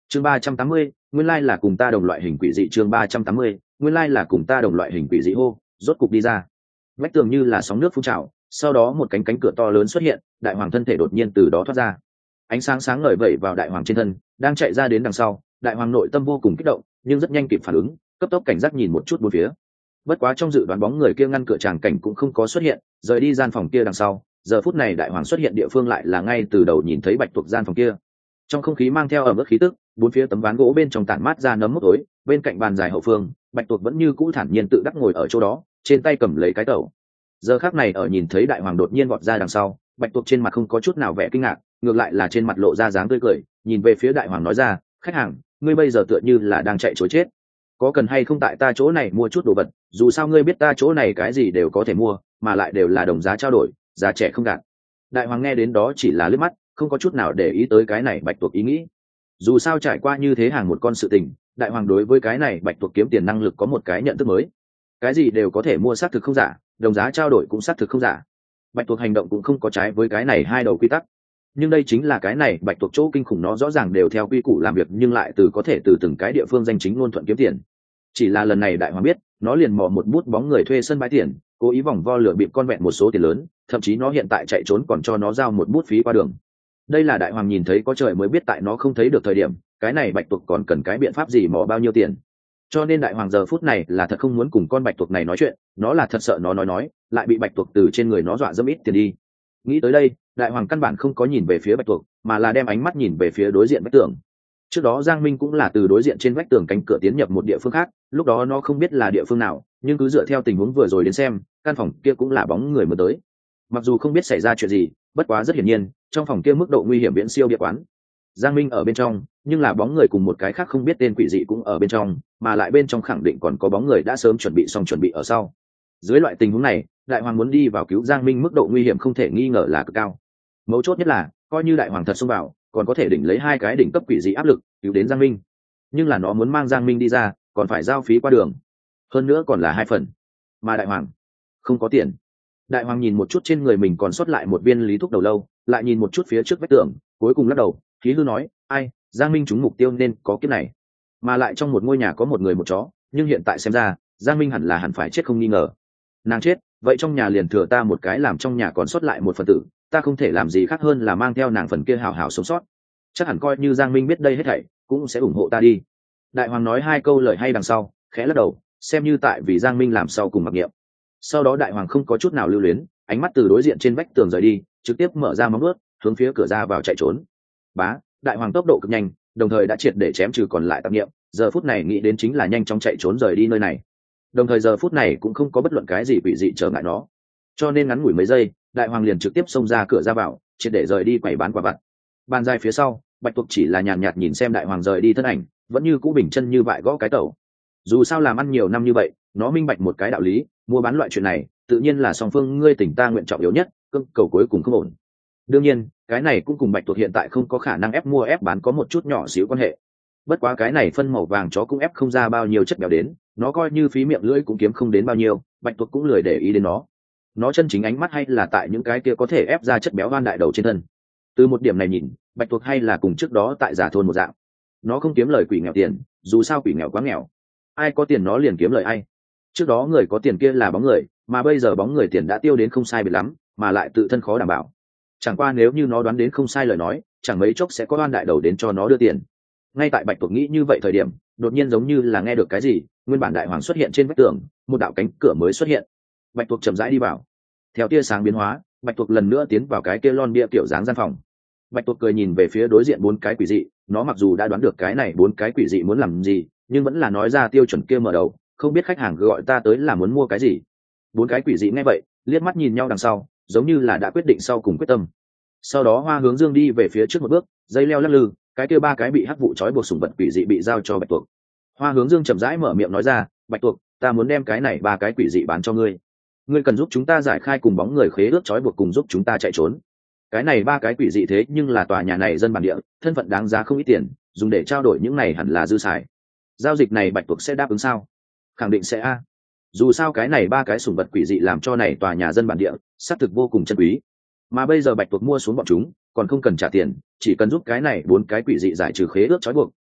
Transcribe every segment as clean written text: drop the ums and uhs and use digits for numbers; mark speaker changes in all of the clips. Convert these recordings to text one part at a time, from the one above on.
Speaker 1: chương 380, nguyên lai là cùng ta đồng loại hình quỷ dị. Chương 380, nguyên lai là cùng ta đồng loại hình quỷ dị. Hô, rốt cục đi ra. Vách tường như là sóng nước phun trào, sau đó một cánh cửa to lớn xuất hiện, đại hoàng thân thể đột nhiên từ đó thoát ra. Ánh sáng sáng ngời vẩy vào đại hoàng trên thân, đang chạy ra đến đằng sau, đại hoàng nội tâm vô cùng kích động, nhưng rất nhanh kịp phản ứng, cấp tốc cảnh giác nhìn một chút bốn phía. Bất quá trong dự đoán bóng người kia ngăn cửa tràng cảnh cũng không có xuất hiện, rời đi gian phòng kia đằng sau, giờ phút này đại hoàng xuất hiện địa phương lại là ngay từ đầu nhìn thấy bạch tuộc gian phòng kia. Trong không khí mang theo ẩm ướt khí tức, bốn phía tấm ván gỗ bên trong tản mát ra nấm mốc tối, bên cạnh bàn dài hậu phương, bạch tuộc vẫn như cũ thản nhiên tự đắc ngồi ở chỗ đó, trên tay cầm lấy cái tẩu. Giờ khắc này ở nhìn thấy đại hoàng đột nhiên vọt ra đằng sau, bạch tuộc trên mặt không có chút nào vẻ kinh ngạc, ngược lại là trên mặt lộ ra dáng tươi cười, nhìn về phía đại hoàng nói ra, khách hàng, ngươi bây giờ tựa như là đang chạy trối chết, có cần hay không tại ta chỗ này mua chút đồ vật, dù sao ngươi biết ta chỗ này cái gì đều có thể mua, mà lại đều là đồng giá trao đổi, giá trẻ không gạt. Đại hoàng nghe đến đó chỉ là liếc mắt, không có chút nào để ý tới cái này bạch tuộc ý nghĩ. Dù sao trải qua như thế hàng một con sự tình, đại hoàng đối với cái này bạch tuộc kiếm tiền năng lực có một cái nhận thức mới. Cái gì đều có thể mua, xác thực không giả, đồng giá trao đổi cũng xác thực không giả. Bạch tuộc hành động cũng không có trái với cái này hai đầu quy tắc. Nhưng đây chính là cái này bạch tuộc chỗ kinh khủng, nó rõ ràng đều theo quy củ làm việc nhưng lại có thể từ từng cái địa phương danh chính ngôn thuận kiếm tiền. Chỉ là lần này đại hoàng biết, nó liền mò một bút bóng người thuê sân bãi tiền, cố ý vòng vo lừa bịp con vẹn một số tiền lớn, thậm chí nó hiện tại chạy trốn còn cho nó giao một bút phí qua đường. Đây là đại hoàng nhìn thấy có trời mới biết, tại nó không thấy được thời điểm, cái này bạch tuộc còn cần cái biện pháp gì mò bao nhiêu tiền. Cho nên đại hoàng giờ phút này là thật không muốn cùng con bạch tuộc này nói chuyện, nó là thật sợ nó nói lại bị bạch tuộc từ trên người nó dọa dẫm ít tiền đi. Nghĩ tới đây, đại hoàng căn bản không có nhìn về phía bạch tuộc, mà là đem ánh mắt nhìn về phía đối diện vách tường. Trước đó Giang Minh cũng là từ đối diện trên vách tường cánh cửa tiến nhập một địa phương khác, lúc đó nó không biết là địa phương nào, nhưng cứ dựa theo tình huống vừa rồi đến xem, căn phòng kia cũng là bóng người mới tới. Mặc dù không biết xảy ra chuyện gì, bất quá rất hiển nhiên, trong phòng kia mức độ nguy hiểm viễn siêu địa quán. Giang Minh ở bên trong, nhưng là bóng người cùng một cái khác không biết tên quỷ dị cũng ở bên trong, mà lại bên trong khẳng định còn có bóng người đã sớm chuẩn bị ở sau. Dưới loại tình huống này, đại hoàng muốn đi vào cứu Giang Minh mức độ nguy hiểm không thể nghi ngờ là cực cao. Mấu chốt nhất là, coi như đại hoàng thật xông vào, còn có thể đỉnh lấy hai cái đỉnh cấp quỷ dị áp lực cứu đến Giang Minh, nhưng là nó muốn mang Giang Minh đi ra còn phải giao phí qua đường, hơn nữa còn là 2 phần, mà đại hoàng không có tiền. Đại hoàng nhìn một chút trên người mình còn sót lại một viên lý thuốc đầu lâu, lại nhìn một chút phía trước vách tường, cuối cùng lắc đầu khí hư nói, ai, Giang Minh trúng mục tiêu nên có kiếp này, mà lại trong một ngôi nhà có một người một chó, nhưng hiện tại xem ra Giang Minh hẳn phải chết không nghi ngờ. Nàng chết, vậy trong nhà liền thừa ta một cái làm trong nhà còn sót lại một phần tử, ta không thể làm gì khác hơn là mang theo nàng phần kia hảo hảo sống sót. Chắc hẳn coi như Giang Minh biết đây hết thảy cũng sẽ ủng hộ ta đi. Đại hoàng nói 2 câu lời hay đằng sau, khẽ lắc đầu, xem như tại vì Giang Minh làm sau cùng mặc niệm. Sau đó đại hoàng không có chút nào lưu luyến, ánh mắt từ đối diện trên vách tường rời đi, trực tiếp mở ra móng vuốt, hướng phía cửa ra vào chạy trốn. Bá, đại hoàng tốc độ cực nhanh, đồng thời đã triệt để chém trừ còn lại tạp niệm, giờ phút này nghĩ đến chính là nhanh chóng chạy trốn rời đi nơi này. Đồng thời giờ phút này cũng không có bất luận cái gì quỷ dị trở ngại nó, cho nên ngắn ngủi mấy giây, đại hoàng liền trực tiếp xông ra cửa ra vào, triệt để rời đi quầy bán quả vặt. Bàn dài phía sau, bạch tuộc chỉ là nhàn nhạt nhìn xem đại hoàng rời đi thân ảnh, vẫn như cũ bình chân như vại gõ cái tẩu. Dù sao làm ăn nhiều năm như vậy, nó minh bạch một cái đạo lý, mua bán loại chuyện này tự nhiên là song phương ngươi tỉnh ta nguyện trọng yếu nhất, cưng cầu cuối cùng không ổn. Đương nhiên cái này cũng cùng bạch tuộc hiện tại không có khả năng ép mua ép bán có một chút nhỏ xíu quan hệ. Bất quá cái này phân màu vàng chó cũng ép không ra bao nhiêu chất béo đến, nó coi như phí miệng lưỡi cũng kiếm không đến bao nhiêu, bạch tuộc cũng lười để ý đến nó chân chính ánh mắt hay là tại những cái kia có thể ép ra chất béo van đại đầu trên thân. Từ một điểm này nhìn, bạch tuộc hay là cùng trước đó tại giả thôn một dạng, nó không kiếm lời quỷ nghèo tiền, dù sao quỷ nghèo quá nghèo, ai có tiền nó liền kiếm lời ai. Trước đó người có tiền kia là bóng người, mà bây giờ bóng người tiền đã tiêu đến không sai biệt lắm, mà lại tự thân khó đảm bảo. Chẳng qua nếu như nó đoán đến không sai lời nói, chẳng mấy chốc sẽ có oan đại đầu đến cho nó đưa tiền. Ngay tại bạch tuộc nghĩ như vậy thời điểm, đột nhiên giống như là nghe được cái gì, nguyên bản đại hoàng xuất hiện trên vách tường, một đạo cánh cửa mới xuất hiện. Bạch tuộc chậm rãi đi vào, theo tia sáng biến hóa, bạch tuộc lần nữa tiến vào cái kia lon bia kiểu dáng gian phòng. Bạch tuộc cười nhìn về phía đối diện 4 cái quỷ dị, nó mặc dù đã đoán được cái này 4 cái quỷ dị muốn làm gì, nhưng vẫn là nói ra tiêu chuẩn kia mở đầu, không biết khách hàng gọi ta tới là muốn mua cái gì. 4 cái quỷ dị nghe vậy, liếc mắt nhìn nhau đằng sau, giống như là đã quyết định sau cùng quyết tâm. Sau đó Hoa Hướng Dương đi về phía trước một bước, dây leo lắc lư, cái kia 3 cái bị hắc vụ trói buộc sủng vật quỷ dị bị giao cho bạch tuộc. Hoa Hướng Dương chậm rãi mở miệng nói ra, bạch tuộc, ta muốn đem cái này 3 cái quỷ dị bán cho ngươi, ngươi cần giúp chúng ta giải khai cùng bóng người khế ước trói buộc, cùng giúp chúng ta chạy trốn. Cái này 3 cái quỷ dị thế nhưng là tòa nhà này dân bản địa, thân phận đáng giá không ít tiền, dùng để trao đổi những này hẳn là dư xài. Giao dịch này bạch tuộc sẽ đáp ứng sao? Khẳng định sẽ a. Dù sao cái này 3 cái sủng vật quỷ dị làm cho này tòa nhà dân bản địa xác thực vô cùng chân quý, mà bây giờ bạch tuộc mua xuống bọn chúng còn không cần trả tiền, chỉ cần giúp cái này 4 cái quỷ dị giải trừ khế ước trói buộc,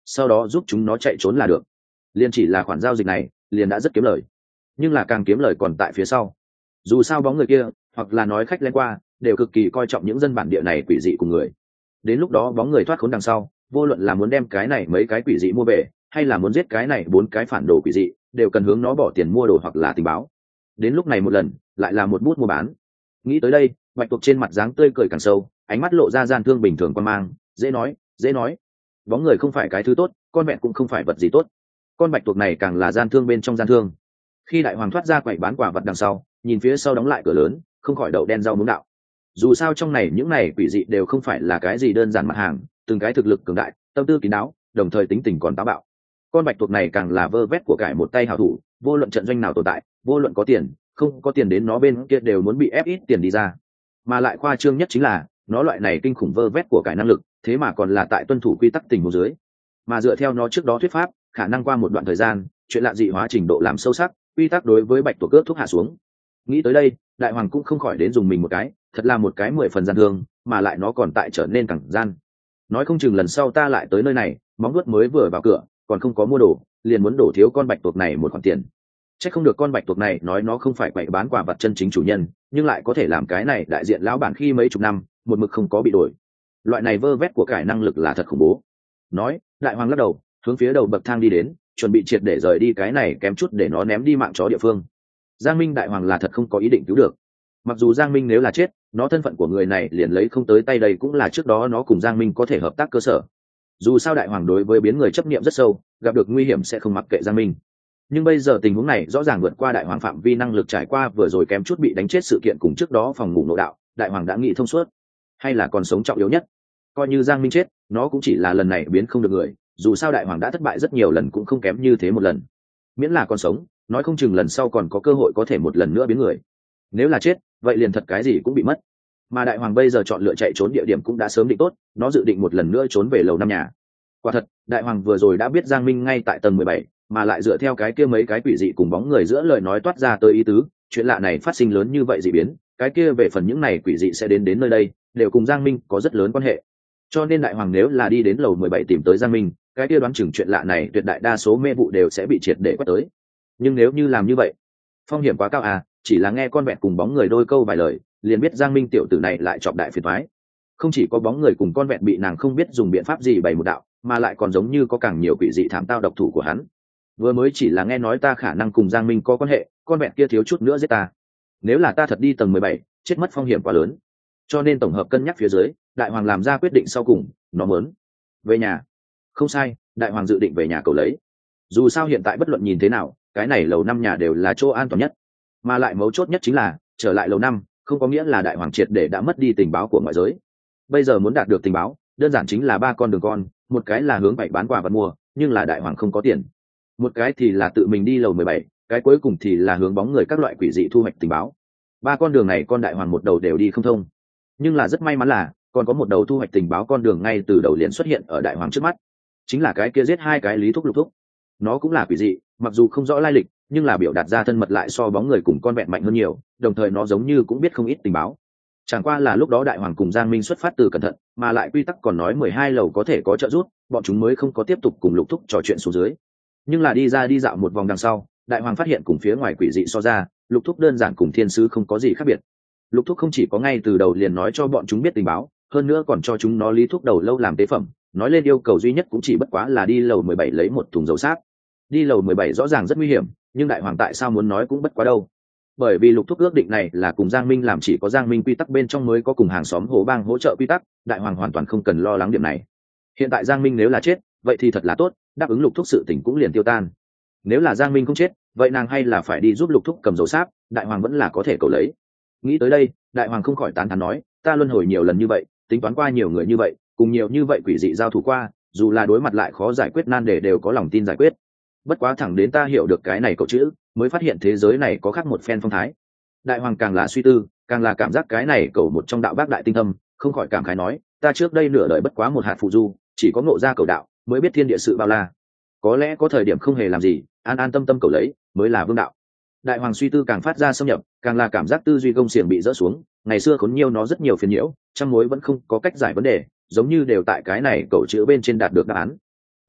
Speaker 1: sau đó giúp chúng nó chạy trốn là được. Liền chỉ là khoản giao dịch này liền đã rất kiếm lời, nhưng là càng kiếm lời còn tại phía sau. Dù sao bóng người kia hoặc là nói khách lên qua đều cực kỳ coi trọng những dân bản địa này quỷ dị cùng người. Đến lúc đó bóng người thoát khốn đằng sau, vô luận là muốn đem cái này mấy cái quỷ dị mua về hay là muốn giết cái này 4 cái phản đồ quỷ dị, đều cần hướng nó bỏ tiền mua đồ hoặc là tình báo. Đến lúc này một lần lại là một bút mua bán. Nghĩ tới đây, Bạch Tuộc trên mặt dáng tươi cười càng sâu, ánh mắt lộ ra gian thương bình thường quan mang. Dễ nói, bóng người không phải cái thứ tốt, con vẹn cũng không phải vật gì tốt. Con Bạch Tuộc này càng là gian thương bên trong gian thương. Khi đại hoàng thoát ra quầy bán quả vật đằng sau, nhìn phía sau đóng lại cửa lớn, không khỏi đậu đen rau muống đạo. Dù sao trong này những này quỷ dị đều không phải là cái gì đơn giản mặt hàng, từng cái thực lực cường đại, tâm tư kín đáo, đồng thời tính tình còn táo bạo. Con Bạch Tuộc này càng là vơ vét của cải một tay hảo thủ, vô luận trận doanh nào tồn tại, vô luận có tiền không có tiền đến nó bên kia đều muốn bị ép ít tiền đi ra. Mà lại khoa trương nhất chính là nó loại này kinh khủng vơ vét của cải năng lực, thế mà còn là tại tuân thủ quy tắc tình huống dưới. Mà dựa theo nó trước đó thuyết pháp, khả năng qua một đoạn thời gian, chuyện lạ dị hóa trình độ làm sâu sắc, quy tắc đối với Bạch Tuộc cướp thúc hạ xuống. Nghĩ tới đây, đại hoàng cũng không khỏi đến dùng mình một cái, thật là một cái 10 phần gian thương, mà lại nó còn tại trở nên càng gian. Nói không chừng lần sau ta lại tới nơi này, móng vuốt mới vừa vào cửa, còn không có mua đồ, liền muốn đổ thiếu con Bạch Tuộc này một khoản tiền. Chắc không được con Bạch Tuộc này nói nó không phải quậy bán quả vật chân chính chủ nhân, nhưng lại có thể làm cái này đại diện lão bản khi mấy chục năm, một mực không có bị đổi. Loại này vơ vét của cải năng lực là thật khủng bố. Nói, đại hoàng lắc đầu, hướng phía đầu bậc thang đi đến, chuẩn bị triệt để rời đi cái này kém chút để nó ném đi mạng chó địa phương. Giang Minh đại hoàng là thật không có ý định cứu được. Mặc dù Giang Minh nếu là chết, nó thân phận của người này liền lấy không tới tay, đây cũng là trước đó nó cùng Giang Minh có thể hợp tác cơ sở. Dù sao đại hoàng đối với biến người chấp niệm rất sâu, gặp được nguy hiểm sẽ không mặc kệ Giang Minh. Nhưng bây giờ tình huống này rõ ràng vượt qua đại hoàng phạm vi năng lực, trải qua vừa rồi kém chút bị đánh chết sự kiện cùng trước đó phòng ngủ nội đạo, đại hoàng đã nghĩ thông suốt. Hay là còn sống trọng yếu nhất. Coi như Giang Minh chết, nó cũng chỉ là lần này biến không được người, dù sao đại hoàng đã thất bại rất nhiều lần cũng không kém như thế một lần. Miễn là còn sống, nói không chừng lần sau còn có cơ hội có thể một lần nữa biến người. Nếu là chết, vậy liền thật cái gì cũng bị mất. Mà đại hoàng bây giờ chọn lựa chạy trốn địa điểm cũng đã sớm định tốt, nó dự định một lần nữa trốn về lầu 5 nhà. Quả thật, đại hoàng vừa rồi đã biết Giang Minh ngay tại tầng 17, mà lại dựa theo cái kia mấy cái quỷ dị cùng bóng người giữa lời nói toát ra tới ý tứ, chuyện lạ này phát sinh lớn như vậy dị biến, cái kia về phần những này quỷ dị sẽ đến nơi đây, đều cùng Giang Minh có rất lớn quan hệ. Cho nên đại hoàng nếu là đi đến lầu 17 tìm tới Giang Minh, cái kia đoán chừng chuyện lạ này tuyệt đại đa số mê vụ đều sẽ bị triệt để quét tới. Nhưng nếu như làm như vậy, phong hiểm quá cao à, chỉ là nghe con vẹn cùng bóng người đôi câu vài lời, liền biết Giang Minh tiểu tử này lại chọc đại phiền toái. Không chỉ có bóng người cùng con vẹn bị nàng không biết dùng biện pháp gì bày một đạo, mà lại còn giống như có càng nhiều quỷ dị thảm tao độc thủ của hắn. Vừa mới chỉ là nghe nói ta khả năng cùng Giang Minh có quan hệ, con vẹn kia thiếu chút nữa giết ta. Nếu là ta thật đi tầng 17, chết mất phong hiểm quá lớn. Cho nên tổng hợp cân nhắc phía dưới, đại hoàng làm ra quyết định sau cùng, nó muốn về nhà. Không sai, đại hoàng dự định về nhà cầu lấy. Dù sao hiện tại bất luận nhìn thế nào, cái này lầu 5 nhà đều là chỗ an toàn nhất. Mà lại mấu chốt nhất chính là, trở lại lầu 5, không có nghĩa là đại hoàng triệt để đã mất đi tình báo của ngoại giới. Bây giờ muốn đạt được tình báo, đơn giản chính là 3 con đường con, một cái là hướng bảy bán quà vật mua, nhưng là đại hoàng không có tiền. Một cái thì là tự mình đi lầu 17, cái cuối cùng thì là hướng bóng người các loại quỷ dị thu hoạch tình báo. 3 con đường này con đại hoàng một đầu đều đi không thông. Nhưng là rất may mắn là, còn có một đầu thu hoạch tình báo con đường ngay từ đầu liền xuất hiện ở đại hoàng trước mắt. Chính là cái kia giết 2 cái Lý Thúc Lục Thúc. Nó cũng là quỷ dị, mặc dù không rõ lai lịch, nhưng là biểu đạt ra thân mật lại so bóng người cùng con vẹn mạnh hơn nhiều, đồng thời nó giống như cũng biết không ít tình báo. Chẳng qua là lúc đó đại hoàng cùng Giang Minh xuất phát từ cẩn thận, mà lại quy tắc còn nói 12 lầu có thể có trợ giúp, bọn chúng mới không có tiếp tục cùng Lục Thúc trò chuyện xuống dưới. Nhưng là đi ra đi dạo một vòng đằng sau, đại hoàng phát hiện cùng phía ngoài quỷ dị so ra, Lục Thúc đơn giản cùng thiên sứ không có gì khác biệt. Lục Thúc không chỉ có ngay từ đầu liền nói cho bọn chúng biết tình báo, hơn nữa còn cho chúng nó Lý Thúc đầu lâu làm tế phẩm, nói lên yêu cầu duy nhất cũng chỉ bất quá là đi lầu 17 lấy một thùng dầu sáp. Đi lầu 17 rõ ràng rất nguy hiểm, nhưng đại hoàng tại sao muốn nói cũng bất quá đâu. Bởi vì Lục Thúc ước định này là cùng Giang Minh làm, chỉ có Giang Minh quy tắc bên trong mới có cùng hàng xóm Hồ Bang hỗ trợ quy tắc, đại hoàng hoàn toàn không cần lo lắng điểm này. Hiện tại Giang Minh nếu là chết, vậy thì thật là tốt, đáp ứng Lục Thúc sự tình cũng liền tiêu tan. Nếu là Giang Minh không chết, vậy nàng hay là phải đi giúp Lục Thúc cầm dầu sáp, đại hoàng vẫn là có thể cầu lấy. Nghĩ tới đây, đại hoàng không khỏi tán thán nói, ta luân hồi nhiều lần như vậy, tính toán qua nhiều người như vậy, cùng nhiều như vậy quỷ dị giao thủ qua, dù là đối mặt lại khó giải quyết nan đề đều có lòng tin giải quyết. Bất quá thẳng đến ta hiểu được cái này cậu chữ, mới phát hiện thế giới này có khác một phen phong thái. Đại hoàng càng là suy tư, càng là cảm giác cái này cậu một trong đạo bác đại tinh thâm, không khỏi cảm khái nói, ta trước đây nửa đời bất quá một hạt phụ du, chỉ có ngộ ra cậu đạo, mới biết thiên địa sự bao la. Có lẽ có thời điểm không hề làm gì, an an tâm tâm cậu lấy, mới là vương đạo. Đại hoàng suy tư càng phát ra xâm nhập, càng là cảm giác tư duy gông xiềng bị dỡ xuống. Ngày xưa khốn nhiều nó rất nhiều phiền nhiễu, trăm mối vẫn không có cách giải vấn đề, giống như đều tại cái này cậu chữ bên trên đạt được đáp án.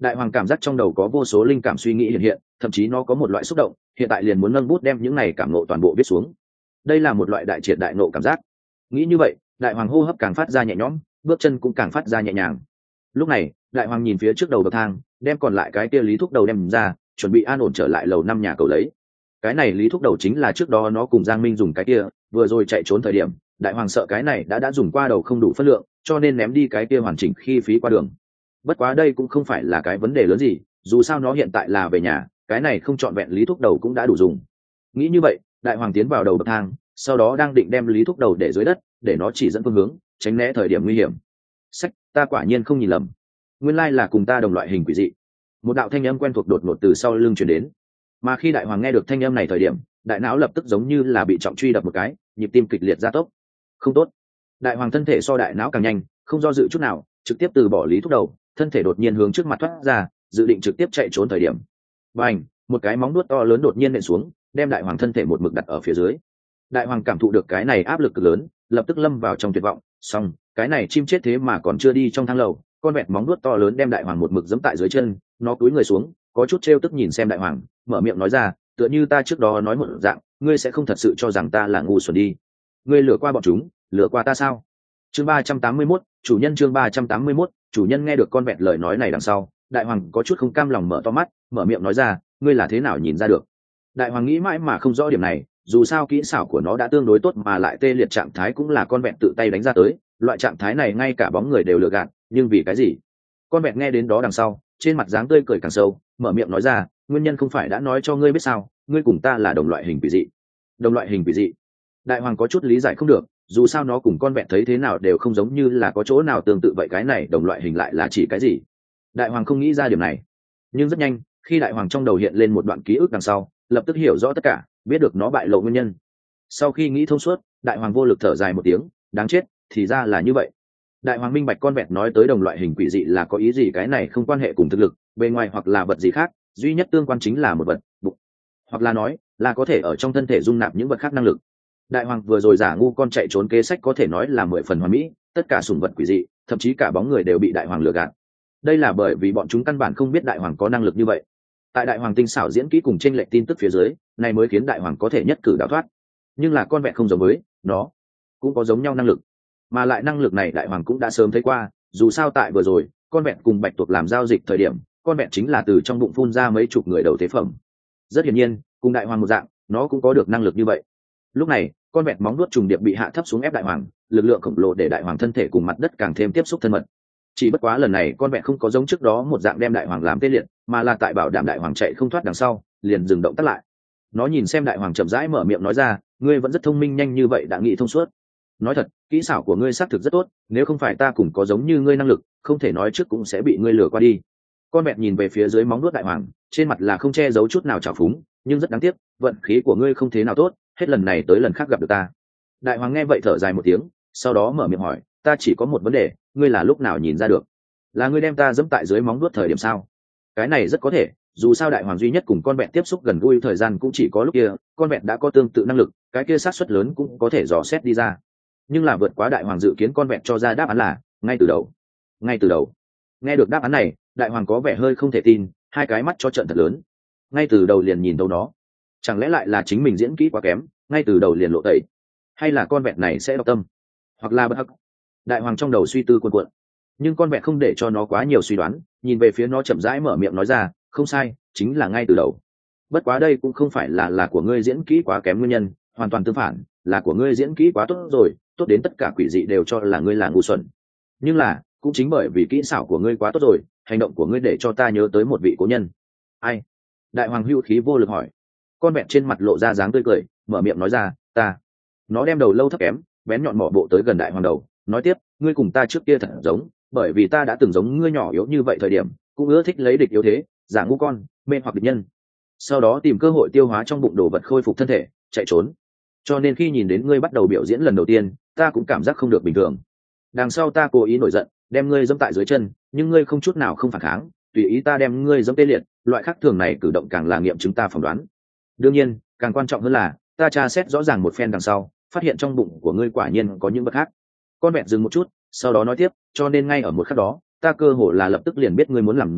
Speaker 1: Đại hoàng cảm giác trong đầu có vô số linh cảm suy nghĩ hiện hiện, thậm chí nó có một loại xúc động, hiện tại liền muốn nâng bút đem những này cảm nộ toàn bộ viết xuống. Đây là một loại đại triệt đại nộ cảm giác. Nghĩ như vậy, đại hoàng hô hấp càng phát ra nhẹ nhõm, bước chân cũng càng phát ra nhẹ nhàng. Lúc này, đại hoàng nhìn phía trước đầu bậc thang, đem còn lại cái kia lý thúc đầu đem ra, chuẩn bị an ổn trở lại lầu 5 nhà cầu lấy. Cái này lý thúc đầu chính là trước đó nó cùng Giang Minh dùng cái kia, vừa rồi chạy trốn thời điểm, đại hoàng sợ cái này đã dùng qua đầu không đủ phân lượng, cho nên ném đi cái kia hoàn chỉnh khi phí qua đường. Bất quá đây cũng không phải là cái vấn đề lớn gì, dù sao nó hiện tại là về nhà, cái này không trọn vẹn lý thúc đầu cũng đã đủ dùng. Nghĩ như vậy, đại hoàng tiến vào đầu bậc thang, sau đó đang định đem lý thúc đầu để dưới đất, để nó chỉ dẫn phương hướng, tránh né thời điểm nguy hiểm. Sách, ta quả nhiên không nhìn lầm, nguyên lai là cùng ta đồng loại hình quỷ dị. Một đạo thanh âm quen thuộc đột ngột từ sau lưng truyền đến, mà khi đại hoàng nghe được thanh âm này thời điểm, đại não lập tức giống như là bị trọng truy đập một cái, nhịp tim kịch liệt gia tốc. Không tốt. Đại hoàng thân thể so đại não càng nhanh, không do dự chút nào, trực tiếp từ bỏ lý thúc đầu, thân thể đột nhiên hướng trước mặt thoát ra, dự định trực tiếp chạy trốn thời điểm. Bành, một cái móng vuốt to lớn đột nhiên nện xuống, đem đại hoàng thân thể một mực đặt ở phía dưới. Đại hoàng cảm thụ được cái này áp lực cực lớn, lập tức lâm vào trong tuyệt vọng. Xong, cái này chim chết thế mà còn chưa đi trong thang lầu, con vẹt móng vuốt to lớn đem đại hoàng một mực giẫm tại dưới chân, nó cúi người xuống, có chút trêu tức nhìn xem đại hoàng, mở miệng nói ra, tựa như ta trước đó nói một dạng, ngươi sẽ không thật sự cho rằng ta là ngu xuẩn đi. Ngươi lừa qua bọn chúng, lừa qua ta sao? Chương 381, chủ nhân. Chương 381, chủ nhân. Nghe được con vẹt lời nói này đằng sau, đại hoàng có chút không cam lòng mở to mắt, mở miệng nói ra, ngươi là thế nào nhìn ra được? Đại hoàng nghĩ mãi mà không rõ điểm này, dù sao kỹ xảo của nó đã tương đối tốt, mà lại tê liệt trạng thái cũng là con vẹt tự tay đánh ra tới, loại trạng thái này ngay cả bóng người đều lừa gạt, nhưng vì cái gì? Con vẹt nghe đến đó đằng sau, trên mặt dáng tươi cười càng sâu, mở miệng nói ra, nguyên nhân không phải đã nói cho ngươi biết sao, ngươi cùng ta là đồng loại hình quỷ dị. Đồng loại hình quỷ dị? Đại hoàng có chút lý giải không được, dù sao nó cùng con vẹt thấy thế nào đều không giống như là có chỗ nào tương tự vậy, cái này đồng loại hình lại là chỉ cái gì? Đại hoàng không nghĩ ra điểm này, nhưng rất nhanh, khi đại hoàng trong đầu hiện lên một đoạn ký ức đằng sau, lập tức hiểu rõ tất cả, biết được nó bại lộ nguyên nhân. Sau khi nghĩ thông suốt, đại hoàng vô lực thở dài một tiếng, đáng chết, thì ra là như vậy. Đại hoàng minh bạch con vẹt nói tới đồng loại hình quỷ dị là có ý gì, cái này không quan hệ cùng thực lực bề ngoài hoặc là vật gì khác, duy nhất tương quan chính là một vật bụng, hoặc là nói là có thể ở trong thân thể dung nạp những vật khác năng lực. Đại hoàng vừa rồi giả ngu con chạy trốn kế sách có thể nói là 10 phần hoàn mỹ, tất cả sủng vật quỷ dị, thậm chí cả bóng người đều bị đại hoàng lừa gạt. Đây là bởi vì bọn chúng căn bản không biết đại hoàng có năng lực như vậy. Tại đại hoàng tinh xảo diễn kỹ cùng chênh lệch tin tức phía dưới, này mới khiến đại hoàng có thể nhất cử đào thoát. Nhưng là con vẹt không giống với nó, cũng có giống nhau năng lực, mà lại năng lực này đại hoàng cũng đã sớm thấy qua, dù sao tại vừa rồi con vẹt cùng bạch tuộc làm giao dịch thời điểm, con vẹt chính là từ trong bụng phun ra mấy chục người đầu tế phẩm. Rất hiển nhiên, cùng đại hoàng một dạng, nó cũng có được năng lực như vậy. Lúc này, con vẹt móng vuốt trùng điệp bị hạ thấp xuống ép đại hoàng, lực lượng khổng lồ để đại hoàng thân thể cùng mặt đất càng thêm tiếp xúc thân mật. Chỉ bất quá lần này con vẹt không có giống trước đó một dạng đem đại hoàng làm tê liệt, mà là tại bảo đảm đại hoàng chạy không thoát đằng sau, liền dừng động tác lại. Nó nhìn xem đại hoàng chậm rãi mở miệng nói ra, ngươi vẫn rất thông minh, nhanh như vậy đã nghĩ thông suốt. Nói thật, kỹ xảo của ngươi xác thực rất tốt, nếu không phải ta cùng có giống như ngươi năng lực, không thể nói trước cũng sẽ bị ngươi lừa qua đi. Con vẹt nhìn về phía dưới móng nuốt đại hoàng, trên mặt là không che giấu chút nào trào phúng, nhưng rất đáng tiếc, vận khí của ngươi không thế nào tốt, hết lần này tới lần khác gặp được ta. Đại hoàng nghe vậy thở dài một tiếng, sau đó mở miệng hỏi, ta chỉ có một vấn đề, ngươi là lúc nào nhìn ra được? Là ngươi đem ta dẫm tại dưới móng nuốt thời điểm sao? Cái này rất có thể, dù sao đại hoàng duy nhất cùng con vẹt tiếp xúc gần gũi thời gian cũng chỉ có lúc kia, con vẹt đã có tương tự năng lực, cái kia xác suất lớn cũng có thể dò xét đi ra. Nhưng là vượt quá đại hoàng dự kiến, con vẹt cho ra đáp án là ngay từ đầu. Ngay từ đầu? Nghe được đáp án này, đại hoàng có vẻ hơi không thể tin, hai cái mắt cho trận thật lớn. Ngay từ đầu liền nhìn thấu nó, chẳng lẽ lại là chính mình diễn kỹ quá kém, ngay từ đầu liền lộ tẩy, hay là con vẹt này sẽ đọc tâm, hoặc là bất hắc? Đại hoàng trong đầu suy tư cuồn cuộn, nhưng con vẹt không để cho nó quá nhiều suy đoán, nhìn về phía nó chậm rãi mở miệng nói ra, không sai, chính là ngay từ đầu. Bất quá đây cũng không phải là của ngươi diễn kỹ quá kém nguyên nhân, hoàn toàn tương phản, là của ngươi diễn kỹ quá tốt rồi, tốt đến tất cả quỷ dị đều cho là ngươi là ngu xuẩn. Nhưng là cũng chính bởi vì kỹ xảo của ngươi quá tốt rồi, hành động của ngươi để cho ta nhớ tới một vị cố nhân. Ai? Đại hoàng hưu khí vô lực hỏi. Con vẹt trên mặt lộ ra dáng tươi cười, mở miệng nói ra, ta. Nó đem đầu lâu thấp kém, bén nhọn mỏ bộ tới gần đại hoàng đầu, nói tiếp, ngươi cùng ta trước kia thật giống, bởi vì ta đã từng giống ngươi nhỏ yếu như vậy thời điểm, cũng ưa thích lấy địch yếu thế, giả ngu con, mê hoặc địch nhân, sau đó tìm cơ hội tiêu hóa trong bụng đồ vật khôi phục thân thể, chạy trốn. Cho nên khi nhìn đến ngươi bắt đầu biểu diễn lần đầu tiên, ta cũng cảm giác không được bình thường. Đằng sau ta cố ý nổi giận, đem ngươi giẫm tại dưới chân, nhưng ngươi không chút nào không phản kháng, tùy ý ta đem ngươi giẫm tê liệt, loại khác thường này cử động càng là nghiệm chứng ta phỏng đoán. Đương nhiên, càng quan trọng hơn là, ta tra xét rõ ràng một phen đằng sau, phát hiện trong bụng của ngươi quả nhiên có những vật khác. Con vẹt dừng một chút, sau đó nói tiếp, cho nên ngay ở một khắc đó, ta cơ hồ là lập tức liền biết ngươi muốn làm gì,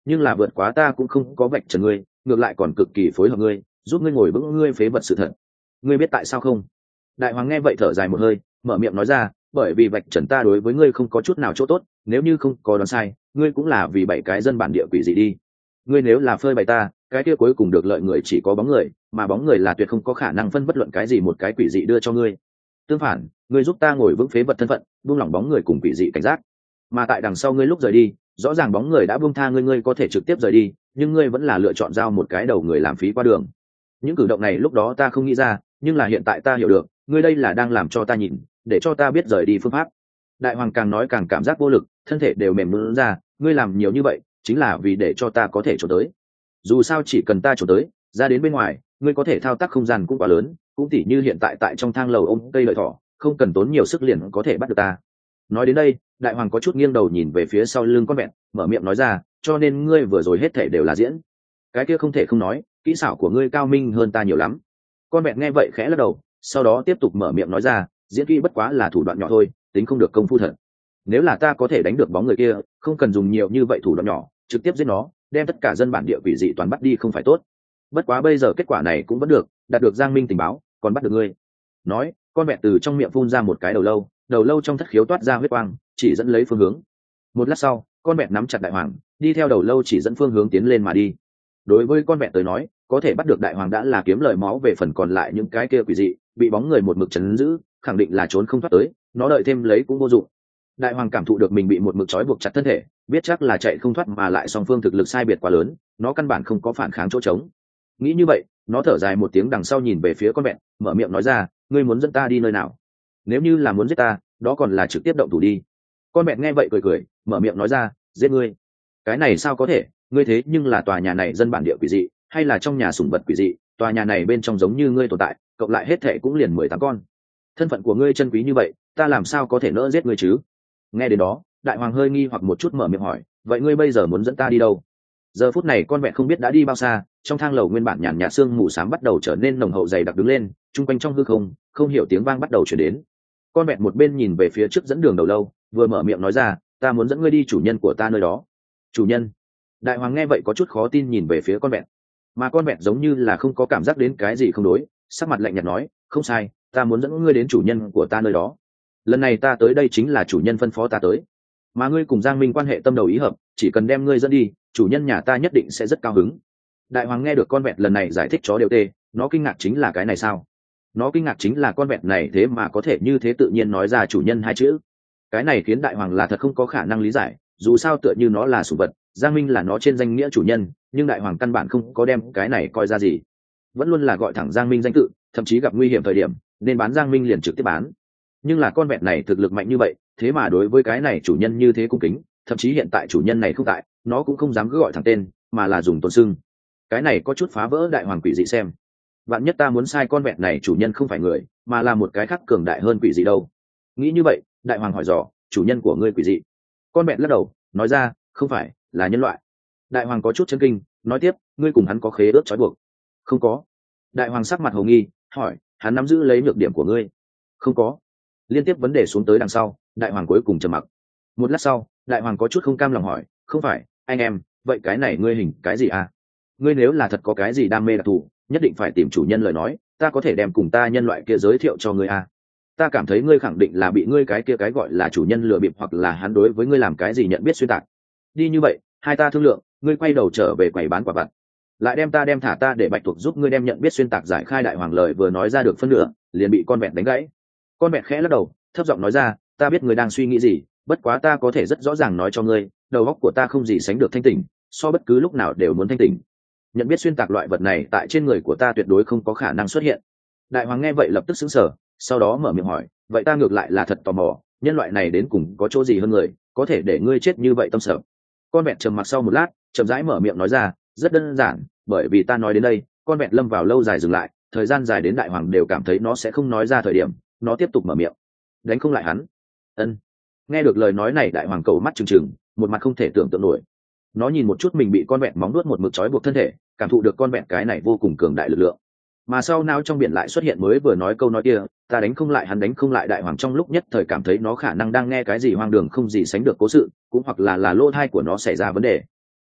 Speaker 1: nhưng là vượt quá ta cũng không có vạch trần ngươi, ngược lại còn cực kỳ phối hợp ngươi, giúp ngươi ngồi vững ngươi phế vật sự thật. Ngươi biết tại sao không? Đại hoàng nghe vậy thở dài một hơi, mở miệng nói ra, bởi vì vạch trần ta đối với ngươi không có chút nào chỗ tốt, nếu như không có đoán sai, ngươi cũng là vì 7 cái dân bản địa quỷ dị đi. Ngươi nếu là phơi bày ta, cái kia cuối cùng được lợi người chỉ có bóng người, mà bóng người là tuyệt không có khả năng phân bất luận cái gì một cái quỷ dị đưa cho ngươi. Tương phản, ngươi giúp ta ngồi vững phế vật thân phận, buông lỏng bóng người cùng quỷ dị cảnh giác. Mà tại đằng sau ngươi lúc rời đi, rõ ràng bóng người đã buông tha ngươi, ngươi có thể trực tiếp rời đi, nhưng ngươi vẫn là lựa chọn giao một cái đầu người làm phí qua đường. Những cử động này lúc đó ta không nghĩ ra, nhưng là hiện tại ta hiểu được, ngươi đây là đang làm cho ta nhìn, để cho ta biết rời đi phương pháp. Đại hoàng càng nói càng cảm giác vô lực, thân thể đều mềm nhũn ra, ngươi làm nhiều như vậy chính là vì để cho ta có thể trốn tới. Dù sao chỉ cần ta trốn tới, ra đến bên ngoài, ngươi có thể thao tác không gian cũng quá lớn, cũng tỉ như hiện tại tại trong thang lầu ôm cây lợi thỏ, không cần tốn nhiều sức liền có thể bắt được ta. Nói đến đây, đại hoàng có chút nghiêng đầu nhìn về phía sau lưng con vẹn, mở miệng nói ra, cho nên ngươi vừa rồi hết thể đều là diễn. Cái kia không thể không nói, kỹ xảo của ngươi cao minh hơn ta nhiều lắm. Con vẹn nghe vậy khẽ lắc đầu, sau đó tiếp tục mở miệng nói ra, diễn kỹ bất quá là thủ đoạn nhỏ thôi, tính không được công phu thật. Nếu là ta có thể đánh được bóng người kia, không cần dùng nhiều như vậy thủ đoạn nhỏ, trực tiếp giết nó, đem tất cả dân bản địa quỷ dị toàn bắt đi không phải tốt. Bất quá bây giờ kết quả này cũng vẫn được, đạt được Giang Minh tình báo, còn bắt được ngươi. Nói, con vẹn từ trong miệng phun ra một cái đầu lâu trong thất khiếu toát ra huyết quang, chỉ dẫn lấy phương hướng. Một lát sau, con vẹn nắm chặt đại hoàng, đi theo đầu lâu chỉ dẫn phương hướng tiến lên mà đi. Đối với con vẹn tới nói, có thể bắt được đại hoàng đã là kiếm lời máu, về phần còn lại những cái kia quỷ dị bị bóng người một mực chấn giữ, khẳng định là trốn không thoát tới, nó đợi thêm lấy cũng vô dụng. Đại hoàng cảm thụ được mình bị một mực trói buộc chặt thân thể, biết chắc là chạy không thoát, mà lại song phương thực lực sai biệt quá lớn, nó căn bản không có phản kháng chỗ trống. Nghĩ như vậy, nó thở dài một tiếng đằng sau nhìn về phía con vẹn, mở miệng nói ra, ngươi muốn dẫn ta đi nơi nào? Nếu như là muốn giết ta, đó còn là trực tiếp động thủ đi. Con vẹn nghe vậy cười cười, mở miệng nói ra, giết ngươi? Cái này sao có thể, ngươi thế nhưng là tòa nhà này dân bản địa quỷ dị, hay là trong nhà sủng vật quỷ dị, tòa nhà này bên trong giống như ngươi tồn tại, cộng lại hết thệ cũng liền 18 con. Thân phận của ngươi chân quý như vậy, ta làm sao có thể nỡ giết ngươi chứ? Nghe đến đó, đại hoàng hơi nghi hoặc một chút, mở miệng hỏi, vậy ngươi bây giờ muốn dẫn ta đi đâu? Giờ phút này con vẹn không biết đã đi bao xa, trong thang lầu nguyên bản nhàn nhạt sương mù xám bắt đầu trở nên nồng hậu dày đặc đứng lên, chung quanh trong hư không hiểu tiếng vang bắt đầu chuyển đến. Con vẹn một bên nhìn về phía trước dẫn đường đầu lâu, vừa mở miệng nói ra, ta muốn dẫn ngươi đi chủ nhân của ta nơi đó. Chủ nhân? Đại hoàng nghe vậy có chút khó tin nhìn về phía con vẹn, mà con vẹn giống như là không có cảm giác đến cái gì không đối, sắc mặt lạnh nhạt nói, không sai, ta muốn dẫn ngươi đến chủ nhân của ta nơi đó. Lần này ta tới đây chính là chủ nhân phân phó ta tới, mà ngươi cùng Giang Minh quan hệ tâm đầu ý hợp, chỉ cần đem ngươi dẫn đi, chủ nhân nhà ta nhất định sẽ rất cao hứng. Đại hoàng nghe được con vẹn lần này giải thích chó đều tê, nó kinh ngạc chính là cái này sao? Nó kinh ngạc chính là con vẹn này thế mà có thể như thế tự nhiên nói ra chủ nhân hai chữ. Cái này khiến đại hoàng là thật không có khả năng lý giải, dù sao tựa như nó là sủng vật, Giang Minh là nó trên danh nghĩa chủ nhân, nhưng đại hoàng căn bản không có đem cái này coi ra gì, vẫn luôn là gọi thẳng Giang Minh danh tự, thậm chí gặp nguy hiểm thời điểm nên bán Giang Minh liền trực tiếp bán. Nhưng là con vẹn này thực lực mạnh như vậy, thế mà đối với cái này chủ nhân như thế cung kính, thậm chí hiện tại chủ nhân này không tại, nó cũng không dám cứ gọi thẳng tên, mà là dùng tôn xưng. Cái này có chút phá vỡ đại hoàng quỷ dị xem. Vạn nhất ta muốn sai con vẹn này chủ nhân không phải người, mà là một cái khác cường đại hơn quỷ dị đâu? Nghĩ như vậy, đại hoàng hỏi dò, chủ nhân của ngươi quỷ dị? Con vẹn lắc đầu, nói ra, không phải, là nhân loại. Đại hoàng có chút chấn kinh, nói tiếp, ngươi cùng hắn có khế ước trói buộc? Không có. Đại hoàng sắc mặt hồ nghi, hỏi, hắn nắm giữ lấy nhược điểm của ngươi? Không có. Liên tiếp vấn đề xuống tới đằng sau, đại hoàng cuối cùng trầm mặc. Một lát sau, đại hoàng có chút không cam lòng hỏi, không phải, anh em, vậy cái này ngươi hình cái gì à? Ngươi nếu là thật có cái gì đam mê đặc thù, nhất định phải tìm chủ nhân lời nói, ta có thể đem cùng ta nhân loại kia giới thiệu cho ngươi à? Ta cảm thấy ngươi khẳng định là bị ngươi cái kia cái gọi là chủ nhân lừa bịp, hoặc là hắn đối với ngươi làm cái gì nhận biết xuyên tạc. Đi như vậy, hai ta thương lượng, ngươi quay đầu trở về quầy bán quả vặt, lại đem thả ta để bạch tuộc giúp ngươi đem nhận biết xuyên tạc giải khai. Đại hoàng lời vừa nói ra được phân nửa, liền bị con vẹn đánh gãy. Con vẹn khẽ lắc đầu, thấp giọng nói ra, ta biết ngươi đang suy nghĩ gì, bất quá ta có thể rất rõ ràng nói cho ngươi, đầu óc của ta không gì sánh được thanh tỉnh, so bất cứ lúc nào đều muốn thanh tỉnh. Nhận biết xuyên tạc loại vật này tại trên người của ta tuyệt đối không có khả năng xuất hiện. Đại hoàng nghe vậy lập tức sững sờ, sau đó mở miệng hỏi, vậy ta ngược lại là thật tò mò, nhân loại này đến cùng có chỗ gì hơn người, có thể để ngươi chết như vậy tâm sợ? Con vẹn trầm mặc sau một lát, chậm rãi mở miệng nói ra, rất đơn giản, bởi vì ta nói đến đây, con vẹn lâm vào lâu dài dừng lại, thời gian dài đến đại hoàng đều cảm thấy nó sẽ không nói ra thời điểm, nó tiếp tục mở miệng, đánh không lại hắn. Ân. Nghe được lời nói này, đại hoàng cầu mắt trừng trừng, một mặt không thể tưởng tượng nổi. Nó nhìn một chút mình bị con vẹn móng nuốt một mực trói buộc thân thể, cảm thụ được con vẹn cái này vô cùng cường đại lực lượng. Mà sau não trong biển lại xuất hiện mới vừa nói câu nói kia, ta đánh không lại hắn, đánh không lại. Đại hoàng trong lúc nhất thời cảm thấy nó khả năng đang nghe cái gì hoang đường không gì sánh được cố sự, cũng hoặc là lỗ tai của nó xảy ra vấn đề.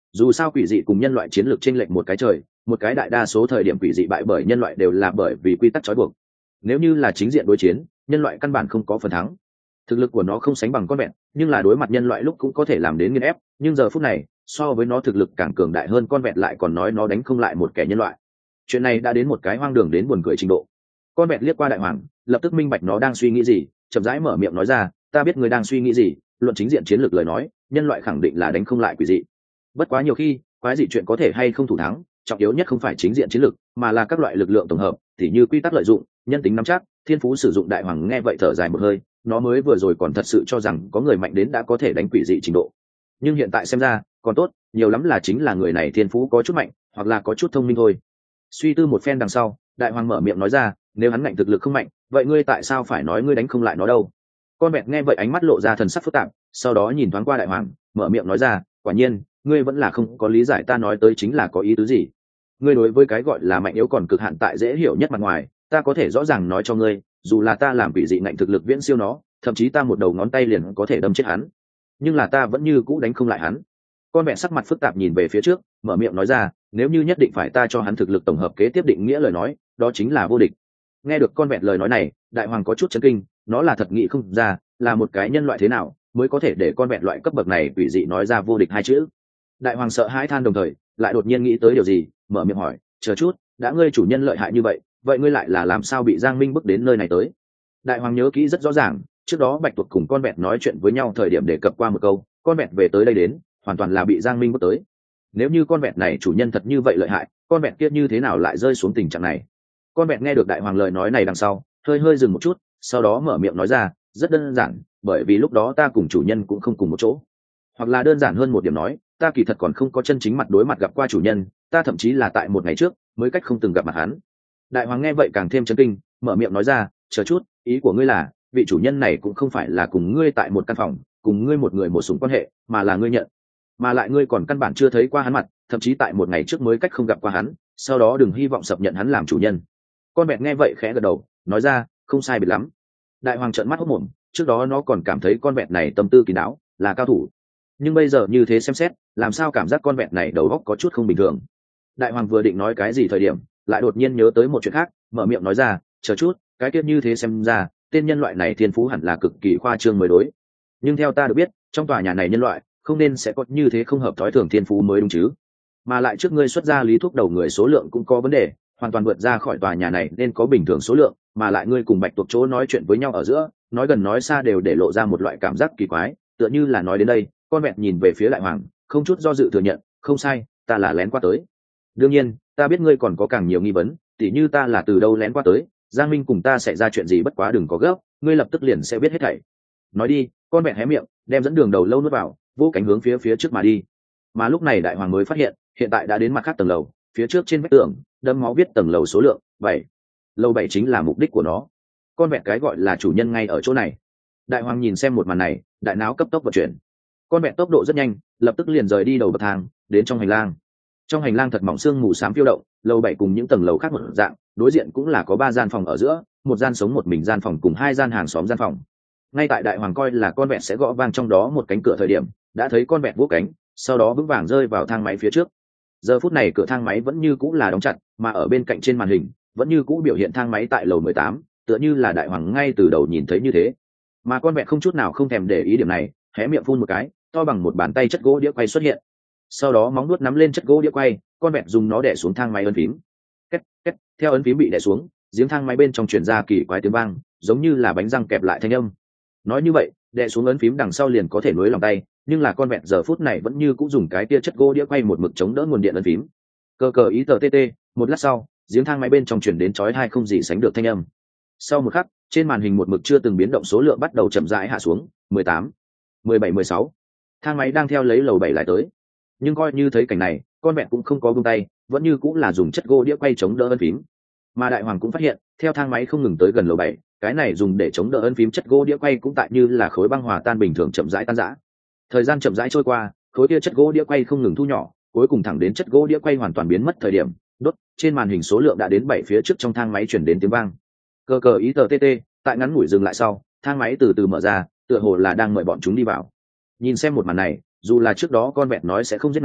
Speaker 1: Dù sao quỷ dị cùng nhân loại chiến lược chênh lệch một cái trời, một cái đại đa số thời điểm quỷ dị bại bởi nhân loại đều là bởi vì quy tắc trói buộc. Nếu như là chính diện đối chiến, nhân loại căn bản không có phần thắng. Thực lực của nó không sánh bằng con vẹn, nhưng là đối mặt nhân loại lúc cũng có thể làm đến nghiền ép, nhưng giờ phút này so với nó thực lực càng cường đại hơn con vẹn lại còn nói nó đánh không lại một kẻ nhân loại. Chuyện này đã đến một cái hoang đường đến buồn cười trình độ. Con vẹn liếc qua đại hoàng, lập tức minh bạch nó đang suy nghĩ gì, chậm rãi mở miệng nói ra, ta biết người đang suy nghĩ gì, luận chính diện chiến lược lời nói, nhân loại khẳng định là đánh không lại quỷ dị. Bất quá nhiều khi quái dị chuyện có thể hay không thủ thắng, trọng yếu nhất không phải chính diện chiến lược, mà là các loại lực lượng tổng hợp, tỉ như quy tắc lợi dụng, nhân tính nắm chắc, thiên phú sử dụng. Đại hoàng nghe vậy thở dài một hơi, nó mới vừa rồi còn thật sự cho rằng có người mạnh đến đã có thể đánh quỷ dị trình độ, nhưng hiện tại xem ra còn tốt, nhiều lắm là chính là người này thiên phú có chút mạnh, hoặc là có chút thông minh thôi. Suy tư một phen đằng sau, đại hoàng mở miệng nói ra, nếu hắn mạnh thực lực không mạnh, vậy ngươi tại sao phải nói ngươi đánh không lại nó đâu? Con vẹt nghe vậy ánh mắt lộ ra thần sắc phức tạp, sau đó nhìn thoáng qua đại hoàng, mở miệng nói ra, quả nhiên ngươi vẫn là không có lý giải ta nói tới chính là có ý tứ gì. Ngươi đối với cái gọi là mạnh yếu còn cực hạn tại dễ hiểu nhất mặt ngoài, ta có thể rõ ràng nói cho ngươi, dù là ta làm quỷ dị ngạnh thực lực viễn siêu nó, thậm chí ta một đầu ngón tay liền có thể đâm chết hắn, nhưng là ta vẫn như cũ đánh không lại hắn. Con vẹn sắc mặt phức tạp nhìn về phía trước, mở miệng nói ra, nếu như nhất định phải ta cho hắn thực lực tổng hợp kế tiếp định nghĩa lời nói, đó chính là vô địch. Nghe được con vẹn lời nói này, đại hoàng có chút chấn kinh, nó là thật nghĩ không ra là một cái nhân loại thế nào mới có thể để con vẹn loại cấp bậc này quỷ dị nói ra vô địch hai chữ. Đại hoàng sợ hãi than, đồng thời lại đột nhiên nghĩ tới điều gì, mở miệng hỏi, chờ chút, đã ngươi chủ nhân lợi hại như vậy, vậy ngươi lại là làm sao bị Giang Minh bước đến nơi này tới? Đại hoàng nhớ kỹ rất rõ ràng, trước đó bạch tuộc cùng con vẹn nói chuyện với nhau thời điểm đề cập qua một câu, con vẹn về tới đây đến hoàn toàn là bị Giang Minh bước tới. Nếu như con vẹn này chủ nhân thật như vậy lợi hại, con vẹn kia như thế nào lại rơi xuống tình trạng này? Con vẹn nghe được đại hoàng lời nói này đằng sau, hơi hơi dừng một chút, sau đó mở miệng nói ra, rất đơn giản, bởi vì lúc đó ta cùng chủ nhân cũng không cùng một chỗ. Hoặc là đơn giản hơn một điểm nói, ta kỳ thật còn không có chân chính mặt đối mặt gặp qua chủ nhân, ta thậm chí là tại một ngày trước mới cách không từng gặp mặt hắn. Đại hoàng nghe vậy càng thêm chấn kinh, mở miệng nói ra, chờ chút, ý của ngươi là vị chủ nhân này cũng không phải là cùng ngươi tại một căn phòng, cùng ngươi một người một súng quan hệ, mà là ngươi nhận, mà lại ngươi còn căn bản chưa thấy qua hắn mặt, thậm chí tại một ngày trước mới cách không gặp qua hắn, sau đó đừng hy vọng sập nhận hắn làm chủ nhân. Con vẹn nghe vậy khẽ gật đầu, nói ra, không sai biệt lắm. Đại hoàng trợn mắt hốt mồm, trước đó nó còn cảm thấy con vẹn này tâm tư kín đáo, là cao thủ, nhưng bây giờ như thế xem xét, làm sao cảm giác con vẹn này đầu óc có chút không bình thường. Đại hoàng vừa định nói cái gì thời điểm, lại đột nhiên nhớ tới một chuyện khác, mở miệng nói ra, chờ chút, cái tiết như thế xem ra tên nhân loại này thiên phú hẳn là cực kỳ khoa trương mới đối, nhưng theo ta được biết, trong tòa nhà này nhân loại không nên sẽ có như thế không hợp thói thường thiên phú mới đúng chứ? Mà lại trước ngươi xuất ra lý thuốc đầu người số lượng cũng có vấn đề, hoàn toàn vượt ra khỏi tòa nhà này nên có bình thường số lượng, mà lại ngươi cùng bạch tuộc chỗ nói chuyện với nhau ở giữa, nói gần nói xa đều để lộ ra một loại cảm giác kỳ quái, tựa như là nói đến đây, con vẹn nhìn về phía đại hoàng, không chút do dự thừa nhận, không sai, ta là lén qua tới. Đương nhiên, ta biết ngươi còn có càng nhiều nghi vấn, tỉ như ta là từ đâu lén qua tới, Giang Minh cùng ta xảy ra chuyện gì, bất quá đừng có gấp, ngươi lập tức liền sẽ biết hết thảy. Nói đi, con vẹn hé miệng, đem dẫn đường đầu lâu nuốt vào, vỗ cánh hướng phía trước mà đi. Mà lúc này đại hoàng mới phát hiện, hiện tại đã đến mặt khác tầng lầu, phía trước trên vách tường đâm máu viết tầng lầu số lượng 7. Lầu 7 chính là mục đích của nó. Con vẹn cái gọi là chủ nhân ngay ở chỗ này. Đại hoàng nhìn xem một màn này, đại não cấp tốc vận chuyển. Con vẹn tốc độ rất nhanh, lập tức liền rời đi đầu bậc thang, đến trong hành lang. Trong hành lang thật mỏng sương mù xám phiêu động, lầu 7 cùng những tầng lầu khác một dạng, đối diện cũng là có 3 gian phòng ở giữa, một gian sống một mình gian phòng cùng 2 gian hàng xóm gian phòng. Ngay tại đại hoàng coi là con vẹn sẽ gõ vang trong đó một cánh cửa thời điểm, đã thấy con vẹn vỗ cánh, sau đó vững vàng rơi vào thang máy phía trước. Giờ phút này cửa thang máy vẫn như cũ là đóng chặt, mà ở bên cạnh trên màn hình vẫn như cũ biểu hiện thang máy tại lầu 18, tựa như là đại hoàng ngay từ đầu nhìn thấy như thế. Mà con vẹn không chút nào không thèm để ý điểm này, hé miệng phun một cái, to bằng một bàn tay chất gỗ đĩa quay xuất hiện. Sau đó móng nuốt nắm lên chất gỗ đĩa quay, con vẹn dùng nó đè xuống thang máy ấn phím. Két két, theo ấn phím bị đè xuống, giếng thang máy bên trong truyền ra kỳ quái tiếng vang, giống như là bánh răng kẹp lại thanh âm. Nói như vậy, đè xuống ấn phím đằng sau liền có thể nối lòng tay, nhưng là con vẹn giờ phút này vẫn như cũ dùng cái tia chất gỗ đĩa quay một mực chống đỡ nguồn điện ấn phím. Cờ cờ ý tờ tt, một lát sau, giếng thang máy bên trong truyền đến chói tai không gì sánh được thanh âm. Sau một khắc, trên màn hình một mực chưa từng biến động số lượng bắt đầu chậm rãi hạ xuống, 18, 17, 16. Thang máy đang theo lấy lầu 7 lại tới. Nhưng coi như thấy cảnh này, con vẹn cũng không có buông tay, vẫn như cũng là dùng chất gỗ đĩa quay chống đỡ ấn phím. Mà đại hoàng cũng phát hiện, theo thang máy không ngừng tới gần lầu 7, cái này dùng để chống đỡ ấn phím chất gỗ đĩa quay cũng tại như là khối băng hòa tan bình thường chậm rãi tan rã. Thời gian chậm rãi trôi qua, khối kia chất gỗ đĩa quay không ngừng thu nhỏ, cuối cùng thẳng đến chất gỗ đĩa quay hoàn toàn biến mất thời điểm, đốt, trên màn hình số lượng đã đến 7 phía trước trong thang máy chuyển đến tiếng vang. Cờ cờ ý tờ tt, tại ngắn ngủi dừng lại sau, thang máy từ từ mở ra, tựa hồ là đang mời bọn chúng đi vào. Nhìn xem một màn này, dù là trước đó con vẹn nói sẽ không giết nó,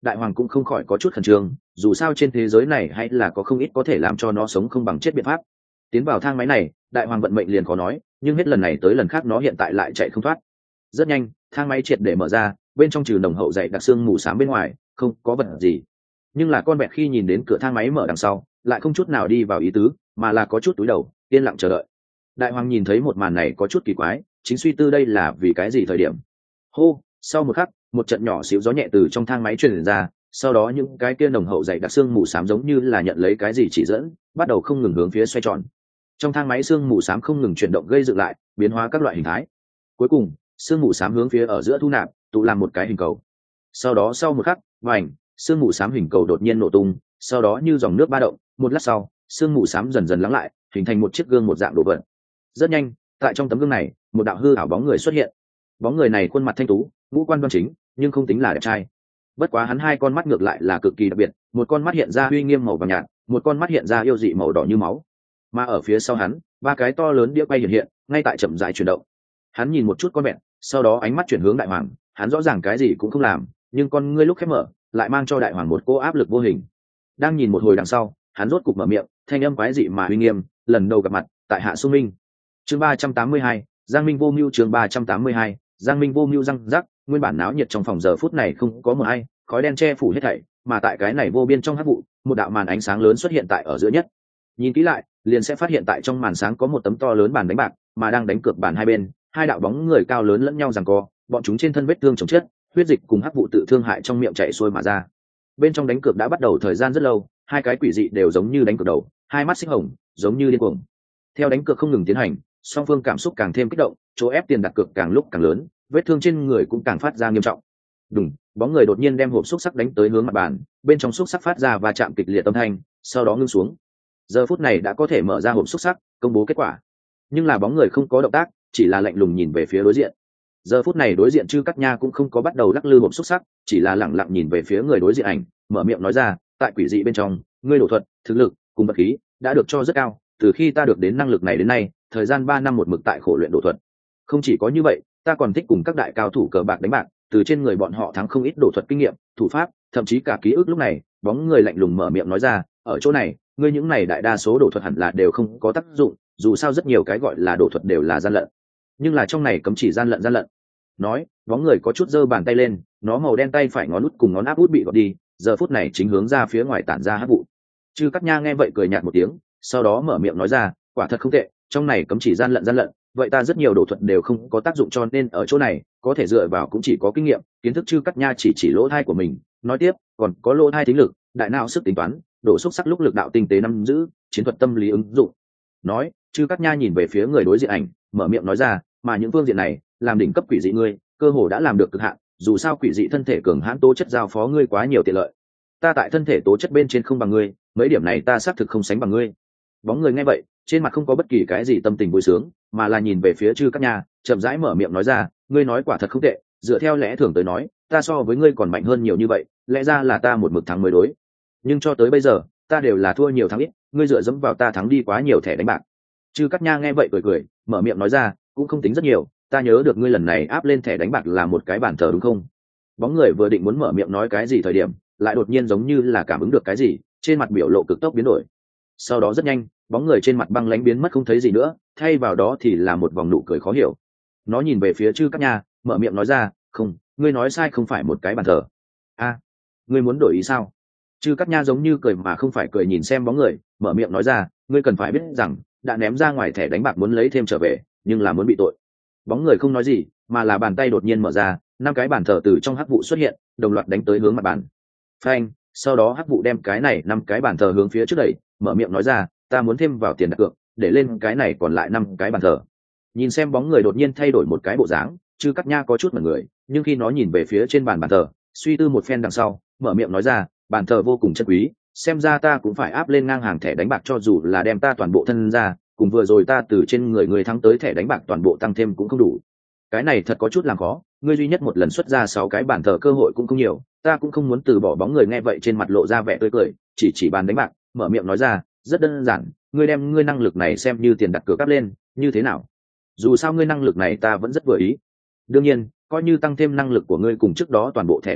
Speaker 1: đại hoàng cũng không khỏi có chút khẩn trương, dù sao trên thế giới này hay là có không ít có thể làm cho nó sống không bằng chết biện pháp. Tiến vào thang máy này, đại hoàng vận mệnh liền khó nói, nhưng hết lần này tới lần khác nó hiện tại lại chạy không thoát. Rất nhanh, thang máy triệt để mở ra, bên trong trừ nồng hậu dày đặc xương mù xám bên ngoài, không có vật gì. Nhưng là con vẹt khi nhìn đến cửa thang máy mở đằng sau, lại không chút nào đi vào ý tứ, mà là có chút túi đầu, yên lặng chờ đợi. Đại hoàng nhìn thấy một màn này có chút kỳ quái, chính suy tư đây là vì cái gì thời điểm. Hô, sau một khắc, một trận nhỏ xíu gió nhẹ từ trong thang máy truyền ra, sau đó những cái kia nồng hậu dày đặc xương mù xám giống như là nhận lấy cái gì chỉ dẫn, bắt đầu không ngừng hướng phía xoay tròn. Trong thang máy xương mù xám không ngừng chuyển động gây dựng lại, biến hóa các loại hình thái. Cuối cùng, xương mù xám hướng phía ở giữa thu nạp, tụ làm một cái hình cầu. Sau đó sau một khắc, vành, xương mù xám hình cầu đột nhiên nổ tung, sau đó như dòng nước ba động, một lát sau, xương mù xám dần dần lắng lại, hình thành một chiếc gương một dạng đồ vật. Rất nhanh, tại trong tấm gương này, một đạo hư ảo bóng người xuất hiện. Bóng người này khuôn mặt thanh tú, ngũ quan đoan chính, nhưng không tính là đẹp trai. Bất quá hắn hai con mắt ngược lại là cực kỳ đặc biệt, một con mắt hiện ra uy nghiêm màu vàng nhạt, một con mắt hiện ra yêu dị màu đỏ như máu. Mà ở phía sau hắn, ba cái to lớn đĩa quay hiện hiện, ngay tại chậm rãi chuyển động. Hắn nhìn một chút con vẹn, sau đó ánh mắt chuyển hướng đại hoàng, hắn rõ ràng cái gì cũng không làm, nhưng con ngươi lúc khép mở, lại mang cho đại hoàng một cô áp lực vô hình. Đang nhìn một hồi đằng sau, hắn rốt cục mở miệng, thanh âm quái dị mà uy nghiêm, lần đầu gặp mặt, tại Hạ Xuân Minh. Chương 382, Giang Minh vô mưu. Chương 382, Giang Minh vô mưu răng rắc, nguyên bản náo nhiệt trong phòng giờ phút này không có một ai, khói đen che phủ hết thảy, mà tại cái này vô biên trong hắc vụ, một đạo màn ánh sáng lớn xuất hiện tại ở giữa nhất. Nhìn kỹ lại, liền sẽ phát hiện tại trong màn sáng có một tấm to lớn bàn đánh bạc, mà đang đánh cược bàn hai bên, hai đạo bóng người cao lớn lẫn nhau giằng co, bọn chúng trên thân vết thương chồng chất, huyết dịch cùng hắc vụ tự thương hại trong miệng chảy xuôi mà ra. Bên trong đánh cược đã bắt đầu thời gian rất lâu, hai cái quỷ dị đều giống như đánh cược đầu, hai mắt xích hồng, giống như điên cuồng. Theo đánh cược không ngừng tiến hành, song phương cảm xúc càng thêm kích động, chỗ ép tiền đặt cược càng lúc càng lớn, vết thương trên người cũng càng phát ra nghiêm trọng. Đùng, bóng người đột nhiên đem hộp xúc sắc đánh tới hướng mặt bàn, bên trong xúc sắc phát ra và chạm kịch liệt âm thanh, sau đó ngưng xuống. Giờ phút này đã có thể mở ra hộp xúc sắc, công bố kết quả. Nhưng là bóng người không có động tác, chỉ là lạnh lùng nhìn về phía đối diện. Giờ phút này đối diện Trư Cát Nha cũng không có bắt đầu lắc lư hộp xúc sắc, chỉ là lẳng lặng nhìn về phía người đối diện ảnh, mở miệng nói ra, tại quỷ dị bên trong, ngươi đổ thuật, thực lực cùng vật khí đã được cho rất cao, từ khi ta được đến năng lực này đến nay, thời gian 3 năm một mực tại khổ luyện đổ thuật. Không chỉ có như vậy, ta còn thích cùng các đại cao thủ cờ bạc đánh bạc, từ trên người bọn họ thắng không ít đổ thuật kinh nghiệm, thủ pháp, thậm chí cả ký ức. Lúc này, bóng người lạnh lùng mở miệng nói ra, ở chỗ này, ngươi những này đại đa số đổ thuật hẳn là đều không có tác dụng, dù sao rất nhiều cái gọi là đổ thuật đều là gian lận. Nhưng là trong này cấm chỉ gian lận. Nói, bóng người có chút giơ bàn tay lên, nó màu đen tay phải ngón út cùng ngón áp út bị gọt đi, giờ phút này chính hướng ra phía ngoài tản ra hắc vụ. Trư Cát Nha nghe vậy cười nhạt một tiếng, sau đó mở miệng nói ra, quả thật không tệ, trong này cấm chỉ gian lận, vậy ta rất nhiều đổ thuật đều không có tác dụng, cho nên ở chỗ này có thể dựa vào cũng chỉ có kinh nghiệm, kiến thức. Trư Cát Nha chỉ lỗ thai của mình, nói tiếp, còn có lỗ thai thính lực, đại não sức tính toán, đổ xúc sắc lúc lực đạo tinh tế nắm giữ, chiến thuật tâm lý ứng dụng. Nói, Trư Cát Nha nhìn về phía người đối diện ảnh, mở miệng nói ra, mà những phương diện này, làm đỉnh cấp quỷ dị ngươi, cơ hồ đã làm được cực hạn, dù sao quỷ dị thân thể cường hãn tố chất giao phó ngươi quá nhiều tiện lợi. Ta tại thân thể tố chất bên trên không bằng ngươi, mấy điểm này ta xác thực không sánh bằng ngươi. Bóng người nghe vậy, trên mặt không có bất kỳ cái gì tâm tình vui sướng, mà là nhìn về phía Trư Cát Nha, chậm rãi mở miệng nói ra, ngươi nói quả thật không tệ, dựa theo lẽ thường tới nói, ta so với ngươi còn mạnh hơn nhiều như vậy, lẽ ra là ta một mực thắng mới đối. Nhưng cho tới bây giờ, ta đều là thua nhiều thắng ít, ngươi dựa dẫm vào ta thắng đi quá nhiều thẻ đánh bạc. Trư Cát Nha nghe vậy cười, mở miệng nói ra, cũng không tính rất nhiều, ta nhớ được ngươi lần này áp lên thẻ đánh bạc là một cái bàn thờ đúng không? Bóng người vừa định muốn mở miệng nói cái gì thời điểm, lại đột nhiên giống như là cảm ứng được cái gì, trên mặt biểu lộ cực tốc biến đổi. Sau đó rất nhanh, bóng người trên mặt băng lãnh biến mất không thấy gì nữa, thay vào đó thì là một vòng nụ cười khó hiểu. Nó nhìn về phía Trư Cát Nha, mở miệng nói ra, không, ngươi nói sai, không phải một cái bàn thờ. A, ngươi muốn đổi ý sao? Trư Cát Nha giống như cười mà không phải cười nhìn xem bóng người, mở miệng nói ra, ngươi cần phải biết rằng, đã ném ra ngoài thẻ đánh bạc muốn lấy thêm trở về, nhưng là muốn bị tội. Bóng người không nói gì, mà là bàn tay đột nhiên mở ra, 5 cái bàn thờ từ trong hắc vụ xuất hiện, đồng loạt đánh tới hướng mặt bàn. Phanh, sau đó hắc vụ đem cái này 5 cái bàn thờ hướng phía trước đẩy, mở miệng nói ra, ta muốn thêm vào tiền đặt cược, để lên cái này còn lại 5 cái bàn thờ. Nhìn xem bóng người đột nhiên thay đổi một cái bộ dáng, Trư Cát Nha có chút mẩn người, nhưng khi nó nhìn về phía trên bàn thờ, suy tư một phen đằng sau, mở miệng nói ra, bàn thờ vô cùng chân quý, xem ra ta cũng phải áp lên ngang hàng thẻ đánh bạc, cho dù là đem ta toàn bộ thân ra, cùng vừa rồi ta từ trên người thắng tới thẻ đánh bạc toàn bộ tăng thêm cũng không đủ. Cái này thật có chút làm khó, ngươi duy nhất một lần xuất ra 6 cái bàn thờ cơ hội cũng không nhiều, ta cũng không muốn từ bỏ. Bóng người nghe vậy trên mặt lộ ra vẻ tươi cười, chỉ bàn đánh bạc, mở miệng nói ra, rất đơn giản, ngươi đem ngươi năng lực này xem như tiền đặt cược áp lên, như thế nào? Dù sao ngươi năng lực này ta vẫn rất vừa ý. Đương nhiên, coi như tăng thêm năng lực của ngươi cùng trước đó toàn bộ thẻ đánh bạc,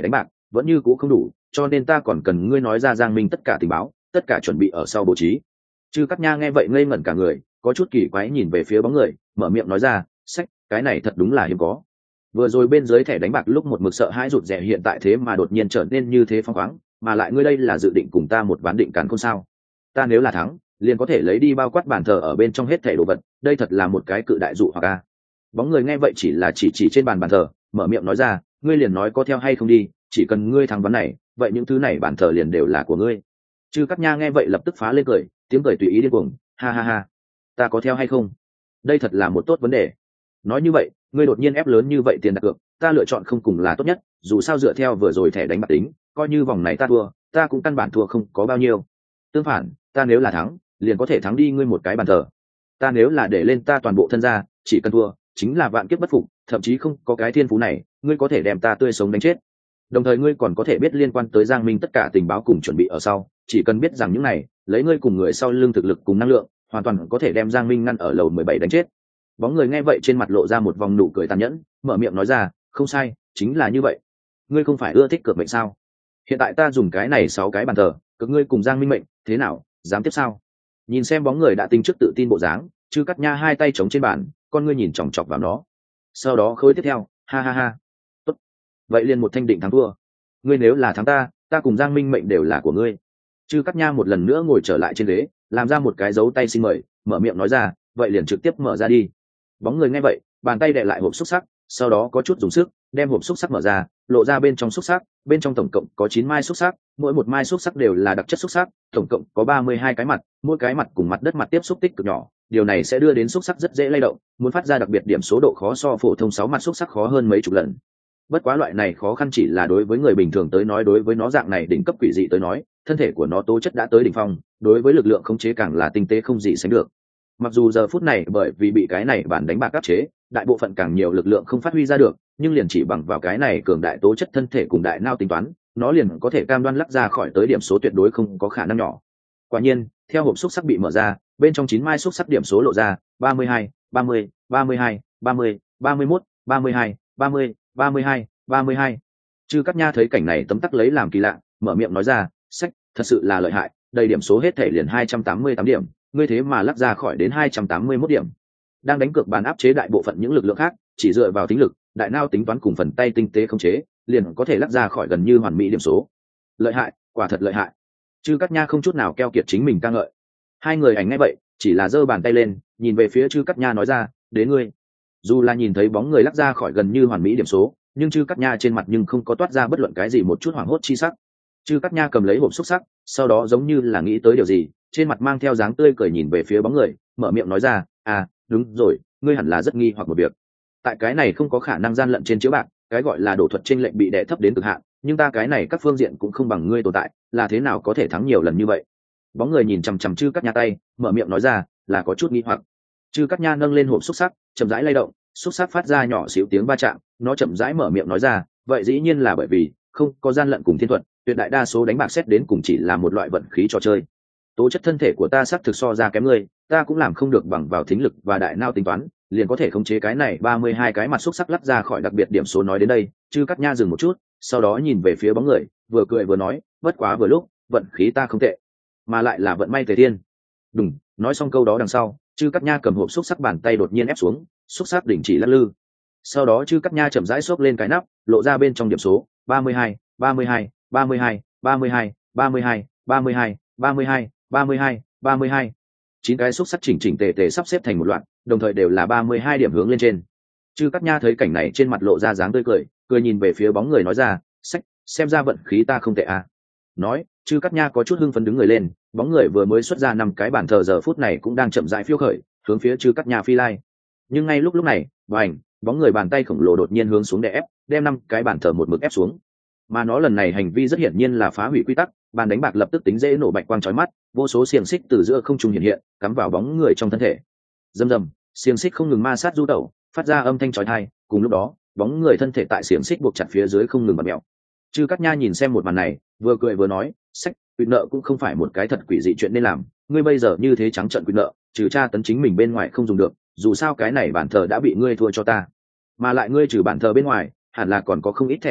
Speaker 1: vẫn như cũ không đủ, cho nên ta còn cần ngươi nói ra Giang Minh tất cả tình báo, tất cả chuẩn bị ở sau bố trí. Chư Cát Nha nghe vậy ngây ngẩn cả người, có chút kỳ quái nhìn về phía bóng người, mở miệng nói ra, sách, cái này thật đúng là hiếm có. Vừa rồi bên dưới thẻ đánh bạc lúc một mực sợ hãi rụt rè, hiện tại thế mà đột nhiên trở nên như thế phóng khoáng, mà lại ngươi đây là dự định cùng ta một ván định càn khôn sao? Ta nếu là thắng, liền có thể lấy đi bao quát bàn thờ ở bên trong hết thẻ đồ vật, đây thật là một cái cự đại dụ hoặc a. Bóng người nghe vậy chỉ là chỉ trên bàn thờ, mở miệng nói ra, ngươi liền nói có theo hay không đi, chỉ cần ngươi thắng ván này, vậy những thứ này bàn thờ liền đều là của ngươi. Chư Cát Nha nghe vậy lập tức phá lên cười, tiếng cười tùy ý điên cuồng, ha ha ha, ta có theo hay không? Đây thật là một tốt vấn đề. Nói như vậy, ngươi đột nhiên ép lớn như vậy tiền đặt cược, ta lựa chọn không cùng là tốt nhất, dù sao dựa theo vừa rồi thẻ đánh bạc tính, coi như vòng này ta thua, ta cũng căn bản thua không có bao nhiêu. Tương phản, ta nếu là thắng, liền có thể thắng đi ngươi một cái bàn thờ. Ta nếu là để lên ta toàn bộ thân gia, chỉ cần thua, chính là vạn kiếp bất phục, thậm chí không có cái thiên phú này, ngươi có thể đem ta tươi sống đánh chết. Đồng thời ngươi còn có thể biết liên quan tới Giang Minh tất cả tình báo cùng chuẩn bị ở sau, chỉ cần biết rằng những này, lấy ngươi cùng người sau lưng thực lực cùng năng lượng, hoàn toàn có thể đem Giang Minh ngăn ở lầu 17 đánh chết. Bóng người nghe vậy trên mặt lộ ra một vòng nụ cười tàn nhẫn, mở miệng nói ra, không sai, chính là như vậy. Ngươi không phải ưa thích cược mệnh sao? Hiện tại ta dùng cái này 6 cái bàn thờ, cực ngươi cùng Giang Minh mệnh, thế nào, dám tiếp sao? Nhìn xem bóng người đã tính trước tự tin bộ dáng, Chư Cát Nha hai tay chống trên bàn, con ngươi nhìn chòng chọc vào nó. Sau đó khối tiếp theo, ha ha ha. Tốt. Vậy liền một thanh định thắng thua. Ngươi nếu là thắng ta cùng Giang Minh mệnh đều là của ngươi. Chư Cát Nha một lần nữa ngồi trở lại trên ghế, làm ra một cái dấu tay xin mời, mở miệng nói ra, vậy liền trực tiếp mở ra đi. Bóng người nghe vậy, bàn tay đè lại hộp xúc xắc, sau đó có chút dùng sức, đem hộp xúc xắc mở ra, lộ ra bên trong xúc xắc, bên trong tổng cộng có 9 mai xúc xắc, mỗi một mai xúc xắc đều là đặc chất xúc xắc, tổng cộng có 32 cái mặt, mỗi cái mặt cùng mặt đất mặt tiếp xúc tích cực nhỏ, điều này sẽ đưa đến xúc xắc rất dễ lay động, muốn phát ra đặc biệt điểm số độ khó so phổ thông 6 mặt xúc xắc khó hơn mấy chục lần. Bất quá loại này khó khăn chỉ là đối với người bình thường tới nói, đối với nó dạng này đỉnh cấp quỷ dị tới nói, thân thể của nó tố chất đã tới đỉnh phong, đối với lực lượng khống chế càng là tinh tế không gì sánh được. Mặc dù giờ phút này bởi vì bị cái này bản đánh bạc áp chế, đại bộ phận càng nhiều lực lượng không phát huy ra được, nhưng liền chỉ bằng vào cái này cường đại tố chất thân thể cùng đại não tính toán, nó liền có thể cam đoan lắc ra khỏi tới điểm số tuyệt đối không có khả năng nhỏ. Quả nhiên, theo hộp xúc sắc bị mở ra, bên trong 9 mai xúc sắc điểm số lộ ra 32, 30, 32, 30, 31, 32, 30, 32, 32. Chư Cát Nha thấy cảnh này tấm tắc lấy làm kỳ lạ, mở miệng nói ra, sách, thật sự là lợi hại, đầy điểm số hết thể liền 288 điểm, ngươi thế mà lắc ra khỏi đến 281 điểm. Đang đánh cược bàn áp chế đại bộ phận những lực lượng khác, chỉ dựa vào tính lực, đại não tính toán cùng phần tay tinh tế khống chế, liền có thể lắc ra khỏi gần như hoàn mỹ điểm số. Lợi hại, quả thật lợi hại. Chư Cát Nha không chút nào keo kiệt chính mình ca ngợi. Hai người ảnh nghe vậy, chỉ là giơ bàn tay lên, nhìn về phía Chư Cát Nha nói ra, đến ngươi. Dù là nhìn thấy bóng người lắc ra khỏi gần như hoàn mỹ điểm số, nhưng Chư Cát Nha trên mặt nhưng không có toát ra bất luận cái gì một chút hoảng hốt chi sắc. Chư Cát Nha cầm lấy hộp xúc sắc, sau đó giống như là nghĩ tới điều gì, trên mặt mang theo dáng tươi cười nhìn về phía bóng người, mở miệng nói ra, à, đúng rồi, ngươi hẳn là rất nghi hoặc một việc. Tại cái này không có khả năng gian lận trên chiếu bạc, cái gọi là đổ thuật chênh lệnh bị đè thấp đến cực hạn, nhưng ta cái này các phương diện cũng không bằng ngươi tồn tại, là thế nào có thể thắng nhiều lần như vậy? Bóng người nhìn chằm chằm Chư Cát Nha tay, mở miệng nói ra, là có chút nghi hoặc. Chư Cát Nha nâng lên hộp xúc sắc, chậm rãi lay động, xúc sắc phát ra nhỏ xíu tiếng va chạm, nó chậm rãi mở miệng nói ra, vậy dĩ nhiên là bởi vì không có gian lận cùng thiên thuật, tuyệt đại đa số đánh bạc xét đến cùng chỉ là một loại vận khí trò chơi. Tố chất thân thể của ta xác thực so ra kém ngươi, ta cũng làm không được bằng vào thính lực và đại não tính toán, liền có thể khống chế cái này 32 cái mặt xúc sắc lắc ra khỏi đặc biệt điểm số. Nói đến đây, Chư Cát Nha dừng một chút, sau đó nhìn về phía bóng người, vừa cười vừa nói, bất quá vừa lúc, vận khí ta không tệ, mà lại là vận may tề thiên. Đùng, nói xong câu đó đằng sau, Chư Cát Nha cầm hộp xúc sắc bàn tay đột nhiên ép xuống, xúc sắc đình chỉ lắc lư. Sau đó Chư Cát Nha chậm rãi xốc lên cái nắp, lộ ra bên trong điểm số 32, 32, 32, 32, 32, 32, 32, 32, 32. 9 cái xúc sắc chỉnh chỉnh tề tề sắp xếp thành một loạt, đồng thời đều là 32 điểm hướng lên trên. Chư Cát Nha thấy cảnh này trên mặt lộ ra dáng tươi cười, cười nhìn về phía bóng người nói ra, sách, xem ra vận khí ta không tệ à. Nói, Chư Cát Nha có chút hưng phấn đứng người lên, bóng người vừa mới xuất ra 5 cái bàn thờ giờ phút này cũng đang chậm rãi phiêu khởi, hướng phía Chư Cát Nha phi lai. Nhưng ngay lúc này, bành, bóng người bàn tay khổng lồ đột nhiên hướng xuống để ép, đem 5 cái bàn thờ một mực ép xuống. Mà nó lần này hành vi rất hiển nhiên là phá hủy quy tắc, bàn đánh bạc lập tức tính dễ nổ bạch quang chói mắt, vô số xiềng xích từ giữa không trung hiện hiện, cắm vào bóng người trong thân thể. Rầm rầm, xiềng xích không ngừng ma sát du tẩu, phát ra âm thanh chói tai, cùng lúc đó, bóng người thân thể tại xiềng xích buộc chặt phía dưới không ngừng bật mèo. Chư Cát Nha nhìn xem một màn này, vừa cười vừa nói, sách, quy nợ cũng không phải một cái thật quỷ dị chuyện nên làm, ngươi bây giờ như thế trắng trợn quy nợ, trừ tra tấn chính mình bên ngoài không dùng được, dù sao cái này bản thờ đã bị ngươi thua cho ta, mà lại ngươi trừ bản thờ bên ngoài, hẳn là còn có không ít thẻ đánh bạc,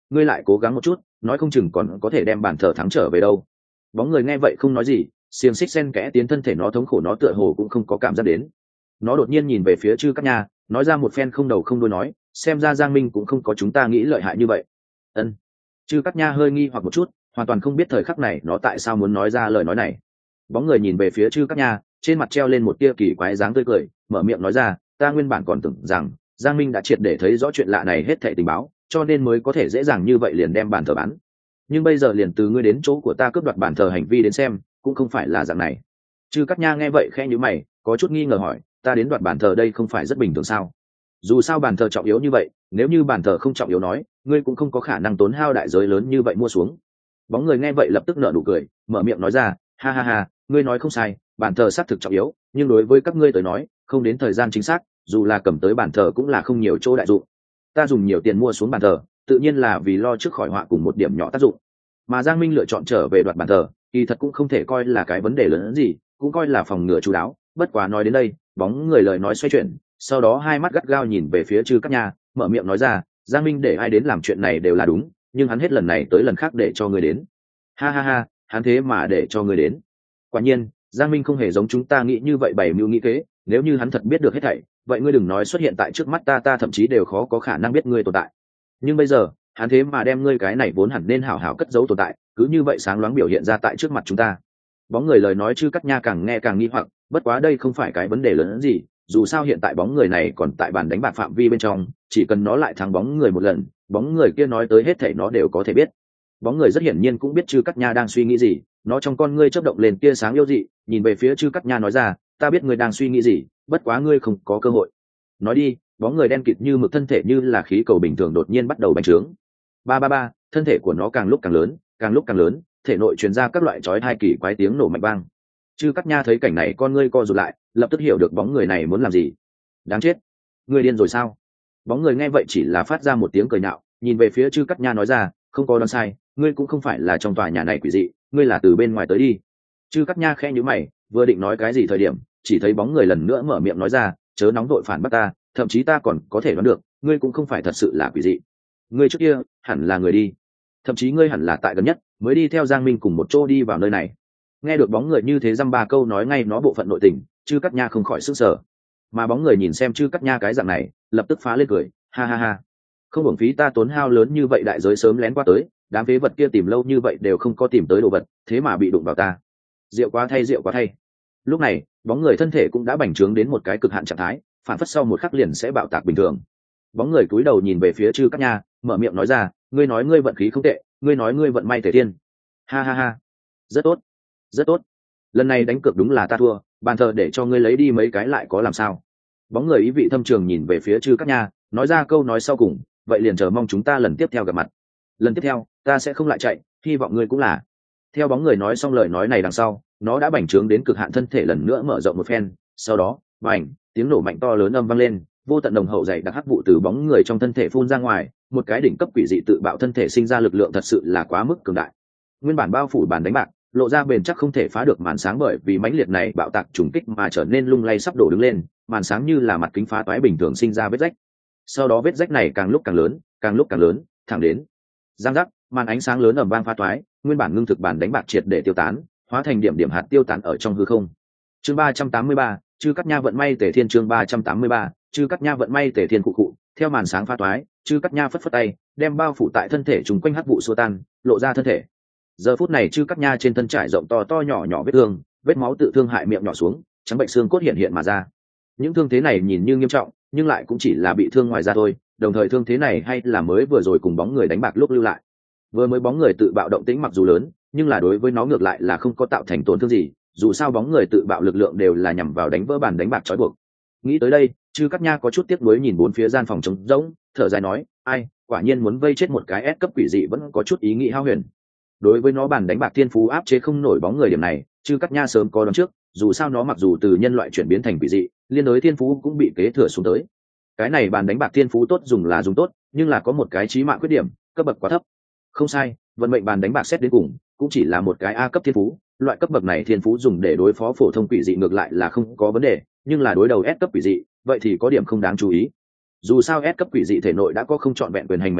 Speaker 1: ngươi lại cố gắng một chút, nói không chừng còn có thể đem bàn thờ thắng trở về đâu. Bóng người nghe vậy không nói gì, xiềng xích sen kẽ tiến thân thể nó thống khổ nó tựa hồ cũng không có cảm giác đến. Nó đột nhiên nhìn về phía Trư Cát Nha, nói ra một phen không đầu không đuôi nói, xem ra Giang Minh cũng không có chúng ta nghĩ lợi hại như vậy. Ân. Trư Cát Nha hơi nghi hoặc một chút, hoàn toàn không biết thời khắc này nó tại sao muốn nói ra lời nói này. Bóng người nhìn về phía Trư Cát Nha, trên mặt treo lên một tia kỳ quái dáng tươi cười, mở miệng nói ra, ta nguyên bản còn tưởng rằng Giang Minh đã triệt để thấy rõ chuyện lạ này hết thảy tình báo, cho nên mới có thể dễ dàng như vậy liền đem bàn thờ bán. Nhưng bây giờ liền từ ngươi đến chỗ của ta cướp đoạt bàn thờ hành vi đến xem, cũng không phải là dạng này. Trư Cát Nha nghe vậy khẽ nhíu mày, có chút nghi ngờ hỏi, ta đến đoạt bàn thờ đây không phải rất bình thường sao? Dù sao bàn thờ trọng yếu như vậy, nếu như bàn thờ không trọng yếu nói, ngươi cũng không có khả năng tốn hao đại giới lớn như vậy mua xuống. Bóng người nghe vậy lập tức nở nụ cười, mở miệng nói ra, ha ha ha, ngươi nói không sai, bàn thờ xác thực trọng yếu, nhưng đối với các ngươi tới nói, không đến thời gian chính xác, dù là cầm tới bàn thờ cũng là không nhiều chỗ đại dụng. Ta dùng nhiều tiền mua xuống bàn thờ, tự nhiên là vì lo trước khỏi họa cùng một điểm nhỏ tác dụng. Mà Giang Minh lựa chọn trở về đoạt bàn thờ, kỳ thật cũng không thể coi là cái vấn đề lớn hơn gì, cũng coi là phòng ngừa chú đáo. Bất quá nói đến đây, bóng người lời nói xoay chuyển, sau đó hai mắt gắt gao nhìn về phía Trư Cát Nha, mở miệng nói ra, Giang Minh để ai đến làm chuyện này đều là đúng, nhưng hắn hết lần này tới lần khác để cho người đến. Ha ha ha, hắn thế mà để cho người đến. Quả nhiên, Giang Minh không hề giống chúng ta nghĩ như vậy bày mưu nghĩ kế, nếu như hắn thật biết được hết thảy, vậy ngươi đừng nói xuất hiện tại trước mắt ta thậm chí đều khó có khả năng biết ngươi tồn tại. Nhưng bây giờ, hắn thế mà đem ngươi cái này vốn hẳn nên hảo hảo cất giấu tồn tại, cứ như vậy sáng loáng biểu hiện ra tại trước mặt chúng ta. Bóng người lời nói Trư Cát Nha càng nghe càng nghi hoặc, bất quá đây không phải cái vấn đề lớn hơn gì, dù sao hiện tại bóng người này còn tại bàn đánh bạc phạm vi bên trong, chỉ cần nó lại thắng bóng người một lần, bóng người kia nói tới hết thảy nó đều có thể biết. Bóng người rất hiển nhiên cũng biết Trư Cát Nha đang suy nghĩ gì, nó trong con ngươi chớp động lên tia sáng yêu dị, nhìn về phía Trư Cát Nha nói ra, ta biết ngươi đang suy nghĩ gì, bất quá ngươi không có cơ hội. Nói đi. Bóng người đen kịt như mực thân thể như là khí cầu bình thường đột nhiên bắt đầu bành trướng. Ba ba ba, thân thể của nó càng lúc càng lớn, càng lúc càng lớn, thể nội truyền ra các loại chói tai kỳ quái tiếng nổ mạnh vang. Trư Cát Nha thấy cảnh này con ngươi co rụt lại, lập tức hiểu được bóng người này muốn làm gì. Đáng chết, ngươi điên rồi sao? Bóng người nghe vậy chỉ là phát ra một tiếng cười nhạo, nhìn về phía Trư Cát Nha nói ra, không có đoán sai, ngươi cũng không phải là trong tòa nhà này quỷ dị, ngươi là từ bên ngoài tới đi. Trư Cát Nha khẽ nhíu mày, vừa định nói cái gì thời điểm, chỉ thấy bóng người lần nữa mở miệng nói ra, chớ nóng đội phản bác ta, thậm chí ta còn có thể đoán được, ngươi cũng không phải thật sự là quỷ dị. Ngươi trước kia hẳn là người đi, thậm chí ngươi hẳn là tại gần nhất mới đi theo Giang Minh cùng một chỗ đi vào nơi này. Nghe được bóng người như thế dăm ba câu nói ngay nó bộ phận nội tình, Trư Cát Nha không khỏi sửng sở. Mà bóng người nhìn xem Trư Cát Nha cái dạng này, lập tức phá lên cười, ha ha ha, không uổng phí ta tốn hao lớn như vậy đại giới sớm lén qua tới, đám phế vật kia tìm lâu như vậy đều không có tìm tới đồ vật, thế mà bị đụng vào ta. Rượu quá thay, rượu quá thay. Lúc này, bóng người thân thể cũng đã bành trướng đến một cái cực hạn trạng thái, phản phất sau một khắc liền sẽ bạo tạc bình thường. Bóng người cúi đầu nhìn về phía Trư Cát Nha, mở miệng nói ra, ngươi nói ngươi vận khí không tệ, ngươi nói ngươi vận may thể thiên. Ha ha ha, rất tốt, rất tốt. Lần này đánh cược đúng là ta thua, bàn thờ để cho ngươi lấy đi mấy cái lại có làm sao? Bóng người ý vị thâm trường nhìn về phía Trư Cát Nha, nói ra câu nói sau cùng, vậy liền chờ mong chúng ta lần tiếp theo gặp mặt. Lần tiếp theo, ta sẽ không lại chạy, hy vọng ngươi cũng là. Theo bóng người nói xong lời nói này đằng sau, nó đã bành trướng đến cực hạn thân thể lần nữa mở rộng một phen, sau đó, bành, tiếng nổ mạnh to lớn âm vang lên, vô tận đồng hậu dày đặc hắc vụ từ bóng người trong thân thể phun ra ngoài, một cái đỉnh cấp quỷ dị tự bạo thân thể sinh ra lực lượng thật sự là quá mức cường đại. Nguyên bản bao phủ bàn đánh bạc, lộ ra bền chắc không thể phá được màn sáng bởi vì mãnh liệt này bạo tạc trùng kích mà trở nên lung lay sắp đổ đứng lên, màn sáng như là mặt kính phá toái bình thường sinh ra vết rách. Sau đó vết rách này càng lúc càng lớn, càng lúc càng lớn, thẳng đến giang giác, màn ánh sáng lớn ầm vang phá toái, nguyên bản ngưng thực bàn đánh bạc triệt để tiêu tán, hóa thành điểm điểm hạt tiêu tán ở trong hư không. Chương 383, Trư Cát Nha vận may tề thiên chương 383, Trư Cát Nha vận may tề thiên cụ cụ, theo màn sáng phá toái, Trư Cát Nha phất phất tay, đem bao phủ tại thân thể trùng quanh hắc vụ xua tan, lộ ra thân thể. Giờ phút này Trư Cát Nha trên thân trải rộng to to nhỏ nhỏ vết thương, vết máu tự thương hại miệng nhỏ xuống, trắng bệnh xương cốt hiện hiện mà ra. Những thương thế này nhìn như nghiêm trọng, nhưng lại cũng chỉ là bị thương ngoài da thôi, đồng thời thương thế này hay là mới vừa rồi cùng bóng người đánh bạc lúc lưu lại. Vừa mới bóng người tự bạo động tĩnh mặc dù lớn, nhưng là đối với nó ngược lại là không có tạo thành tổn thương gì, dù sao bóng người tự bạo lực lượng đều là nhằm vào đánh vỡ bàn đánh bạc trói buộc. Nghĩ tới đây, Trư Cát Nha có chút tiếc nuối nhìn bốn phía gian phòng trống rỗng, thở dài nói, ai, quả nhiên muốn vây chết một cái S cấp quỷ dị vẫn có chút ý nghĩ hao huyền. Đối với nó bàn đánh bạc thiên phú áp chế không nổi bóng người điểm này, Trư Cát Nha sớm có đoán trước, dù sao nó mặc dù từ nhân loại chuyển biến thành quỷ dị, liên đối thiên phú cũng bị kế thừa xuống tới. Cái này bàn đánh bạc thiên phú tốt dùng là dùng tốt, nhưng là có một cái chí mạng khuyết điểm, cấp bậc quá thấp. Không sai, vận mệnh bàn đánh bạc xét đến cùng cũng chỉ là một cái A cấp thiên phú, loại cấp bậc này thiên phú dùng để đối phó phổ thông quỷ dị ngược lại là không có vấn đề, nhưng là đối đầu S cấp quỷ dị, vậy thì có điểm không đáng chú ý. Dù sao S cấp quỷ dị thể nội đã có không trọn vẹn quyền hành mạnh vỡ,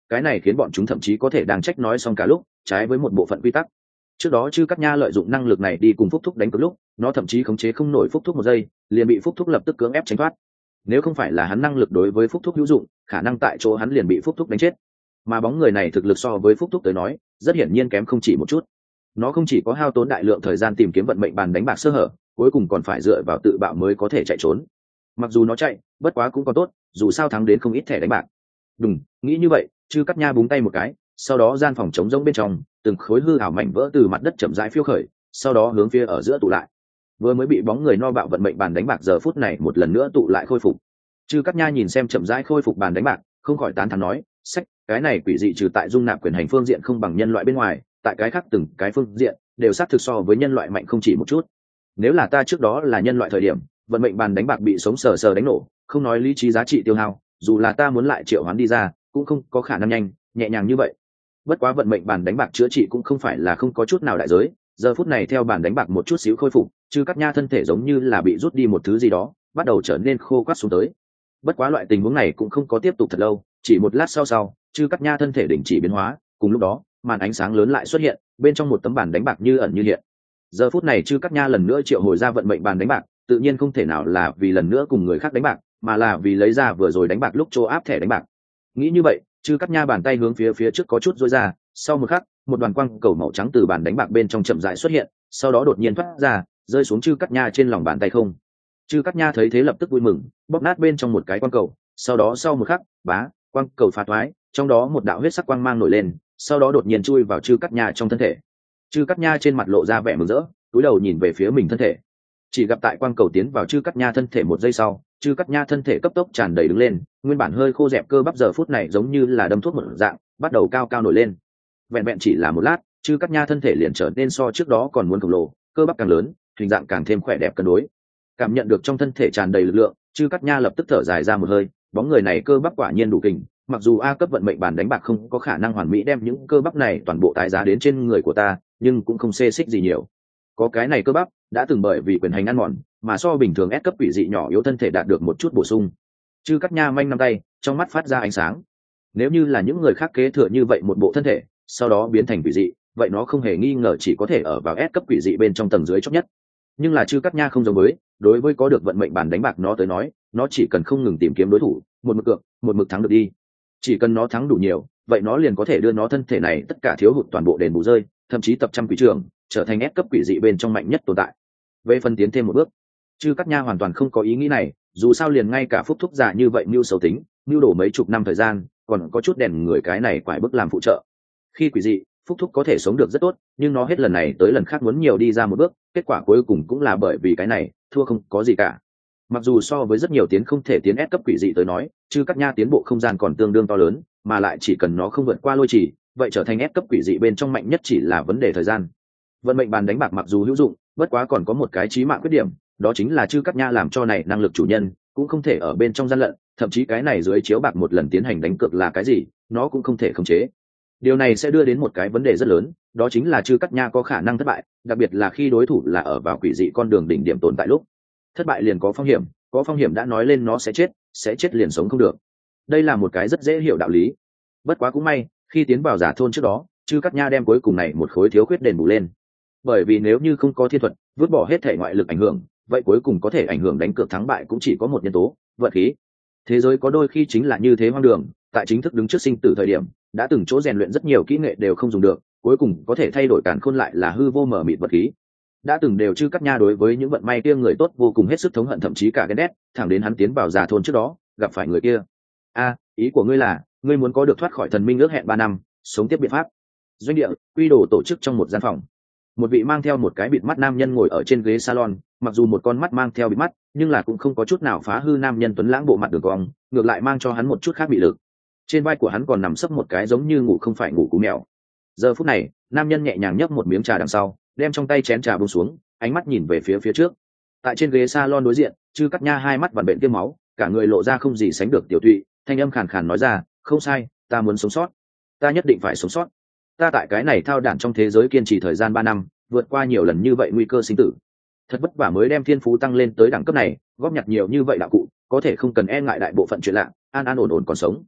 Speaker 1: cái này khiến bọn chúng thậm chí có thể đang trách nói xong cả lúc, trái với một bộ phận quy tắc. Trước đó Chư Cát Nha lợi dụng năng lực này đi cùng Phúc Thúc đánh cược lúc, nó thậm chí khống chế không nổi Phúc Thúc một giây, liền bị Phúc Thúc lập tức cưỡng ép tránh thoát. Nếu không phải là hắn năng lực đối với Phúc Thúc hữu dụng, khả năng tại chỗ hắn liền bị Phúc Thúc đánh chết. Mà bóng người này thực lực so với Phúc Thúc tới nói, rất hiển nhiên kém không chỉ một chút. Nó không chỉ có hao tốn đại lượng thời gian tìm kiếm vận mệnh bàn đánh bạc sơ hở, cuối cùng còn phải dựa vào tự bạo mới có thể chạy trốn. Mặc dù nó chạy, bất quá cũng còn tốt, dù sao thắng đến không ít thẻ đánh bạc. Đùng, nghĩ như vậy, Chư Cát Nha búng tay một cái, sau đó gian phòng trống rỗng bên trong, từng khối hư ảo mảnh vỡ từ mặt đất chậm rãi phiêu khởi, sau đó hướng phía ở giữa tụ lại. Vừa mới bị bóng người no bạo vận mệnh bàn đánh bạc giờ phút này một lần nữa tụ lại khôi phục. Chư Cát Nha nhìn xem chậm rãi khôi phục bàn đánh bạc, không khỏi tán thán nói, sách, cái này quỷ dị trừ tại dung nạp quyền hành phương diện không bằng nhân loại bên ngoài, tại cái khác từng cái phương diện đều xác thực so với nhân loại mạnh không chỉ một chút. Nếu là ta trước đó là nhân loại thời điểm, vận mệnh bàn đánh bạc bị sống sờ sờ đánh nổ, không nói lý trí giá trị tiêu hao, dù là ta muốn lại triệu hoán đi ra, cũng không có khả năng nhanh, nhẹ nhàng như vậy. Bất quá vận mệnh bàn đánh bạc chữa trị cũng không phải là không có chút nào đại giới, giờ phút này theo bàn đánh bạc một chút xíu khôi phục, Chư Cát Nha thân thể giống như là bị rút đi một thứ gì đó, bắt đầu trở nên khô quắt xuống tới. Bất quá loại tình huống này cũng không có tiếp tục thật lâu, chỉ một lát sau, Chư Cát Nha thân thể đình chỉ biến hóa, cùng lúc đó, màn ánh sáng lớn lại xuất hiện, bên trong một tấm bàn đánh bạc như ẩn như hiện. Giờ phút này Chư Cát Nha lần nữa triệu hồi ra vận mệnh bàn đánh bạc, tự nhiên không thể nào là vì lần nữa cùng người khác đánh bạc, mà là vì lấy ra vừa rồi đánh bạc lúc chỗ áp thẻ đánh bạc. Nghĩ như vậy, Chư Cát Nha bàn tay hướng phía trước có chút duỗi ra, sau một khắc, một đoàn quang cầu màu trắng từ bàn đánh bạc bên trong chậm rãi xuất hiện, sau đó đột nhiên thoát ra, rơi xuống Chư Cát Nha trên lòng bàn tay không. Chư Cát Nha thấy thế lập tức vui mừng, bóp nát bên trong một cái quang cầu, sau đó sau một khắc, bá, quang cầu phá toái, trong đó một đạo huyết sắc quang mang nổi lên, sau đó đột nhiên chui vào Chư Cát Nha trong thân thể. Chư Cát Nha trên mặt lộ ra vẻ mừng rỡ, cúi đầu nhìn về phía mình thân thể. Chỉ gặp tại quang cầu tiến vào Chư Cát Nha thân thể một giây sau, Chư Cát Nha thân thể cấp tốc tràn đầy đứng lên, nguyên bản hơi khô rẹp cơ bắp giờ phút này giống như là đâm thuốc một dạng, bắt đầu cao cao nổi lên. Vẹn vẹn chỉ là một lát, Chư Cát Nha thân thể liền trở nên so trước đó còn muốn khổng lồ, cơ bắp càng lớn, hình dạng càng thêm khỏe đẹp cân đối. Cảm nhận được trong thân thể tràn đầy lực lượng, Chư Cát Nha lập tức thở dài ra một hơi, bóng người này cơ bắp quả nhiên đủ kình, mặc dù A cấp vận mệnh bàn đánh bạc không có khả năng hoàn mỹ đem những cơ bắp này toàn bộ tái giá đến trên người của ta, nhưng cũng không xê xích gì nhiều. Có cái này cơ bắp, đã từng bởi vì quyền hành ăn mòn, mà so bình thường S cấp quỷ dị nhỏ yếu thân thể đạt được một chút bổ sung. Chư Cát Nha manh năm tay, trong mắt phát ra ánh sáng. Nếu như là những người khác kế thừa như vậy một bộ thân thể, sau đó biến thành quỷ dị, vậy nó không hề nghi ngờ chỉ có thể ở vào S cấp quỷ dị bên trong tầng dưới chót nhất. Nhưng là Chư Cát Nha không giống với, đối với có được vận mệnh bàn đánh bạc nó tới nói, nó chỉ cần không ngừng tìm kiếm đối thủ, một mực cược, một mực thắng được đi. Chỉ cần nó thắng đủ nhiều, vậy nó liền có thể đưa nó thân thể này tất cả thiếu hụt toàn bộ đền bù rơi, thậm chí tập trăm quỷ trường, trở thành S cấp quỷ dị bên trong mạnh nhất tồn tại. Về phần tiến thêm một bước, Chư Cát Nha hoàn toàn không có ý nghĩ này, dù sao liền ngay cả Phúc Thúc già như vậy mưu xấu tính, mưu đổ mấy chục năm thời gian, còn có chút đèn người cái này quải bức làm phụ trợ. Khi quỷ dị, Phúc Thúc có thể sống được rất tốt, nhưng nó hết lần này tới lần khác muốn nhiều đi ra một bước, kết quả cuối cùng cũng là bởi vì cái này, thua không có gì cả. Mặc dù so với rất nhiều tiến không thể tiến S cấp quỷ dị tới nói, Chư Cát Nha tiến bộ không gian còn tương đương to lớn, mà lại chỉ cần nó không vượt qua lôi trì, vậy trở thành S cấp quỷ dị bên trong mạnh nhất chỉ là vấn đề thời gian. Vận mệnh bàn đánh bạc mặc dù hữu dụng, bất quá còn có một cái chí mạng khuyết điểm, đó chính là Chư Cát Nha làm cho này năng lực chủ nhân cũng không thể ở bên trong gian lận, thậm chí cái này dưới chiếu bạc một lần tiến hành đánh cược là cái gì, nó cũng không thể khống chế. Điều này sẽ đưa đến một cái vấn đề rất lớn, đó chính là Chư Cát Nha có khả năng thất bại, đặc biệt là khi đối thủ là ở vào quỷ dị con đường đỉnh điểm tồn tại lúc. Thất bại liền có phong hiểm đã nói lên nó sẽ chết liền sống không được. Đây là một cái rất dễ hiểu đạo lý. Bất quá cũng may, khi tiến vào giả thôn trước đó, Chư Cát Nha đem cuối cùng này một khối thiếu khuyết đền bù lên. Bởi vì nếu như không có thiên thuật, vứt bỏ hết thể ngoại lực ảnh hưởng, vậy cuối cùng có thể ảnh hưởng đánh cược thắng bại cũng chỉ có một nhân tố, vận khí. Thế giới có đôi khi chính là như thế hoang đường, tại chính thức đứng trước sinh tử thời điểm, đã từng chỗ rèn luyện rất nhiều kỹ nghệ đều không dùng được, cuối cùng có thể thay đổi càn khôn lại là hư vô mờ mịt vật khí. Đã từng đều Chư Cát Nha đối với những vận may kia người tốt vô cùng hết sức thống hận, thậm chí cả ghen ghét, thẳng đến hắn tiến vào giả thôn trước đó, gặp phải người kia. Ý của ngươi là, ngươi muốn có được thoát khỏi thần minh ước hẹn 3 năm, sống tiếp biện pháp. Doanh địa, quy đồ tổ chức trong một gian phòng. Một vị mang theo một cái bịt mắt nam nhân ngồi ở trên ghế salon, mặc dù một con mắt mang theo bịt mắt, nhưng là cũng không có chút nào phá hư nam nhân tuấn lãng bộ mặt đường cong, ngược lại mang cho hắn một chút khác bị lực. Trên vai của hắn còn nằm sấp một cái giống như ngủ không phải ngủ cú mèo. Giờ phút này, nam nhân nhẹ nhàng nhấp một miếng trà đằng sau, đem trong tay chén trà buông xuống, ánh mắt nhìn về phía trước. Tại trên ghế salon đối diện, Chư Cát Nha hai mắt vằn bệnh tiêm máu, cả người lộ ra không gì sánh được tiểu thụy, thanh âm khàn khàn nói ra, "Không sai, ta muốn sống sót. Ta nhất định phải sống sót. Ta tại cái này thao đản trong thế giới kiên trì thời gian 3 năm, vượt qua nhiều lần như vậy nguy cơ sinh tử. Thật vất vả mới đem thiên phú tăng lên tới đẳng cấp này, góp nhặt nhiều như vậy đạo cụ, có thể không cần e ngại đại bộ phận chuyện lạ, an an ổn ổn còn sống.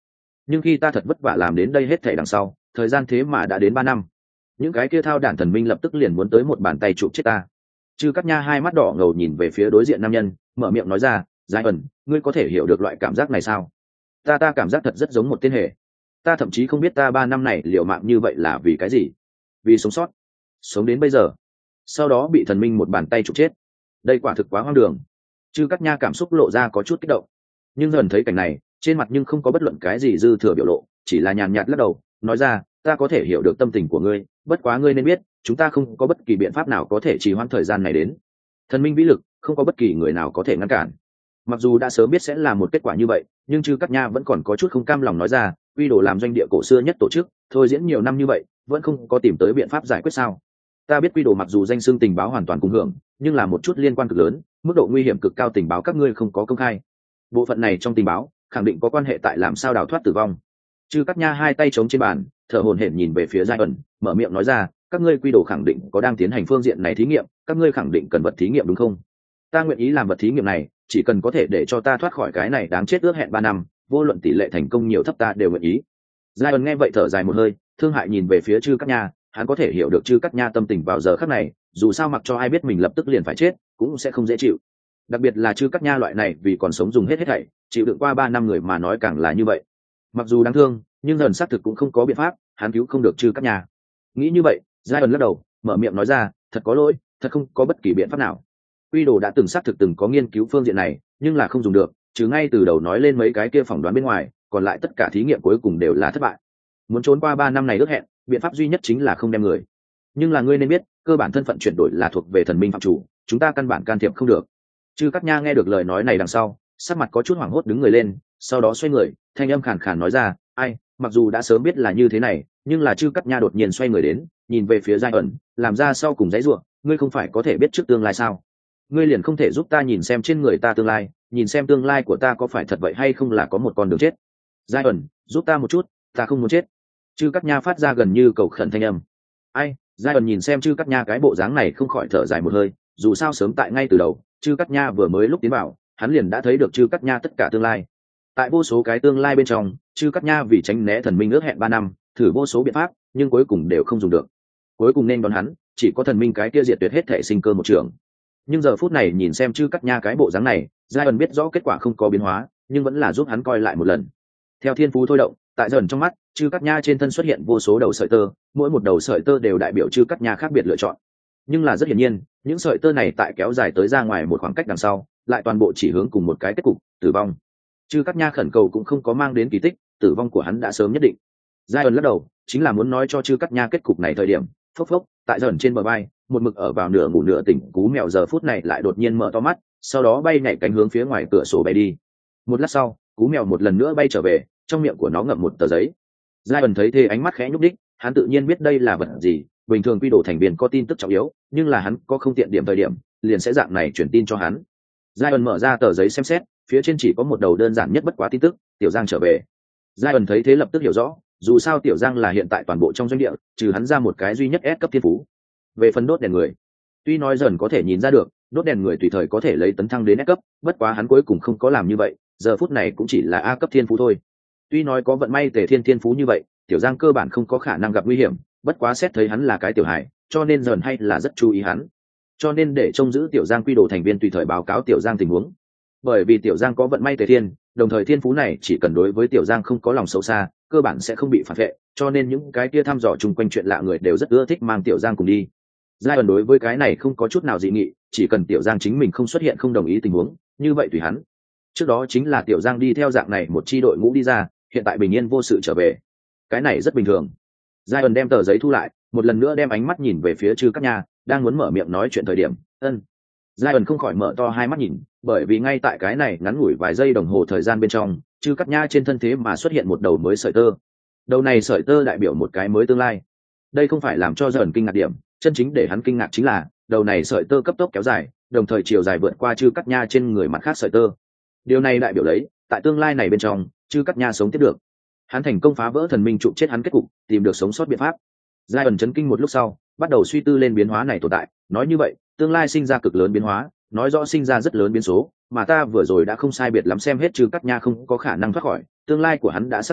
Speaker 1: nhưng khi ta thật vất vả làm đến đây hết thể đằng sau, thời gian thế mà đã đến 3 năm. Những cái kia thao đản thần minh lập tức liền muốn tới một bàn tay chụp chết ta. Chư Cát Nha hai mắt đỏ ngầu nhìn về phía đối diện nam nhân, mở miệng nói ra, Giai ẩn, ngươi có thể hiểu được loại cảm giác này sao? Ta cảm giác thật rất giống một tên hề. Ta thậm chí không biết ta 3 năm này liều mạng như vậy là vì cái gì. Vì sống sót, sống đến bây giờ, sau đó bị thần minh một bàn tay chụp chết. Đây quả thực quá hoang đường. Chư Cát Nha cảm xúc lộ ra có chút kích động, nhưng dần thấy cảnh này, trên mặt nhưng không có bất luận cái gì dư thừa biểu lộ, chỉ là nhàn nhạt lắc đầu, nói ra, ta có thể hiểu được tâm tình của ngươi, bất quá ngươi nên biết, chúng ta không có bất kỳ biện pháp nào có thể trì hoãn thời gian này đến. Thần minh vĩ lực, không có bất kỳ người nào có thể ngăn cản. Mặc dù đã sớm biết sẽ là một kết quả như vậy, nhưng Chư Cát Nha vẫn còn có chút không cam lòng nói ra, Uy Đồ làm doanh địa cổ xưa nhất tổ chức, thôi diễn nhiều năm như vậy, vẫn không có tìm tới biện pháp giải quyết sao? Ta biết Uy Đồ mặc dù danh xưng tình báo hoàn toàn cùng hưởng, nhưng là một chút liên quan cực lớn, mức độ nguy hiểm cực cao tình báo các ngươi không có công khai. Bộ phận này trong tình báo, khẳng định có quan hệ tại làm sao đào thoát tử vong. Chư Cát Nha hai tay chống trên bàn, thở hổn hển nhìn về phía Giai ẩn, mở miệng nói ra, các ngươi Quy Đồ khẳng định có đang tiến hành phương diện này thí nghiệm, các ngươi khẳng định cần vật thí nghiệm đúng không? Ta nguyện ý làm vật thí nghiệm này, chỉ cần có thể để cho ta thoát khỏi cái này đáng chết ước hẹn 3 năm, vô luận tỷ lệ thành công nhiều thấp ta đều nguyện ý. Giai ẩn nghe vậy thở dài một hơi, thương hại nhìn về phía Chư Cát Nha, hắn có thể hiểu được Chư Cát Nha tâm tình vào giờ khắc này, dù sao mặc cho ai biết mình lập tức liền phải chết, cũng sẽ không dễ chịu. Đặc biệt là Chư Cát Nha loại này vì còn sống dùng hết thảy, chịu đựng qua 3 năm người mà nói càng là như vậy. Mặc dù đáng thương, nhưng dần xác thực cũng không có biện pháp, hắn cứu không được Chư Cát Nha. Nghĩ như vậy, Giai ẩn lắc đầu, mở miệng nói ra, thật có lỗi, thật không có bất kỳ biện pháp nào. Quy Đồ đã từng xác thực từng có nghiên cứu phương diện này, nhưng là không dùng được, chứ ngay từ đầu nói lên mấy cái kia phỏng đoán bên ngoài, còn lại tất cả thí nghiệm cuối cùng đều là thất bại. Muốn trốn qua 3 năm này ước hẹn, biện pháp duy nhất chính là không đem người. Nhưng là ngươi nên biết, cơ bản thân phận chuyển đổi là thuộc về thần minh phạm chủ, chúng ta căn bản can thiệp không được. Chư Cát Nha nghe được lời nói này đằng sau, sắc mặt có chút hoảng hốt đứng người lên, sau đó xoay người, thanh âm khàn khàn nói ra, ai, mặc dù đã sớm biết là như thế này, nhưng là Chư Cát Nha đột nhiên xoay người đến, nhìn về phía Giai ẩn, làm ra sau cùng dãy rủa, ngươi không phải có thể biết trước tương lai sao? Ngươi liền không thể giúp ta nhìn xem trên người ta tương lai, nhìn xem tương lai của ta có phải thật vậy hay không là có một con đường chết. Giai ẩn, giúp ta một chút, ta không muốn chết. Chư Cát Nha phát ra gần như cầu khẩn thanh âm. Ai? Giai ẩn nhìn xem Chư Cát Nha cái bộ dáng này không khỏi thở dài một hơi, dù sao sớm tại ngay từ đầu, Chư Cát Nha vừa mới lúc tiến vào, hắn liền đã thấy được Chư Cát Nha tất cả tương lai. Tại vô số cái tương lai bên trong, Chư Cát Nha vì tránh né thần minh ước hẹn 3 năm, thử vô số biện pháp, nhưng cuối cùng đều không dùng được. Cuối cùng nên đón hắn, chỉ có thần minh cái kia diệt tuyệt hết thể sinh cơ một trường. Nhưng giờ phút này nhìn xem Chư Cát Nha cái bộ dáng này, Giai ẩn biết rõ kết quả không có biến hóa, nhưng vẫn là giúp hắn coi lại một lần. Theo thiên phú thôi động, tại dần trong mắt, Chư Cát Nha trên thân xuất hiện vô số đầu sợi tơ, mỗi một đầu sợi tơ đều đại biểu Chư Cát Nha khác biệt lựa chọn. Nhưng là rất hiển nhiên, những sợi tơ này tại kéo dài tới ra ngoài một khoảng cách đằng sau, lại toàn bộ chỉ hướng cùng một cái kết cục, tử vong. Chư Cát Nha khẩn cầu cũng không có mang đến kỳ tích, tử vong của hắn đã sớm nhất định. Giai ẩn lắc đầu, chính là muốn nói cho Chư Cát Nha kết cục này thời điểm, phốc phốc, tại dần trên bờ vai, một mực ở vào nửa ngủ nửa tỉnh cú mèo giờ phút này lại đột nhiên mở to mắt, sau đó bay nhảy cánh hướng phía ngoài cửa sổ bay đi. Một lát sau, cú mèo một lần nữa bay trở về, trong miệng của nó ngậm một tờ giấy. Giai ẩn thấy thế ánh mắt khẽ nhúc đích, hắn tự nhiên biết đây là vật gì, bình thường Quy Đồ thành viên có tin tức trọng yếu, nhưng là hắn có không tiện điểm thời điểm, liền sẽ dạng này truyền tin cho hắn. Giai ẩn mở ra tờ giấy xem xét, phía trên chỉ có một đầu đơn giản nhất bất quá tin tức, Tiểu Giang trở về. Giai ẩn thấy thế lập tức hiểu rõ, dù sao Tiểu Giang là hiện tại toàn bộ trong doanh địa, trừ hắn ra một cái duy nhất S cấp thiên phú. Về phần đốt đèn người, tuy nói dần có thể nhìn ra được, đốt đèn người tùy thời có thể lấy tấn thăng đến S cấp, bất quá hắn cuối cùng không có làm như vậy, giờ phút này cũng chỉ là A cấp thiên phú thôi. Tuy nói có vận may Tề Thiên thiên phú như vậy, Tiểu Giang cơ bản không có khả năng gặp nguy hiểm, bất quá xét thấy hắn là cái tiểu hài, cho nên dần hay là rất chú ý hắn. Cho nên để trông giữ Tiểu Giang Quy Đồ thành viên tùy thời báo cáo Tiểu Giang tình huống. Bởi vì Tiểu Giang có vận may Tề Thiên, đồng thời thiên phú này chỉ cần đối với Tiểu Giang không có lòng xấu xa, cơ bản sẽ không bị phản vệ, cho nên những cái kia thăm dò chung quanh chuyện lạ người đều rất ưa thích mang Tiểu Giang cùng đi. Giai ẩn đối với cái này không có chút nào dị nghị, chỉ cần Tiểu Giang chính mình không xuất hiện không đồng ý tình huống, như vậy tùy hắn. Trước đó chính là Tiểu Giang đi theo dạng này một chi đội ngũ đi ra, hiện tại bình yên vô sự trở về, cái này rất bình thường. Giai ẩn đem tờ giấy thu lại, một lần nữa đem ánh mắt nhìn về phía Chư Cát Nha, đang muốn mở miệng nói chuyện thời điểm, Giai ẩn không khỏi mở to hai mắt nhìn, bởi vì ngay tại cái này ngắn ngủi vài giây đồng hồ thời gian bên trong, Chư Cát Nha trên thân thế mà xuất hiện một đầu mới sợi tơ. Đầu này sợi tơ đại biểu một cái mới tương lai. Đây không phải làm cho Giai ẩn kinh ngạc điểm, chân chính để hắn kinh ngạc chính là đầu này sợi tơ cấp tốc kéo dài, đồng thời chiều dài vượt qua Chư Cát Nha trên người mặt khác sợi tơ. Điều này đại biểu lấy, tại tương lai này bên trong, Chư Cát Nha sống tiếp được. Hắn thành công phá vỡ thần minh trụ chết hắn kết cục, tìm được sống sót biện pháp. Giai ẩn chấn kinh một lúc sau, bắt đầu suy tư lên biến hóa này tồn tại, nói như vậy, tương lai sinh ra cực lớn biến hóa, nói rõ sinh ra rất lớn biến số, mà ta vừa rồi đã không sai biệt lắm xem hết Chư Cát Nha không có khả năng thoát khỏi, tương lai của hắn đã xác định,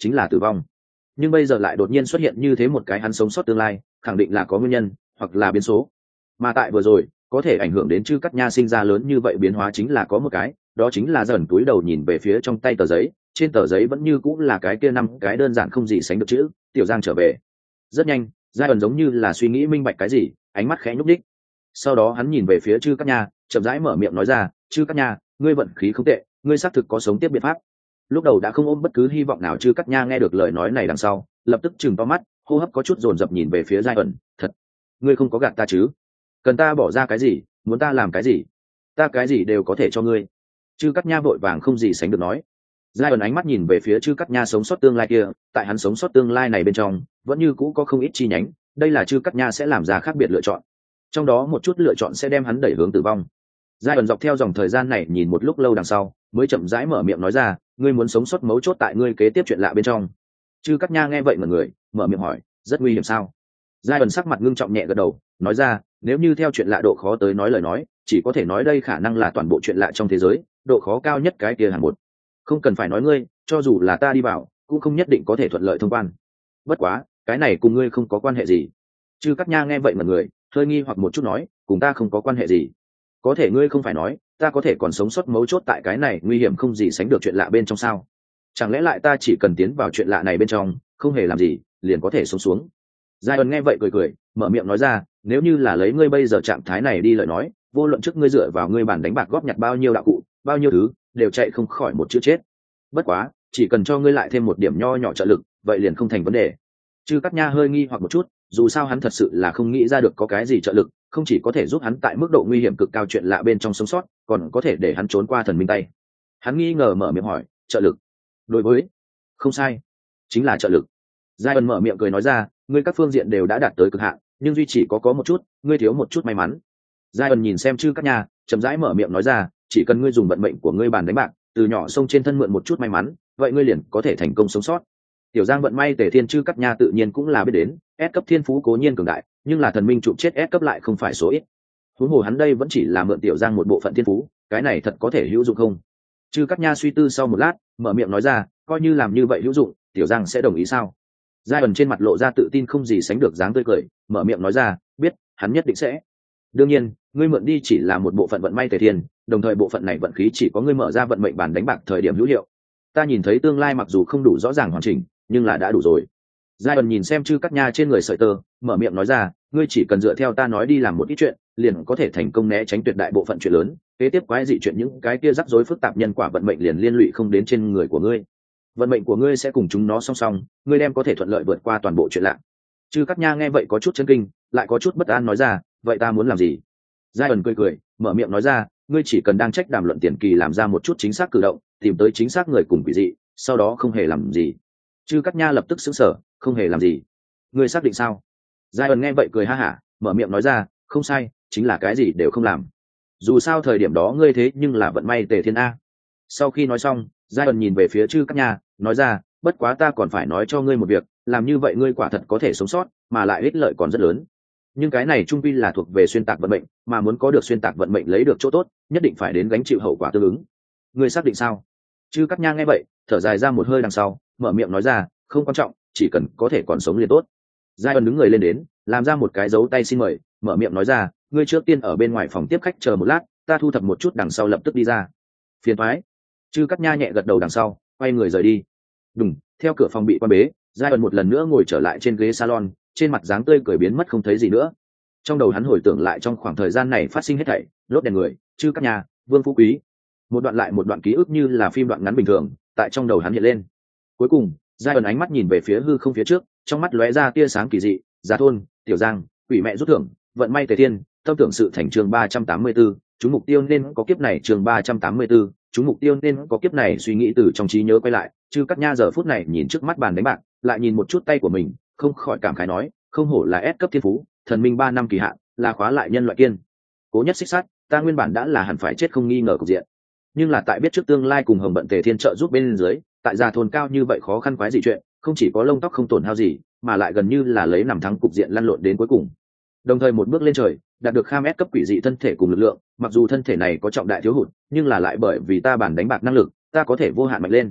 Speaker 1: chính là tử vong. Nhưng bây giờ lại đột nhiên xuất hiện như thế một cái hắn sống sót tương lai, khẳng định là có nguyên nhân hoặc là biến số. Mà tại vừa rồi có thể ảnh hưởng đến Chư Cắt Nha sinh ra lớn như vậy biến hóa chính là có một cái, đó chính là dần túi đầu nhìn về phía trong tay tờ giấy, trên tờ giấy vẫn như cũng là cái kia 5 cái đơn giản không gì sánh được chữ Tiểu Giang trở về. Rất nhanh, giai ẩn giống như là suy nghĩ minh bạch cái gì, ánh mắt khẽ nhúc nhích. Sau đó hắn nhìn về phía Chư Cắt Nha, chậm rãi mở miệng nói ra, Chư Cắt Nha, ngươi vận khí không tệ, ngươi xác thực có sống tiếp biện pháp. Lúc đầu đã không ôm bất cứ hy vọng nào Chư Cắt Nha nghe được lời nói này đằng sau, lập tức chừng to mắt, hô hấp có chút dồn dập nhìn về phía giai ẩn. Thật, ngươi không có gạt ta chứ? Cần ta bỏ ra cái gì, muốn ta làm cái gì? Ta cái gì đều có thể cho ngươi. Chư Cắt Nha vội vàng không gì sánh được nói. giai ẩn ánh mắt nhìn về phía Chư Cắt Nha sống sót tương lai kia, tại hắn sống sót tương lai này bên trong vẫn như cũ có không ít chi nhánh, đây là Chư Cắt Nha sẽ làm ra khác biệt lựa chọn, trong đó một chút lựa chọn sẽ đem hắn đẩy hướng tử vong. giai ẩn dọc theo dòng thời gian này nhìn một lúc lâu đằng sau mới chậm rãi mở miệng nói ra, ngươi muốn sống sót mấu chốt tại ngươi kế tiếp chuyện lạ bên trong. Chư Cắt Nha nghe vậy mọi người mở miệng hỏi, rất nguy hiểm sao? giai ẩn sắc mặt ngưng trọng nhẹ gật đầu, nói ra, nếu như theo chuyện lạ độ khó tới nói lời nói, chỉ có thể nói đây khả năng là toàn bộ chuyện lạ trong thế giới độ khó cao nhất cái kia hàng một. Không cần phải nói ngươi, cho dù là ta đi vào cũng không nhất định có thể thuận lợi thông quan. Bất quá cái này cùng ngươi không có quan hệ gì. Chư Cắt Nha nghe vậy mọi người hơi nghi hoặc một chút nói, cùng ta không có quan hệ gì? Có thể ngươi không phải nói ta có thể còn sống sót mấu chốt tại cái này nguy hiểm không gì sánh được chuyện lạ bên trong sao? Chẳng lẽ lại ta chỉ cần tiến vào chuyện lạ này bên trong không hề làm gì liền có thể sống xuống? giai ẩn nghe vậy cười cười mở miệng nói ra, nếu như là lấy ngươi bây giờ trạng thái này đi lời nói, vô luận trước ngươi dựa vào ngươi bản đánh bạc góp nhặt bao nhiêu đạo cụ bao nhiêu thứ đều chạy không khỏi một chữ chết. Bất quá chỉ cần cho ngươi lại thêm một điểm nho nhỏ trợ lực vậy liền không thành vấn đề. Chư Cắt Nha hơi nghi hoặc một chút, dù sao hắn thật sự là không nghĩ ra được có cái gì trợ lực không chỉ có thể giúp hắn tại mức độ nguy hiểm cực cao chuyện lạ bên trong sống sót, còn có thể để hắn trốn qua thần minh tay. Hắn nghi ngờ mở miệng hỏi, trợ lực? Đối với, không sai, chính là trợ lực. giai ẩn mở miệng cười nói ra, ngươi các phương diện đều đã đạt tới cực hạn, nhưng duy chỉ có một chút, ngươi thiếu một chút may mắn. giai ẩn nhìn xem Chư Cắt Nha chậm rãi mở miệng nói ra, chỉ cần ngươi dùng vận mệnh của ngươi bàn đánh bạc từ nhỏ sông trên thân mượn một chút may mắn, vậy ngươi liền có thể thành công sống sót. Tiểu Giang vận may Tề Thiên Chư Cắt Nha tự nhiên cũng là biết đến, S cấp thiên phú cố nhiên cường đại, nhưng là thần minh chụp chết S cấp lại không phải số ít. Huống hồ hắn đây vẫn chỉ là mượn Tiểu Giang một bộ phận thiên phú, cái này thật có thể hữu dụng không? Chư Cắt Nha suy tư sau một lát, mở miệng nói ra, coi như làm như vậy hữu dụng, Tiểu Giang sẽ đồng ý sao? giai ẩn trên mặt lộ ra tự tin không gì sánh được dáng tươi cười, mở miệng nói ra, biết, hắn nhất định sẽ. Đương nhiên, ngươi mượn đi chỉ là một bộ phận vận may Tề Thiên, đồng thời bộ phận này vận khí chỉ có ngươi mở ra vận mệnh bản đánh bạc thời điểm hữu hiệu. Ta nhìn thấy tương lai mặc dù không đủ rõ ràng hoàn chỉnh, nhưng là đã đủ rồi. giai ẩn nhìn xem Chư Cắt Nha trên người sợi tơ, mở miệng nói ra, ngươi chỉ cần dựa theo ta nói đi làm một ít chuyện liền có thể thành công né tránh tuyệt đại bộ phận chuyện lớn, kế tiếp quái dị chuyện những cái kia rắc rối phức tạp nhân quả vận mệnh liền liên lụy không đến trên người của ngươi. Vận mệnh của ngươi sẽ cùng chúng nó song song, ngươi đem có thể thuận lợi vượt qua toàn bộ chuyện lạ. Chư Cắt Nha nghe vậy có chút chấn kinh, lại có chút bất an nói ra, vậy ta muốn làm gì? giai ẩn cười cười mở miệng nói ra, ngươi chỉ cần đang trách đàm luận tiền kỳ làm ra một chút chính xác cử động, tìm tới chính xác người cùng quỷ dị, sau đó không hề làm gì. Chư Cắt Nha lập tức sững sờ, không hề làm gì? Ngươi xác định sao? giai ẩn nghe vậy cười ha hả, mở miệng nói ra, không sai, chính là cái gì đều không làm. Dù sao thời điểm đó ngươi thế nhưng là vận may Tề Thiên a. Sau khi nói xong, giai ẩn nhìn về phía Chư Cắt Nha nói ra, bất quá ta còn phải nói cho ngươi một việc, làm như vậy ngươi quả thật có thể sống sót, mà lại ích lợi còn rất lớn. Nhưng cái này trung quy là thuộc về xuyên tạc vận mệnh, mà muốn có được xuyên tạc vận mệnh lấy được chỗ tốt, nhất định phải đến gánh chịu hậu quả tương ứng. Ngươi xác định sao? Chư Cắt Nha nghe vậy thở dài ra một hơi đằng sau, mở miệng nói ra, không quan trọng, chỉ cần có thể còn sống liền tốt. giai ẩn đứng người lên đến, làm ra một cái dấu tay xin mời, mở miệng nói ra, ngươi trước tiên ở bên ngoài phòng tiếp khách chờ một lát, ta thu thập một chút đằng sau lập tức đi ra. Phiền toái. Chư Cắt Nha nhẹ gật đầu đằng sau quay người rời đi. Đùng, theo cửa phòng bị quan bế, giai ẩn một lần nữa ngồi trở lại trên ghế salon, trên mặt dáng tươi cười biến mất không thấy gì nữa. Trong đầu hắn hồi tưởng lại trong khoảng thời gian này phát sinh hết thảy, lốt đèn người, Chư Cắt Nha, Vương Phú Quý, một đoạn lại một đoạn ký ức như là phim đoạn ngắn bình thường tại trong đầu hắn hiện lên. Cuối cùng giai ẩn ánh mắt nhìn về phía hư không phía trước, trong mắt lóe ra tia sáng kỳ dị, Giá Thôn, Tiểu Giang, quỷ mẹ rút thưởng, vận may Tề Thiên, tâm tưởng sự thành chương 384, chúng mục tiêu nên có kiếp này chương 384, chúng mục tiêu nên có kiếp này suy nghĩ từ trong trí nhớ quay lại. Chư Cắt Nha giờ phút này nhìn trước mắt bàn đánh bạc, lại nhìn một chút tay của mình, không khỏi cảm khái nói, không hổ là S cấp thiên phú, thần minh 3 năm kỳ hạn, là khóa lại nhân loại kiên cố nhất xích sắt, ta nguyên bản đã là hẳn phải chết không nghi ngờ cục diện. Nhưng là tại biết trước tương lai cùng Hồng Bận Tề Thiên trợ giúp bên dưới, tại Gia Thôn cao như vậy khó khăn quái dị chuyện, không chỉ có lông tóc không tổn hao gì, mà lại gần như là lấy nằm thắng cục diện lăn lộn đến cuối cùng. Đồng thời một bước lên trời, đạt được Kham S cấp quỷ dị thân thể cùng lực lượng, mặc dù thân thể này có trọng đại thiếu hụt, nhưng là lại bởi vì ta bản đánh bạc năng lực, ta có thể vô hạn mạnh lên.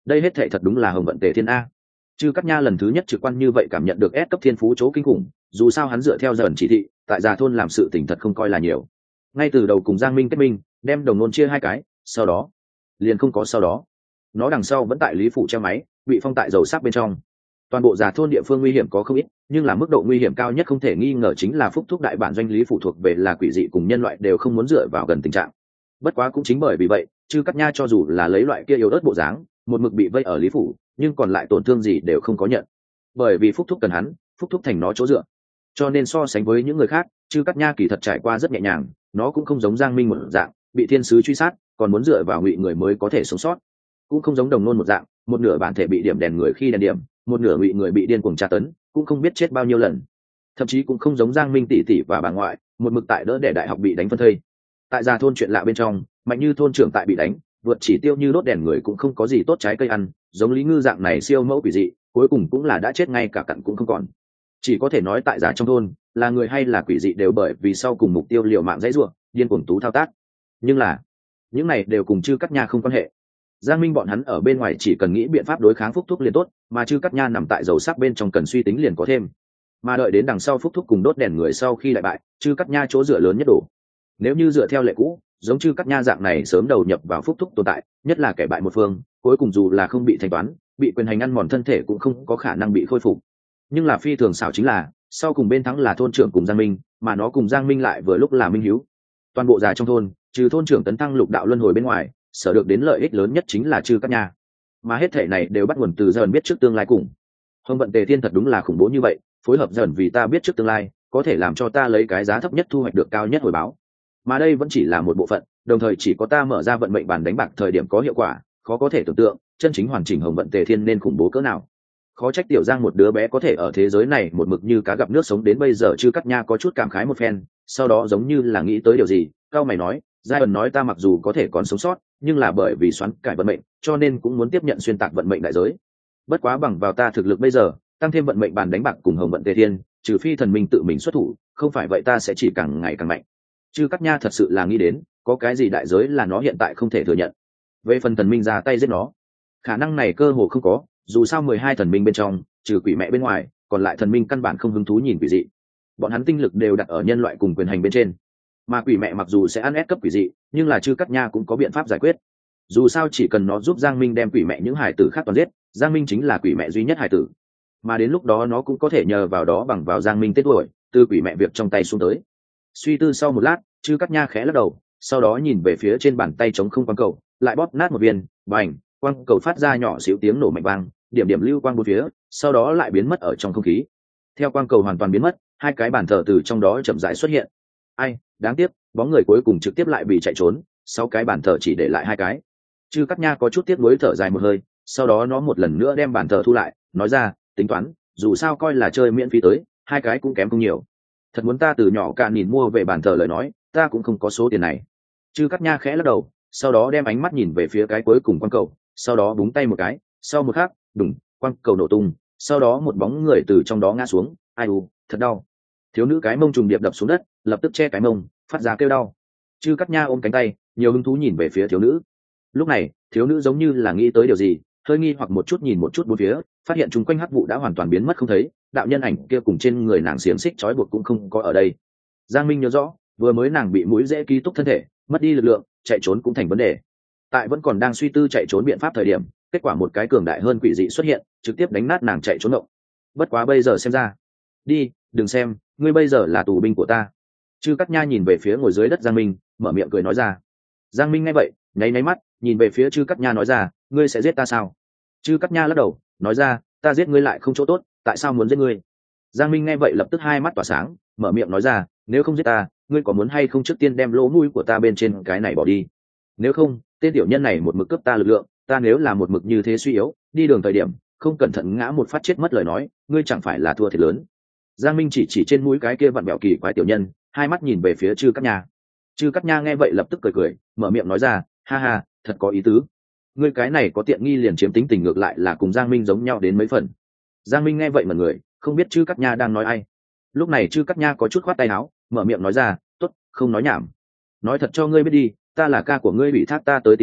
Speaker 1: đây hết thệ thật đúng là hồng vận tề thiên a. Chư Cát Nha lần thứ nhất trực quan như vậy cảm nhận được S cấp thiên phú chỗ kinh khủng, dù sao hắn dựa theo dần chỉ thị tại già thôn làm sự tỉnh thật không coi là nhiều. Ngay từ đầu cùng Giang Minh kết minh, đem đồng nôn chia hai cái, sau đó liền không có sau đó. Nó đằng sau vẫn tại Lý phủ treo máy, bị phong tại dầu sắc bên trong. Toàn bộ già thôn địa phương nguy hiểm có không ít, nhưng là mức độ nguy hiểm cao nhất không thể nghi ngờ chính là Phúc Thúc đại bản doanh Lý phủ thuộc về là quỷ dị cùng nhân loại đều không muốn dựa vào gần tình trạng. Bất quá cũng chính bởi vì vậy, Chư Cát Nha cho dù là lấy loại kia yếu ớt bộ dáng, một mực bị vây ở Lý phủ, nhưng còn lại tổn thương gì đều không có nhận. Bởi vì Phúc Thúc cần hắn, Phúc Thúc thành nó chỗ dựa. Cho nên so sánh với những người khác, Chư Cát Nha kỳ thật trải qua rất nhẹ nhàng, nó cũng không giống Giang Minh một dạng, bị thiên sứ truy sát, còn muốn dựa vào ngụy người mới có thể sống sót. Cũng không giống Đồng Nôn một dạng, một nửa bản thể bị điểm đèn người khi đèn điểm, một nửa ngụy người bị điên cuồng tra tấn, cũng không biết chết bao nhiêu lần. Thậm chí cũng không giống Giang Minh tỷ tỷ và bà ngoại, một mực tại đỡ để đại học bị đánh phân thây. Tại già thôn chuyện lạ bên trong, mạnh như thôn trưởng tại bị đánh, vượt chỉ tiêu như đốt đèn người cũng không có gì tốt trái cây ăn, giống Lý Ngư dạng này siêu mẫu quỷ dị, cuối cùng cũng là đã chết ngay cả cặn cũng không còn. Chỉ có thể nói tại già trong thôn, là người hay là quỷ dị đều bởi vì sau cùng mục tiêu liều mạng dãy rủa, điên cuồng tú thao tác. Nhưng là, những này đều cùng Chư Cát Nha không quan hệ. Giang Minh bọn hắn ở bên ngoài chỉ cần nghĩ biện pháp đối kháng Phúc Thúc liền tốt, mà Chư Cát Nha nằm tại dầu sắc bên trong cần suy tính liền có thêm. Mà đợi đến đằng sau Phúc Thúc cùng đốt đèn người sau khi đại bại, Chư Cát Nha chỗ dựa lớn nhất đổ. Nếu như dựa theo lệ cũ, giống Chư Cát Nha dạng này sớm đầu nhập vào Phúc Thúc tồn tại, nhất là kẻ bại một phương, cuối cùng dù là không bị thanh toán, bị quyền hành ăn mòn thân thể cũng không có khả năng bị khôi phục. Nhưng là phi thường xảo chính là, sau cùng bên thắng là thôn trưởng cùng Giang Minh, mà nó cùng Giang Minh lại vừa lúc là minh hiếu. Toàn bộ già trong thôn, trừ thôn trưởng tấn thăng lục đạo luân hồi bên ngoài, sở được đến lợi ích lớn nhất chính là Chư Cát Nha. Mà hết thể này đều bắt nguồn từ dần biết trước tương lai cùng. Hồng vận tề thiên thật đúng là khủng bố như vậy, phối hợp dần vì ta biết trước tương lai, có thể làm cho ta lấy cái giá thấp nhất thu hoạch được cao nhất hồi báo. Mà đây vẫn chỉ là một bộ phận, đồng thời chỉ có ta mở ra vận mệnh bàn đánh bạc thời điểm có hiệu quả, khó có thể tưởng tượng, chân chính hoàn chỉnh hồng vận tề thiên nên khủng bố cỡ nào. Khó trách Tiểu Giang một đứa bé có thể ở thế giới này một mực như cá gặp nước sống đến bây giờ. Chư Cát Nha có chút cảm khái một phen, sau đó giống như là nghĩ tới điều gì, cao mày nói, Giai ẩn nói ta mặc dù có thể còn sống sót, nhưng là bởi vì xoắn cải vận mệnh, cho nên cũng muốn tiếp nhận xuyên tạc vận mệnh đại giới. Bất quá bằng vào ta thực lực bây giờ, tăng thêm vận mệnh bàn đánh bạc cùng hồng vận tề thiên, trừ phi thần minh tự mình xuất thủ, không phải vậy ta sẽ chỉ càng ngày càng mạnh. Chư Cát Nha thật sự là nghĩ đến, có cái gì đại giới là nó hiện tại không thể thừa nhận. Về phần thần minh ra tay giết nó, khả năng này cơ hồ không có, dù sao 12 thần minh bên trong, trừ quỷ mẹ bên ngoài, còn lại thần minh căn bản không hứng thú nhìn quỷ dị. Bọn hắn tinh lực đều đặt ở nhân loại cùng quyền hành bên trên. Mà quỷ mẹ mặc dù sẽ ăn ép cấp quỷ dị, nhưng là Chư Cát Nha cũng có biện pháp giải quyết. Dù sao chỉ cần nó giúp Giang Minh đem quỷ mẹ những hài tử khác toàn giết, Giang Minh chính là quỷ mẹ duy nhất hài tử. Mà đến lúc đó nó cũng có thể nhờ vào đó bằng vào Giang Minh tên tuổi, từ quỷ mẹ việc trong tay xuống tới. Suy tư sau một lát, Chư Cát Nha khẽ lắc đầu, sau đó nhìn về phía trên bàn tay trống không quang cầu, lại bóp nát một viên, bành, quang cầu phát ra nhỏ xíu tiếng nổ mạnh vang, điểm điểm lưu quang bốn phía, sau đó lại biến mất ở trong không khí. Theo quang cầu hoàn toàn biến mất, hai cái bàn thờ từ trong đó chậm rãi xuất hiện. Ai, đáng tiếc, bóng người cuối cùng trực tiếp lại bị chạy trốn, 6 cái bàn thờ chỉ để lại 2 cái. Chư Cát Nha có chút tiếc nuối thở dài một hơi, sau đó nó một lần nữa đem bàn thờ thu lại, nói ra, tính toán, dù sao coi là chơi miễn phí tới, 2 cái cũng kém không nhiều. Thật muốn ta từ nhỏ cả nhìn mua về bàn thờ lời nói, ta cũng không có số tiền này. Chư Cát Nha khẽ lắc đầu, sau đó đem ánh mắt nhìn về phía cái cuối cùng quang cầu, sau đó búng tay một cái, sau một khắc, đùng, quang cầu nổ tung, sau đó một bóng người từ trong đó ngã xuống, ai u, thật đau. Thiếu nữ cái mông trùng điệp đập xuống đất, lập tức che cái mông, phát ra kêu đau. Chư Cát Nha ôm cánh tay, nhiều hứng thú nhìn về phía thiếu nữ. Lúc này, thiếu nữ giống như là nghĩ tới điều gì, hơi nghi hoặc một chút nhìn một chút bốn phía, phát hiện chung quanh hắc vụ đã hoàn toàn biến mất không thấy, đạo nhân ảnh kia cùng trên người nàng xiềng xích trói buộc cũng không có ở đây. Giang Minh nhớ rõ, vừa mới nàng bị mũi dễ ký túc thân thể, mất đi lực lượng, chạy trốn cũng thành vấn đề. Tại vẫn còn đang suy tư chạy trốn biện pháp thời điểm, kết quả một cái cường đại hơn quỷ dị xuất hiện, trực tiếp đánh nát nàng chạy trốn động. Bất quá bây giờ xem ra, đi, đừng xem, ngươi bây giờ là tù binh của ta. Chư Cát Nha nhìn về phía ngồi dưới đất Giang Minh, mở miệng cười nói ra. Giang Minh nghe vậy, nháy nháy mắt, nhìn về phía Chư Cát Nha nói ra, ngươi sẽ giết ta sao? Chư Cát Nha lắc đầu, nói ra, ta giết ngươi lại không chỗ tốt, tại sao muốn giết ngươi? Giang Minh nghe vậy lập tức hai mắt tỏa sáng, mở miệng nói ra, nếu không giết ta, ngươi có muốn hay không trước tiên đem lỗ mũi của ta bên trên cái này bỏ đi? Nếu không, tên tiểu nhân này một mực cướp ta lực lượng, ta nếu là một mực như thế suy yếu, đi đường thời điểm không cẩn thận ngã một phát chết mất lời nói, ngươi chẳng phải là thua thiệt lớn. Giang Minh chỉ trên mũi cái kia vặn bẹo kỳ quái tiểu nhân, hai mắt nhìn về phía Chư Cát Nha. Chư Cát Nha nghe vậy lập tức cười cười, mở miệng nói ra, ha ha, thật có ý tứ. Ngươi cái này có tiện nghi liền chiếm tính tình ngược lại là cùng Giang Minh giống nhau đến mấy phần. Giang Minh nghe vậy mà người, không biết Chư Cát Nha đang nói ai. Lúc này Chư Cát Nha có chút khoát tay áo, mở miệng nói ra, tốt, không nói nhảm. Nói thật cho ngươi biết đi, ta là ca của ngươi, bị thác ta tới tìm ngươi,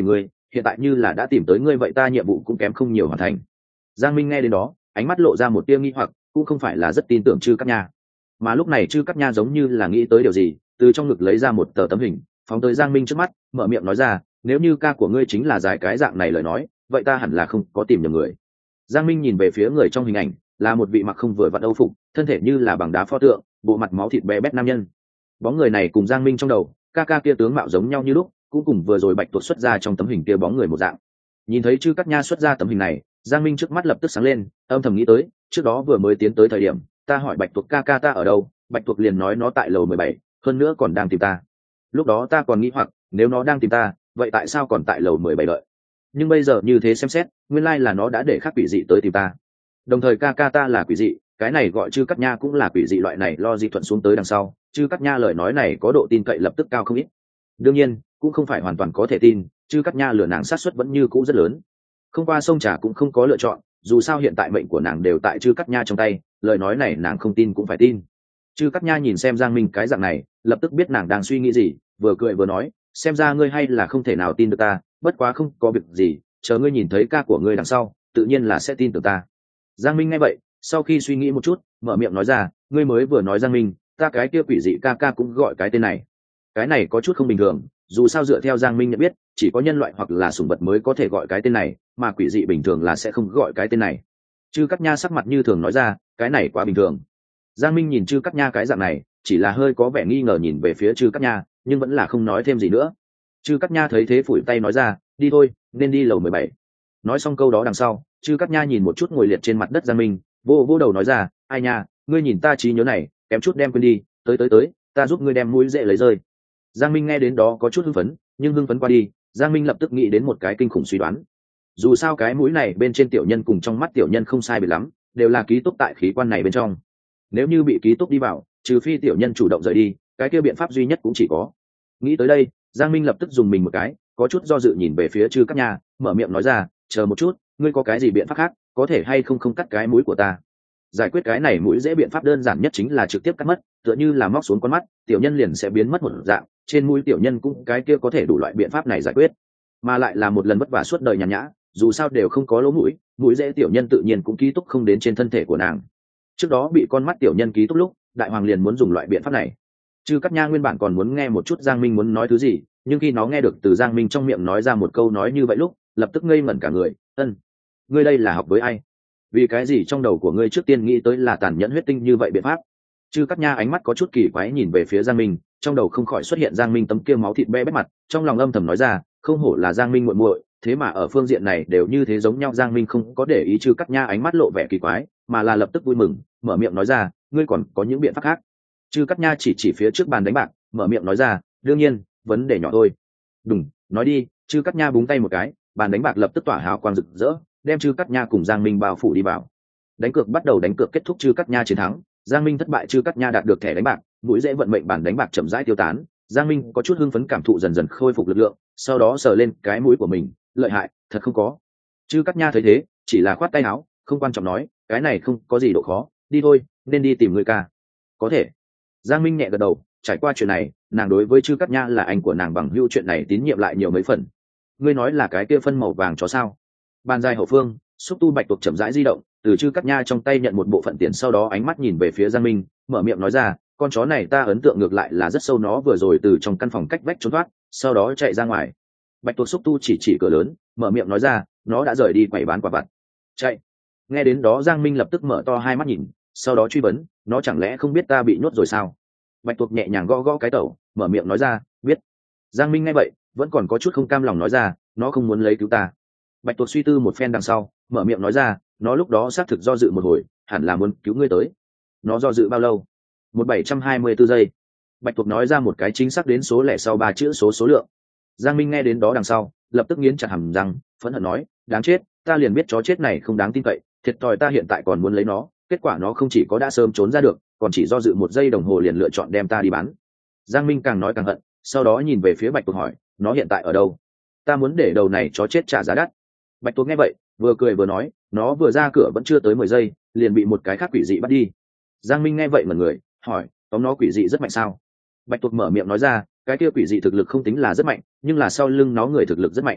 Speaker 1: hiện tại như là đã tìm tới ngươi vậy ta nhiệm vụ cũng kém không nhiều hoàn thành. Giang Minh nghe đến đó ánh mắt lộ ra một tia nghi hoặc, cũng không phải là rất tin tưởng Trư Cát Nha, mà lúc này Trư Cát Nha giống như là nghĩ tới điều gì, từ trong ngực lấy ra một tờ tấm hình phóng tới Giang Minh trước mắt, mở miệng nói ra, nếu như ca của ngươi chính là dài cái dạng này lời nói, vậy ta hẳn là không có tìm nhầm người. Giang Minh nhìn về phía người trong hình ảnh, là một vị mặc không vừa vặn âu phục, thân thể như là bằng đá pho tượng, bộ mặt máu thịt bé bét nam nhân. Bóng người này cùng Giang Minh trong đầu ca ca kia tướng mạo giống nhau như lúc, cũng cùng vừa rồi Bạch Tuộc xuất ra trong tấm hình kia bóng người một dạng. Nhìn thấy Trư Cát Nha xuất ra tấm hình này, Giang Minh trước mắt lập tức sáng lên, âm thầm nghĩ tới, trước đó vừa mới tiến tới thời điểm ta hỏi Bạch Tuộc ca ca ta ở đâu, Bạch Tuộc liền nói nó tại lầu 17, hơn nữa còn đang tìm ta. Lúc đó ta còn nghĩ hoặc, nếu nó đang tìm ta, vậy tại sao còn tại lầu 17 đợi? Nhưng bây giờ như thế xem xét, nguyên lai là nó đã để khác quỷ dị tới tìm ta. Đồng thời ca ca ta là quỷ dị, cái này gọi Trư Cát Nha cũng là quỷ dị loại này, lo di thuận xuống tới đằng sau, Trư Cát Nha lời nói này có độ tin cậy lập tức cao không ít. Đương nhiên, cũng không phải hoàn toàn có thể tin, Trư Cát Nha lừa nàng sát suất vẫn như cũ rất lớn. Không qua sông trà cũng không có lựa chọn, dù sao hiện tại mệnh của nàng đều tại Trư Cát Nha trong tay, lời nói này nàng không tin cũng phải tin. Trư Cát Nha nhìn xem Giang Minh cái dạng này, lập tức biết nàng đang suy nghĩ gì, vừa cười vừa nói, xem ra ngươi hay là không thể nào tin được ta, bất quá không có việc gì, chờ ngươi nhìn thấy ca của ngươi đằng sau, tự nhiên là sẽ tin tưởng ta. Giang Minh nghe vậy, sau khi suy nghĩ một chút, mở miệng nói ra, ngươi mới vừa nói Giang Minh, ta cái kia quỷ dị ca ca cũng gọi cái tên này. Cái này có chút không bình thường, dù sao dựa theo Giang Minh nhận biết, chỉ có nhân loại hoặc là sủng vật mới có thể gọi cái tên này, mà quỷ dị bình thường là sẽ không gọi cái tên này. Trư Cát Nha sắc mặt như thường nói ra, cái này quá bình thường. Giang Minh nhìn Trư Cát Nha cái dạng này, chỉ là hơi có vẻ nghi ngờ nhìn về phía Trư Cát Nha, nhưng vẫn là không nói thêm gì nữa. Trư Cát Nha thấy thế phủi tay nói ra, đi thôi, nên đi lầu 17. Nói xong câu đó đằng sau, Trư Cát Nha nhìn một chút ngồi liệt trên mặt đất Giang Minh, vô đầu nói ra, ai nha, ngươi nhìn ta trí nhớ này, kém chút đem quên đi, tới, ta giúp ngươi đem mũi dễ lấy rơi. Giang Minh nghe đến đó có chút hưng phấn, nhưng hưng phấn qua đi, Giang Minh lập tức nghĩ đến một cái kinh khủng suy đoán. Dù sao cái mũi này bên trên tiểu nhân cùng trong mắt tiểu nhân không sai biệt lắm, đều là ký túc tại khí quan này bên trong. Nếu như bị ký túc đi vào, trừ phi tiểu nhân chủ động rời đi, cái kia biện pháp duy nhất cũng chỉ có. Nghĩ tới đây, Giang Minh lập tức dùng mình một cái, có chút do dự nhìn về phía Trư Cát Nha, mở miệng nói ra, chờ một chút, ngươi có cái gì biện pháp khác, có thể hay không cắt cái mũi của ta? Giải quyết cái này mũi dễ biện pháp đơn giản nhất chính là trực tiếp cắt mất, tựa như là móc xuống con mắt, tiểu nhân liền sẽ biến mất một dạng, trên mũi tiểu nhân cũng cái kia có thể đủ loại biện pháp này giải quyết, mà lại là một lần vất vả suốt đời nhàn nhã, dù sao đều không có lỗ mũi, mũi dễ tiểu nhân tự nhiên cũng ký túc không đến trên thân thể của nàng. Trước đó bị con mắt tiểu nhân ký túc lúc, đại hoàng liền muốn dùng loại biện pháp này. Trư Cát Nha nguyên bản còn muốn nghe một chút Giang Minh muốn nói thứ gì, nhưng khi nó nghe được từ Giang Minh trong miệng nói ra một câu nói như vậy lúc, lập tức ngây ngẩn cả người. Ngươi đây là học với ai? Vì cái gì trong đầu của ngươi trước tiên nghĩ tới là tàn nhẫn huyết tinh như vậy biện pháp? Trư Cát Nha ánh mắt có chút kỳ quái nhìn về phía Giang Minh, trong đầu không khỏi xuất hiện Giang Minh tấm kia máu thịt be bét mặt, trong lòng âm thầm nói ra, không hổ là Giang Minh muội muội, thế mà ở phương diện này đều như thế giống nhau. Giang Minh không có để ý Trư Cát Nha ánh mắt lộ vẻ kỳ quái, mà là lập tức vui mừng, mở miệng nói ra, ngươi còn có những biện pháp khác? Trư Cát Nha chỉ phía trước bàn đánh bạc, mở miệng nói ra, đương nhiên, vấn đề nhỏ thôi. Đùng, nói đi. Trư Cát Nha búng tay một cái, bàn đánh bạc lập tức tỏa hào quang rực rỡ, đem Trư Cát Nha cùng Giang Minh bao phủ đi vào. Đánh cược bắt đầu, đánh cược kết thúc, Trư Cát Nha chiến thắng, Giang Minh thất bại. Trư Cát Nha đạt được thẻ đánh bạc, mũi dễ vận mệnh bàn đánh bạc chậm rãi tiêu tán. Giang Minh có chút hưng phấn, cảm thụ dần dần khôi phục lực lượng, sau đó sờ lên cái mũi của mình, lợi hại, thật không có. Trư Cát Nha thấy thế, chỉ là khoát tay áo, không quan trọng nói, cái này không có gì độ khó, đi thôi, nên đi tìm người ca. Có thể. Giang Minh nhẹ gật đầu, trải qua chuyện này, nàng đối với Trư Cát Nha là anh của nàng bằng hữu chuyện này tín nhiệm lại nhiều mấy phần. Ngươi nói là cái kia phân màu vàng chó sao? Bàn dài hậu phương, xúc tu bạch tuộc chậm rãi di động, từ Trư Cát Nha trong tay nhận một bộ phận tiền, sau đó ánh mắt nhìn về phía Giang Minh, mở miệng nói ra, con chó này ta ấn tượng ngược lại là rất sâu, nó vừa rồi từ trong căn phòng cách vách trốn thoát, sau đó chạy ra ngoài. Bạch tuộc xúc tu chỉ cửa lớn, mở miệng nói ra, nó đã rời đi quầy bán quả vặt. Chạy. Nghe đến đó Giang Minh lập tức mở to hai mắt nhìn, sau đó truy vấn, nó chẳng lẽ không biết ta bị nhốt rồi sao? Bạch tuộc nhẹ nhàng gõ gõ cái tẩu, mở miệng nói ra, biết. Giang Minh nghe vậy, vẫn còn có chút không cam lòng nói ra, nó không muốn lấy cứu ta. Bạch tuộc suy tư một phen đằng sau, mở miệng nói ra, nó lúc đó xác thực do dự một hồi, hẳn là muốn cứu ngươi tới. Nó do dự bao lâu? 1724 giây. Bạch tuộc nói ra một cái chính xác đến số lẻ sau 3 chữ số lượng. Giang Minh nghe đến đó đằng sau, lập tức nghiến chặt hàm răng, phẫn hận nói, đáng chết, ta liền biết chó chết này không đáng tin cậy, thiệt thòi ta hiện tại còn muốn lấy nó, kết quả nó không chỉ có đã sớm trốn ra được, còn chỉ do dự 1 giây đồng hồ liền lựa chọn đem ta đi bán. Giang Minh càng nói càng hận, sau đó nhìn về phía Bạch tuộc hỏi, nó hiện tại ở đâu? Ta muốn để đầu này chó chết trả giá đắt. Bạch tuộc nghe vậy, vừa cười vừa nói, nó vừa ra cửa vẫn chưa tới 10 giây, liền bị một cái khác quỷ dị bắt đi. Giang Minh nghe vậy ngẩn người, hỏi, tóm nó quỷ dị rất mạnh sao? Bạch tuộc mở miệng nói ra, cái kia quỷ dị thực lực không tính là rất mạnh, nhưng là sau lưng nó người thực lực rất mạnh.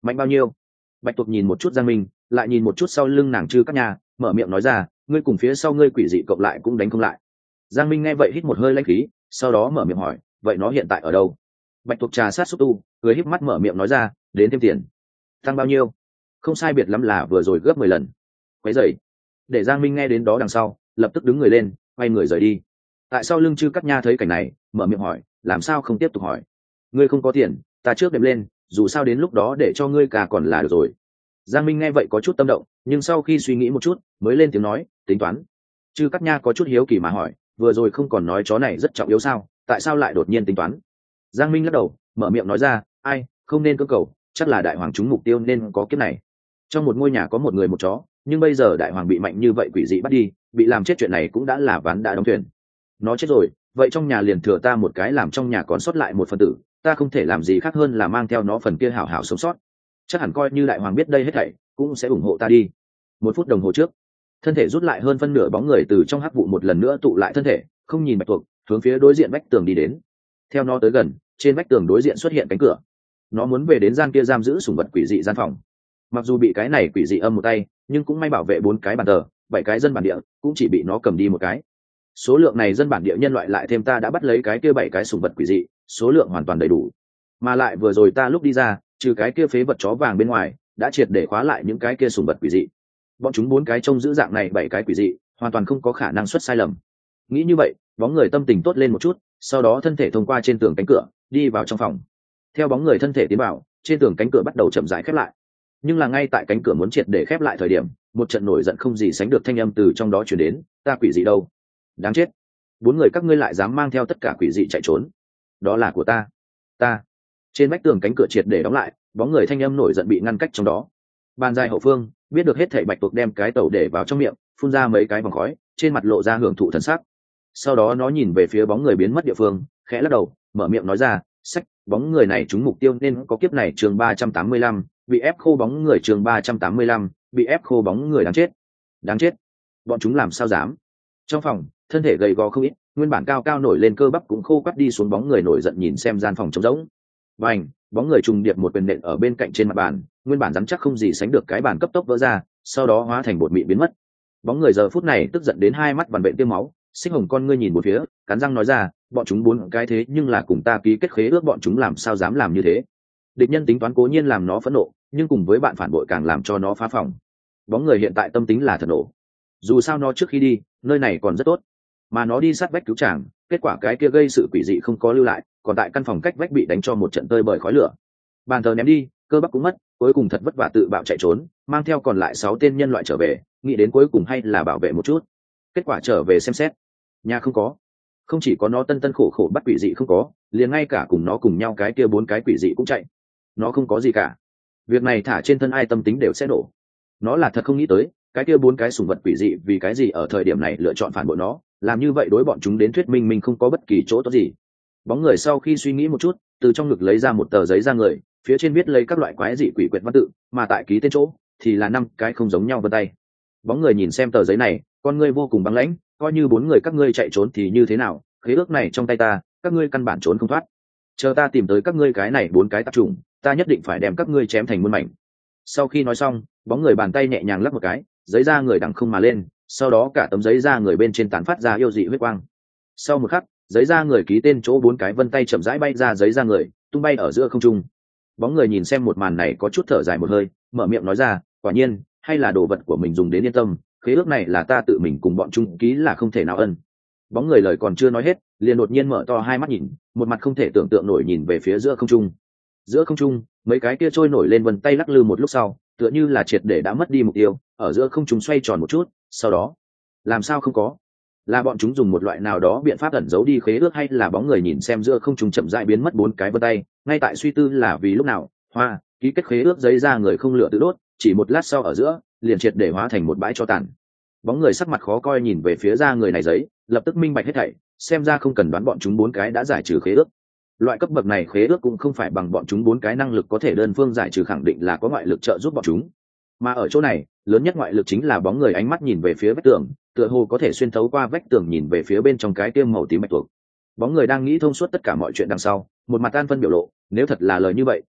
Speaker 1: Mạnh bao nhiêu? Bạch tuộc nhìn một chút Giang Minh, lại nhìn một chút sau lưng nàng Trư Cát Nha, mở miệng nói ra, ngươi cùng phía sau ngươi quỷ dị cộng lại cũng đánh không lại. Giang Minh nghe vậy hít một hơi lãnh khí, sau đó mở miệng hỏi, vậy nó hiện tại ở đâu? Bạch tuộc trà sát xúc tu, cười híp mắt mở miệng nói ra, đến thêm tiền. Tăng bao nhiêu? Không sai biệt lắm là vừa rồi gấp 10 lần. Quấy rầy. Để Giang Minh nghe đến đó đằng sau, lập tức đứng người lên, quay người rời đi. Tại sao lưng Trư Cát Nha thấy cảnh này, mở miệng hỏi, làm sao không tiếp tục hỏi? Ngươi không có tiền, ta trước đệm lên, dù sao đến lúc đó để cho ngươi cả còn là được rồi. Giang Minh nghe vậy có chút tâm động, nhưng sau khi suy nghĩ một chút, mới lên tiếng nói, tính toán. Trư Cát Nha có chút hiếu kỳ mà hỏi, vừa rồi không còn nói chó này rất trọng yếu sao, tại sao lại đột nhiên tính toán? Giang Minh lắc đầu, mở miệng nói ra, ai, không nên cưỡng cầu, chắc là đại hoàng chúng mục tiêu nên có kiếp này. Trong một ngôi nhà có một người một chó, nhưng bây giờ đại hoàng bị mạnh như vậy quỷ dị bắt đi, bị làm chết chuyện này cũng đã là ván đã đóng thuyền. Nó chết rồi, vậy trong nhà liền thừa ta một cái làm trong nhà còn sót lại một phần tử, ta không thể làm gì khác hơn là mang theo nó phần kia hảo hảo sống sót. Chắc hẳn coi như đại hoàng biết đây hết thảy cũng sẽ ủng hộ ta đi. 1 phút đồng hồ trước, thân thể rút lại hơn phân nửa bóng người từ trong hắc vụ một lần nữa tụ lại thân thể, không nhìn Bạch tuộc, hướng phía đối diện vách tường đi đến. Theo nó tới gần, trên vách tường đối diện xuất hiện cánh cửa. Nó muốn về đến gian kia giam giữ sủng vật quỷ dị gian phòng. Mặc dù bị cái này quỷ dị âm một tay, nhưng cũng may bảo vệ 4 cái bàn tờ, 7 cái dân bản địa cũng chỉ bị nó cầm đi một cái. Số lượng này dân bản địa nhân loại lại thêm ta đã bắt lấy cái kia 7 cái sủng vật quỷ dị, số lượng hoàn toàn đầy đủ. Mà lại vừa rồi ta lúc đi ra, trừ cái kia phế vật chó vàng bên ngoài, đã triệt để khóa lại những cái kia sủng vật quỷ dị. Bọn chúng 4 cái trông giữ dạng này 7 cái quỷ dị, hoàn toàn không có khả năng xuất sai lầm. Nghĩ như vậy, bóng người tâm tình tốt lên một chút, sau đó thân thể thông qua trên tường cánh cửa, đi vào trong phòng. Theo bóng người thân thể tiến vào, trên tường cánh cửa bắt đầu chậm rãi khép lại. Nhưng là ngay tại cánh cửa muốn triệt để khép lại thời điểm, một trận nổi giận không gì sánh được thanh âm từ trong đó truyền đến, ta quỷ dị đâu? Đáng chết, 4 người các ngươi lại dám mang theo tất cả quỷ dị chạy trốn. Đó là của ta. Ta. Trên vách tường cánh cửa triệt để đóng lại, bóng người thanh âm nổi giận bị ngăn cách trong đó. Bàn dài hậu phương, biết được hết thảy Bạch tuộc đem cái tẩu để vào trong miệng, phun ra mấy cái vòng khói, trên mặt lộ ra hưởng thụ thần sắc. Sau đó nó nhìn về phía bóng người biến mất địa phương, khẽ lắc đầu, mở miệng nói ra, sách, bóng người này trúng mục tiêu nên có kiếp này chương 385, bị ép khô bóng người chương 385, bị ép khô bóng người đáng chết. Đáng chết. Bọn chúng làm sao dám? Trong phòng, thân thể gầy gò không ít, nguyên bản cao cao nổi lên cơ bắp cũng khô quắt đi xuống, bóng người nổi giận nhìn xem gian phòng trống rỗng. Bành, bóng người trùng điệp một quyền nện ở bên cạnh trên mặt bàn, nguyên bản rắn chắc không gì sánh được cái bàn cấp tốc vỡ ra, sau đó hóa thành bột mịn biến mất. Bóng người giờ phút này tức giận đến hai mắt vằn vện tiêm máu, xích hồng con ngươi nhìn một phía, cắn răng nói ra, bọn chúng 4 cái thế nhưng là cùng ta ký kết khế ước, bọn chúng làm sao dám làm như thế? Địch nhân tính toán cố nhiên làm nó phẫn nộ, nhưng cùng với bạn phản bội càng làm cho nó phá phòng. Bóng người hiện tại tâm tính là thật nổ. Dù sao nó trước khi đi, nơi này còn rất tốt, mà nó đi sát vách cứu chàng, kết quả cái kia gây sự quỷ dị không có lưu lại, còn tại căn phòng cách vách bị đánh cho một trận tơi bời khói lửa. Bàn thờ ném đi, cơ bắp cũng mất, cuối cùng thật vất vả tự bạo chạy trốn, mang theo còn lại 6 tên nhân loại trở về, nghĩ đến cuối cùng hay là bảo vệ một chút. Kết quả trở về xem xét, nhà không có. Không chỉ có nó tân tân khổ khổ bắt quỷ dị không có, liền ngay cả cùng nó cùng nhau cái kia 4 cái quỷ dị cũng chạy. Nó không có gì cả. Việc này thả trên thân ai tâm tính đều sẽ đổ. Nó là thật không nghĩ tới, cái kia 4 cái sủng vật quỷ dị vì cái gì ở thời điểm này lựa chọn phản bội nó, làm như vậy đối bọn chúng đến thuyết minh mình không có bất kỳ chỗ tốt gì. Bóng người sau khi suy nghĩ một chút, từ trong ngực lấy ra một tờ giấy ra người, phía trên viết lấy các loại quái dị quỷ quyệt văn tự, mà tại ký tên chỗ thì là 5 cái không giống nhau vân tay. Bóng người nhìn xem tờ giấy này, con ngươi vô cùng băng lãnh, coi như 4 người các ngươi chạy trốn thì như thế nào, khế ước này trong tay ta, các ngươi căn bản trốn không thoát. Chờ ta tìm tới các ngươi cái này 4 cái tạp chủng, ta nhất định phải đem các ngươi chém thành muôn mảnh. Sau khi nói xong, bóng người bàn tay nhẹ nhàng lắc một cái, giấy da người đằng không mà lên, sau đó cả tấm giấy da người bên trên tán phát ra yêu dị huyết quang. Sau một khắc, giấy da người ký tên chỗ 4 cái vân tay chậm rãi bay ra giấy da người, tung bay ở giữa không trung. Bóng người nhìn xem một màn này có chút thở dài một hơi, mở miệng nói ra, quả nhiên, hay là đồ vật của mình dùng đến yên tâm, khế ước này là ta tự mình cùng bọn chúng ký là không thể nào ân. Bóng người lời còn chưa nói hết, liền đột nhiên mở to hai mắt nhìn, một mặt không thể tưởng tượng nổi nhìn về phía giữa không trung. Giữa không trung, mấy cái kia trôi nổi lên vân tay lắc lư một lúc sau, tựa như là triệt để đã mất đi mục tiêu, ở giữa không trung xoay tròn một chút, sau đó, làm sao không có? Là bọn chúng dùng một loại nào đó biện pháp ẩn giấu đi khế ước, hay là bóng người nhìn xem giữa không trung chậm rãi biến mất 4 cái vân tay, ngay tại suy tư là vì lúc nào, hoa, ký kết khế ước giấy ra người không lửa tự đốt, chỉ một lát sau ở giữa, liền triệt để hóa thành một bãi tro tàn. Bóng người sắc mặt khó coi nhìn về phía ra người này giấy, lập tức minh bạch hết thảy, xem ra không cần đoán bọn chúng 4 cái đã giải trừ khế ước. Loại cấp bậc này khế ước cũng không phải bằng bọn chúng 4 cái năng lực có thể đơn phương giải trừ, khẳng định là có ngoại lực trợ giúp bọn chúng. Mà ở chỗ này, lớn nhất ngoại lực chính là bóng người ánh mắt nhìn về phía vách tường, tựa hồ có thể xuyên thấu qua vách tường nhìn về phía bên trong cái tiêm màu tím bạch tuộc. Bóng người đang nghĩ thông suốt tất cả mọi chuyện đằng sau, một mặt an phân biểu lộ, nếu thật là lời như vậy,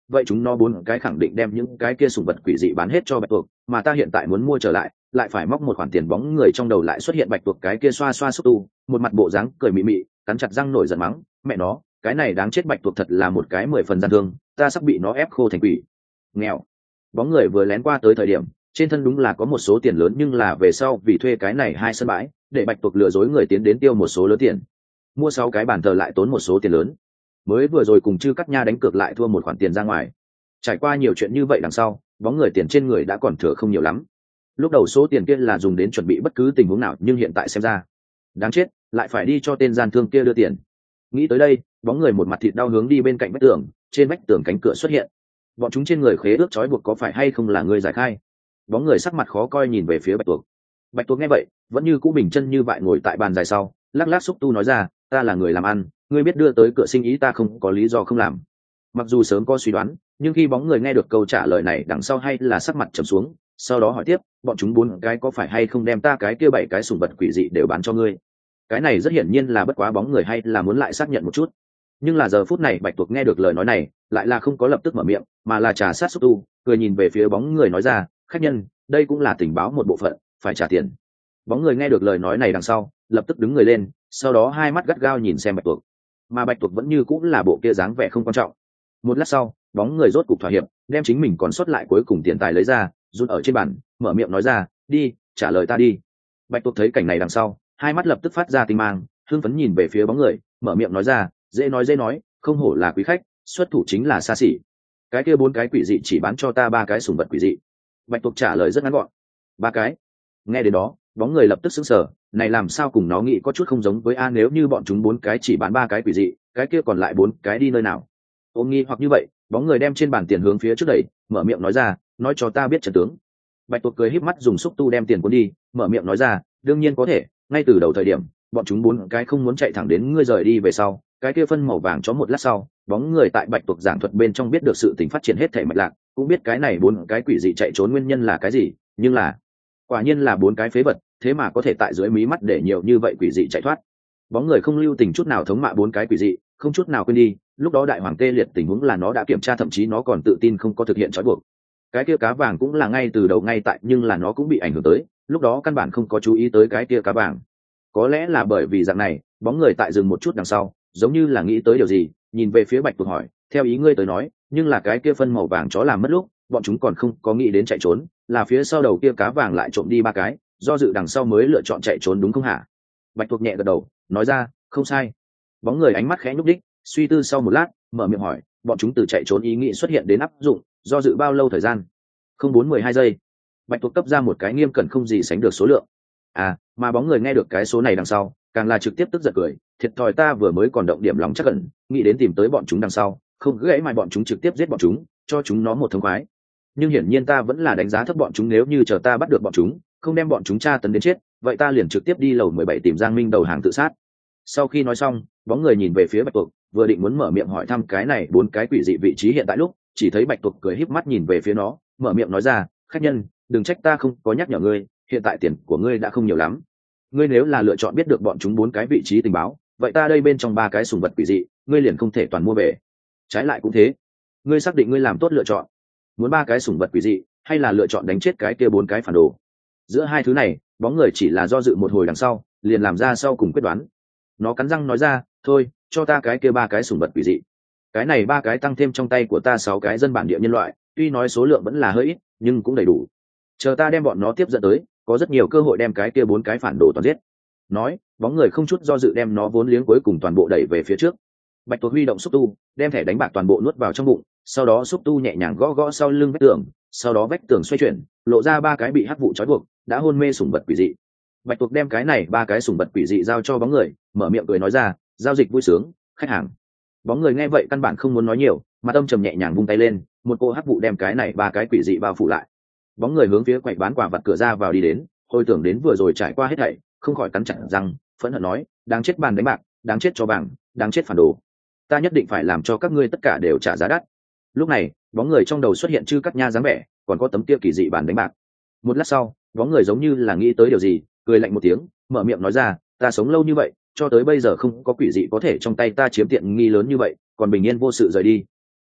Speaker 1: vậy chúng nó bốn cái khẳng định đem những cái kia sủng vật quỷ dị bán hết cho bạch tuộc, mà ta hiện tại muốn mua trở lại, lại phải móc một khoản tiền. Bóng người trong đầu lại xuất hiện bạch tuộc cái kia xoa xoa xúc tu, một mặt bộ dáng cười mị mị, cắn chặt răng nổi giận mắng, mẹ nó, cái này đáng chết, bạch tuộc thật là một cái 10 phần gian thương, ta sắp bị nó ép khô thành quỷ nghèo. Bóng người vừa lén qua tới thời điểm, trên thân đúng là có một số tiền lớn, nhưng là về sau vì thuê cái này 2 sân bãi, để bạch tuộc lừa dối người tiến đến tiêu một số lớn tiền, mua 6 cái bàn thờ lại tốn một số tiền lớn, mới vừa rồi cùng chư cắt nha đánh cược lại thua một khoản tiền ra ngoài. Trải qua nhiều chuyện như vậy đằng sau, bóng người tiền trên người đã còn thừa không nhiều lắm. Lúc đầu số tiền kia là dùng đến chuẩn bị bất cứ tình huống nào, nhưng hiện tại xem ra đáng chết, lại phải đi cho tên gian thương kia đưa tiền. Nghĩ tới đây, bóng người một mặt thịt đau hướng đi bên cạnh vách tường. Trên vách tường cánh cửa xuất hiện, bọn chúng trên người khế ước trói buộc có phải hay không là người giải khai. Bóng người sắc mặt khó coi nhìn về phía bạch tuộc. Bạch tuộc nghe vậy vẫn như cũ bình chân như vậy ngồi tại bàn dài sau, lắc lắc xúc tu nói ra, ta là người làm ăn, ngươi biết đưa tới cửa sinh ý ta không có lý do không làm. Mặc dù sớm có suy đoán, nhưng khi bóng người nghe được câu trả lời này đằng sau hay là sắc mặt trầm xuống, sau đó hỏi tiếp, bọn chúng 4 cái có phải hay không đem ta cái kia 7 cái sủng vật quỷ dị đều bán cho ngươi? Cái này rất hiển nhiên là bất quá bóng người hay là muốn lại xác nhận một chút. Nhưng là giờ phút này bạch tuộc nghe được lời nói này lại là không có lập tức mở miệng, mà là trà sát xúc tu, cười nhìn về phía bóng người nói ra, khách nhân, đây cũng là tình báo một bộ phận, phải trả tiền. Bóng người nghe được lời nói này đằng sau lập tức đứng người lên, sau đó hai mắt gắt gao nhìn xem bạch tuộc, mà bạch tuộc vẫn như cũng là bộ kia dáng vẻ không quan trọng. Một lát sau, bóng người rốt cục thỏa hiệp, đem chính mình còn sót lại cuối cùng tiền tài lấy ra, rút ở trên bàn, mở miệng nói ra, đi, trả lời ta đi. Bạch tuộc thấy cảnh này đằng sau, hai mắt lập tức phát ra tinh mang, hưng phấn nhìn về phía bóng người, mở miệng nói ra, dễ nói, không hổ là quý khách, xuất thủ chính là xa xỉ. Cái kia 4 cái quỷ dị chỉ bán cho ta 3 cái sủng vật quỷ dị. Bạch tuộc trả lời rất ngắn gọn. 3 cái? Nghe đến đó, bóng người lập tức sững sờ, này làm sao cùng nó nghĩ có chút không giống với nếu như bọn chúng 4 cái chỉ bán 3 cái quỷ dị, cái kia còn lại 4 cái đi nơi nào? Ôm nghi hoặc như vậy, bóng người đem trên bàn tiền hướng phía trước đẩy, mở miệng nói ra, nói cho ta biết trận tướng. Bạch tuộc cười híp mắt dùng xúc tu đem tiền cuốn đi, mở miệng nói ra, đương nhiên có thể, ngay từ đầu thời điểm, bọn chúng 4 cái không muốn chạy thẳng đến ngươi rời đi về sau, cái kia phân màu vàng chó một lát sau, bóng người tại bạch tuộc giảng thuật bên trong biết được sự tình phát triển hết thảy mạch lạc, cũng biết cái này 4 cái quỷ dị chạy trốn nguyên nhân là cái gì, nhưng là quả nhiên là 4 cái phế vật, thế mà có thể tại dưới mí mắt để nhiều như vậy quỷ dị chạy thoát. Bóng người không lưu tình chút nào thống mạ 4 cái quỷ dị, không chút nào quên đi, lúc đó đại hoàng tê liệt tình huống là nó đã kiểm tra, thậm chí nó còn tự tin không có thực hiện trói buộc. Cái kia cá vàng cũng là ngay từ đầu ngay tại, nhưng là nó cũng bị ảnh hưởng tới, lúc đó căn bản không có chú ý tới cái kia cá vàng. Có lẽ là bởi vì dạng này, bóng người tại dừng một chút đằng sau, giống như là nghĩ tới điều gì, nhìn về phía bạch tuộc hỏi, theo ý ngươi tới nói, nhưng là cái kia phân màu vàng chó làm mất lúc, bọn chúng còn không có nghĩ đến chạy trốn, là phía sau đầu kia cá vàng lại trộm đi 3 cái, do dự đằng sau mới lựa chọn chạy trốn đúng không hả? Bạch tuộc nhẹ gật đầu, nói ra, không sai. Bóng người ánh mắt khẽ nhúc đích, suy tư sau một lát, mở miệng hỏi, bọn chúng từ chạy trốn ý nghĩ xuất hiện đến áp dụng, do dự bao lâu thời gian? Không 4-12 giây. Bạch tuộc cấp ra một cái nghiêm cẩn không gì sánh được số lượng. Mà bóng người nghe được cái số này đằng sau, càng là trực tiếp tức giận cười, thiệt thòi ta vừa mới còn động điểm lòng chắc ẩn, nghĩ đến tìm tới bọn chúng đằng sau, không gãy mài bọn chúng trực tiếp giết bọn chúng, cho chúng nó một thống khoái. Nhưng hiển nhiên ta vẫn là đánh giá thấp bọn chúng, nếu như chờ ta bắt được bọn chúng, không đem bọn chúng tra tấn đến chết, vậy ta liền trực tiếp đi lầu 17 tìm Giang Minh đầu hàng tự sát. Sau khi nói xong, bóng người nhìn về phía bạch tuộc, vừa định muốn mở miệng hỏi thăm cái này 4 cái quỷ dị vị trí hiện tại lúc, chỉ thấy bạch tuộc cười híp mắt nhìn về phía nó, mở miệng nói ra, khách nhân, đừng trách ta không có nhắc nhở ngươi, hiện tại tiền của ngươi đã không nhiều lắm, ngươi nếu là lựa chọn biết được bọn chúng 4 cái vị trí tình báo, vậy ta đây bên trong 3 cái sủng vật quỷ dị, ngươi liền không thể toàn mua về. Trái lại cũng thế, ngươi xác định ngươi làm tốt lựa chọn, muốn 3 cái sủng vật quỷ dị hay là lựa chọn đánh chết cái kia 4 cái phản đồ? Giữa hai thứ này, bóng người chỉ là do dự một hồi đằng sau, liền làm ra sau cùng quyết đoán. Nó cắn răng nói ra, thôi, cho ta cái kia 3 cái sủng vật quỷ dị. Cái này 3 cái tăng thêm trong tay của ta 6 cái dân bản địa nhân loại, tuy nói số lượng vẫn là hơi ít, nhưng cũng đầy đủ. Chờ ta đem bọn nó tiếp dẫn tới, có rất nhiều cơ hội đem cái kia 4 cái phản đồ toàn giết. Nói, bóng người không chút do dự đem nó vốn liếng cuối cùng toàn bộ đẩy về phía trước. Bạch tuộc huy động xúc tu, đem thẻ đánh bạc toàn bộ nuốt vào trong bụng, sau đó xúc tu nhẹ nhàng gõ gõ sau lưng vách tường, sau đó vách tường xoay chuyển, lộ ra 3 cái bị hắc vụ trói buộc, đã hôn mê sủng vật quỷ dị. Bạch tuộc đem cái này 3 cái sủng vật quỷ dị giao cho bóng người, mở miệng cười nói ra, giao dịch vui sướng, khách hàng. Bóng người nghe vậy căn bản không muốn nói nhiều, mà tâm trầm nhẹ nhàng vung tay lên, một cô hắc vụ đem cái này 3 cái quỷ dị bao phủ lại. Bóng người hướng phía quầy bán quả vật cửa ra vào đi đến, hồi tưởng đến vừa rồi trải qua hết thảy, không khỏi cắn chặt răng, phẫn hận nói, đáng chết bàn đánh bạc, đáng chết cho bảng, đáng chết phản đồ, ta nhất định phải làm cho các ngươi tất cả đều trả giá đắt. Lúc này, bóng người trong đầu xuất hiện chư cắt nha dáng vẻ, còn có tấm kia kỳ dị bàn đánh bạc. Một lát sau, bóng người giống như là nghĩ tới điều gì, cười lạnh một tiếng, mở miệng nói ra, ta sống lâu như vậy, cho tới bây giờ không có quỷ dị có thể trong tay ta chiếm tiện nghi lớn như vậy, còn bình yên vô sự rời đi.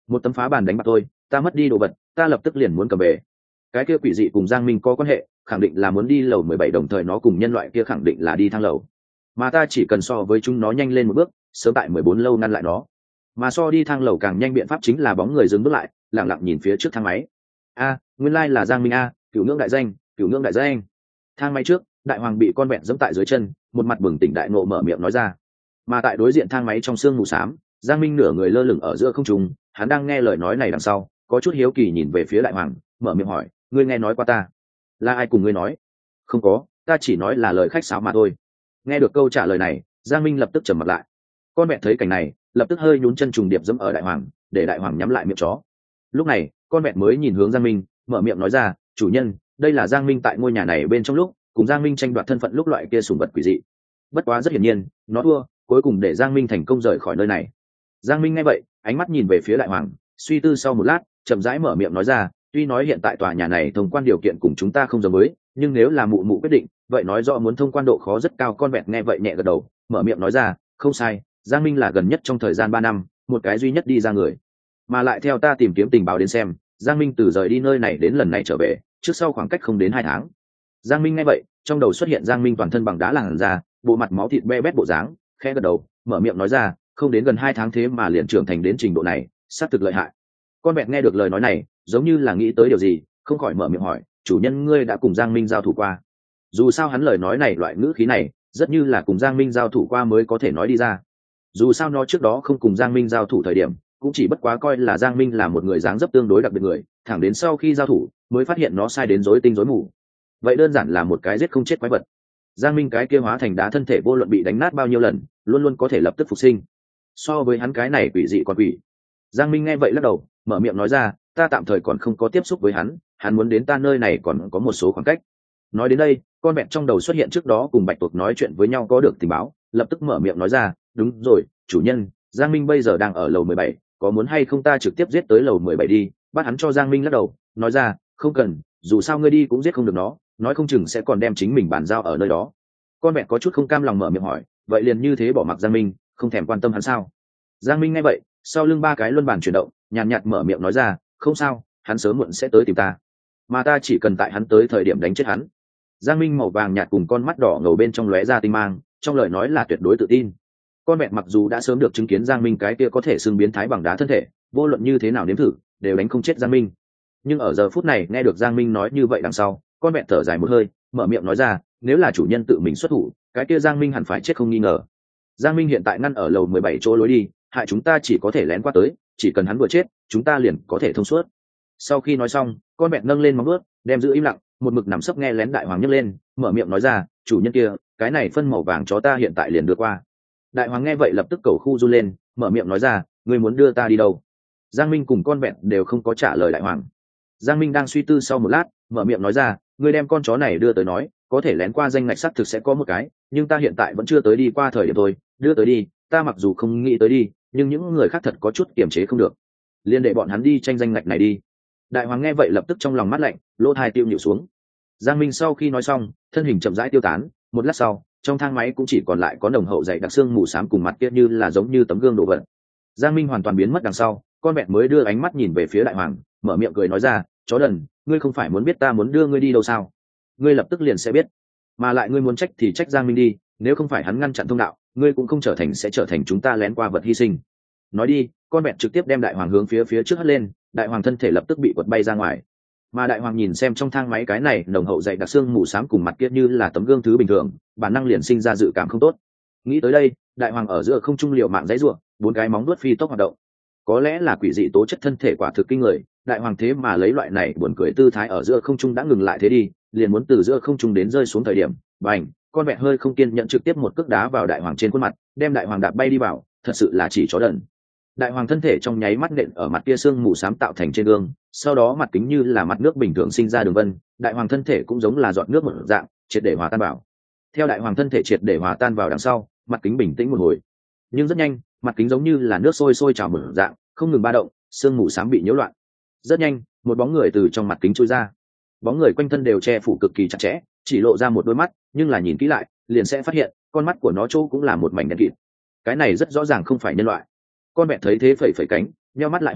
Speaker 1: một tấm phá bàn đánh bạc thôi, ta mất đi đồ vật ta lập tức liền muốn cầm về. Cái kia quỷ dị cùng Giang Minh có quan hệ, khẳng định là muốn đi lầu 17, đồng thời nó cùng nhân loại kia khẳng định là đi thang lầu, mà ta chỉ cần so với chúng nó nhanh lên một bước, sớm tại 14 lâu ngăn lại nó. Mà so đi thang lầu càng nhanh biện pháp chính là bóng người dừng bước lại, lặng lặng nhìn phía trước thang máy. Nguyên lai là Giang Minh a, cửu ngưỡng đại danh, cửu ngưỡng đại danh. Thang máy trước, đại hoàng bị con vẹn giẫm tại dưới chân, một mặt bừng tỉnh đại ngộ mở miệng nói ra. Mà tại đối diện thang máy trong sương mù xám, Giang Minh nửa người lơ lửng ở giữa không trung, hắn đang nghe lời nói này đằng sau, có chút hiếu kỳ nhìn về phía đại hoàng, mở miệng hỏi, ngươi nghe nói qua ta? Là ai cùng ngươi nói? Không có, ta chỉ nói là lời khách sáo mà thôi. Nghe được câu trả lời này, Giang Minh lập tức trầm mặt lại. Con vẹn thấy cảnh này, lập tức hơi nhún chân trùng điệp dẫm ở đại hoàng, để đại hoàng nhắm lại miệng chó. Lúc này, con vẹn mới nhìn hướng Giang Minh, mở miệng nói ra, chủ nhân, đây là Giang Minh tại ngôi nhà này bên trong lúc cùng Giang Minh tranh đoạt thân phận lúc loại kia sủng vật quỷ dị. Bất quá rất hiển nhiên, nó thua, cuối cùng để Giang Minh thành công rời khỏi nơi này. Giang Minh nghe vậy, ánh mắt nhìn về phía đại hoàng, suy tư sau một lát, chậm rãi mở miệng nói ra, tuy nói hiện tại tòa nhà này thông quan điều kiện cùng chúng ta không giống với, nhưng nếu là mụ mụ quyết định, vậy nói rõ muốn thông quan độ khó rất cao. Con vẹn nghe vậy nhẹ gật đầu, mở miệng nói ra, không sai, Giang Minh là gần nhất trong thời gian 3 năm, một cái duy nhất đi ra người. Mà lại theo ta tìm kiếm tình báo đến xem, Giang Minh từ rời đi nơi này đến lần này trở về, trước sau khoảng cách không đến 2 tháng. Giang Minh nghe vậy, trong đầu xuất hiện Giang Minh toàn thân bằng đá làn da, bộ mặt máu thịt be bét bộ dáng, khẽ gật đầu, mở miệng nói ra, không đến gần 2 tháng thế mà liền trưởng thành đến trình độ này, xác thực lợi hại. Con vẹn nghe được lời nói này, giống như là nghĩ tới điều gì, không khỏi mở miệng hỏi, chủ nhân ngươi đã cùng Giang Minh giao thủ qua? Dù sao hắn lời nói này loại ngữ khí này, rất như là cùng Giang Minh giao thủ qua mới có thể nói đi ra. Dù sao nó trước đó không cùng Giang Minh giao thủ thời điểm, cũng chỉ bất quá coi là Giang Minh là một người dáng dấp tương đối đặc biệt người, thẳng đến sau khi giao thủ mới phát hiện nó sai đến rối tinh rối mù. Vậy đơn giản là một cái giết không chết quái vật. Giang Minh cái kia hóa thành đá thân thể vô luận bị đánh nát bao nhiêu lần, luôn luôn có thể lập tức phục sinh. So với hắn cái này quỷ dị còn quỷ. Giang Minh nghe vậy lắc đầu, mở miệng nói ra, ta tạm thời còn không có tiếp xúc với hắn muốn đến ta nơi này còn có một số khoảng cách. Nói đến đây, con vẹn trong đầu xuất hiện trước đó cùng Bạch Tuộc nói chuyện với nhau có được tình báo, lập tức mở miệng nói ra, đúng rồi, chủ nhân, Giang Minh bây giờ đang ở lầu 17, có muốn hay không ta trực tiếp giết tới lầu 17 đi? Bắt hắn cho Giang Minh lắc đầu, nói ra, không cần, dù sao ngươi đi cũng giết không được nó, nói không chừng sẽ còn đem chính mình bàn giao ở nơi đó. Con vẹn có chút không cam lòng mở miệng hỏi, vậy liền như thế bỏ mặc Giang Minh, không thèm quan tâm hắn sao? Giang Minh nghe vậy, sau lưng 3 cái luân bàn chuyển động, nhàn nhạt mở miệng nói ra, không sao, hắn sớm muộn sẽ tới tìm ta, mà ta chỉ cần tại hắn tới thời điểm đánh chết hắn. Giang Minh màu vàng nhạt cùng con mắt đỏ ngầu bên trong lóe ra tinh mang, trong lời nói là tuyệt đối tự tin. Con vẹn mặc dù đã sớm được chứng kiến Giang Minh cái kia có thể xưng biến thái bằng đá thân thể, vô luận như thế nào nếm thử đều đánh không chết Giang Minh, nhưng ở giờ phút này nghe được Giang Minh nói như vậy đằng sau, con vẹn thở dài một hơi, mở miệng nói ra, nếu là chủ nhân tự mình xuất thủ, cái kia Giang Minh hẳn phải chết không nghi ngờ. Giang Minh hiện tại ngăn ở lầu 17 chỗ lối đi, hại chúng ta chỉ có thể lén qua tới, chỉ cần hắn vừa chết, chúng ta liền có thể thông suốt. Sau khi nói xong, con vẹn nâng lên móng vuốt, đem giữ im lặng, một mực nằm sấp nghe lén đại hoàng nhấc lên, mở miệng nói ra, chủ nhân kia, cái này phân màu vàng chó ta hiện tại liền đưa qua. Đại hoàng nghe vậy lập tức cầu khu run lên, mở miệng nói ra, ngươi muốn đưa ta đi đâu? Giang Minh cùng con vẹn đều không có trả lời đại hoàng. Giang Minh đang suy tư sau một lát, mở miệng nói ra, ngươi đem con chó này đưa tới nói, có thể lén qua danh ngạch sắt thực sẽ có một cái, nhưng ta hiện tại vẫn chưa tới đi qua thời điểm thôi, đưa tới đi, ta mặc dù không nghĩ tới đi, nhưng những người khác thật có chút kiềm chế không được, liên đệ bọn hắn đi tranh danh ngạch này đi. Đại hoàng nghe vậy lập tức trong lòng mát lạnh, lỗ tai tiêu nhịu xuống. Giang Minh sau khi nói xong, thân hình chậm rãi tiêu tán, một lát sau, trong thang máy cũng chỉ còn lại có nồng hậu dày đặc xương mù xám cùng mặt kia như là giống như tấm gương đổ vật. Giang Minh hoàn toàn biến mất đằng sau, con vẹn mới đưa ánh mắt nhìn về phía đại hoàng, mở miệng cười nói ra, chó đần, ngươi không phải muốn biết ta muốn đưa ngươi đi đâu sao? Ngươi lập tức liền sẽ biết, mà lại ngươi muốn trách thì trách Giang Minh đi, nếu không phải hắn ngăn chặn thông đạo, ngươi cũng không sẽ trở thành chúng ta lén qua vật hy sinh. Nói đi, con vẹn trực tiếp đem đại hoàng hướng phía trước hất lên, đại hoàng thân thể lập tức bị quật bay ra ngoài. Mà đại hoàng nhìn xem trong thang máy cái này nồng hậu dày đặc xương mù xám cùng mặt kia như là tấm gương thứ bình thường, bản năng liền sinh ra dự cảm không tốt. Nghĩ tới đây, đại hoàng ở giữa không trung liều mạng giãy giụa, 4 cái móng vuốt phi tốc hoạt động. Có lẽ là quỷ dị tố chất thân thể quả thực kinh người, đại hoàng thế mà lấy loại này buồn cười tư thái ở giữa không trung đã ngừng lại thế đi, liền muốn từ giữa không trung đến rơi xuống thời điểm, bành, con vẹn hơi không kiên nhẫn trực tiếp một cước đá vào đại hoàng trên khuôn mặt, đem đại hoàng đạp bay đi vào, thật sự là chỉ chó đần. Đại hoàng thân thể trong nháy mắt nện ở mặt kia xương mù xám tạo thành trên gương, sau đó mặt kính như là mặt nước bình thường sinh ra đường vân, đại hoàng thân thể cũng giống là giọt nước một dạng, triệt để hòa tan vào. Theo đại hoàng thân thể triệt để hòa tan vào đằng sau, mặt kính bình tĩnh một hồi, nhưng rất nhanh, mặt kính giống như là nước sôi trào một dạng, không ngừng ba động, xương mù xám bị nhiễu loạn. Rất nhanh, một bóng người từ trong mặt kính chui ra. Bóng người quanh thân đều che phủ cực kỳ chặt chẽ, chỉ lộ ra một đôi mắt, nhưng là nhìn kỹ lại, liền sẽ phát hiện, con mắt của nó chỗ cũng là một mảnh đen kịt. Cái này rất rõ ràng không phải nhân loại. Con mẹ thấy thế phẩy phẩy cánh, nheo mắt lại hỏi,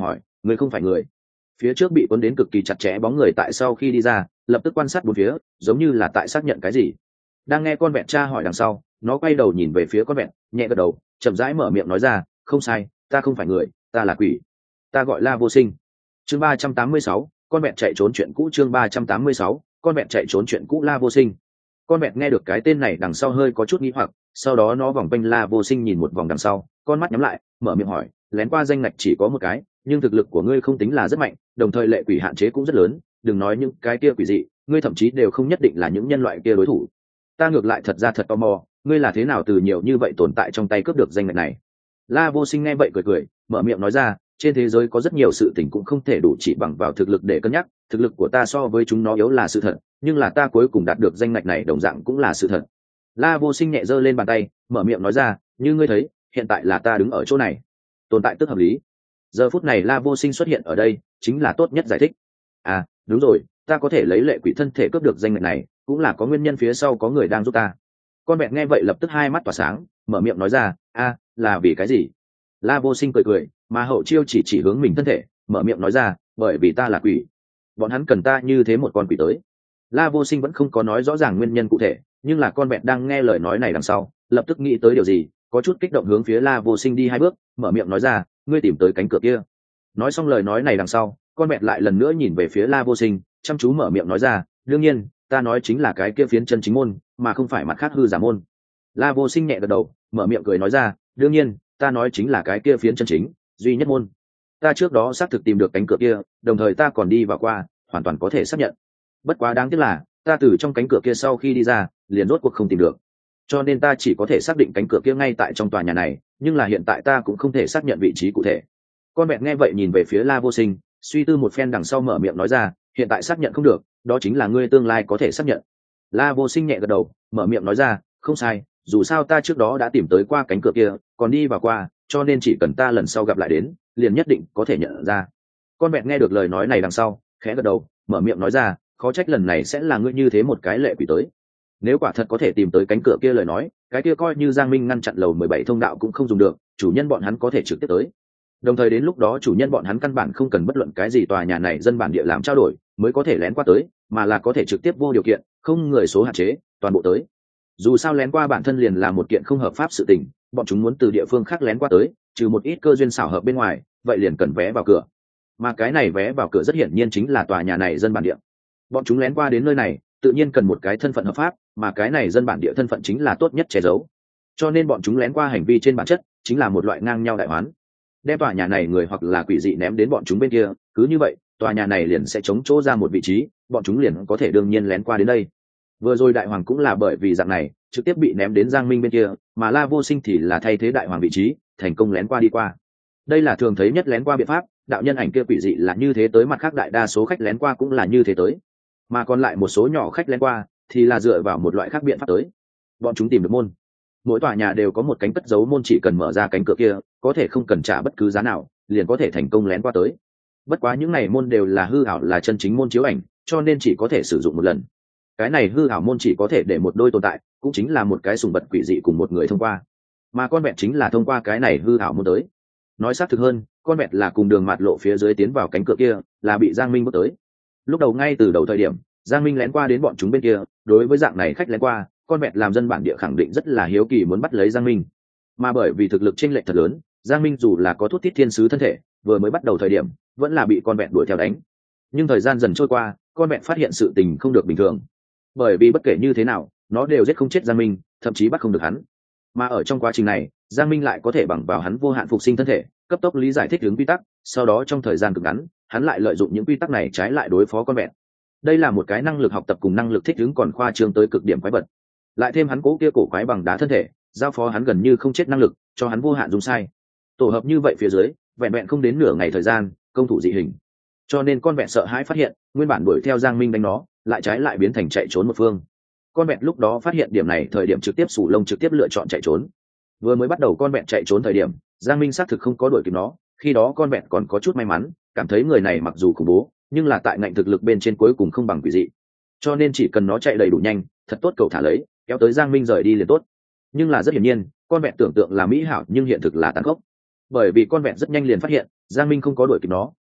Speaker 1: người không phải người. Phía trước bị cuốn đến cực kỳ chặt chẽ bóng người tại sau khi đi ra lập tức quan sát bốn phía, giống như là tại xác nhận cái gì. Đang nghe con vẹn tra hỏi đằng sau, nó quay đầu nhìn về phía con vẹn, nhẹ gật đầu, chậm rãi mở miệng nói ra, không sai, ta không phải người, ta là quỷ, ta gọi là vô sinh. Chương 386, con vẹn chạy trốn chuyện cũ. Chương 386, con vẹn chạy trốn chuyện cũ. La Vô Sinh. Con vẹn nghe được cái tên này đằng sau hơi có chút nghi hoặc, sau đó nó vòng quanh La Vô Sinh nhìn một vòng đằng sau, con mắt nhắm lại, mở miệng hỏi, lén qua danh ngạch chỉ có một cái, nhưng thực lực của ngươi không tính là rất mạnh, đồng thời lệ quỷ hạn chế cũng rất lớn, đừng nói những cái kia quỷ dị, ngươi thậm chí đều không nhất định là những nhân loại kia đối thủ. Ta ngược lại thật ra thật tò mò, ngươi là thế nào từ nhiều như vậy tồn tại trong tay cướp được danh ngạch này. La Vô Sinh nghe vậy cười cười, mở miệng nói ra, trên thế giới có rất nhiều sự tình cũng không thể đủ chỉ bằng vào thực lực để cân nhắc, thực lực của ta so với chúng nó yếu là sự thật, nhưng là ta cuối cùng đạt được danh ngạch này đồng dạng cũng là sự thật. La Vô Sinh nhẹ giơ lên bàn tay, mở miệng nói ra, như ngươi thấy, hiện tại là ta đứng ở chỗ này, tồn tại tức hợp lý. Giờ phút này La Vô Sinh xuất hiện ở đây chính là tốt nhất giải thích. À đúng rồi, ta có thể lấy lệ quỷ thân thể cướp được danh ngạch này cũng là có nguyên nhân, phía sau có người đang giúp ta. Con vẹn nghe vậy lập tức hai mắt tỏa sáng, mở miệng nói ra, a là vì cái gì. La Vô Sinh cười cười, mà hậu chiêu chỉ hướng mình thân thể, mở miệng nói ra, bởi vì ta là quỷ, bọn hắn cần ta như thế một con quỷ tới. La Vô Sinh vẫn không có nói rõ ràng nguyên nhân cụ thể, nhưng là con vẹn đang nghe lời nói này đằng sau lập tức nghĩ tới điều gì, có chút kích động hướng phía La Vô Sinh đi hai bước, mở miệng nói ra, ngươi tìm tới cánh cửa kia. Nói xong lời nói này đằng sau, con vẹn lại lần nữa nhìn về phía La Vô Sinh, chăm chú mở miệng nói ra, đương nhiên ta nói chính là cái kia phiến chân chính môn, mà không phải mặt khác hư giả môn. La Vô Sinh nhẹ gật đầu, mở miệng cười nói ra, đương nhiên ta nói chính là cái kia phiến chân chính duy nhất môn. Ta trước đó xác thực tìm được cánh cửa kia, đồng thời ta còn đi vào qua, hoàn toàn có thể xác nhận. Bất quá đáng tiếc là ta từ trong cánh cửa kia sau khi đi ra liền rốt cuộc không tìm được, cho nên ta chỉ có thể xác định cánh cửa kia ngay tại trong tòa nhà này, nhưng là hiện tại ta cũng không thể xác nhận vị trí cụ thể. Con vẹn nghe vậy nhìn về phía La Vô Sinh, suy tư một phen đằng sau mở miệng nói ra, hiện tại xác nhận không được, đó chính là ngươi tương lai có thể xác nhận. La Vô Sinh nhẹ gật đầu, mở miệng nói ra, không sai, dù sao ta trước đó đã tìm tới qua cánh cửa kia, còn đi vào qua, cho nên chỉ cần ta lần sau gặp lại đến liền nhất định có thể nhận ra. Con vẹn nghe được lời nói này đằng sau khẽ gật đầu, mở miệng nói ra, khó trách lần này sẽ là ngươi như thế một cái lệ quỷ tới. Nếu quả thật có thể tìm tới cánh cửa kia lời nói, cái kia coi như Giang Minh ngăn chặn lầu 17 thông đạo cũng không dùng được, chủ nhân bọn hắn có thể trực tiếp tới. Đồng thời đến lúc đó chủ nhân bọn hắn căn bản không cần bất luận cái gì tòa nhà này dân bản địa làm trao đổi mới có thể lén qua tới, mà là có thể trực tiếp vô điều kiện, không người số hạn chế, toàn bộ tới. Dù sao lén qua bản thân liền là một kiện không hợp pháp sự tình, bọn chúng muốn từ địa phương khác lén qua tới, trừ một ít cơ duyên xảo hợp bên ngoài, vậy liền cần vé vào cửa. Mà cái này vé vào cửa rất hiển nhiên chính là tòa nhà này dân bản địa. Bọn chúng lén qua đến nơi này, tự nhiên cần một cái thân phận hợp pháp, mà cái này dân bản địa thân phận chính là tốt nhất che giấu. Cho nên bọn chúng lén qua hành vi trên bản chất chính là một loại ngang nhau đại hoán. Đem tòa nhà này người hoặc là quỷ dị ném đến bọn chúng bên kia, cứ như vậy tòa nhà này liền sẽ chống chỗ ra một vị trí, bọn chúng liền có thể đương nhiên lén qua đến đây. Vừa rồi đại hoàng cũng là bởi vì dạng này trực tiếp bị ném đến Giang Minh bên kia, mà La Vô Sinh thì là thay thế đại hoàng vị trí, thành công lén qua đi qua. Đây là thường thấy nhất lén qua biện pháp, đạo nhân ảnh kia quỷ dị là như thế tới, mặt khác đại đa số khách lén qua cũng là như thế tới, mà còn lại một số nhỏ khách lén qua thì là dựa vào một loại khác biện pháp tới. Bọn chúng tìm được môn, mỗi tòa nhà đều có một cánh cất giấu môn, chỉ cần mở ra cánh cửa kia có thể không cần trả bất cứ giá nào liền có thể thành công lén qua tới. Bất quá những này môn đều là hư ảo, là chân chính môn chiếu ảnh, cho nên chỉ có thể sử dụng một lần. Cái này hư ảo môn chỉ có thể để một đôi tồn tại, cũng chính là một cái sùng vật quỷ dị cùng một người thông qua, mà con vẹn chính là thông qua cái này hư ảo môn tới. Nói xác thực hơn, con vẹn là cùng đường mạt lộ phía dưới tiến vào cánh cửa kia, là bị Giang Minh bước tới. Lúc đầu ngay từ đầu thời điểm Giang Minh lén qua đến bọn chúng bên kia, đối với dạng này khách lén qua, con vẹn làm dân bản địa khẳng định rất là hiếu kỳ muốn bắt lấy Giang Minh. Mà bởi vì thực lực chênh lệch thật lớn, Giang Minh dù là có thuốc thiết thiên sứ thân thể, vừa mới bắt đầu thời điểm vẫn là bị con vẹn đuổi theo đánh. Nhưng thời gian dần trôi qua, con vẹn phát hiện sự tình không được bình thường, bởi vì bất kể như thế nào nó đều giết không chết Giang Minh, thậm chí bắt không được hắn. Mà ở trong quá trình này Giang Minh lại có thể bằng vào hắn vô hạn phục sinh thân thể cấp tốc lý giải thích ứng quy tắc, sau đó trong thời gian cực ngắn hắn lại lợi dụng những quy tắc này trái lại đối phó con vẹn. Đây là một cái năng lực học tập cùng năng lực thích ứng còn khoa trương tới cực điểm quái vật. Lại thêm hắn cố kia cổ quái bằng đá thân thể, giao phó hắn gần như không chết năng lực, cho hắn vô hạn dùng sai. Tổ hợp như vậy phía dưới, vẹn vẹn không đến nửa ngày thời gian, công thủ dị hình. Cho nên con vẹn sợ hãi phát hiện, nguyên bản đuổi theo Giang Minh đánh nó, lại trái lại biến thành chạy trốn một phương. Con vẹn lúc đó phát hiện điểm này thời điểm trực tiếp sủ lông trực tiếp lựa chọn chạy trốn. Vừa mới bắt đầu con vẹn chạy trốn thời điểm, Giang Minh xác thực không có đuổi kịp nó, khi đó con vẹn còn có chút may mắn, cảm thấy người này mặc dù khủng bố, nhưng là tại ngạnh thực lực bên trên cuối cùng không bằng quỷ dị, cho nên chỉ cần nó chạy đầy đủ nhanh, thật tốt cậu thả lấy, kéo tới Giang Minh rời đi liền tốt. Nhưng là rất hiển nhiên, con vẹn tưởng tượng là mỹ hảo nhưng hiện thực là tàn khốc, bởi vì con vẹn rất nhanh liền phát hiện Giang Minh không có đuổi kịp nó,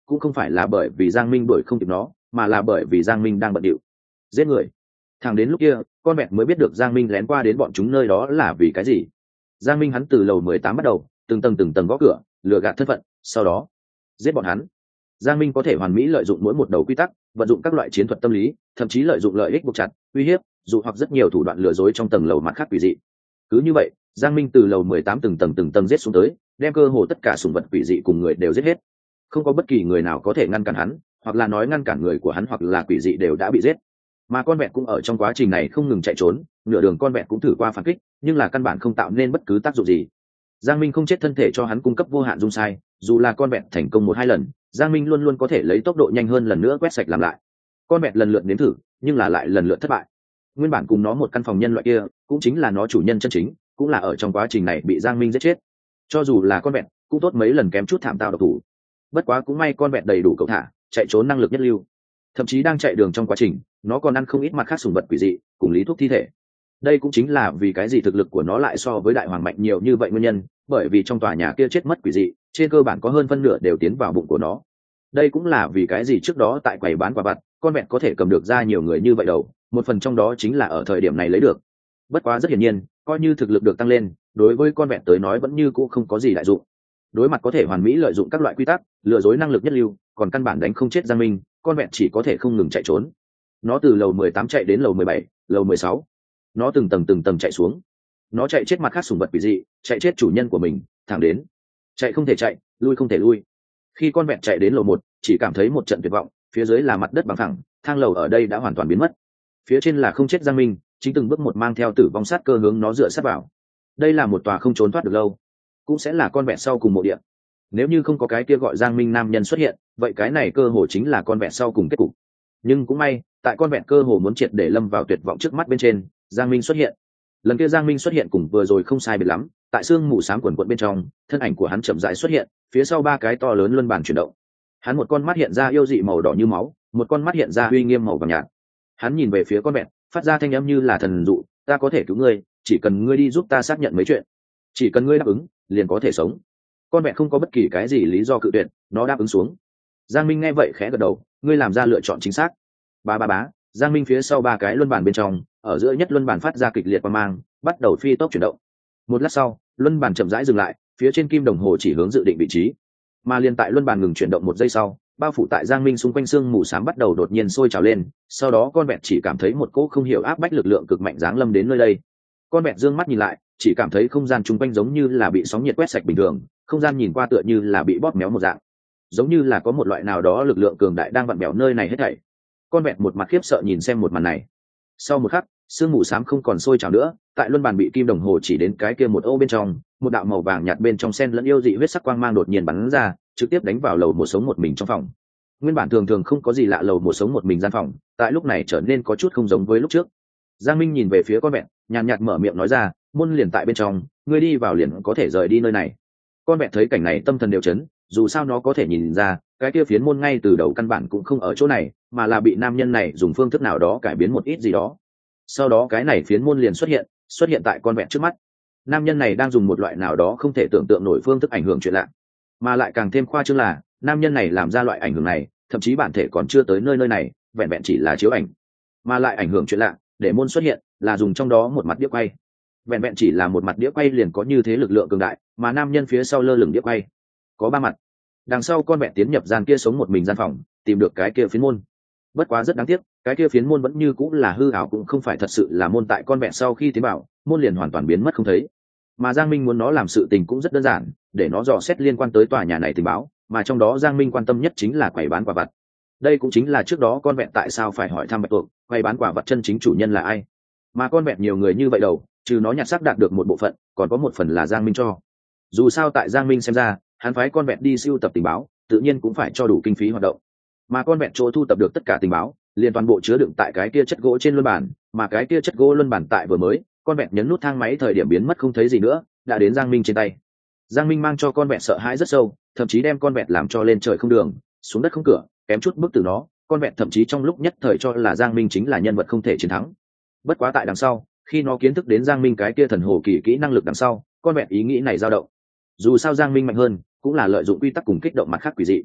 Speaker 1: cũng không phải là bởi vì Giang Minh đuổi không kịp nó, mà là bởi vì Giang Minh đang bận điệu giết người. Thẳng đến lúc kia con vẹt mới biết được Giang Minh lén qua đến bọn chúng nơi đó là vì cái gì. Giang Minh hắn từ lầu 18 bắt đầu từng tầng gõ cửa lừa gạt thân phận, sau đó giết bọn hắn. Giang Minh có thể hoàn mỹ lợi dụng mỗi một đầu quy tắc, vận dụng các loại chiến thuật tâm lý, thậm chí lợi dụng lợi ích buộc chặt, uy hiếp, dụ hoặc rất nhiều thủ đoạn lừa dối trong tầng lầu mặt khác quỷ dị. Cứ như vậy, Giang Minh từ lầu 18 từng tầng giết xuống tới, đem cơ hồ tất cả sủng vật quỷ dị cùng người đều giết hết. Không có bất kỳ người nào có thể ngăn cản hắn, hoặc là nói ngăn cản người của hắn hoặc là quỷ dị đều đã bị giết. Mà con vẹt cũng ở trong quá trình này không ngừng chạy trốn, nửa đường con vẹt cũng thử qua phản kích, nhưng là căn bản không tạo nên bất cứ tác dụng gì. Giang Minh không chết thân thể cho hắn cung cấp vô hạn dung sai, dù là con vẹt thành công 1-2 lần, Giang Minh luôn luôn có thể lấy tốc độ nhanh hơn lần nữa quét sạch làm lại. Con vẹt lần lượt nếm thử, nhưng là lại lần lượt thất bại. Nguyên bản cùng nó một căn phòng nhân loại kia, cũng chính là nó chủ nhân chân chính, cũng là ở trong quá trình này bị Giang Minh giết chết. Cho dù là con vẹt, cũng tốt mấy lần kém chút thảm tao độc thủ. Bất quá cũng may con vẹt đầy đủ cậu thả, chạy trốn năng lực nhất lưu. Thậm chí đang chạy đường trong quá trình, nó còn ăn không ít mặt khác sủng vật quỷ dị, cùng lý thuốc thi thể. Đây cũng chính là vì cái gì thực lực của nó lại so với đại hoàng mạnh nhiều như vậy nguyên nhân, bởi vì trong tòa nhà kia chết mất quỷ dị, trên cơ bản có hơn phân nửa đều tiến vào bụng của nó. Đây cũng là vì cái gì trước đó tại quầy bán quà vặt, con vẹt có thể cầm được ra nhiều người như vậy đâu, một phần trong đó chính là ở thời điểm này lấy được. Bất quá rất hiển nhiên, coi như thực lực được tăng lên, đối với con vẹt tới nói vẫn như cũ không có gì đại dụng. Đối mặt có thể hoàn mỹ lợi dụng các loại quy tắc, lừa dối năng lực nhất lưu, còn căn bản đánh không chết Giang Minh, con vẹt chỉ có thể không ngừng chạy trốn. Nó từ lầu 18 chạy đến lầu 17, lầu 16. Nó từng tầng chạy xuống. Nó chạy chết mặt khác sủng vật quỷ dị, chạy chết chủ nhân của mình, thẳng đến chạy không thể chạy, lui không thể lui. Khi con vẹt chạy đến lầu 1, chỉ cảm thấy một trận tuyệt vọng, phía dưới là mặt đất bằng phẳng, thang lầu ở đây đã hoàn toàn biến mất. Phía trên là không chết Giang Minh, chính từng bước một mang theo tử vong sát cơ hướng nó dựa sát vào. Đây là một tòa không trốn thoát được lâu, cũng sẽ là con vẹt sau cùng mộ địa. Nếu như không có cái kia gọi Giang Minh nam nhân xuất hiện, vậy cái này cơ hồ chính là con vẹt sau cùng kết cục. Nhưng cũng may, tại con vẹt cơ hồ muốn triệt để lâm vào tuyệt vọng trước mắt bên trên, Giang Minh xuất hiện. Lần kia Giang Minh xuất hiện cùng vừa rồi không sai biệt lắm, tại sương mù xám quần quận bên trong, thân ảnh của hắn chậm rãi xuất hiện, phía sau 3 cái to lớn luân bàn chuyển động. Hắn một con mắt hiện ra yêu dị màu đỏ như máu, một con mắt hiện ra uy nghiêm màu vàng nhạt. Hắn nhìn về phía con vẹt, phát ra thanh âm như là thần dụ, ta có thể cứu ngươi, chỉ cần ngươi đi giúp ta xác nhận mấy chuyện, chỉ cần ngươi đáp ứng, liền có thể sống. Con vẹt không có bất kỳ cái gì lý do cự tuyệt, nó đáp ứng xuống. Giang Minh nghe vậy khẽ gật đầu, ngươi làm ra lựa chọn chính xác. Bá, Giang Minh phía sau 3 cái luân bàn bên trong, ở giữa nhất luân bàn phát ra kịch liệt quang mang, bắt đầu phi tốc chuyển động. Một lát sau, luân bàn chậm rãi dừng lại, phía trên kim đồng hồ chỉ hướng dự định vị trí. Mà liền tại luân bàn ngừng chuyển động 1 giây sau, bao phủ tại Giang Minh xung quanh sương mù xám bắt đầu đột nhiên sôi trào lên, sau đó con vẹt chỉ cảm thấy một cỗ không hiểu áp bách lực lượng cực mạnh giáng lâm đến nơi đây. Con vẹt dương mắt nhìn lại, chỉ cảm thấy không gian chung quanh giống như là bị sóng nhiệt quét sạch bình thường, không gian nhìn qua tựa như là bị bóp méo một dạng, giống như là có một loại nào đó lực lượng cường đại đang vặn bẹo nơi này hết thảy. Con vẹt một mặt khiếp sợ nhìn xem một màn này. Sau một khắc, sương mù xám không còn sôi trào nữa, tại luân bàn bị kim đồng hồ chỉ đến cái kia một ô bên trong, một đạo màu vàng nhạt bên trong sen lẫn yêu dị huyết sắc quang mang đột nhiên bắn ra, trực tiếp đánh vào lầu một sống một mình trong phòng. Nguyên bản thường không có gì lạ lầu một sống một mình gian phòng, tại lúc này trở nên có chút không giống với lúc trước. Giang Minh nhìn về phía con vẹt, nhàn nhạt mở miệng nói ra, môn liền tại bên trong, ngươi đi vào liền có thể rời đi nơi này. Con vẹt thấy cảnh này tâm thần đều chấn, dù sao nó có thể nhìn ra, cái kia phiến môn ngay từ đầu căn bản cũng không ở chỗ này, mà là bị nam nhân này dùng phương thức nào đó cải biến một ít gì đó. Sau đó cái này phiến môn liền xuất hiện tại con vẹt trước mắt. Nam nhân này đang dùng một loại nào đó không thể tưởng tượng nổi phương thức ảnh hưởng chuyện lạ, mà lại càng thêm khoa trương là nam nhân này làm ra loại ảnh hưởng này, thậm chí bản thể còn chưa tới nơi này, vẹn vẹn chỉ là chiếu ảnh, mà lại ảnh hưởng chuyện lạ, để môn xuất hiện là dùng trong đó một mặt đĩa quay. Vẹn vẹn chỉ là một mặt đĩa quay liền có như thế lực lượng cường đại, mà nam nhân phía sau lơ lửng đĩa quay có 3 mặt. Đằng sau con vẹt tiến nhập gian kia sống một mình gian phòng, tìm được cái kia phiến môn. Bất quá rất đáng tiếc, cái kia phiến môn vẫn như cũng là hư ảo, cũng không phải thật sự là môn. Tại con vẹt sau khi tiến vào, môn liền hoàn toàn biến mất không thấy. Mà Giang Minh muốn nó làm sự tình cũng rất đơn giản, để nó dò xét liên quan tới tòa nhà này tình báo, mà trong đó Giang Minh quan tâm nhất chính là quầy bán quả vặt. Đây cũng chính là trước đó con vẹt tại sao phải hỏi thăm Bạch Tuộc, quầy bán quả vật chân chính chủ nhân là ai. Mà con vẹt nhiều người như vậy đầu, trừ nó nhặt xác đạt được một bộ phận, còn có một phần là Giang Minh cho. Dù sao tại Giang Minh xem ra, hắn phái con vẹt đi sưu tập tình báo, tự nhiên cũng phải cho đủ kinh phí hoạt động. Mà con vẹt chỗ thu tập được tất cả tình báo, liền toàn bộ chứa đựng tại cái kia chất gỗ trên luân bản, mà cái kia chất gỗ luân bản tại vừa mới, con vẹt nhấn nút thang máy thời điểm biến mất không thấy gì nữa, đã đến Giang Minh trên tay. Giang Minh mang cho con vẹt sợ hãi rất sâu, thậm chí đem con vẹt làm cho lên trời không đường, xuống đất không cửa, kém chút bức tử nó. Con vẹt thậm chí trong lúc nhất thời cho là Giang Minh chính là nhân vật không thể chiến thắng. Bất quá tại đằng sau, khi nó kiến thức đến Giang Minh cái kia thần hồ kỳ kỹ năng lực đằng sau, con vẹt ý nghĩ này dao động. Dù sao Giang Minh mạnh hơn, cũng là lợi dụng quy tắc cùng kích động mặt khác quỷ dị.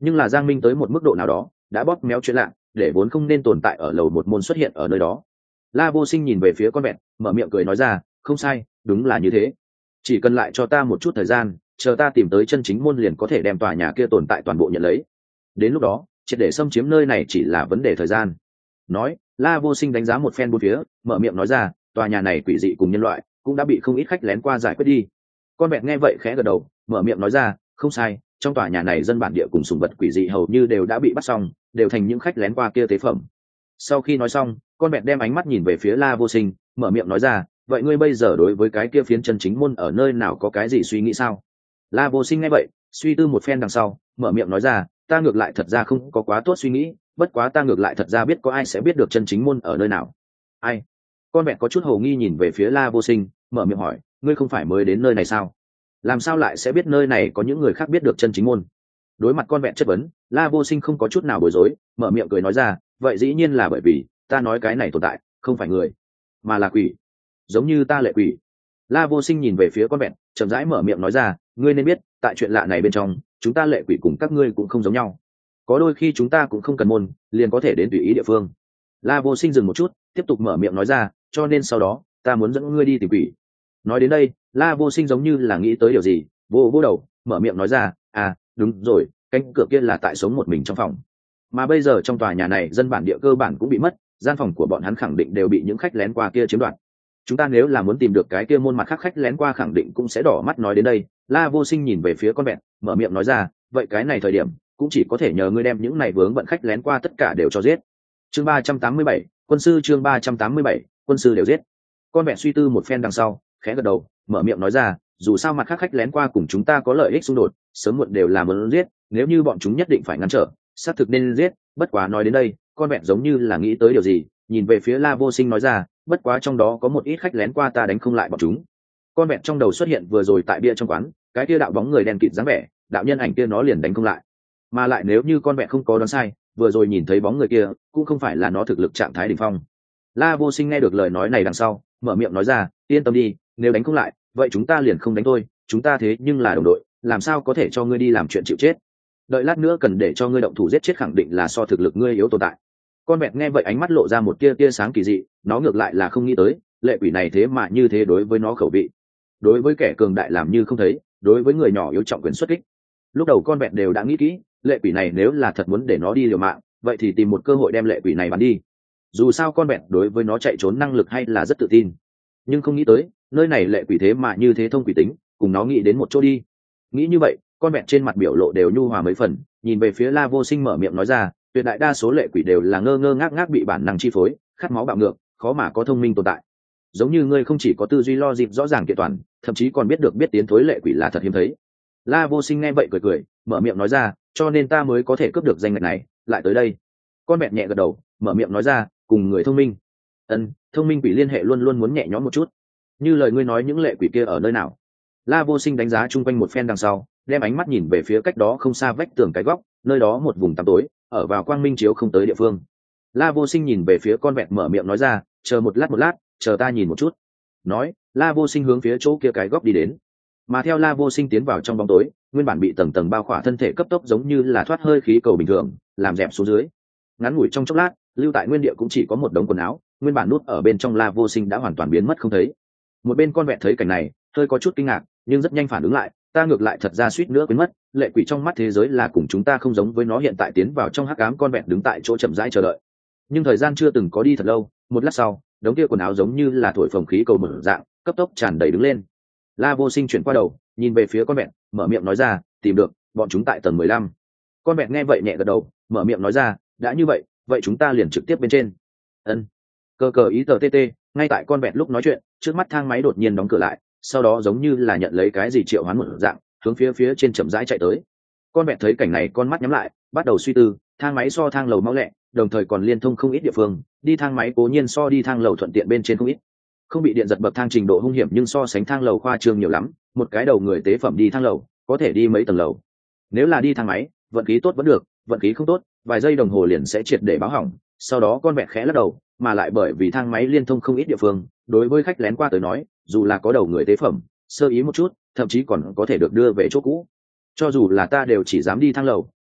Speaker 1: nhưng là Giang Minh tới một mức độ nào đó đã bóp méo chuyện lạ, để vốn không nên tồn tại ở lầu một môn xuất hiện ở nơi đó. La Vô Sinh nhìn về phía con vẹn, mở miệng cười nói ra, không sai, đúng là như thế. Chỉ cần lại cho ta một chút thời gian, chờ ta tìm tới chân chính môn liền có thể đem tòa nhà kia tồn tại toàn bộ nhận lấy. Đến lúc đó, triệt để xâm chiếm nơi này chỉ là vấn đề thời gian. Nói, La Vô Sinh đánh giá một phen bốn phía, mở miệng nói ra, tòa nhà này quỷ dị cùng nhân loại cũng đã bị không ít khách lén qua giải quyết đi. Con vẹn nghe vậy khẽ gật đầu, mở miệng nói ra, không sai, trong tòa nhà này dân bản địa cùng sùng vật quỷ dị hầu như đều đã bị bắt xong, đều thành những khách lén qua kia tế phẩm. Sau khi nói xong, con vẹn đem ánh mắt nhìn về phía La Vô Sinh, mở miệng nói ra, vậy ngươi bây giờ đối với cái kia phiến chân chính môn ở nơi nào có cái gì suy nghĩ sao? La Vô Sinh nghe vậy, suy tư một phen đằng sau, mở miệng nói ra, ta ngược lại thật ra không có quá tốt suy nghĩ, bất quá ta ngược lại thật ra biết có ai sẽ biết được chân chính môn ở nơi nào. Ai? Con vẹn có chút hồ nghi nhìn về phía La Vô Sinh, mở miệng hỏi, ngươi không phải mới đến nơi này sao? Làm sao lại sẽ biết nơi này có những người khác biết được chân chính môn? Đối mặt con vẹn chất vấn, La Vô Sinh không có chút nào bối rối, mở miệng cười nói ra, vậy dĩ nhiên là bởi vì ta nói cái này tồn tại không phải người mà là quỷ, giống như ta lệ quỷ. La Vô Sinh nhìn về phía con vẹn, chậm rãi mở miệng nói ra, ngươi nên biết, tại chuyện lạ này bên trong, chúng ta lệ quỷ cùng các ngươi cũng không giống nhau. Có đôi khi chúng ta cũng không cần môn, liền có thể đến tùy ý địa phương. La Vô Sinh dừng một chút, tiếp tục mở miệng nói ra, cho nên sau đó, ta muốn dẫn ngươi đi tìm quỷ. Nói đến đây, La Vô Sinh giống như là nghĩ tới điều gì, vô vô đầu, mở miệng nói ra, à, đúng rồi, cánh cửa kia là tại sống một mình trong phòng. Mà bây giờ trong tòa nhà này dân bản địa cơ bản cũng bị mất, gian phòng của bọn hắn khẳng định đều bị những khách lén qua kia chiếm đoạt. Chúng ta nếu là muốn tìm được cái kia môn mặt khác khách lén qua khẳng định cũng sẽ đỏ mắt. Nói đến đây, La Vô Sinh nhìn về phía con vẹn, mở miệng nói ra, vậy cái này thời điểm cũng chỉ có thể nhờ ngươi đem những này vướng bận khách lén qua tất cả đều cho giết. Chương 387, quân sư. Chương 387, quân sư đều giết. Con vẹn suy tư một phen đằng sau, khẽ gật đầu, mở miệng nói ra, dù sao mặt khác khách lén qua cùng chúng ta có lợi ích xung đột, sớm muộn đều là muốn giết, nếu như bọn chúng nhất định phải ngăn trở, xác thực nên giết. Bất quá nói đến đây, con vẹn giống như là nghĩ tới điều gì, nhìn về phía La Vô Sinh nói ra, bất quá trong đó có một ít khách lén qua ta đánh không lại bọn chúng. Con vẹn trong đầu xuất hiện vừa rồi tại bia trong quán, cái kia đạo bóng người đen kịt dáng vẻ, đạo nhân ảnh kia nó liền đánh không lại. Mà lại nếu như con vẹn không có đoán sai, vừa rồi nhìn thấy bóng người kia cũng không phải là nó thực lực trạng thái đỉnh phong. La Vô Sinh nghe được lời nói này đằng sau, mở miệng nói ra, yên tâm đi, nếu đánh không lại, vậy chúng ta liền không đánh thôi, chúng ta thế nhưng là đồng đội, làm sao có thể cho ngươi đi làm chuyện chịu chết. Đợi lát nữa cần để cho ngươi động thủ giết chết khẳng định là so thực lực ngươi yếu tồn tại. Con vẹn nghe vậy ánh mắt lộ ra một tia sáng kỳ dị, nó ngược lại là không nghĩ tới lệ quỷ này thế mà như thế đối với nó khẩu vị. Đối với kẻ cường đại làm như không thấy, đối với người nhỏ yếu trọng quyền xuất kích. Lúc đầu con vẹn đều đã nghĩ kỹ, lệ quỷ này nếu là thật muốn để nó đi liều mạng, vậy thì tìm một cơ hội đem lệ quỷ này bắn đi. Dù sao con vẹn đối với nó chạy trốn năng lực hay là rất tự tin, nhưng không nghĩ tới nơi này lệ quỷ thế mà như thế thông quỷ tính, cùng nó nghĩ đến một chỗ đi. Nghĩ như vậy, con vẹn trên mặt biểu lộ đều nhu hòa mấy phần, nhìn về phía La Vô Sinh mở miệng nói ra, tuyệt đại đa số lệ quỷ đều là ngơ ngơ ngác ngác bị bản năng chi phối, khát máu bạo ngược, khó mà có thông minh tồn tại. Giống như ngươi không chỉ có tư duy lo dịp rõ ràng kiện toàn, thậm chí còn biết được biết tiến thối lệ quỷ là thật hiếm thấy. La Vô Sinh nghe vậy cười cười, mở miệng nói ra, cho nên ta mới có thể cướp được danh ngạch này, lại tới đây. Con vẹn nhẹ gật đầu, mở miệng nói ra, cùng người thông minh. Thông minh quỷ liên hệ luôn luôn muốn nhẹ nhõm một chút. Như lời ngươi nói những lệ quỷ kia ở nơi nào? La Vô Sinh đánh giá chung quanh một phen đằng sau, đem ánh mắt nhìn về phía cách đó không xa vách tường cái góc, nơi đó một vùng tăm tối, ở vào quang minh chiếu không tới địa phương. La Vô Sinh nhìn về phía con vẹn mở miệng nói ra, chờ một lát, chờ ta nhìn một chút. Nói, La Vô Sinh hướng phía chỗ kia cái góc đi đến. Mà theo La Vô Sinh tiến vào trong bóng tối, nguyên bản bị tầng tầng bao khỏa thân thể cấp tốc giống như là thoát hơi khí cầu bình thường, làm dẹp xuống dưới. Ngắn ngủi trong chốc lát, lưu tại nguyên địa cũng chỉ có một đống quần áo, nguyên bản nút ở bên trong La Vô Sinh đã hoàn toàn biến mất không thấy. Một bên con vẹn thấy cảnh này, hơi có chút kinh ngạc, nhưng rất nhanh phản ứng lại, ta ngược lại thật ra suýt nữa quên mất, lệ quỷ trong mắt thế giới là cùng chúng ta không giống với nó. Hiện tại tiến vào trong hắc ám, con vẹn đứng tại chỗ chậm rãi chờ đợi. Nhưng thời gian chưa từng có đi thật lâu, một lát sau, đống kia quần áo giống như là thổi phồng khí cầu mở dạng, cấp tốc tràn đầy đứng lên. La Vô Sinh chuyển qua đầu, nhìn về phía con vẹn, mở miệng nói ra, tìm được, bọn chúng tại tầng 15. Con vẹn nghe vậy nhẹ gật đầu, mở miệng nói ra, đã như vậy, vậy chúng ta liền trực tiếp bên trên. Cờ ý tờ tt. Ngay tại con vẹn lúc nói chuyện, trước mắt thang máy đột nhiên đóng cửa lại, sau đó giống như là nhận lấy cái gì triệu hoán một dạng, hướng phía trên chậm rãi chạy tới. Con vẹn thấy cảnh này con mắt nhắm lại, bắt đầu suy tư, thang máy so thang lầu mau lẹ, đồng thời còn liên thông không ít địa phương, đi thang máy cố nhiên so đi thang lầu thuận tiện bên trên không ít. Không bị điện giật bậc thang trình độ hung hiểm, nhưng so sánh thang lầu khoa trương nhiều lắm, một cái đầu người tế phẩm đi thang lầu, có thể đi mấy tầng lầu. Nếu là đi thang máy, vận khí tốt vẫn được, vận khí không tốt, vài giây đồng hồ liền sẽ triệt để báo hỏng. Sau đó con vẹn khẽ lắc đầu, mà lại bởi vì thang máy liên thông không ít địa phương, đối với khách lén qua tới nói, dù là có đầu người tế phẩm, sơ ý một chút, thậm chí còn có thể được đưa về chỗ cũ. Cho dù là ta đều chỉ dám đi thang lầu,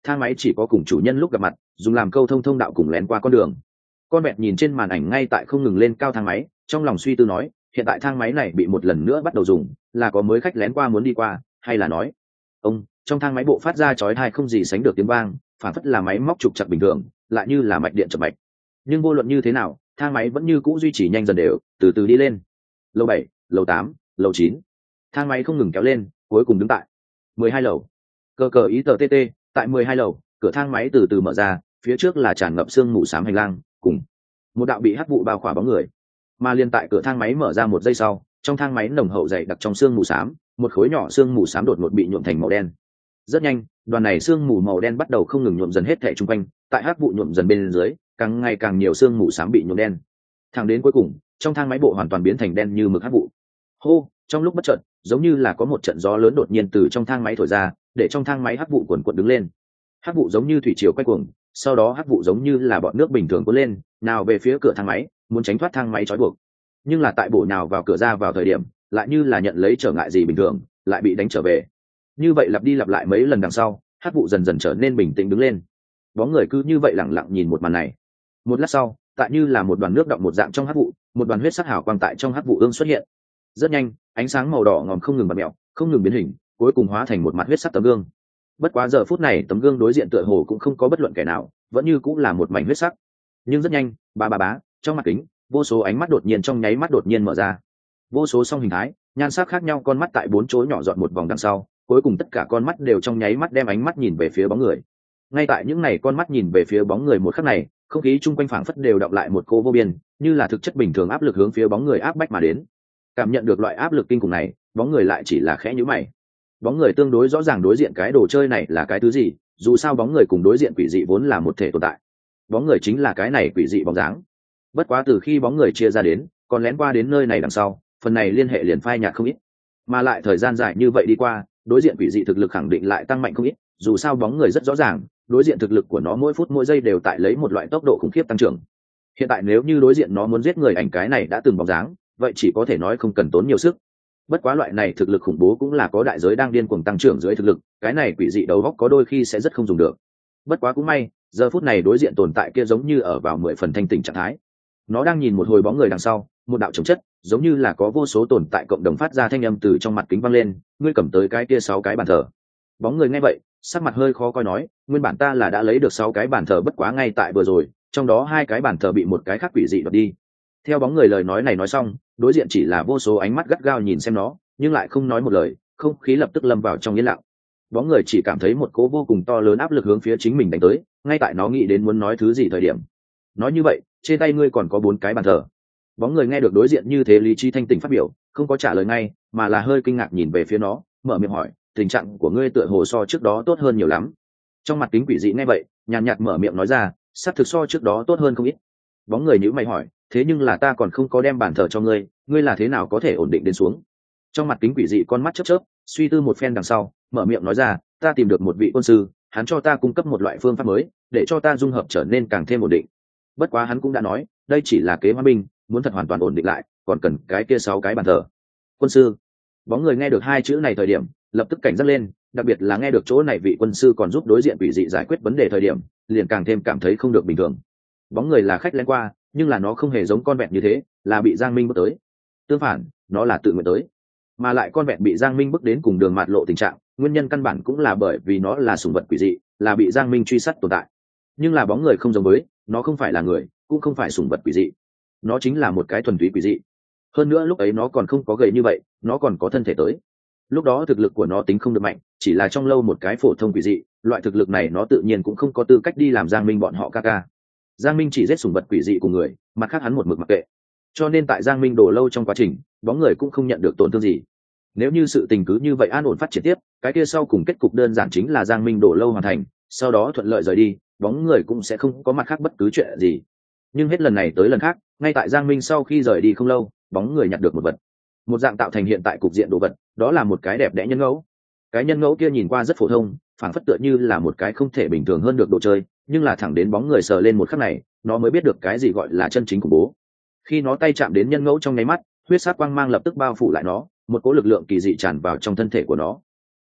Speaker 1: thang máy chỉ có cùng chủ nhân lúc gặp mặt dùng làm câu thông đạo cùng lén qua con đường. Con vẹt nhìn trên màn ảnh ngay tại không ngừng lên cao thang máy, trong lòng suy tư nói, hiện tại thang máy này bị một lần nữa bắt đầu dùng, là có mới khách lén qua muốn đi qua, hay là nói trong thang máy bộ phát ra chói tai không gì sánh được tiếng vang, phản phất là máy móc trục chặt bình thường, lại như là mạch điện chập mạch. Nhưng vô luận như thế nào, thang máy vẫn như cũ duy trì nhanh dần đều, từ từ đi lên. Lầu 7, lầu 8, lầu 9. Thang máy không ngừng kéo lên, cuối cùng đứng tại 12 lầu. Cờ ý tờ TT, tại 12 lầu, cửa thang máy từ từ mở ra, phía trước là tràn ngập sương mù xám hành lang, cùng một đạo bị hắc vụ bao khỏa bóng người. Mà liền tại cửa thang máy mở ra một giây sau, trong thang máy nồng hậu dày đặc trong sương mù xám, một khối nhỏ sương mù xám đột ngột bị nhuộm thành màu đen. Rất nhanh, đoàn này sương mù màu đen bắt đầu không ngừng nhuộm dần hết thảy xung quanh, tại hắc vụ nhuộm dần bên dưới, càng ngày càng nhiều sương mù xám bị nhuộm đen. Thẳng đến cuối cùng, trong thang máy bộ hoàn toàn biến thành đen như mực hắc vụ. Hô, trong lúc bất chợt, giống như là có một trận gió lớn đột nhiên từ trong thang máy thổi ra, để trong thang máy hắc vụ cuồn cuộn đứng lên. Hắc vụ giống như thủy triều quay cuồng, sau đó hắc vụ giống như là bọt nước bình thường cuốn lên, nào về phía cửa thang máy, muốn tránh thoát thang máy trói buộc. Nhưng là tại bổ nào vào cửa ra vào thời điểm, lại như là nhận lấy trở ngại gì bình thường, lại bị đánh trở về. Như vậy lặp đi lặp lại mấy lần đằng sau, hắc vụ dần dần trở nên bình tĩnh đứng lên. Bóng người cứ như vậy lặng lặng nhìn một màn này. Một lát sau, tại như là một đoàn nước đọng một dạng trong hắc vụ, một đoàn huyết sắc hào quang tại trong hắc vụ ương xuất hiện. Rất nhanh, ánh sáng màu đỏ ngòm không ngừng bật mẹo, không ngừng biến hình, cuối cùng hóa thành một mặt huyết sắc tấm gương. Bất quá giờ phút này tấm gương đối diện tựa hồ cũng không có bất luận kẻ nào, vẫn như cũng là một mảnh huyết sắc. Nhưng rất nhanh, bá, trong mặt kính, vô số ánh mắt đột nhiên trong nháy mắt đột nhiên mở ra. Vô số song hình thái, nhan sắc khác nhau con mắt tại bốn chỗ nhỏ dọn một vòng đằng sau, cuối cùng tất cả con mắt đều trong nháy mắt đem ánh mắt nhìn về phía bóng người. Ngay tại những này con mắt nhìn về phía bóng người một khắc này, không khí chung quanh phảng phất đều đọng lại một cô vô biên, như là thực chất bình thường áp lực hướng phía bóng người áp bách mà đến. Cảm nhận được loại áp lực kinh khủng này, bóng người lại chỉ là khẽ nhíu mày. Bóng người tương đối rõ ràng đối diện cái đồ chơi này là cái thứ gì, dù sao bóng người cùng đối diện quỷ dị vốn là một thể tồn tại. Bóng người chính là cái này quỷ dị bóng dáng. Bất quá từ khi bóng người chia ra đến, còn lén qua đến nơi này đằng sau, phần này liên hệ liền phai nhạt không ít. Mà lại thời gian dài như vậy đi qua, đối diện quỷ dị thực lực khẳng định lại tăng mạnh không ít, dù sao bóng người rất rõ ràng, đối diện thực lực của nó mỗi phút mỗi giây đều tại lấy một loại tốc độ khủng khiếp tăng trưởng. Hiện tại nếu như đối diện nó muốn giết người ảnh cái này đã từng bóng dáng, vậy chỉ có thể nói không cần tốn nhiều sức. Bất quá loại này thực lực khủng bố cũng là có đại giới đang điên cuồng tăng trưởng dưới thực lực, cái này quỷ dị đầu góc có đôi khi sẽ rất không dùng được. Bất quá cũng may, giờ phút này đối diện tồn tại kia giống như ở vào 10 phần thanh tỉnh trạng thái. Nó đang nhìn một hồi bóng người đằng sau, một đạo chống chất, giống như là có vô số tồn tại cộng đồng phát ra thanh âm từ trong mặt kính vang lên, ngươi cầm tới cái kia 6 cái bàn thờ. Bóng người nghe vậy, sắc mặt hơi khó coi nói, nguyên bản ta là đã lấy được 6 cái bàn thờ, bất quá ngay tại vừa rồi, trong đó 2 cái bàn thờ bị một cái khác quỷ dị đoạt đi. Theo bóng người lời nói này nói xong, đối diện chỉ là vô số ánh mắt gắt gao nhìn xem nó, nhưng lại không nói một lời, không khí lập tức lâm vào trong yên lặng. Bóng người chỉ cảm thấy một cỗ vô cùng to lớn áp lực hướng phía chính mình đánh tới, ngay tại nó nghĩ đến muốn nói thứ gì thời điểm. Nói như vậy, trên tay ngươi còn có 4 cái bàn thờ. Bóng người nghe được đối diện như thế lý trí thanh tỉnh phát biểu, không có trả lời ngay, mà là hơi kinh ngạc nhìn về phía nó, mở miệng hỏi, tình trạng của ngươi tựa hồ so trước đó tốt hơn nhiều lắm. Trong mặt kính quỷ dị nghe vậy, nhàn nhạt mở miệng nói ra, xác thực so trước đó tốt hơn không ít. Bóng người nhíu mày hỏi, thế nhưng là ta còn không có đem bàn thờ cho ngươi, ngươi là thế nào có thể ổn định đến xuống? Trong mặt kính quỷ dị con mắt chớp chớp, suy tư một phen đằng sau, mở miệng nói ra, ta tìm được một vị quân sư, hắn cho ta cung cấp một loại phương pháp mới, để cho ta dung hợp trở nên càng thêm ổn định. Bất quá hắn cũng đã nói, đây chỉ là kế hoa binh, muốn thật hoàn toàn ổn định lại, còn cần cái kia 6 cái bàn thờ. Quân sư. Bóng người nghe được 2 chữ này thời điểm, lập tức cảnh giác lên, đặc biệt là nghe được chỗ này vị quân sư còn giúp đối diện quỷ dị giải quyết vấn đề thời điểm, liền càng thêm cảm thấy không được bình thường. Bóng người là khách lén qua, nhưng là nó không hề giống con vẹn như thế, là bị Giang Minh bước tới. Tương phản, nó là tự nguyện tới. Mà lại con vẹn bị Giang Minh bước đến cùng đường mạt lộ tình trạng, nguyên nhân căn bản cũng là bởi vì nó là sủng vật quỷ dị, là bị Giang Minh truy sát tồn tại. Nhưng là bóng người không giống với, nó không phải là người, cũng không phải sủng vật quỷ dị. Nó chính là một cái thuần túy quỷ dị. Hơn nữa lúc ấy nó còn không có gầy như vậy, nó còn có thân thể tới. Lúc đó thực lực của nó tính không được mạnh, chỉ là trong lâu một cái phổ thông quỷ dị, loại thực lực này nó tự nhiên cũng không có tư cách đi làm Giang Minh bọn họ ca ca. Giang Minh chỉ giết sủng vật quỷ dị cùng người, mặt khác hắn một mực mặc kệ. Cho nên tại Giang Minh đổ lâu trong quá trình, bóng người cũng không nhận được tổn thương gì. Nếu như sự tình cứ như vậy an ổn phát triển tiếp, cái kia sau cùng kết cục đơn giản chính là Giang Minh đổ lâu hoàn thành, sau đó thuận lợi rời đi, bóng người cũng sẽ không có mặt khác bất cứ chuyện gì. Nhưng hết lần này tới lần khác, ngay tại Giang Minh sau khi rời đi không lâu, bóng người nhặt được một vật, một dạng tạo thành hiện tại cục diện đồ vật, đó là một cái đẹp đẽ nhân ngẫu. Cái nhân ngẫu kia nhìn qua rất phổ thông, phản phất tựa như là một cái không thể bình thường hơn được đồ chơi, nhưng là thẳng đến bóng người sờ lên một khắc này, nó mới biết được cái gì gọi là chân chính khủng bố. Khi nó tay chạm đến nhân ngẫu trong nháy mắt, huyết sắc quang mang lập tức bao phủ lại nó, một cỗ lực lượng kỳ dị tràn vào trong thân thể của nó.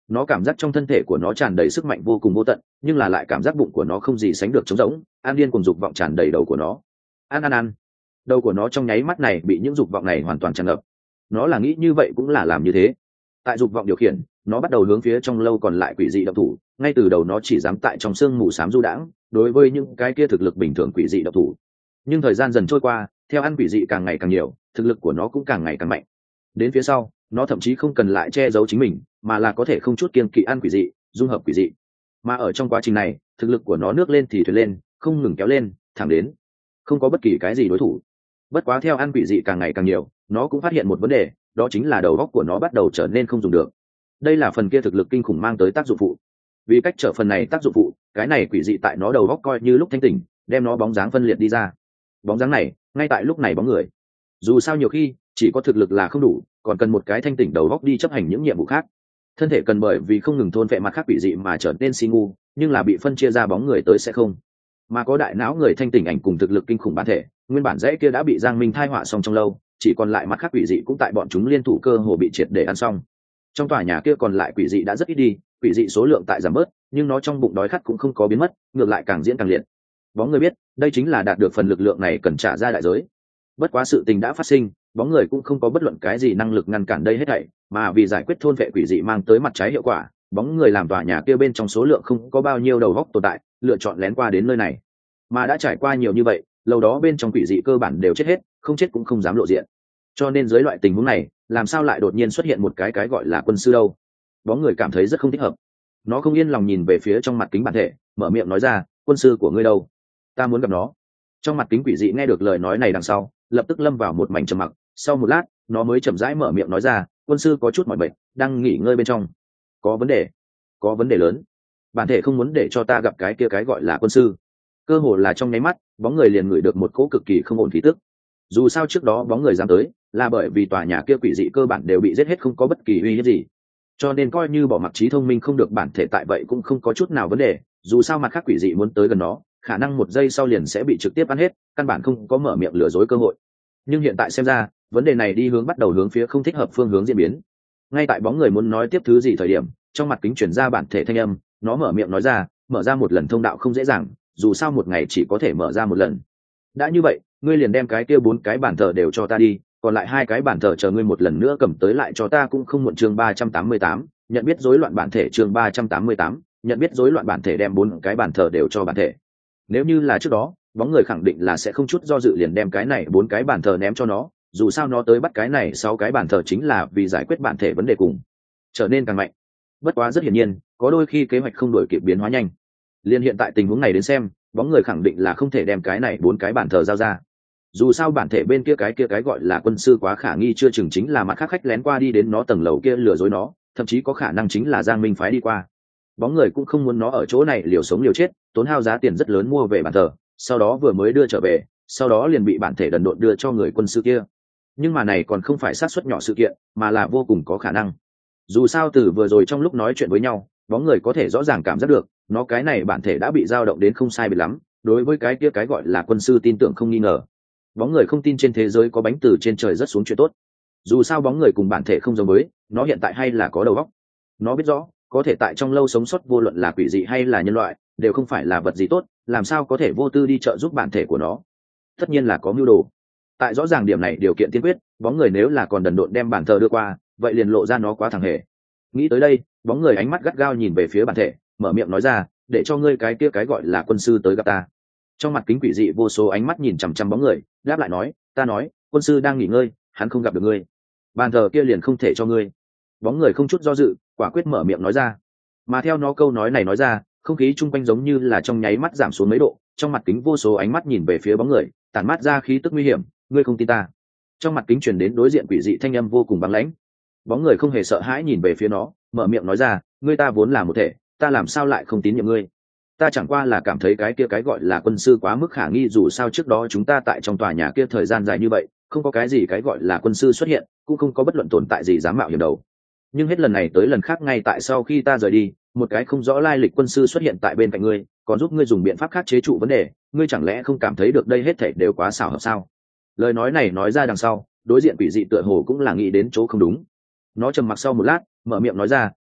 Speaker 1: Nó cảm giác trong thân thể của nó tràn đầy sức mạnh vô cùng vô tận, nhưng là lại cảm giác bụng của nó không gì sánh được trống rỗng, an điên cùng dục vọng tràn đầy đầu của nó. Ăn. Đầu của nó trong nháy mắt này bị những dục vọng này hoàn toàn tràn ngập. Nó là nghĩ như vậy cũng là làm như thế. Tại dục vọng điều khiển, nó bắt đầu hướng phía trong lâu còn lại quỷ dị động thủ, ngay từ đầu nó chỉ dám tại trong sương mù xám du đãng, đối với những cái kia thực lực bình thường quỷ dị động thủ. Nhưng thời gian dần trôi qua, theo ăn quỷ dị càng ngày càng nhiều, thực lực của nó cũng càng ngày càng mạnh. Đến phía sau, nó thậm chí không cần lại che giấu chính mình, mà là có thể không chút kiêng kỵ ăn quỷ dị, dung hợp quỷ dị. Mà ở trong quá trình này, thực lực của nó nước lên thì thuyền lên, không ngừng kéo lên, thẳng đến không có bất kỳ cái gì đối thủ. Bất quá theo ăn quỷ dị càng ngày càng nhiều, nó cũng phát hiện một vấn đề, đó chính là đầu óc của nó bắt đầu trở nên không dùng được. Đây là phần kia thực lực kinh khủng mang tới tác dụng phụ. Vì cách trở phần này tác dụng phụ, cái này quỷ dị tại nó đầu óc coi như lúc thanh tỉnh, đem nó bóng dáng phân liệt đi ra. Bóng dáng này, ngay tại lúc này bóng người. Dù sao nhiều khi chỉ có thực lực là không đủ, còn cần một cái thanh tỉnh đầu óc đi chấp hành những nhiệm vụ khác. Thân thể cần bởi vì không ngừng thôn phệ mặt khác quỷ dị mà trở nên si ngu, nhưng là bị phân chia ra bóng người tới sẽ không. Mà có đại não người thanh tỉnh ảnh cùng thực lực kinh khủng bản thể, nguyên bản dễ kia đã bị Giang Minh thai họa xong trong lâu, chỉ còn lại mặt khác quỷ dị cũng tại bọn chúng liên thủ cơ hồ bị triệt để ăn xong. Trong tòa nhà kia còn lại quỷ dị đã rất ít đi, quỷ dị số lượng tại giảm bớt, nhưng nó trong bụng đói khát cũng không có biến mất, ngược lại càng diễn càng liệt. Bóng người biết, đây chính là đạt được phần lực lượng này cần trả ra đại giới. Bất quá sự tình đã phát sinh, bóng người cũng không có bất luận cái gì năng lực ngăn cản đây hết thảy, mà vì giải quyết thôn vệ quỷ dị mang tới mặt trái hiệu quả, bóng người làm tòa nhà kia bên trong số lượng không có bao nhiêu đầu góc tồn tại, lựa chọn lén qua đến nơi này. Mà đã trải qua nhiều như vậy, lâu đó bên trong quỷ dị cơ bản đều chết hết, không chết cũng không dám lộ diện. Cho nên dưới loại tình huống này, làm sao lại đột nhiên xuất hiện một cái gọi là quân sư đâu? Bóng người cảm thấy rất không thích hợp. Nó không yên lòng nhìn về phía trong mặt kính bản thể, mở miệng nói ra, quân sư của ngươi đâu? Ta muốn gặp nó. Trong mặt kính quỷ dị nghe được lời nói này đằng sau, lập tức lâm vào một mảnh trầm mặc. Sau một lát, nó mới chậm rãi mở miệng nói ra, quân sư có chút mỏi mệt, đang nghỉ ngơi bên trong. Có vấn đề lớn. Bản thể không muốn để cho ta gặp cái kia cái gọi là quân sư. Cơ hồ là trong nháy mắt, bóng người liền ngửi được một cỗ cực kỳ không ổn khí tức. Dù sao trước đó bóng người dám tới, là bởi vì tòa nhà kia quỷ dị cơ bản đều bị giết hết, không có bất kỳ uy hiếp gì. Cho nên coi như bỏ mặc trí thông minh không được bản thể tại vậy cũng không có chút nào vấn đề. Dù sao mặt khác quỷ dị muốn tới gần nó, khả năng một giây sau liền sẽ bị trực tiếp ăn hết, căn bản không có mở miệng lừa dối cơ hội. Nhưng hiện tại xem ra, vấn đề này bắt đầu hướng phía không thích hợp phương hướng diễn biến. Ngay tại bóng người muốn nói tiếp thứ gì thời điểm, trong mặt kính chuyển ra bản thể thanh âm, nó mở miệng nói ra, mở ra một lần thông đạo không dễ dàng, dù sao một ngày chỉ có thể mở ra một lần. Đã như vậy, ngươi liền đem cái kia 4 cái bản thờ đều cho ta đi, còn lại 2 cái bản thờ chờ ngươi một lần nữa cầm tới lại cho ta cũng không muộn. Chương 388, nhận biết rối loạn bản thể. Chương 388, nhận biết rối loạn bản thể. Đem 4 cái bản thờ đều cho bản thể. Nếu như là trước đó, bóng người khẳng định là sẽ không chút do dự liền đem cái này 4 cái bản thờ ném cho nó, dù sao nó tới bắt cái này 6 cái bản thờ chính là vì giải quyết bản thể vấn đề cùng trở nên càng mạnh. Bất quá rất hiển nhiên, có đôi khi kế hoạch không đổi kịp biến hóa nhanh. Liên hiện tại tình huống này đến xem, bóng người khẳng định là không thể đem cái này 4 cái bản thờ giao ra. Dù sao bản thể bên kia cái gọi là quân sư quá khả nghi, chưa chừng chính là mặt khác khách lén qua đi đến nó tầng lầu kia lừa dối nó, thậm chí có khả năng chính là Giang Minh phái đi qua. Bóng người cũng không muốn nó ở chỗ này liều sống liều chết, tốn hao giá tiền rất lớn mua về bản thờ, sau đó vừa mới đưa trở về, sau đó liền bị bản thể đần độn đưa cho người quân sư kia. Nhưng mà này còn không phải xác suất nhỏ sự kiện, mà là vô cùng có khả năng. Dù sao từ vừa rồi trong lúc nói chuyện với nhau, bóng người có thể rõ ràng cảm giác được, nó cái này bản thể đã bị dao động đến không sai biệt lắm, đối với cái kia cái gọi là quân sư tin tưởng không nghi ngờ. Bóng người không tin trên thế giới có bánh từ trên trời rớt xuống chuyện tốt. Dù sao bóng người cùng bản thể không giống với, nó hiện tại hay là có đầu óc. Nó biết rõ, có thể tại trong lâu sống sót vô luận là quỷ dị hay là nhân loại, đều không phải là vật gì tốt, làm sao có thể vô tư đi trợ giúp bản thể của nó. Tất nhiên là có mưu đồ. Tại rõ ràng điểm này điều kiện tiên quyết, bóng người nếu là còn đần độn đem bản thờ đưa qua, vậy liền lộ ra nó quá thằng hề. Nghĩ tới đây, bóng người ánh mắt gắt gao nhìn về phía bản thể, mở miệng nói ra, để cho ngươi cái kia cái gọi là quân sư tới gặp ta. Trong mặt kính quỷ dị vô số ánh mắt nhìn chằm chằm bóng người, đáp lại nói, ta nói, quân sư đang nghỉ ngơi, hắn không gặp được ngươi, bàn thờ kia liền không thể cho ngươi. Bóng người không chút do dự, quả quyết mở miệng nói ra. Mà theo nó câu nói này nói ra, không khí chung quanh giống như là trong nháy mắt giảm xuống mấy độ, trong mặt kính vô số ánh mắt nhìn về phía bóng người, tản mát ra khí tức nguy hiểm, ngươi không tin ta. Trong mặt kính truyền đến đối diện quỷ dị thanh âm vô cùng băng lãnh. Bóng người không hề sợ hãi nhìn về phía nó, mở miệng nói ra, ngươi ta vốn là một thể, ta làm sao lại không tín nhiệm ngươi? Ta chẳng qua là cảm thấy cái kia cái gọi là quân sư quá mức khả nghi, dù sao trước đó chúng ta tại trong tòa nhà kia thời gian dài như vậy, không có cái gì cái gọi là quân sư xuất hiện, cũng không có bất luận tồn tại gì dám mạo hiểm đầu. Nhưng hết lần này tới lần khác, ngay tại sau khi ta rời đi, một cái không rõ lai lịch quân sư xuất hiện tại bên cạnh ngươi, còn giúp ngươi dùng biện pháp khác chế trụ vấn đề, ngươi chẳng lẽ không cảm thấy được đây hết thảy đều quá xảo hợp sao? Lời nói này nói ra đằng sau, đối diện quỷ dị tựa hồ cũng là nghĩ đến chỗ không đúng. Nó trầm mặc sau một lát, mở miệng nói ra,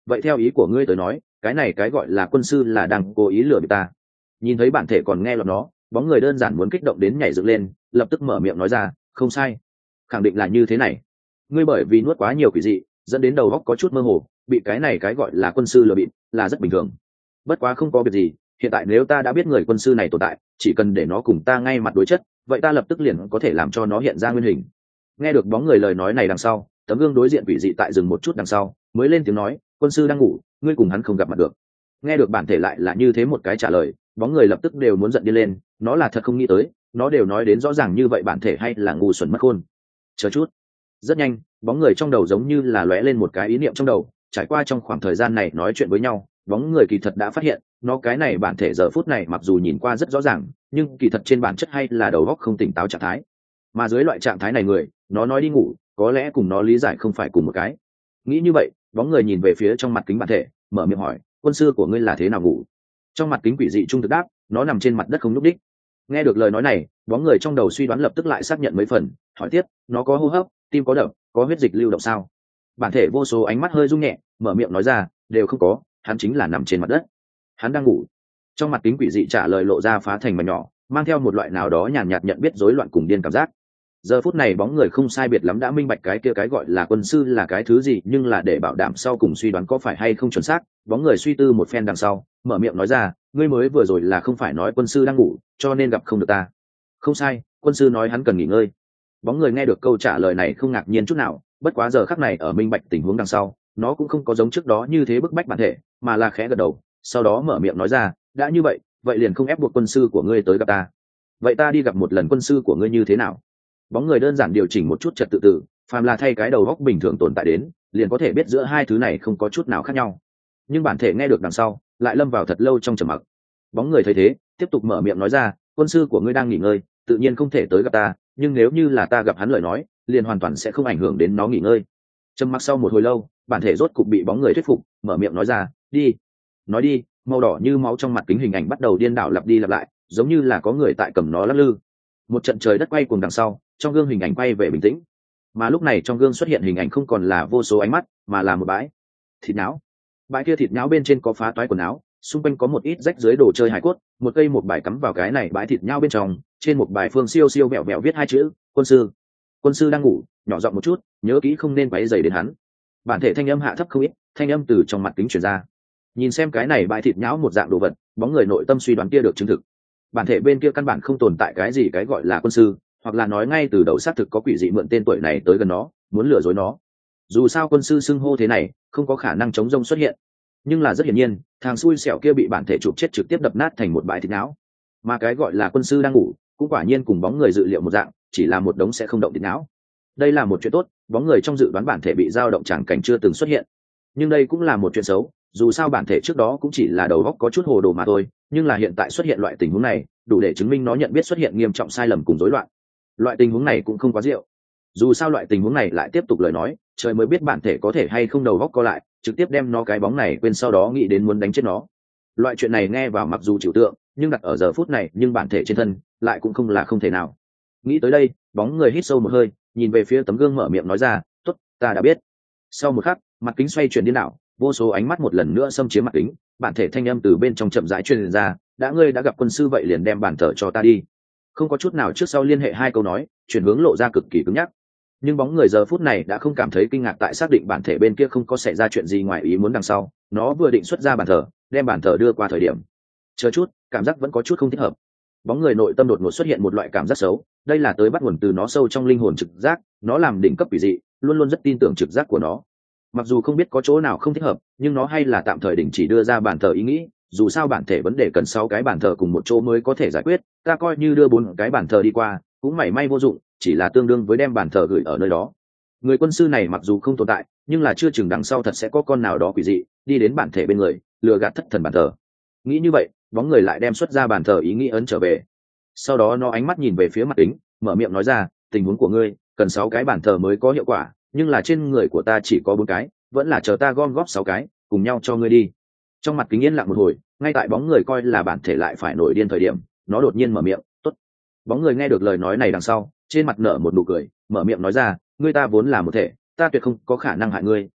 Speaker 1: vậy theo ý của ngươi tới nói cái này cái gọi là quân sư là đang cố ý lừa bịp ta? Nhìn thấy bản thể còn nghe lọt nó, bóng người đơn giản muốn kích động đến nhảy dựng lên, lập tức mở miệng nói ra, không sai, khẳng định là như thế này. Ngươi bởi vì nuốt quá nhiều quỷ dị dẫn đến đầu óc có chút mơ hồ, bị cái này cái gọi là quân sư lừa bịp là rất bình thường. Bất quá không có việc gì, hiện tại nếu ta đã biết người quân sư này tồn tại, chỉ cần để nó cùng ta ngay mặt đối chất, vậy ta lập tức liền có thể làm cho nó hiện ra nguyên hình. Nghe được bóng người lời nói này đằng sau, tấm gương đối diện quỷ dị tại dừng một chút đằng sau mới lên tiếng nói, quân sư đang ngủ, ngươi cùng hắn không gặp mặt được. Nghe được bản thể lại là như thế một cái trả lời, bóng người lập tức đều muốn giận đi lên, nó là thật không nghĩ tới, nó đều nói đến rõ ràng như vậy bản thể hay là ngu xuẩn mất khôn. Chờ chút. Rất nhanh, bóng người trong đầu giống như là lóe lên một cái ý niệm trong đầu, trải qua trong khoảng thời gian này nói chuyện với nhau, bóng người kỳ thật đã phát hiện, nó cái này bản thể giờ phút này mặc dù nhìn qua rất rõ ràng, nhưng kỳ thật trên bản chất hay là đầu óc không tỉnh táo trạng thái. Mà dưới loại trạng thái này người, nó nói đi ngủ, có lẽ cùng nó lý giải không phải cùng một cái. Nghĩ như vậy, bóng người nhìn về phía trong mặt kính bản thể, mở miệng hỏi, quân sư của ngươi là thế nào ngủ? Trong mặt kính quỷ dị trung thực đáp, nó nằm trên mặt đất không nhúc đích. Nghe được lời nói này, bóng người trong đầu suy đoán lập tức lại xác nhận mấy phần, hỏi tiếp, nó có hô hấp, tim có đập, có huyết dịch lưu động sao? Bản thể vô số ánh mắt hơi rung nhẹ, mở miệng nói ra, đều không có, hắn chính là nằm trên mặt đất, hắn đang ngủ. Trong mặt kính quỷ dị trả lời lộ ra phá thành mảnh nhỏ, mang theo một loại nào đó nhàn nhạt nhận biết rối loạn cùng điên cảm giác. Giờ phút này bóng người không sai biệt lắm đã minh bạch cái kia cái gọi là quân sư là cái thứ gì, nhưng là để bảo đảm sau cùng suy đoán có phải hay không chuẩn xác, bóng người suy tư một phen đằng sau, mở miệng nói ra, ngươi mới vừa rồi là không phải nói quân sư đang ngủ, cho nên gặp không được ta? Không sai, quân sư nói hắn cần nghỉ ngơi. Bóng người nghe được câu trả lời này không ngạc nhiên chút nào, bất quá giờ khắc này ở minh bạch tình huống đằng sau, nó cũng không có giống trước đó như thế bức bách bản thể, mà là khẽ gật đầu, sau đó mở miệng nói ra, đã như vậy, vậy liền không ép buộc quân sư của ngươi tới gặp ta. Vậy ta đi gặp một lần quân sư của ngươi như thế nào? Bóng người đơn giản điều chỉnh một chút trật tự tự, phàm là thay cái đầu góc bình thường tồn tại đến, liền có thể biết giữa hai thứ này không có chút nào khác nhau. Nhưng bản thể nghe được đằng sau, lại lâm vào thật lâu trong trầm mặc. Bóng người thấy thế, tiếp tục mở miệng nói ra, quân sư của ngươi đang nghỉ ngơi, tự nhiên không thể tới gặp ta, nhưng nếu như là ta gặp hắn lời nói, liền hoàn toàn sẽ không ảnh hưởng đến nó nghỉ ngơi. Trầm mặc sau một hồi lâu, bản thể rốt cục bị bóng người thuyết phục, mở miệng nói ra, đi. Nói đi, màu đỏ như máu trong mặt kính hình ảnh bắt đầu điên đảo lặp đi lặp lại, giống như là có người tại cầm nó lắc lư. Một trận trời đất quay cuồng đằng sau, trong gương hình ảnh quay về bình tĩnh, mà lúc này trong gương xuất hiện hình ảnh không còn là vô số ánh mắt, mà là một bãi thịt nhão. Bãi kia thịt nhão bên trên có phá toái quần áo, xung quanh có một ít rách dưới đồ chơi hài cốt, một cây một bài cắm vào cái này bãi thịt nhão bên trong, trên một bài phương siêu siêu vẹo vẹo viết hai chữ, quân sư. Quân sư đang ngủ, nhỏ giọng một chút, nhớ kỹ không nên quấy rầy đến hắn. Bản thể thanh âm hạ thấp không ít, thanh âm từ trong mặt kính truyền ra. Nhìn xem cái này bãi thịt nhão một dạng đồ vật, bóng người nội tâm suy đoán kia được chứng thực. Bản thể bên kia căn bản không tồn tại cái gì cái gọi là quân sư, hoặc là nói ngay từ đầu xác thực có quỷ dị mượn tên tuổi này tới gần nó, muốn lừa dối nó. Dù sao quân sư xưng hô thế này không có khả năng chống rông xuất hiện, nhưng là rất hiển nhiên thằng xui xẻo kia bị bản thể chụp chết trực tiếp đập nát thành một bãi thịt não. Mà cái gọi là quân sư đang ngủ cũng quả nhiên cùng bóng người dự liệu một dạng, chỉ là một đống sẽ không động thịt não. Đây là một chuyện tốt, bóng người trong dự đoán bản thể bị dao động chẳng cảnh chưa từng xuất hiện. Nhưng đây cũng là một chuyện xấu, dù sao bản thể trước đó cũng chỉ là đầu óc có chút hồ đồ mà thôi, nhưng là hiện tại xuất hiện loại tình huống này, đủ để chứng minh nó nhận biết xuất hiện nghiêm trọng sai lầm cùng rối loạn. Loại tình huống này cũng không quá diệu. Dù sao loại tình huống này lại tiếp tục lời nói, trời mới biết bản thể có thể hay không đầu óc co lại, trực tiếp đem nó cái bóng này quên, sau đó nghĩ đến muốn đánh chết nó. Loại chuyện này nghe vào mặc dù trừu tượng, nhưng đặt ở giờ phút này, nhưng bản thể trên thân lại cũng không là không thể nào. Nghĩ tới đây, bóng người hít sâu một hơi, nhìn về phía tấm gương mở miệng nói ra, tốt, ta đã biết. Sau một khắc, mặt kính xoay chuyển điên đảo, vô số ánh mắt một lần nữa xâm chiếm mặt kính, bản thể thanh âm từ bên trong chậm rãi truyền ra, đã ngươi đã gặp quân sư vậy liền đem bản thờ cho ta đi. Không có chút nào trước sau liên hệ hai câu nói, chuyển hướng lộ ra cực kỳ cứng nhắc. Nhưng bóng người giờ phút này đã không cảm thấy kinh ngạc tại xác định bản thể bên kia không có xảy ra chuyện gì ngoài ý muốn đằng sau, nó vừa định xuất ra bản thờ, đem bản thờ đưa qua thời điểm. Chờ chút, cảm giác vẫn có chút không thích hợp. Bóng người nội tâm đột ngột xuất hiện một loại cảm giác xấu, đây là tới bắt nguồn từ nó sâu trong linh hồn trực giác, nó làm đỉnh cấp quỷ dị, luôn luôn rất tin tưởng trực giác của nó. Mặc dù không biết có chỗ nào không thích hợp, nhưng nó hay là tạm thời đình chỉ đưa ra bản thờ ý nghĩ, dù sao bản thể vấn đề cần 6 cái bản thờ cùng một chỗ mới có thể giải quyết, ta coi như đưa 4 cái bản thờ đi qua cũng mảy may vô dụng, chỉ là tương đương với đem bản thờ gửi ở nơi đó. Người quân sư này mặc dù không tồn tại, nhưng là chưa chừng đằng sau thật sẽ có con nào đó quỷ dị đi đến bản thể bên người, lừa gạt thất thần bản thờ. Nghĩ như vậy, bóng người lại đem xuất ra bản thờ ý nghĩ ấn trở về. Sau đó nó ánh mắt nhìn về phía mặt kính, mở miệng nói ra, tình huống của ngươi cần 6 cái bản thờ mới có hiệu quả, nhưng là trên người của ta chỉ có 4 cái, vẫn là chờ ta gom góp 6 cái cùng nhau cho ngươi đi. Trong mặt kính yên lặng một hồi, ngay tại bóng người coi là bản thể lại phải nổi điên thời điểm, nó đột nhiên mở miệng, tốt. Bóng người nghe được lời nói này đằng sau, trên mặt nở một nụ cười, mở miệng nói ra, ngươi ta vốn là một thể, ta tuyệt không có khả năng hại ngươi,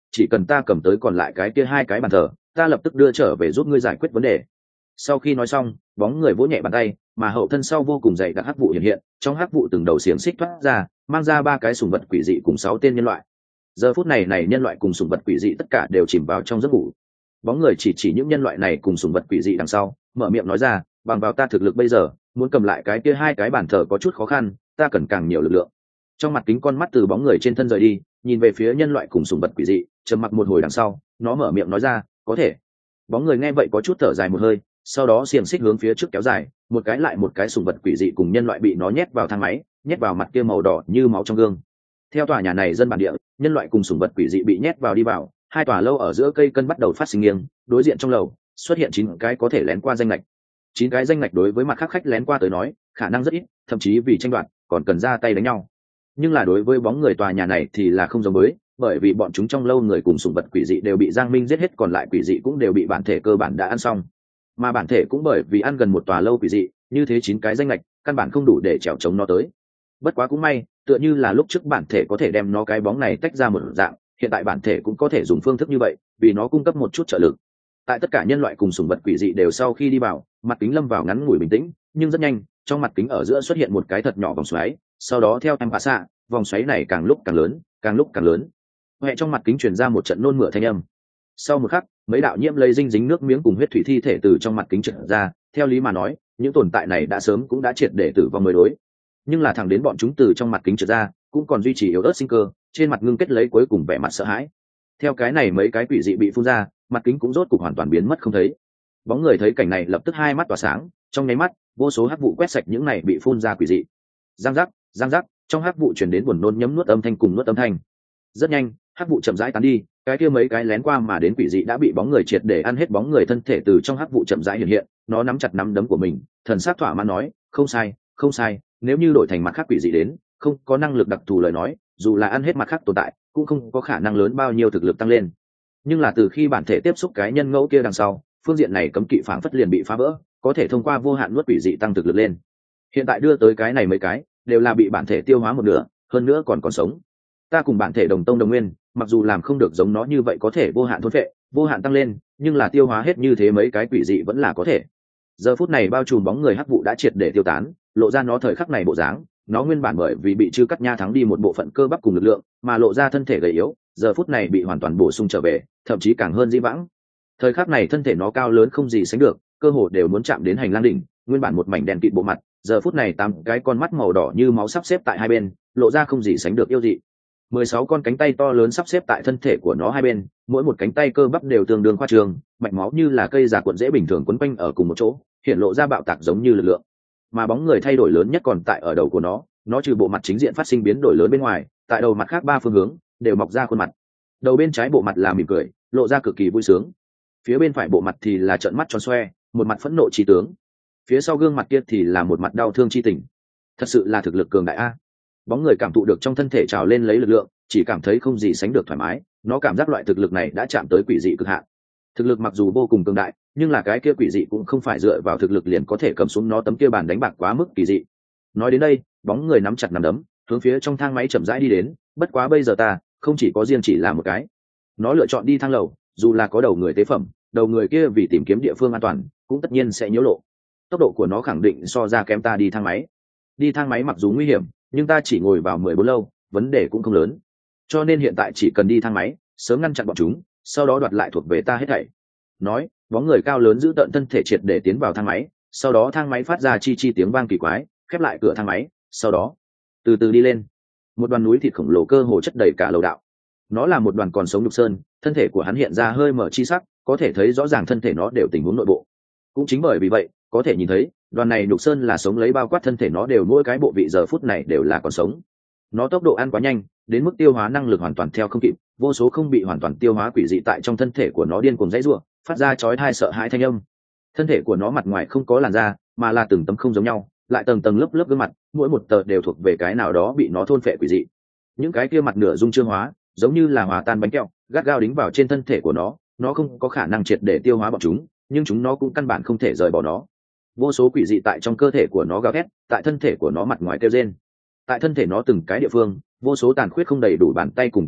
Speaker 1: chỉ cần ta cầm tới còn lại cái kia 2 cái bàn thờ, ta lập tức đưa trở về giúp ngươi giải quyết vấn đề. Sau khi nói xong, bóng người vỗ nhẹ bàn tay, mà hậu thân sau vô cùng dày đặc hắc vụ hiện hiện, trong hắc vụ từng đầu xiềng xích thoát ra, mang ra 3 cái sùng vật quỷ dị cùng 6 tên nhân loại. Giờ phút này nhân loại cùng sùng vật quỷ dị tất cả đều chìm vào trong giấc ngủ. Bóng người chỉ những nhân loại này cùng sùng vật quỷ dị đằng sau, mở miệng nói ra, bằng vào ta thực lực bây giờ, muốn cầm lại cái kia 2 cái bàn thờ có chút khó khăn, ta cần càng nhiều lực lượng. Trong mặt kính con mắt từ bóng người trên thân rời đi, nhìn về phía nhân loại cùng sùng vật quỷ dị, trầm mặc một hồi đằng sau, nó mở miệng nói ra, có thể. Bóng người nghe vậy có chút thở dài một hơi, sau đó xiềng xích hướng phía trước kéo dài, một cái lại một cái sùng vật quỷ dị cùng nhân loại bị nó nhét vào thang máy, nhét vào mặt kia màu đỏ như máu trong gương. Theo tòa nhà này dân bản địa, nhân loại cùng sùng vật quỷ dị bị nhét vào đi vào, 2 tòa lâu ở giữa cây cân bắt đầu phát sinh nghiêng, đối diện trong lầu xuất hiện 9 cái có thể lén qua danh lệch. 9 cái danh lệch đối với mặt khác khách lén qua tới nói, khả năng rất ít, thậm chí vì tranh đoạt, còn cần ra tay đánh nhau. Nhưng là đối với bóng người tòa nhà này thì là không giống với, bởi vì bọn chúng trong lâu người cùng sùng vật quỷ dị đều bị Giang Minh giết hết, còn lại quỷ dị cũng đều bị bản thể cơ bản đã ăn xong. Mà bản thể cũng bởi vì ăn gần một tòa lâu quỷ dị, như thế 9 cái danh lệch, căn bản không đủ để trèo chống nó tới. Bất quá cũng may, tựa như là lúc trước bản thể có thể đem nó cái bóng này tách ra một dạng, hiện tại bản thể cũng có thể dùng phương thức như vậy, vì nó cung cấp một chút trợ lực. Tại tất cả nhân loại cùng sùng vật quỷ dị đều sau khi đi vào, mặt kính lâm vào ngắn ngủi bình tĩnh, nhưng rất nhanh, trong mặt kính ở giữa xuất hiện một cái thật nhỏ vòng xoáy, sau đó theo em phá xạ, vòng xoáy này càng lúc càng lớn, càng lúc càng lớn. Hệ trong mặt kính truyền ra một trận nôn mửa thanh âm. Sau một khắc, mấy đạo nhiễm lây dinh dính nước miếng cùng huyết thủy thi thể từ trong mặt kính trượt ra, theo lý mà nói, những tồn tại này đã sớm cũng đã triệt để tử vong mới đối. Nhưng là thẳng đến bọn chúng từ trong mặt kính trượt ra, cũng còn duy trì yếu ớt sinh cơ, trên mặt ngưng kết lấy cuối cùng vẻ mặt sợ hãi. Theo cái này mấy cái quỷ dị bị phun ra, mặt kính cũng rốt cục hoàn toàn biến mất không thấy. Bóng người thấy cảnh này lập tức 2 mắt tỏa sáng, trong nháy mắt, vô số hắc vụ quét sạch những này bị phun ra quỷ dị. Giang giác, trong hắc vụ truyền đến buồn nôn nhấm nuốt âm thanh cùng nuốt âm thanh. Rất nhanh, hắc vụ chậm rãi tán đi, cái kia mấy cái lén qua mà đến quỷ dị đã bị bóng người triệt để ăn hết. Bóng người thân thể từ trong hắc vụ chậm rãi hiện hiện, nó nắm chặt nắm đấm của mình, thần sắc thỏa mãn nói, không sai, nếu như đổi thành mặt khác quỷ dị đến, không có năng lực đặc thù lời nói, dù là ăn hết mặt khác tồn tại, cũng không có khả năng lớn bao nhiêu thực lực tăng lên. Nhưng là từ khi bản thể tiếp xúc cái nhân ngẫu kia đằng sau, phương diện này cấm kỵ phảng phất liền bị phá vỡ, có thể thông qua vô hạn nuốt quỷ dị tăng thực lực lên. Hiện tại đưa tới cái này mấy cái, đều là bị bản thể tiêu hóa một nửa, hơn nữa còn sống. Ta cùng bản thể đồng tông đồng nguyên, mặc dù làm không được giống nó như vậy có thể vô hạn thôn phệ, vô hạn tăng lên, nhưng là tiêu hóa hết như thế mấy cái quỷ dị vẫn là có thể. Giờ phút này bao trùm bóng người hắc vụ đã triệt để tiêu tán, lộ ra nó thời khắc này bộ dáng. Nó nguyên bản bởi vì bị chư cắt nha thắng đi một bộ phận cơ bắp cùng lực lượng, mà lộ ra thân thể gầy yếu, giờ phút này bị hoàn toàn bổ sung trở về, thậm chí càng hơn dĩ vãng. Thời khắc này thân thể nó cao lớn không gì sánh được, cơ hồ đều muốn chạm đến hành lang đỉnh. Nguyên bản một mảnh đen kịt bộ mặt, giờ phút này 8 cái con mắt màu đỏ như máu sắp xếp tại hai bên, lộ ra không gì sánh được yêu dị. 16 con cánh tay to lớn sắp xếp tại thân thể của nó hai bên, mỗi một cánh tay cơ bắp đều tương đương khoa trương, mạch máu như là cây già cuộn dễ bình thường quấn quanh ở cùng một chỗ, hiện lộ ra bạo tạc giống như lực lượng. Mà bóng người thay đổi lớn nhất còn tại ở đầu của nó trừ bộ mặt chính diện phát sinh biến đổi lớn bên ngoài, tại đầu mặt khác 3 phương hướng đều mọc ra khuôn mặt. Đầu bên trái bộ mặt là mỉm cười, lộ ra cực kỳ vui sướng. Phía bên phải bộ mặt thì là trợn mắt tròn xoe, một mặt phẫn nộ chí tướng. Phía sau gương mặt kia thì là một mặt đau thương chi tình. Thật sự là thực lực cường đại a. Bóng người cảm thụ được trong thân thể trào lên lấy lực lượng, chỉ cảm thấy không gì sánh được thoải mái, nó cảm giác loại thực lực này đã chạm tới quỷ dị cực hạn. Thực lực mặc dù vô cùng cường đại, nhưng là cái kia quỷ dị cũng không phải dựa vào thực lực liền có thể cầm xuống nó tấm kia bàn đánh bạc quá mức kỳ dị. Nói đến đây, bóng người nắm chặt nắm đấm, hướng phía trong thang máy chậm rãi đi đến, bất quá bây giờ ta không chỉ có riêng chỉ là một cái. Nó lựa chọn đi thang lầu, dù là có đầu người tế phẩm, đầu người kia vì tìm kiếm địa phương an toàn, cũng tất nhiên sẽ nhiễu lộ. Tốc độ của nó khẳng định so ra kém ta đi thang máy. Đi thang máy mặc dù nguy hiểm, nhưng ta chỉ ngồi vào 14 lâu, vấn đề cũng không lớn. Cho nên hiện tại chỉ cần đi thang máy, sớm ngăn chặn bọn chúng, sau đó đoạt lại thuộc về ta hết thảy. Nói, bóng người cao lớn giữ tận thân thể triệt để tiến vào thang máy, sau đó thang máy phát ra chi chi tiếng vang kỳ quái, khép lại cửa thang máy, sau đó từ từ đi lên. Một đoàn núi thịt khổng lồ cơ hồ chất đầy cả lầu đạo. Nó là một đoàn còn sống nhục sơn, thân thể của hắn hiện ra hơi mở chi sắc, có thể thấy rõ ràng thân thể nó đều tình huống nội bộ. Cũng chính bởi vì vậy, có thể nhìn thấy, đoàn này nhục sơn là sống lấy bao quát thân thể nó đều mỗi cái bộ vị giờ phút này đều là còn sống. Nó tốc độ ăn quá nhanh, đến mức tiêu hóa năng lực hoàn toàn theo không kịp, vô số không bị hoàn toàn tiêu hóa quỷ dị tại trong thân thể của nó điên cuồng dãy rủa, phát ra chói tai sợ hãi thanh âm. Thân thể của nó mặt ngoài không có làn da, mà là từng tấm không giống nhau, lại tầng tầng lớp lớp gương mặt, mỗi một tờ đều thuộc về cái nào đó bị nó thôn phệ quỷ dị. Những cái kia mặt nửa dung trương hóa, giống như là hòa tan bánh kẹo, gắt gao đính vào trên thân thể của nó không có khả năng triệt để tiêu hóa bọn chúng, nhưng chúng nó cũng căn bản không thể rời bỏ nó. Vô số quỷ dị tại trong cơ thể của nó gào thét, tại thân thể của nó mặt ngoài kêu rên. Tại thân thể nó từng cái địa phương, vô số tàn khuyết không đầy đủ bàn tay cùng cước bộ,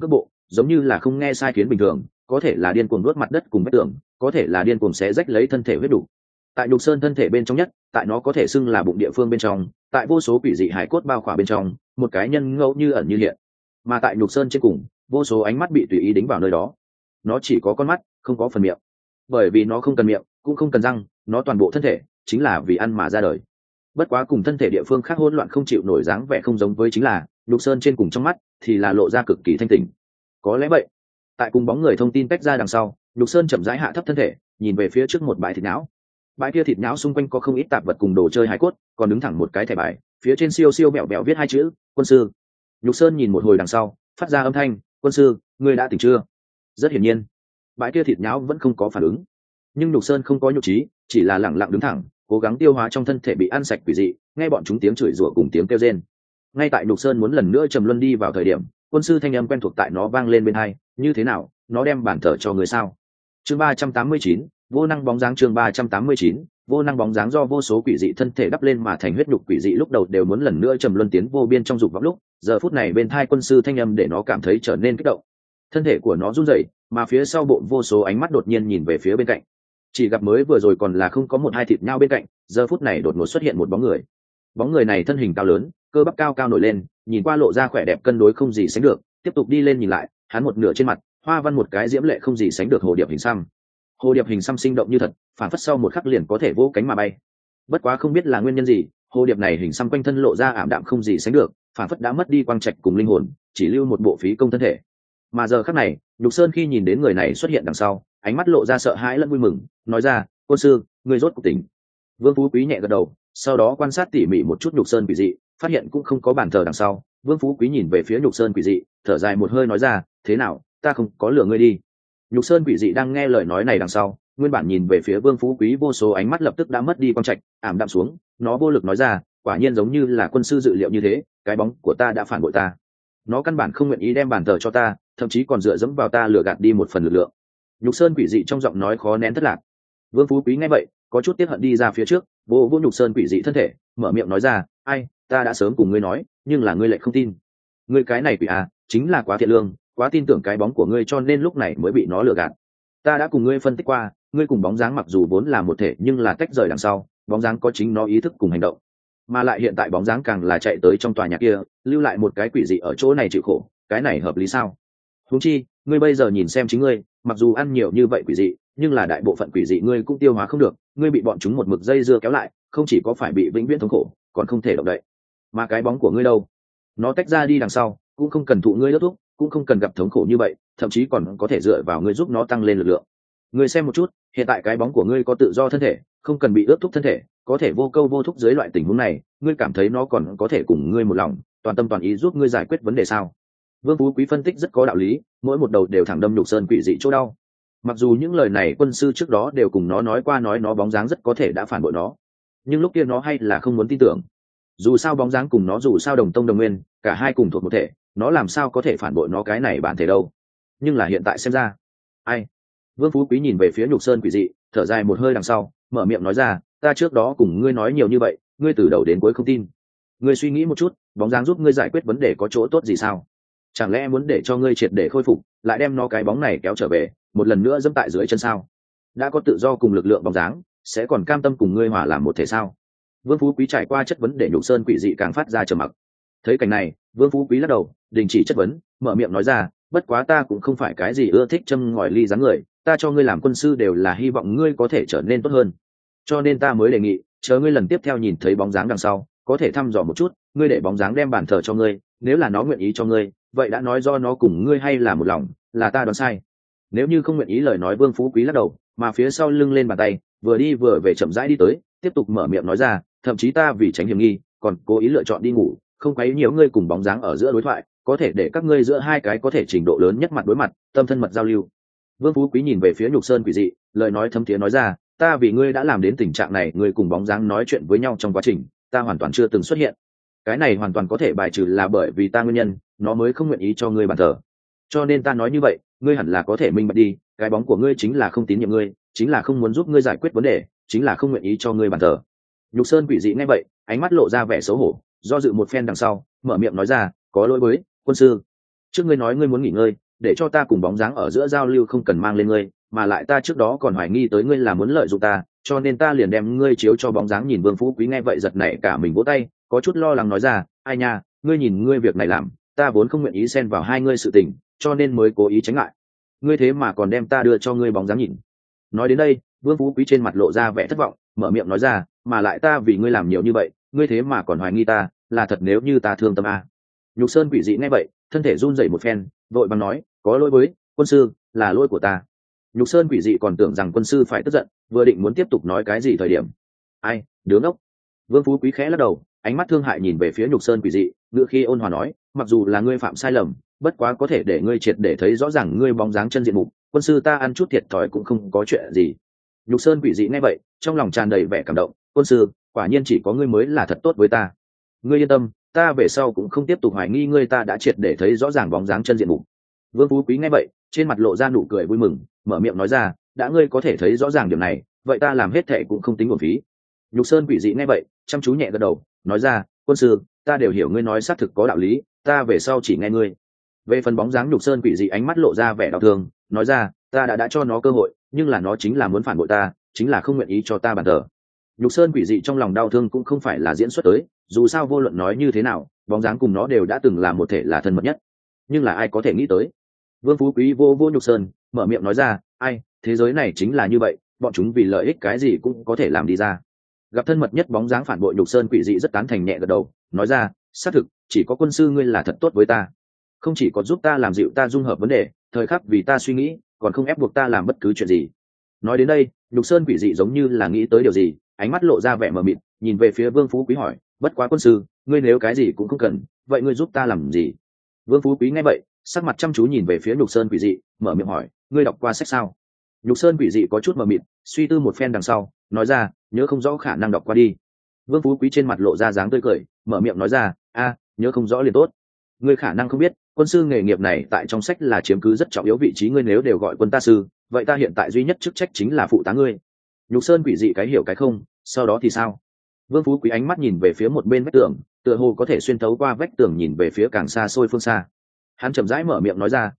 Speaker 1: giống như là không nghe sai khiến bình thường, có thể là điên cuồng nuốt mặt đất cùng vách tường, có thể là điên cuồng xé rách lấy thân thể huyết đủ. Tại nhục sơn thân thể bên trong nhất, tại nó có thể xưng là bụng địa phương bên trong, tại vô số quỷ dị hải cốt bao khỏa bên trong, một cái nhân ngẫu như ẩn như hiện. Mà tại nhục sơn trên cùng, vô số ánh mắt bị tùy ý đính vào nơi đó. Nó chỉ có con mắt, không có phần miệng. Bởi vì nó không cần miệng, cũng không cần răng, nó toàn bộ thân thể chính là vì ăn mà ra đời. Bất quá cùng thân thể địa phương khác hỗn loạn không chịu nổi dáng vẻ không giống với chính là, nhục sơn trên cùng trong mắt thì là lộ ra cực kỳ thanh tỉnh. Có lẽ vậy. Tại cùng bóng người thông tin tách ra đằng sau, nhục sơn chậm rãi hạ thấp thân thể, nhìn về phía trước một bãi thịt não. Bãi kia thịt não xung quanh có không ít tạp vật cùng đồ chơi hài cốt, còn đứng thẳng một cái thẻ bài, phía trên siêu siêu bẹo bẹo viết hai chữ quân sư. Nhục sơn nhìn một hồi đằng sau, phát ra âm thanh, quân sư, ngươi đã tỉnh chưa? Rất hiển nhiên, bãi kia thịt não vẫn không có phản ứng, nhưng nhục sơn không có nhục trí, chỉ là lẳng lặng đứng thẳng, cố gắng tiêu hóa trong thân thể bị ăn sạch quỷ dị, nghe bọn chúng tiếng chửi rủa cùng tiếng kêu rên. Ngay tại nhục sơn muốn lần nữa trầm luân đi vào thời điểm, quân sư thanh âm quen thuộc tại nó vang lên bên tai, như thế nào, nó đem bản thờ cho người sao? Chương 389, vô năng bóng dáng. Chương 389, vô năng bóng dáng. Do vô số quỷ dị thân thể đắp lên mà thành huyết nhục quỷ dị lúc đầu đều muốn lần nữa trầm luân tiến vô biên trong dục vọng lúc, giờ phút này bên tai quân sư thanh âm để nó cảm thấy trở nên kích động. Thân thể của nó run rẩy, mà phía sau bộ vô số ánh mắt đột nhiên nhìn về phía bên cạnh. Chỉ gặp mới vừa rồi còn là không có một hai thịt nhau bên cạnh, giờ phút này đột ngột xuất hiện một bóng người. Bóng người này thân hình cao lớn, cơ bắp cao cao nổi lên, nhìn qua lộ ra khỏe đẹp cân đối không gì sánh được. Tiếp tục đi lên nhìn lại, hắn một nửa trên mặt hoa văn một cái diễm lệ không gì sánh được hồ điệp hình xăm. Hồ điệp hình xăm sinh động như thật, phản phất sau một khắc liền có thể vỗ cánh mà bay. Bất quá không biết là nguyên nhân gì, hồ điệp này hình xăm quanh thân lộ ra ảm đạm không gì sánh được, phản phất đã mất đi quang trạch cùng linh hồn, chỉ lưu một bộ phí công thân thể. Mà giờ khắc này, Lục Sơn khi nhìn đến người này xuất hiện đằng sau, ánh mắt lộ ra sợ hãi lẫn vui mừng, nói ra, quân sư, ngươi rốt cuộc tỉnh. Vương Phú Quý nhẹ gật đầu, sau đó quan sát tỉ mỉ một chút Lục Sơn quỷ dị, phát hiện cũng không có bàn thờ đằng sau. Vương Phú Quý nhìn về phía Lục Sơn quỷ dị, thở dài một hơi nói ra, thế nào, ta không có lừa ngươi đi. Lục Sơn quỷ dị đang nghe lời nói này đằng sau, nguyên bản nhìn về phía Vương Phú Quý vô số ánh mắt lập tức đã mất đi quang trạch, ảm đạm xuống, nó vô lực nói ra, quả nhiên giống như là quân sư dự liệu như thế, cái bóng của ta đã phản bội ta. Nó căn bản không nguyện ý đem bàn thờ cho ta, thậm chí còn dựa dẫm vào ta lừa gạt đi một phần lực lượng. Nhục Sơn quỷ dị trong giọng nói khó nén thất lạc. Vương Phú Quý nghe vậy, có chút tiếc hận đi ra phía trước, vô Nhục Sơn quỷ dị thân thể, mở miệng nói ra, ai, ta đã sớm cùng ngươi nói, nhưng là ngươi lại không tin. Ngươi cái này quỷ à, chính là quá thiện lương, quá tin tưởng cái bóng của ngươi cho nên lúc này mới bị nó lừa gạt. Ta đã cùng ngươi phân tích qua, ngươi cùng bóng dáng mặc dù vốn là một thể nhưng là tách rời đằng sau, bóng dáng có chính nó ý thức cùng hành động, mà lại hiện tại bóng dáng càng là chạy tới trong tòa nhà kia, lưu lại một cái quỷ dị ở chỗ này chịu khổ, cái này hợp lý sao? Huống chi, ngươi bây giờ nhìn xem chính ngươi, mặc dù ăn nhiều như vậy quỷ dị, nhưng là đại bộ phận quỷ dị ngươi cũng tiêu hóa không được, ngươi bị bọn chúng một mực dây dưa kéo lại, không chỉ có phải bị vĩnh viễn thống khổ, còn không thể động đậy. Mà cái bóng của ngươi đâu? Nó tách ra đi đằng sau, cũng không cần thụ ngươi đốt thuốc, cũng không cần gặp thống khổ như vậy, thậm chí còn có thể dựa vào ngươi giúp nó tăng lên lực lượng. Ngươi xem một chút, hiện tại cái bóng của ngươi có tự do thân thể, không cần bị ướt thuốc thân thể, có thể vô câu vô thúc dưới loại tình huống này, ngươi cảm thấy nó còn có thể cùng ngươi một lòng, toàn tâm toàn ý giúp ngươi giải quyết vấn đề sao? Vương Phú Quý phân tích rất có đạo lý, mỗi một đầu đều thẳng đâm Nhục Sơn quỷ dị chỗ đau. Mặc dù những lời này quân sư trước đó đều cùng nó nói qua, nói nó bóng dáng rất có thể đã phản bội nó, nhưng lúc kia nó hay là không muốn tin tưởng. Dù sao bóng dáng cùng nó dù sao đồng tông đồng nguyên, cả hai cùng thuộc một thể, nó làm sao có thể phản bội nó cái này bản thể đâu. Nhưng là hiện tại xem ra, ai? Vương Phú Quý nhìn về phía Nhục Sơn quỷ dị, thở dài một hơi đằng sau, mở miệng nói ra, ta trước đó cùng ngươi nói nhiều như vậy, ngươi từ đầu đến cuối không tin. Ngươi suy nghĩ một chút, bóng dáng giúp ngươi giải quyết vấn đề có chỗ tốt gì sao? Chẳng lẽ muốn để cho ngươi triệt để khôi phục, lại đem nó cái bóng này kéo trở về, một lần nữa dẫm tại dưới chân sao? Đã có tự do cùng lực lượng bóng dáng, sẽ còn cam tâm cùng ngươi hòa làm một thể sao? Vương Phú Quý trải qua chất vấn để Nhục Sơn quỷ dị càng phát ra trầm mặc. Thấy cảnh này, Vương Phú Quý lắc đầu, đình chỉ chất vấn, mở miệng nói ra, bất quá ta cũng không phải cái gì ưa thích châm ngòi ly gián người, ta cho ngươi làm quân sư đều là hy vọng ngươi có thể trở nên tốt hơn. Cho nên ta mới đề nghị, chờ ngươi lần tiếp theo nhìn thấy bóng dáng đằng sau, có thể thăm dò một chút, ngươi để bóng dáng đem bàn thờ cho ngươi, nếu là nó nguyện ý cho ngươi, vậy đã nói do nó cùng ngươi hay là một lòng, là ta đoán sai. Nếu như không nguyện ý lời nói, Vương Phú Quý lắc đầu, mà phía sau lưng lên bàn tay, vừa đi vừa về chậm rãi đi tới, tiếp tục mở miệng nói ra, thậm chí ta vì tránh hiểm nghi, còn cố ý lựa chọn đi ngủ, không quấy nhiễu ngươi cùng bóng dáng ở giữa đối thoại, có thể để các ngươi giữa hai cái có thể trình độ lớn nhất mặt đối mặt, tâm thân mật giao lưu. Vương Phú Quý nhìn về phía Nhục Sơn quỷ dị, lời nói thấm thiế nói ra, ta vì ngươi đã làm đến tình trạng này, ngươi cùng bóng dáng nói chuyện với nhau trong quá trình, ta hoàn toàn chưa từng xuất hiện. Cái này hoàn toàn có thể bài trừ là bởi vì ta nguyên nhân, nó mới không nguyện ý cho ngươi bàn thờ. Cho nên ta nói như vậy, ngươi hẳn là có thể minh bạch đi, cái bóng của ngươi chính là không tín nhiệm ngươi, chính là không muốn giúp ngươi giải quyết vấn đề, chính là không nguyện ý cho ngươi bàn thờ. Nhục Sơn quỷ dị nghe vậy, ánh mắt lộ ra vẻ xấu hổ, do dự một phen đằng sau, mở miệng nói ra, có lỗi với quân sư. Trước ngươi nói ngươi muốn nghỉ ngơi, để cho ta cùng bóng dáng ở giữa giao lưu không cần mang lên ngươi, mà lại ta trước đó còn hoài nghi tới ngươi là muốn lợi dụng ta, cho nên ta liền đem ngươi chiếu cho bóng dáng nhìn. Vương Phú Quý nghe vậy giật nảy cả mình, vỗ tay có chút lo lắng nói ra, ai nha, ngươi nhìn ngươi việc này làm, ta vốn không nguyện ý xen vào hai ngươi sự tình, cho nên mới cố ý tránh lại, ngươi thế mà còn đem ta đưa cho ngươi bóng dáng nhìn. Nói đến đây, Vương Phú Quý trên mặt lộ ra vẻ thất vọng, mở miệng nói ra, mà lại ta vì ngươi làm nhiều như vậy, ngươi thế mà còn hoài nghi ta, là thật nếu như ta thương tâm à. Nhục Sơn Quỷ Dị nghe vậy, thân thể run rẩy một phen, vội vàng nói, có lỗi với quân sư, là lỗi của ta. Nhục Sơn Quỷ Dị còn tưởng rằng quân sư phải tức giận, vừa định muốn tiếp tục nói cái gì thời điểm, ai, đứa ngốc. Vương Phú Quý khẽ lắc đầu, ánh mắt thương hại nhìn về phía Nhục Sơn Quỷ Dị, ngựa khi ôn hòa nói, mặc dù là ngươi phạm sai lầm, bất quá có thể để ngươi triệt để thấy rõ ràng ngươi bóng dáng chân diện mục, quân sư ta ăn chút thiệt thòi cũng không có chuyện gì. Nhục Sơn Quỷ Dị nghe vậy, trong lòng tràn đầy vẻ cảm động, quân sư, quả nhiên chỉ có ngươi mới là thật tốt với ta. Ngươi yên tâm, ta về sau cũng không tiếp tục hoài nghi ngươi, ta đã triệt để thấy rõ ràng bóng dáng chân diện mục. Vương Phú Quý nghe vậy, trên mặt lộ ra nụ cười vui mừng, mở miệng nói ra, đã ngươi có thể thấy rõ ràng điểm này, vậy ta làm hết thệ cũng không tính uổng phí. Nhục Sơn Quỷ Dị nghe vậy, chăm chú nhẹ gật đầu, nói ra, quân sư, ta đều hiểu ngươi nói xác thực có đạo lý, ta về sau chỉ nghe ngươi. Về phần bóng dáng Nhục Sơn Quỷ Dị ánh mắt lộ ra vẻ đau thương, nói ra, ta đã cho nó cơ hội, nhưng là nó chính là muốn phản bội ta, chính là không nguyện ý cho ta bàn thờ. Nhục Sơn Quỷ Dị trong lòng đau thương cũng không phải là diễn xuất tới, dù sao vô luận nói như thế nào, bóng dáng cùng nó đều đã từng là một thể, là thân mật nhất. Nhưng là ai có thể nghĩ tới? Vương Phú Quý vô Nhục Sơn, mở miệng nói ra, ai, thế giới này chính là như vậy, bọn chúng vì lợi ích cái gì cũng có thể làm đi ra. Gặp thân mật nhất bóng dáng phản bội, Nhục Sơn Quỷ Dị rất tán thành nhẹ gật đầu, nói ra, xác thực, chỉ có quân sư ngươi là thật tốt với ta, không chỉ có giúp ta làm dịu ta dung hợp vấn đề, thời khắc vì ta suy nghĩ, còn không ép buộc ta làm bất cứ chuyện gì. Nói đến đây, Nhục Sơn Quỷ Dị giống như là nghĩ tới điều gì, ánh mắt lộ ra vẻ mờ mịt, nhìn về phía Vương Phú Quý hỏi, bất quá quân sư, ngươi nếu cái gì cũng không cần, vậy ngươi giúp ta làm gì? Vương Phú Quý nghe vậy, sắc mặt chăm chú nhìn về phía Nhục Sơn Quỷ Dị, mở miệng hỏi, ngươi đọc qua sách sao? Nhục Sơn Quỷ Dị có chút mờ mịt, suy tư một phen đằng sau, nói ra, nhớ không rõ khả năng đọc qua đi. Vương Phú Quý trên mặt lộ ra dáng tươi cười, mở miệng nói ra, nhớ không rõ liền tốt. Ngươi khả năng không biết, quân sư nghề nghiệp này tại trong sách là chiếm cứ rất trọng yếu vị trí, ngươi nếu đều gọi quân ta sư, vậy ta hiện tại duy nhất chức trách chính là phụ tá ngươi. Nhục Sơn Quỷ Dị cái hiểu cái không, sau đó thì sao? Vương Phú Quý ánh mắt nhìn về phía một bên vách tường, tựa hồ có thể xuyên thấu qua vách tường nhìn về phía càng xa xôi phương xa. Hắn chậm rãi mở miệng nói ra,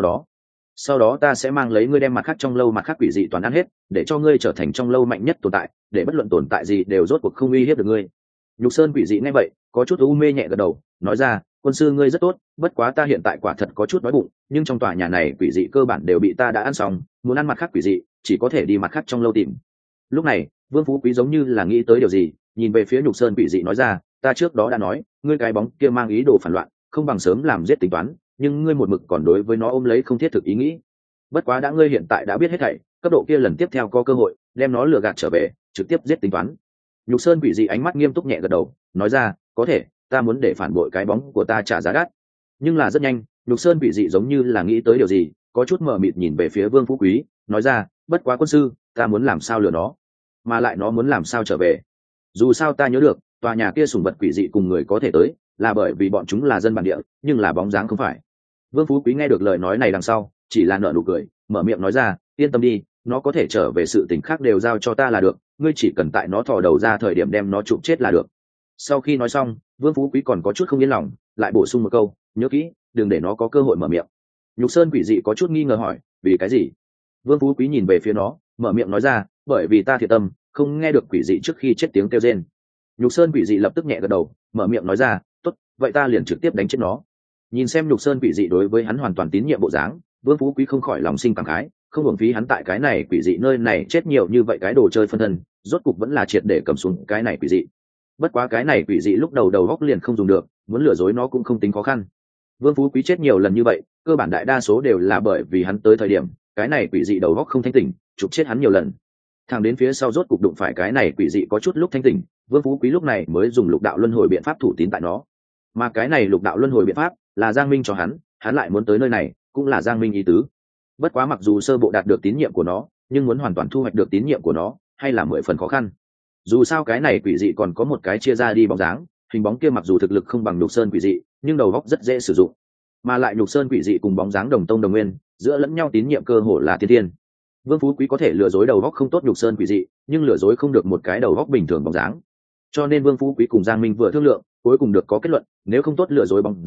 Speaker 1: sau đó ta sẽ mang lấy ngươi đem mặt khác trong lâu mặt khác quỷ dị toàn ăn hết, để cho ngươi trở thành trong lâu mạnh nhất tồn tại, để bất luận tồn tại gì đều rốt cuộc không uy hiếp được ngươi. Nhục Sơn Quỷ Dị nghe vậy, có chút u mê nhẹ gật đầu, nói ra, quân sư ngươi rất tốt, bất quá ta hiện tại quả thật có chút đói bụng, nhưng trong tòa nhà này quỷ dị cơ bản đều bị ta đã ăn xong, muốn ăn mặt khác quỷ dị, chỉ có thể đi mặt khác trong lâu tìm. Lúc này, Vương Phú Quý giống như là nghĩ tới điều gì, nhìn về phía Nhục Sơn Quỷ Dị nói ra, ta trước đó đã nói, ngươi cái bóng kia mang ý đồ phản loạn, không bằng sớm làm giết tính toán, nhưng ngươi một mực còn đối với nó ôm lấy không thiết thực ý nghĩ. Bất quá đã ngươi hiện tại đã biết hết thảy, cấp độ kia lần tiếp theo có cơ hội đem nó lừa gạt trở về, trực tiếp giết tính toán. Nhục Sơn Quỷ Dị ánh mắt nghiêm túc nhẹ gật đầu, nói ra, có thể, ta muốn để phản bội cái bóng của ta trả giá đắt. Nhưng là rất nhanh, Nhục Sơn Quỷ Dị giống như là nghĩ tới điều gì, có chút mờ mịt nhìn về phía Vương Phú Quý, nói ra, bất quá quân sư, ta muốn làm sao lừa nó, mà lại nó muốn làm sao trở về? Dù sao ta nhớ được, tòa nhà kia sủng vật quỷ dị cùng người có thể tới, là bởi vì bọn chúng là dân bản địa, nhưng là bóng dáng không phải. Vương Phú Quý nghe được lời nói này đằng sau, chỉ là nở nụ cười, mở miệng nói ra, yên tâm đi, nó có thể trở về, sự tình khác đều giao cho ta là được, ngươi chỉ cần tại nó thò đầu ra thời điểm đem nó chụp chết là được. Sau khi nói xong, Vương Phú Quý còn có chút không yên lòng, lại bổ sung một câu, nhớ kỹ, đừng để nó có cơ hội mở miệng. Nhục Sơn Quỷ Dị có chút nghi ngờ hỏi, vì cái gì? Vương Phú Quý nhìn về phía nó, mở miệng nói ra, bởi vì ta thiệt tâm, không nghe được quỷ dị trước khi chết tiếng kêu rên. Nhục Sơn Quỷ Dị lập tức nhẹ gật đầu, mở miệng nói ra, tốt, vậy ta liền trực tiếp đánh chết nó. Nhìn xem Nhục Sơn Quỷ Dị đối với hắn hoàn toàn tín nhiệm bộ dáng, Vương Phú Quý không khỏi lòng sinh cảm khái, không uổng phí hắn tại cái này quỷ dị nơi này chết nhiều như vậy cái đồ chơi phân thân, rốt cục vẫn là triệt để cầm xuống cái này quỷ dị. Bất quá cái này quỷ dị lúc đầu góc liền không dùng được, muốn lừa dối nó cũng không tính khó khăn. Vương Phú Quý chết nhiều lần như vậy, cơ bản đại đa số đều là bởi vì hắn tới thời điểm cái này quỷ dị đầu góc không thanh tỉnh, chụp chết hắn nhiều lần. Thằng đến phía sau rốt cục đụng phải cái này quỷ dị có chút lúc thanh tỉnh, Vương Phú Quý lúc này mới dùng lục đạo luân hồi biện pháp thủ tín tại nó. Mà cái này lục đạo luân hồi biện pháp là Giang Minh cho hắn lại muốn tới nơi này, cũng là Giang Minh ý tứ. Bất quá mặc dù sơ bộ đạt được tín nhiệm của nó, nhưng muốn hoàn toàn thu hoạch được tín nhiệm của nó, hay là 10 phần khó khăn. Dù sao cái này quỷ dị còn có một cái chia ra đi bóng dáng, hình bóng kia mặc dù thực lực không bằng Nhục Sơn Quỷ Dị, nhưng đầu óc rất dễ sử dụng. Mà lại Nhục Sơn Quỷ Dị cùng bóng dáng đồng tông đồng nguyên, giữa lẫn nhau tín nhiệm cơ hồ là thiên thiên. Vương Phú Quý có thể lừa dối đầu óc không tốt Nhục Sơn Quỷ Dị, nhưng lừa dối không được một cái đầu óc bình thường bóng dáng. Cho nên Vương Phú Quý cùng Giang Minh vừa thương lượng, cuối cùng được có kết luận, nếu không tốt lừa dối bóng dáng,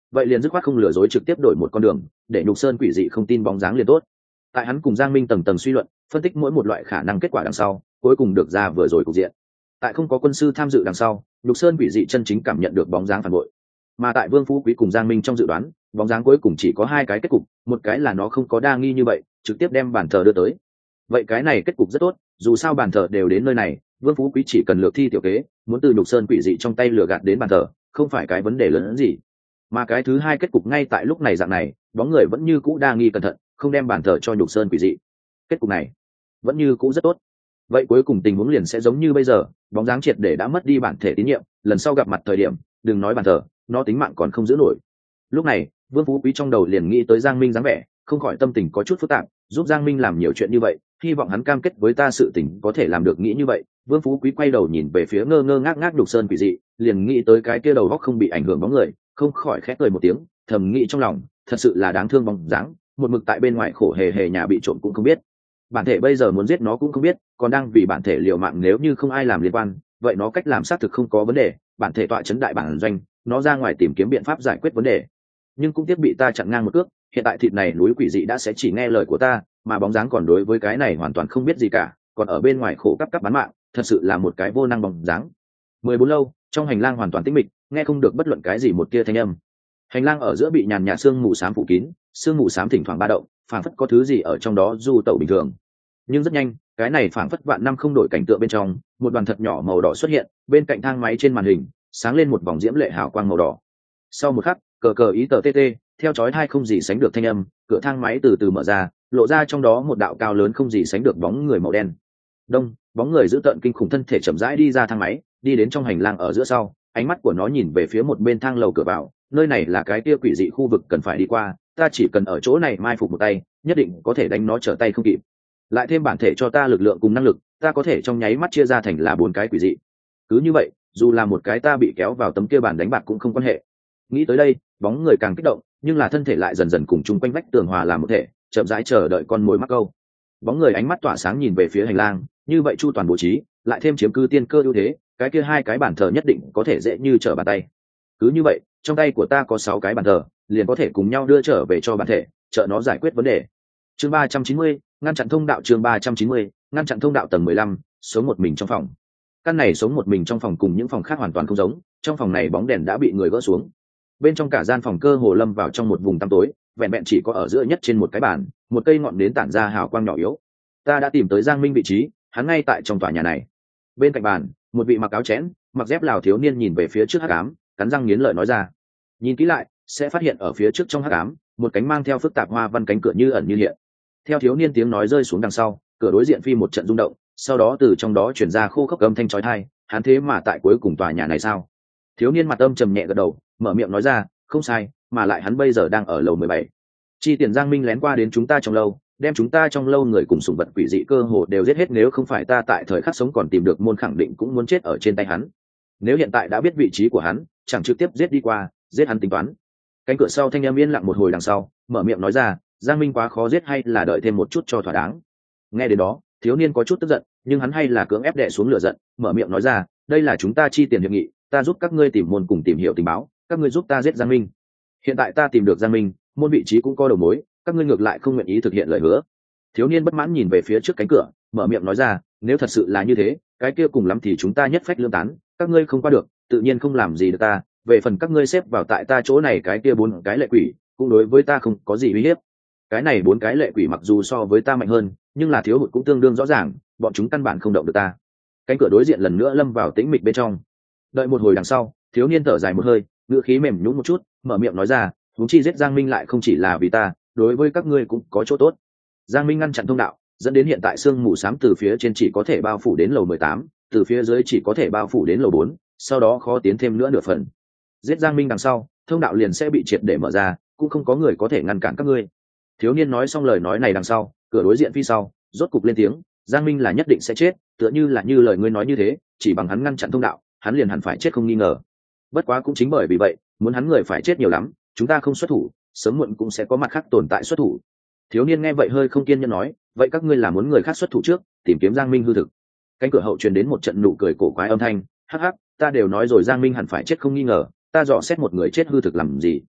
Speaker 1: vậy liền dứt khoát không lừa dối, trực tiếp đổi một con đường, để Nhục Sơn quỷ dị không tin bóng dáng liền tốt. Tại hắn cùng Giang Minh tầng tầng suy luận, phân tích mỗi một loại khả năng kết quả đằng sau, cuối cùng được ra vừa rồi cục diện. Tại không có quân sư tham dự đằng sau, Nhục Sơn quỷ dị chân chính cảm nhận được bóng dáng phản bội. Mà tại Vương Phú Quý cùng Giang Minh trong dự đoán, bóng dáng cuối cùng chỉ có hai cái kết cục, một cái là nó không có đa nghi như vậy, trực tiếp đem bàn thờ đưa tới. Vậy cái này kết cục rất tốt, dù sao bàn thờ đều đến nơi này, Vương Phú Quý chỉ cần lược thi tiểu kế, muốn từ Nhục Sơn quỷ dị trong tay lừa gạt đến bàn thờ, không phải cái vấn đề lớn hơn gì. Mà cái thứ hai kết cục ngay tại lúc này dạng này, bóng người vẫn như cũ đa nghi cẩn thận, không đem bàn thờ cho Nhục Sơn quỷ dị. Kết cục này vẫn như cũ rất tốt. Vậy cuối cùng tình huống liền sẽ giống như bây giờ, bóng dáng triệt để đã mất đi bản thể tín nhiệm, lần sau gặp mặt thời điểm, đừng nói bàn thờ, nó tính mạng còn không giữ nổi. Lúc này, Vương Phú Quý trong đầu liền nghĩ tới Giang Minh dáng vẻ, không khỏi tâm tình có chút phức tạp, giúp Giang Minh làm nhiều chuyện như vậy, hy vọng hắn cam kết với ta sự tình có thể làm được, nghĩ như vậy. Vương Phú Quý quay đầu nhìn về phía ngơ ngơ ngác ngác Nhục Sơn quỷ dị, liền nghĩ tới cái kia đầu góc không bị ảnh hưởng bóng người, không khỏi khẽ cười một tiếng, thầm nghĩ trong lòng, thật sự là đáng thương bóng dáng, một mực tại bên ngoài khổ hề hề nhà bị trộm cũng không biết. Bản thể bây giờ muốn giết nó cũng không biết, còn đang vì bản thể liều mạng, nếu như không ai làm liên quan, vậy nó cách làm xác thực không có vấn đề, bản thể tọa chấn đại bản doanh, nó ra ngoài tìm kiếm biện pháp giải quyết vấn đề. Nhưng cũng tiếc bị ta chặn ngang một cước, hiện tại thịt này núi quỷ dị đã sẽ chỉ nghe lời của ta, mà bóng dáng còn đối với cái này hoàn toàn không biết gì cả, còn ở bên ngoài khổ cấp cấp bán mạng, thật sự là một cái vô năng bóng dáng. 14 lâu, trong hành lang hoàn toàn tĩnh mịch, nghe không được bất luận cái gì một tia thanh âm. Hành lang ở giữa bị nhàn nhạt sương mù xám phủ kín, sương mù xám thỉnh thoảng ba động, phảng phất có thứ gì ở trong đó du tẩu bình thường. Nhưng rất nhanh, cái này phảng phất vạn năm không đổi cảnh tượng bên trong, một đoàn thật nhỏ màu đỏ xuất hiện, bên cạnh thang máy trên màn hình, sáng lên một vòng diễm lệ hào quang màu đỏ. Sau một khắc, cờ cờ ý tờ tê, theo chói tai không gì sánh được thanh âm, cửa thang máy từ từ mở ra, lộ ra trong đó một đạo cao lớn không gì sánh được bóng người màu đen. Đông, bóng người giữ tợn kinh khủng thân thể chậm rãi đi ra thang máy, đi đến trong hành lang ở giữa sau, ánh mắt của nó nhìn về phía một bên thang lầu cửa vào, nơi này là cái kia quỷ dị khu vực cần phải đi qua, ta chỉ cần ở chỗ này mai phục một tay, nhất định có thể đánh nó trở tay không kịp. Lại thêm bản thể cho ta lực lượng cùng năng lực, ta có thể trong nháy mắt chia ra thành là 4 cái quỷ dị. Cứ như vậy, dù là một cái ta bị kéo vào tấm kia bàn đánh bạc cũng không quan hệ. Nghĩ tới đây, bóng người càng kích động, nhưng là thân thể lại dần dần cùng chung quanh vách tường hòa làm một thể, chậm rãi chờ đợi con mồi mắc câu. Bóng người ánh mắt tỏa sáng nhìn về phía hành lang, như vậy chu toàn bố trí, lại thêm chiếm cứ tiên cơ ưu thế, cái kia 2 cái bàn thờ nhất định có thể dễ như trở bàn tay. Cứ như vậy, trong tay của ta có 6 cái bàn thờ, liền có thể cùng nhau đưa trở về cho bản thể, trợ nó giải quyết vấn đề. Chương 390, ngăn chặn thông đạo. Chương 390, ngăn chặn thông đạo. Tầng 15, sống một mình trong phòng. Căn này sống một mình trong phòng cùng những phòng khác hoàn toàn không giống, trong phòng này bóng đèn đã bị người gỡ xuống. Bên trong cả gian phòng cơ hồ lâm vào trong một vùng tăm tối, vẹn vẹn chỉ có ở giữa nhất trên một cái bàn, một cây ngọn nến tản ra hào quang nhỏ yếu. Ta đã tìm tới Giang Minh vị trí, hắn ngay tại trong tòa nhà này. Bên cạnh bàn, một vị mặc áo chẽn, mặc dép Lào thiếu niên nhìn về phía trước hắc ám, cắn răng nghiến lợi nói ra. Nhìn kỹ lại, sẽ phát hiện ở phía trước trong hắc ám, một cánh mang theo phức tạp hoa văn cánh cửa như ẩn như hiện. Theo thiếu niên tiếng nói rơi xuống đằng sau, cửa đối diện phi một trận rung động, sau đó từ trong đó truyền ra khô khốc âm thanh chói tai, hắn thế mà tại cuối cùng tòa nhà này sao? Thiếu niên mặt âm trầm nhẹ gật đầu, mở miệng nói ra, không sai, mà lại hắn bây giờ đang ở lầu 17. Chi tiền Giang Minh lén qua đến chúng ta trong lâu, đem chúng ta trong lâu người cùng sủng vật quỷ dị cơ hồ đều giết hết, nếu không phải ta tại thời khắc sống còn tìm được môn, khẳng định cũng muốn chết ở trên tay hắn. Nếu hiện tại đã biết vị trí của hắn, chẳng trực tiếp giết đi qua, giết hắn tính toán. Cánh cửa sau thanh âm yên lặng một hồi đằng sau, mở miệng nói ra, Giang Minh quá khó giết, hay là đợi thêm một chút cho thỏa đáng. Nghe đến đó, thiếu niên có chút tức giận, nhưng hắn hay là cưỡng ép đè xuống lửa giận, mở miệng nói ra, đây là chúng ta chi tiền hiệp nghị, ta giúp các ngươi tìm môn cùng tìm hiểu tình báo, các ngươi giúp ta giết Giang Minh. Hiện tại ta tìm được Giang Minh, môn vị trí cũng có đầu mối, các ngươi ngược lại không nguyện ý thực hiện lời hứa. Thiếu niên bất mãn nhìn về phía trước cánh cửa, mở miệng nói ra, nếu thật sự là như thế, cái kia cùng lắm thì chúng ta nhất phách lưỡng tán, các ngươi không qua được, tự nhiên không làm gì được ta, về phần các ngươi xếp vào tại ta chỗ này cái kia 4 cái lệ quỷ, cũng đối với ta không có gì uy hiếp. Cái này 4 cái lệ quỷ mặc dù so với ta mạnh hơn, nhưng là thiếu hụt cũng tương đương rõ ràng, bọn chúng căn bản không động được ta. Cánh cửa đối diện lần nữa lâm vào tĩnh mịch bên trong. Đợi một hồi đằng sau, thiếu niên thở dài một hơi, ngữ khí mềm nhũn một chút, mở miệng nói ra, huống chi giết Giang Minh lại không chỉ là vì ta, đối với các ngươi cũng có chỗ tốt. Giang Minh ngăn chặn thông đạo, dẫn đến hiện tại sương mù xám từ phía trên chỉ có thể bao phủ đến lầu 18, từ phía dưới chỉ có thể bao phủ đến lầu 4, sau đó khó tiến thêm nữa nửa phần. Giết Giang Minh đằng sau, thông đạo liền sẽ bị triệt để mở ra, cũng không có người có thể ngăn cản các ngươi. Thiếu niên nói xong lời nói này đằng sau, cửa đối diện phía sau rốt cục lên tiếng, Giang Minh là nhất định sẽ chết, tựa như là như lời ngươi nói như thế, chỉ bằng hắn ngăn chặn thông đạo, hắn liền hẳn phải chết không nghi ngờ. Bất quá cũng chính bởi vì vậy, muốn hắn người phải chết nhiều lắm, chúng ta không xuất thủ, sớm muộn cũng sẽ có mặt khác tồn tại xuất thủ. Thiếu niên nghe vậy hơi không kiên nhẫn nói, vậy các ngươi là muốn người khác xuất thủ trước, tìm kiếm Giang Minh hư thực. Cánh cửa hậu truyền đến một trận nụ cười cổ quái âm thanh, hắc hắc, ta đều nói rồi Giang Minh hẳn phải chết không nghi ngờ, ta dò xét một người chết hư thực làm gì?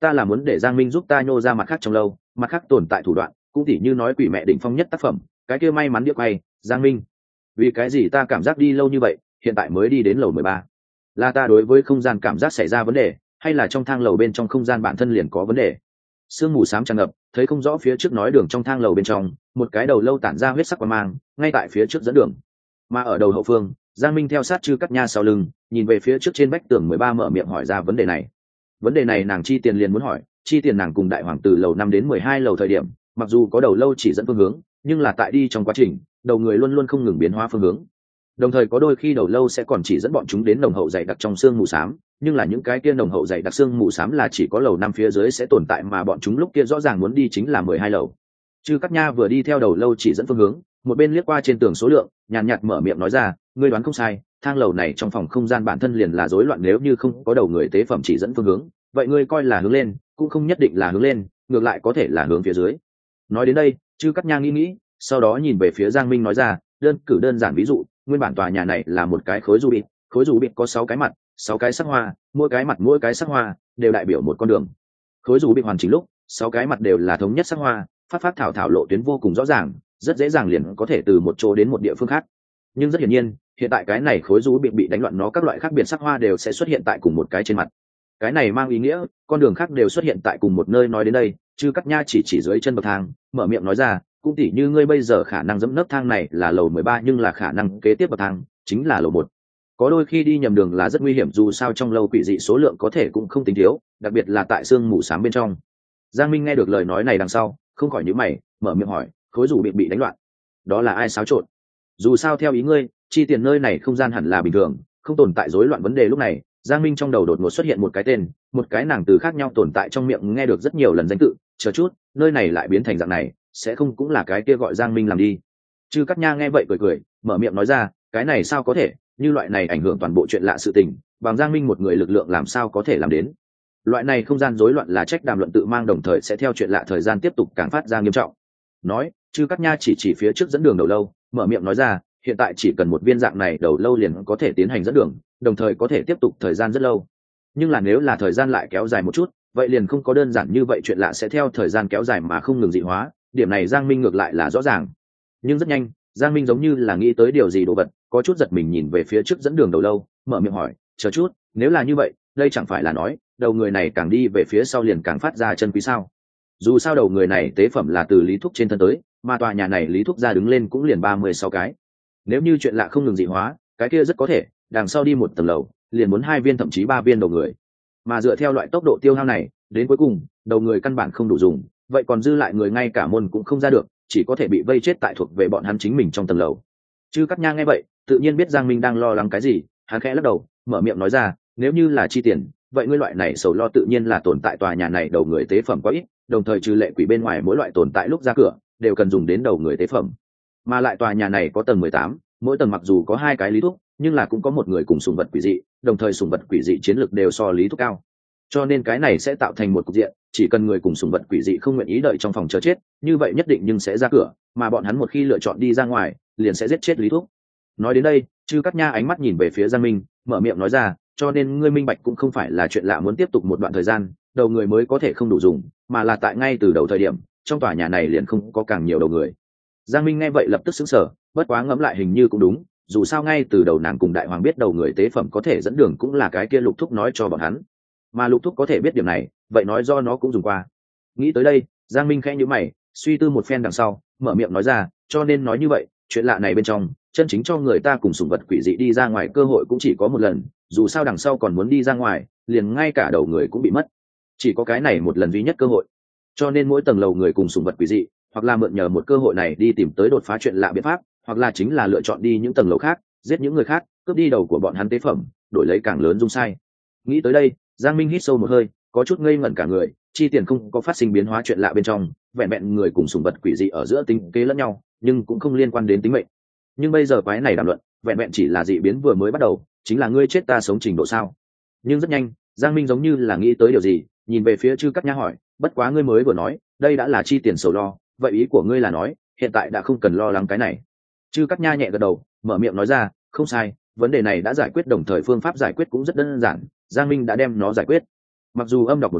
Speaker 1: ta là muốn để Giang Minh giúp ta nhô ra mặt khác trong lâu, mặt khác tồn tại thủ đoạn, cũng tỉ như nói quỷ mẹ đỉnh phong nhất tác phẩm, cái kia may mắn điếc quay, Giang Minh. Vì cái gì ta cảm giác đi lâu như vậy, hiện tại mới đi đến lầu 13? Là ta đối với không gian cảm giác xảy ra vấn đề, hay là trong thang lầu bên trong không gian bản thân liền có vấn đề? Sương mù xám tràn ngập, thấy không rõ phía trước nói đường trong thang lầu bên trong, một cái đầu lâu tản ra huyết sắc quang mang, ngay tại phía trước dẫn đường. Mà ở đầu hậu phương, Giang Minh theo sát Chư Cắt Nha sau lưng, nhìn về phía trước trên vách tường 13 mở miệng hỏi ra vấn đề này. Vấn đề này nàng Chi Tiền liền muốn hỏi, Chi Tiền nàng cùng đại hoàng từ lầu 5 đến 12 lầu thời điểm, mặc dù có đầu lâu chỉ dẫn phương hướng, nhưng là tại đi trong quá trình, đầu người luôn luôn không ngừng biến hóa phương hướng. Đồng thời có đôi khi đầu lâu sẽ còn chỉ dẫn bọn chúng đến nồng hậu dày đặc trong xương mù xám, nhưng là những cái kia nồng hậu dày đặc xương mù xám là chỉ có lầu 5 phía dưới sẽ tồn tại, mà bọn chúng lúc kia rõ ràng muốn đi chính là 12 lầu. Chư Cắt Nha vừa đi theo đầu lâu chỉ dẫn phương hướng, một bên liếc qua trên tường số lượng, nhàn nhạt mở miệng nói ra, ngươi đoán không sai, thang lầu này trong phòng không gian bản thân liền là rối loạn, nếu như không có đầu người tế phẩm chỉ dẫn phương hướng, vậy ngươi coi là hướng lên, cũng không nhất định là hướng lên, ngược lại có thể là hướng phía dưới. Nói đến đây, Chư Cắt Nha nghĩ, sau đó nhìn về phía Giang Minh nói ra, đơn cử đơn giản ví dụ, nguyên bản tòa nhà này là một cái khối dù bịt có 6 cái mặt, 6 cái sắc hoa, mỗi cái mặt mỗi cái sắc hoa đều đại biểu một con đường. Khối dù bịt hoàn chỉnh lúc, 6 cái mặt đều là thống nhất sắc hoa, phát thảo lộ tuyến vô cùng rõ ràng, rất dễ dàng liền có thể từ một chỗ đến một địa phương khác. Nhưng rất hiển nhiên, hiện tại cái này khối dù bị đánh loạn, nó các loại khác biệt sắc hoa đều sẽ xuất hiện tại cùng một cái trên mặt. Cái này mang ý nghĩa con đường khác đều xuất hiện tại cùng một nơi. Nói đến đây, Chư Cắt Nha chỉ dưới chân bậc thang, mở miệng nói ra, cũng tỉ như ngươi bây giờ khả năng dẫm nấc thang này là lầu 13, nhưng là khả năng kế tiếp bậc thang chính là lầu 1. Có đôi khi đi nhầm đường là rất nguy hiểm, dù sao trong lâu quỷ dị số lượng có thể cũng không tính thiếu, đặc biệt là tại sương mù xám bên trong. Giang Minh nghe được lời nói này đằng sau, không khỏi nhíu mày, mở miệng hỏi, khối dù bị đánh loạn, đó là ai xáo trộn? Dù sao theo ý ngươi, Chi Tiền nơi này không gian hẳn là bình thường, không tồn tại rối loạn vấn đề. Lúc này, Giang Minh trong đầu đột ngột xuất hiện một cái tên, một cái nàng từ khác nhau tồn tại trong miệng nghe được rất nhiều lần danh tự, chờ chút, nơi này lại biến thành dạng này, sẽ không cũng là cái kia gọi Giang Minh làm đi? Chư Cắt Nha nghe vậy cười, mở miệng nói ra, cái này sao có thể, như loại này ảnh hưởng toàn bộ chuyện lạ sự tình, bằng Giang Minh một người lực lượng làm sao có thể làm đến? Loại này không gian rối loạn là trách đàm luận tự mang, đồng thời sẽ theo chuyện lạ thời gian tiếp tục càng phát ra nghiêm trọng. Nói, Chư Cắt Nha chỉ phía trước dẫn đường đầu lâu, mở miệng nói ra, hiện tại chỉ cần một viên dạng này đầu lâu liền có thể tiến hành dẫn đường, đồng thời có thể tiếp tục thời gian rất lâu. Nhưng là nếu là thời gian lại kéo dài một chút, vậy liền không có đơn giản như vậy, chuyện lạ sẽ theo thời gian kéo dài mà không ngừng dị hóa, điểm này Giang Minh ngược lại là rõ ràng. Nhưng rất nhanh, Giang Minh giống như là nghĩ tới điều gì đồ vật, có chút giật mình nhìn về phía trước dẫn đường đầu lâu, mở miệng hỏi, chờ chút, nếu là như vậy, đây chẳng phải là nói đầu người này càng đi về phía sau liền càng phát ra chân quý sao? Dù sao đầu người này tế phẩm là từ Lý Thúc trên thân tới, mà tòa nhà này Lý Thúc ra đứng lên cũng liền 36 cái. Nếu như chuyện lạ không ngừng dị hóa, cái kia rất có thể đằng sau đi một tầng lầu liền muốn 2 viên thậm chí 3 viên đầu người. Mà dựa theo loại tốc độ tiêu hao này, đến cuối cùng đầu người căn bản không đủ dùng, vậy còn dư lại người ngay cả môn cũng không ra được, chỉ có thể bị vây chết tại thuộc về bọn hắn chính mình trong tầng lầu. Chư Cắt Nha nghe vậy, tự nhiên biết Giang Minh đang lo lắng cái gì, hắn khẽ lắc đầu, mở miệng nói ra, nếu như là Chi Tiền, vậy ngươi loại này sầu lo tự nhiên là tồn tại tòa nhà này đầu người tế phẩm quá ít, đồng thời trừ lệ quỷ bên ngoài mỗi loại tồn tại lúc ra cửa đều cần dùng đến đầu người tế phẩm. Mà lại tòa nhà này có tầng 18, mỗi tầng mặc dù có 2 cái Lý Thúc, nhưng là cũng có một người cùng sủng vật quỷ dị, đồng thời sủng vật quỷ dị chiến lược đều so Lý Thúc cao. Cho nên cái này sẽ tạo thành một cục diện, chỉ cần người cùng sủng vật quỷ dị không nguyện ý đợi trong phòng chờ chết, như vậy nhất định nhưng sẽ ra cửa, mà bọn hắn một khi lựa chọn đi ra ngoài, liền sẽ giết chết Lý Thúc. Nói đến đây, Chư Cắt Nha ánh mắt nhìn về phía Giang Minh, mở miệng nói ra, cho nên ngươi minh bạch cũng không phải là chuyện lạ muốn tiếp tục một đoạn thời gian, đầu người mới có thể không đủ dùng, mà là tại ngay từ đầu thời điểm, trong tòa nhà này liền không có càng nhiều đầu người. Giang Minh nghe vậy lập tức sững sờ, bất quá ngẫm lại hình như cũng đúng, dù sao ngay từ đầu nàng cùng đại hoàng biết đầu người tế phẩm có thể dẫn đường cũng là cái kia Lục Thúc nói cho bọn hắn, mà Lục Thúc có thể biết điểm này, vậy nói do nó cũng dùng qua. Nghĩ tới đây, Giang Minh khẽ nhíu mày, suy tư một phen đằng sau, mở miệng nói ra, cho nên nói như vậy, chuyện lạ này bên trong, chân chính cho người ta cùng sủng vật quỷ dị đi ra ngoài cơ hội cũng chỉ có một lần, dù sao đằng sau còn muốn đi ra ngoài, liền ngay cả đầu người cũng bị mất. Chỉ có cái này một lần duy nhất cơ hội. Cho nên mỗi tầng lầu người cùng sủng vật quỷ dị, hoặc là mượn nhờ một cơ hội này đi tìm tới đột phá chuyện lạ biện pháp, hoặc là chính là lựa chọn đi những tầng lầu khác, giết những người khác, cướp đi đầu của bọn hắn tế phẩm, đổi lấy càng lớn dung sai. Nghĩ tới đây, Giang Minh hít sâu một hơi, có chút ngây ngẩn cả người, Chi Tiền không có phát sinh biến hóa chuyện lạ bên trong, vẹn vẹn người cùng sủng vật quỷ dị ở giữa tính kế lẫn nhau, nhưng cũng không liên quan đến tính mệnh. Nhưng bây giờ cái này đàm luận, vẹn vẹn chỉ là dị biến vừa mới bắt đầu, chính là ngươi chết ta sống trình độ sao? Nhưng rất nhanh, Giang Minh giống như là nghĩ tới điều gì, nhìn về phía Chư Cắt Nha hỏi, bất quá ngươi mới vừa nói, đây đã là Chi Tiền sầu lo, vậy ý của ngươi là nói, hiện tại đã không cần lo lắng cái này? Chư Cắt Nha nhẹ gật đầu, mở miệng nói ra, không sai, vấn đề này đã giải quyết, đồng thời phương pháp giải quyết cũng rất đơn giản, Giang Minh đã đem nó giải quyết. Mặc dù âm độc một dạng,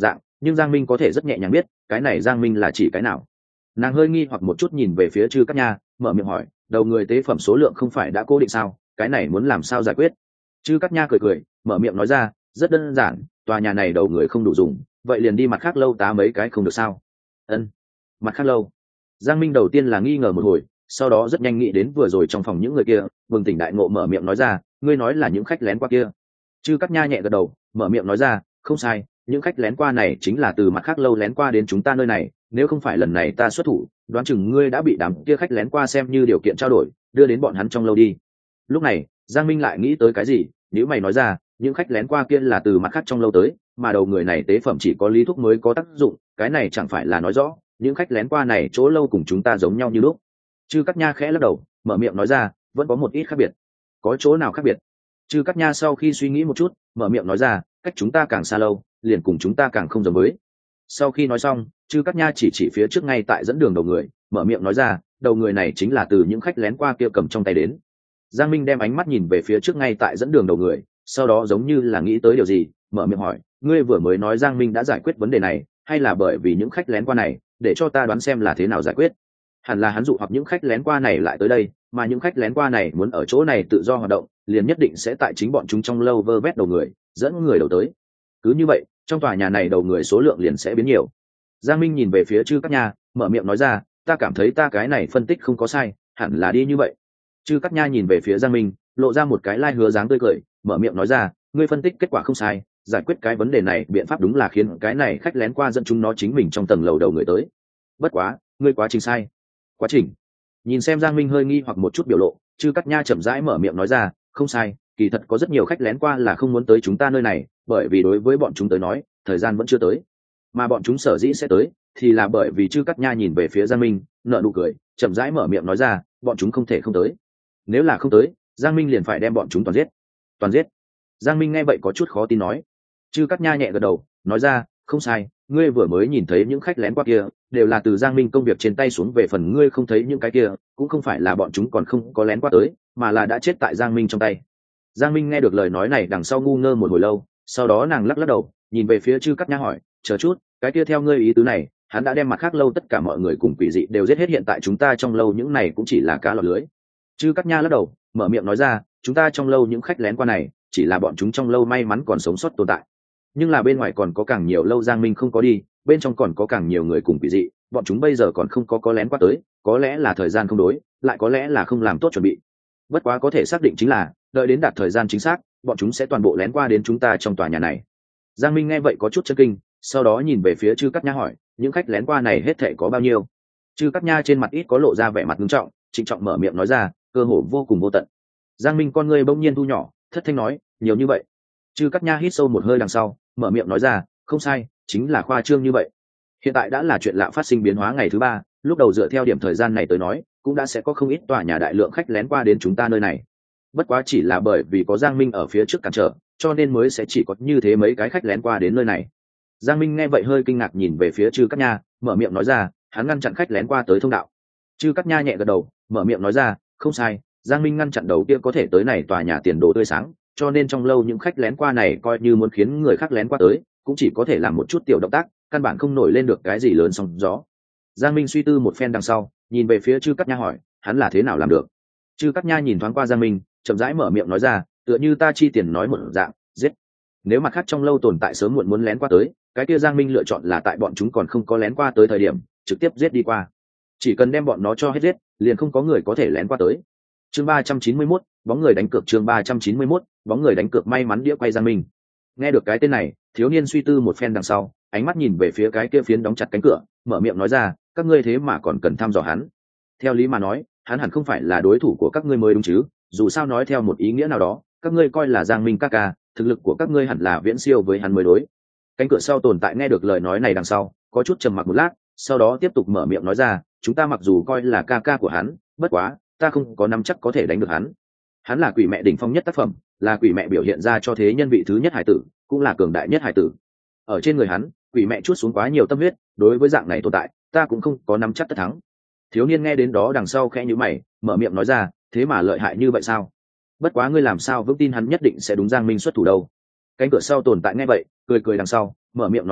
Speaker 1: nhưng Giang Minh có thể rất nhẹ nhàng biết cái này Giang Minh là chỉ cái nào. Nàng hơi nghi hoặc một chút nhìn về phía Trư Cát Nha, mở miệng hỏi, đầu người tế phẩm số lượng không phải đã cố định sao, cái này muốn làm sao giải quyết? Trư Cát Nha cười cười, mở miệng nói ra, rất đơn giản, tòa nhà này đầu người không đủ dùng, vậy liền đi mặt khác lâu tá mấy cái không được sao? Ân, mặt khác lâu. Giang Minh đầu tiên là nghi ngờ một hồi, sau đó rất nhanh nghĩ đến vừa rồi trong phòng những người kia, bừng tỉnh đại ngộ mở miệng nói ra, ngươi nói là những khách lén qua kia. Trư Cát Nha nhẹ gật đầu, mở miệng nói ra, không sai, những khách lén qua này chính là từ mặt khác lâu lén qua đến chúng ta nơi này, nếu không phải lần này ta xuất thủ, đoán chừng ngươi đã bị đám kia khách lén qua xem như điều kiện trao đổi, đưa đến bọn hắn trong lâu đi. Lúc này, Giang Minh lại nghĩ tới cái gì, nếu mày nói ra, những khách lén qua kia là từ mặt khác trong lâu tới, mà đầu người này tế phẩm chỉ có Lý Thúc mới có tác dụng, cái này chẳng phải là nói rõ, những khách lén qua này chỗ lâu cùng chúng ta giống nhau như lúc. Chư Cát Nha khẽ lắc đầu, mở miệng nói ra, vẫn có một ít khác biệt. Có chỗ nào khác biệt? Chư Cát Nha sau khi suy nghĩ một chút, mở miệng nói ra, cách chúng ta càng xa lâu, liền cùng chúng ta càng không giống với. Sau khi nói xong, Chư Cát Nha chỉ phía trước ngay tại dẫn đường đầu người, mở miệng nói ra, đầu người này chính là từ những khách lén qua kia cầm trong tay đến. Giang Minh đem ánh mắt nhìn về phía trước ngay tại dẫn đường đầu người, sau đó giống như là nghĩ tới điều gì, mở miệng hỏi, ngươi vừa mới nói Giang Minh đã giải quyết vấn đề này, hay là bởi vì những khách lén qua này, để cho ta đoán xem là thế nào giải quyết? Hẳn là hắn dụ hoặc những khách lén qua này lại tới đây, mà những khách lén qua này muốn ở chỗ này tự do hoạt động, liền nhất định sẽ tại chính bọn chúng trong lâu vơ vét đầu người, dẫn người đầu tới. Cứ như vậy, trong tòa nhà này đầu người số lượng liền sẽ biến nhiều. Giang Minh nhìn về phía Chư Cát Nha, mở miệng nói ra, ta cảm thấy ta cái này phân tích không có sai, hẳn là đi như vậy. Chư Cát Nha nhìn về phía Giang Minh, lộ ra một cái lai hứa dáng tươi cười, mở miệng nói ra, ngươi phân tích kết quả không sai, giải quyết cái vấn đề này biện pháp đúng là khiến cái này khách lén qua dẫn chúng nó chính mình trong tầng lầu đầu người tới. Bất quá, ngươi quá trình sai. Quá trình? Nhìn xem Giang Minh hơi nghi hoặc một chút biểu lộ, Chư Cát Nha chậm rãi mở miệng nói ra, không sai, kỳ thật có rất nhiều khách lén qua là không muốn tới chúng ta nơi này, bởi vì đối với bọn chúng tới nói, thời gian vẫn chưa tới. Mà bọn chúng sở dĩ sẽ tới, thì là bởi vì Chư Cát Nha nhìn về phía Giang Minh, nở nụ cười, chậm rãi mở miệng nói ra, bọn chúng không thể không tới. Nếu là không tới, Giang Minh liền phải đem bọn chúng toàn giết. Toàn giết? Giang Minh nghe vậy có chút khó tin nói. Chư Cát Nha nhẹ gật đầu, nói ra, không sai, ngươi vừa mới nhìn thấy những khách lén qua kia, đều là từ Giang Minh công việc trên tay xuống về phần ngươi không thấy những cái kia, cũng không phải là bọn chúng còn không có lén qua tới, mà là đã chết tại Giang Minh trong tay. Giang Minh nghe được lời nói này đằng sau ngu ngơ một hồi lâu, sau đó nàng lắc lắc đầu, nhìn về phía Chư Cát Nha hỏi, chờ chút, cái kia theo ngươi ý tứ này, hắn đã đem mặt khác lâu tất cả mọi người cùng quỷ dị đều giết hết, hiện tại chúng ta trong lâu những này cũng chỉ là cá lọt lưới. Chư Cát Nha lắc đầu, mở miệng nói ra, chúng ta trong lâu những khách lén qua này, chỉ là bọn chúng trong lâu may mắn còn sống sót tồn tại. Nhưng là bên ngoài còn có càng nhiều lâu Giang Minh không có đi, bên trong còn có càng nhiều người cùng quỷ dị, bọn chúng bây giờ còn không có lén qua tới, có lẽ là thời gian không đối, lại có lẽ là không làm tốt chuẩn bị. Bất quá có thể xác định chính là, đợi đến đạt thời gian chính xác, bọn chúng sẽ toàn bộ lén qua đến chúng ta trong tòa nhà này. Giang Minh nghe vậy có chút chấn kinh, sau đó nhìn về phía Chư Cát Nha hỏi, những khách lén qua này hết thảy có bao nhiêu? Chư Cát Nha trên mặt ít có lộ ra vẻ mặt nghiêm trọng, trịnh trọng mở miệng nói ra, cơ hồ vô cùng vô tận. Giang Minh con ngươi bỗng nhiên thu nhỏ, thất thanh nói, nhiều như vậy. Chư Cát Nha hít sâu một hơi đằng sau, mở miệng nói ra, không sai, chính là khoa trương như vậy. Hiện tại đã là chuyện lạ phát sinh biến hóa ngày thứ 3, lúc đầu dựa theo điểm thời gian này tới nói, cũng đã sẽ có không ít tòa nhà đại lượng khách lén qua đến chúng ta nơi này. Bất quá chỉ là bởi vì có Giang Minh ở phía trước cản trở, cho nên mới sẽ chỉ có như thế mấy cái khách lén qua đến nơi này. Giang Minh nghe vậy hơi kinh ngạc nhìn về phía Chư Cát Nha, mở miệng nói ra, hắn ngăn chặn khách lén qua tới thông đạo. Chư Cát Nha nhẹ gật đầu, mở miệng nói ra, không sai, Giang Minh ngăn chặn đầu kia có thể tới này tòa nhà tiền đồ tươi sáng, cho nên trong lâu những khách lén qua này coi như muốn khiến người khác lén qua tới, cũng chỉ có thể làm một chút tiểu động tác, căn bản không nổi lên được cái gì lớn sóng gió. Giang Minh suy tư một phen đằng sau, nhìn về phía Chư Cát Nha hỏi, hắn là thế nào làm được? Chư Cát Nha nhìn thoáng qua Giang Minh, chậm rãi mở miệng nói ra, tựa như ta chi tiền nói một dạng, giết. Nếu mặt khác trong lâu tồn tại sớm muộn muốn lén qua tới, cái kia Giang Minh lựa chọn là tại bọn chúng còn không có lén qua tới thời điểm, trực tiếp giết đi qua. Chỉ cần đem bọn nó cho hết giết, liền không có người có thể lén qua tới. Chương 391, bóng người đánh cược. Chương 391, bóng người đánh cược. May mắn đĩa quay Giang Minh. Nghe được cái tên này, thiếu niên suy tư một phen đằng sau, ánh mắt nhìn về phía cái kia phiến đóng chặt cánh cửa, mở miệng nói ra, các ngươi thế mà còn cần thăm dò hắn. Theo lý mà nói, hắn hẳn không phải là đối thủ của các ngươi mới đúng chứ, dù sao nói theo một ý nghĩa nào đó, các ngươi coi là Giang Minh ca ca, thực lực của các ngươi hẳn là viễn siêu với hắn mới đối. Cánh cửa sau tồn tại nghe được lời nói này đằng sau, có chút trầm mặc một lát, sau đó tiếp tục mở miệng nói ra, chúng ta mặc dù coi là ca ca của hắn, bất quá ta không có nắm chắc có thể đánh được hắn. Hắn là quỷ mẹ đỉnh phong nhất tác phẩm, là quỷ mẹ biểu hiện ra cho thế nhân vị thứ nhất hải tử, cũng là cường đại nhất hải tử. Ở trên người hắn, quỷ mẹ chuốt xuống quá nhiều tâm huyết, đối với dạng này tồn tại, ta cũng không có nắm chắc tất thắng. Thiếu niên nghe đến đó đằng sau khẽ nhíu mày, mở miệng nói ra, thế mà lợi hại như vậy sao? Bất quá ngươi làm sao vững tin hắn nhất định sẽ đúng Giang Minh xuất thủ đâu? Cánh cửa sau tồn tại nghe vậy, cười cười đằng sau, mở miệng nói ra,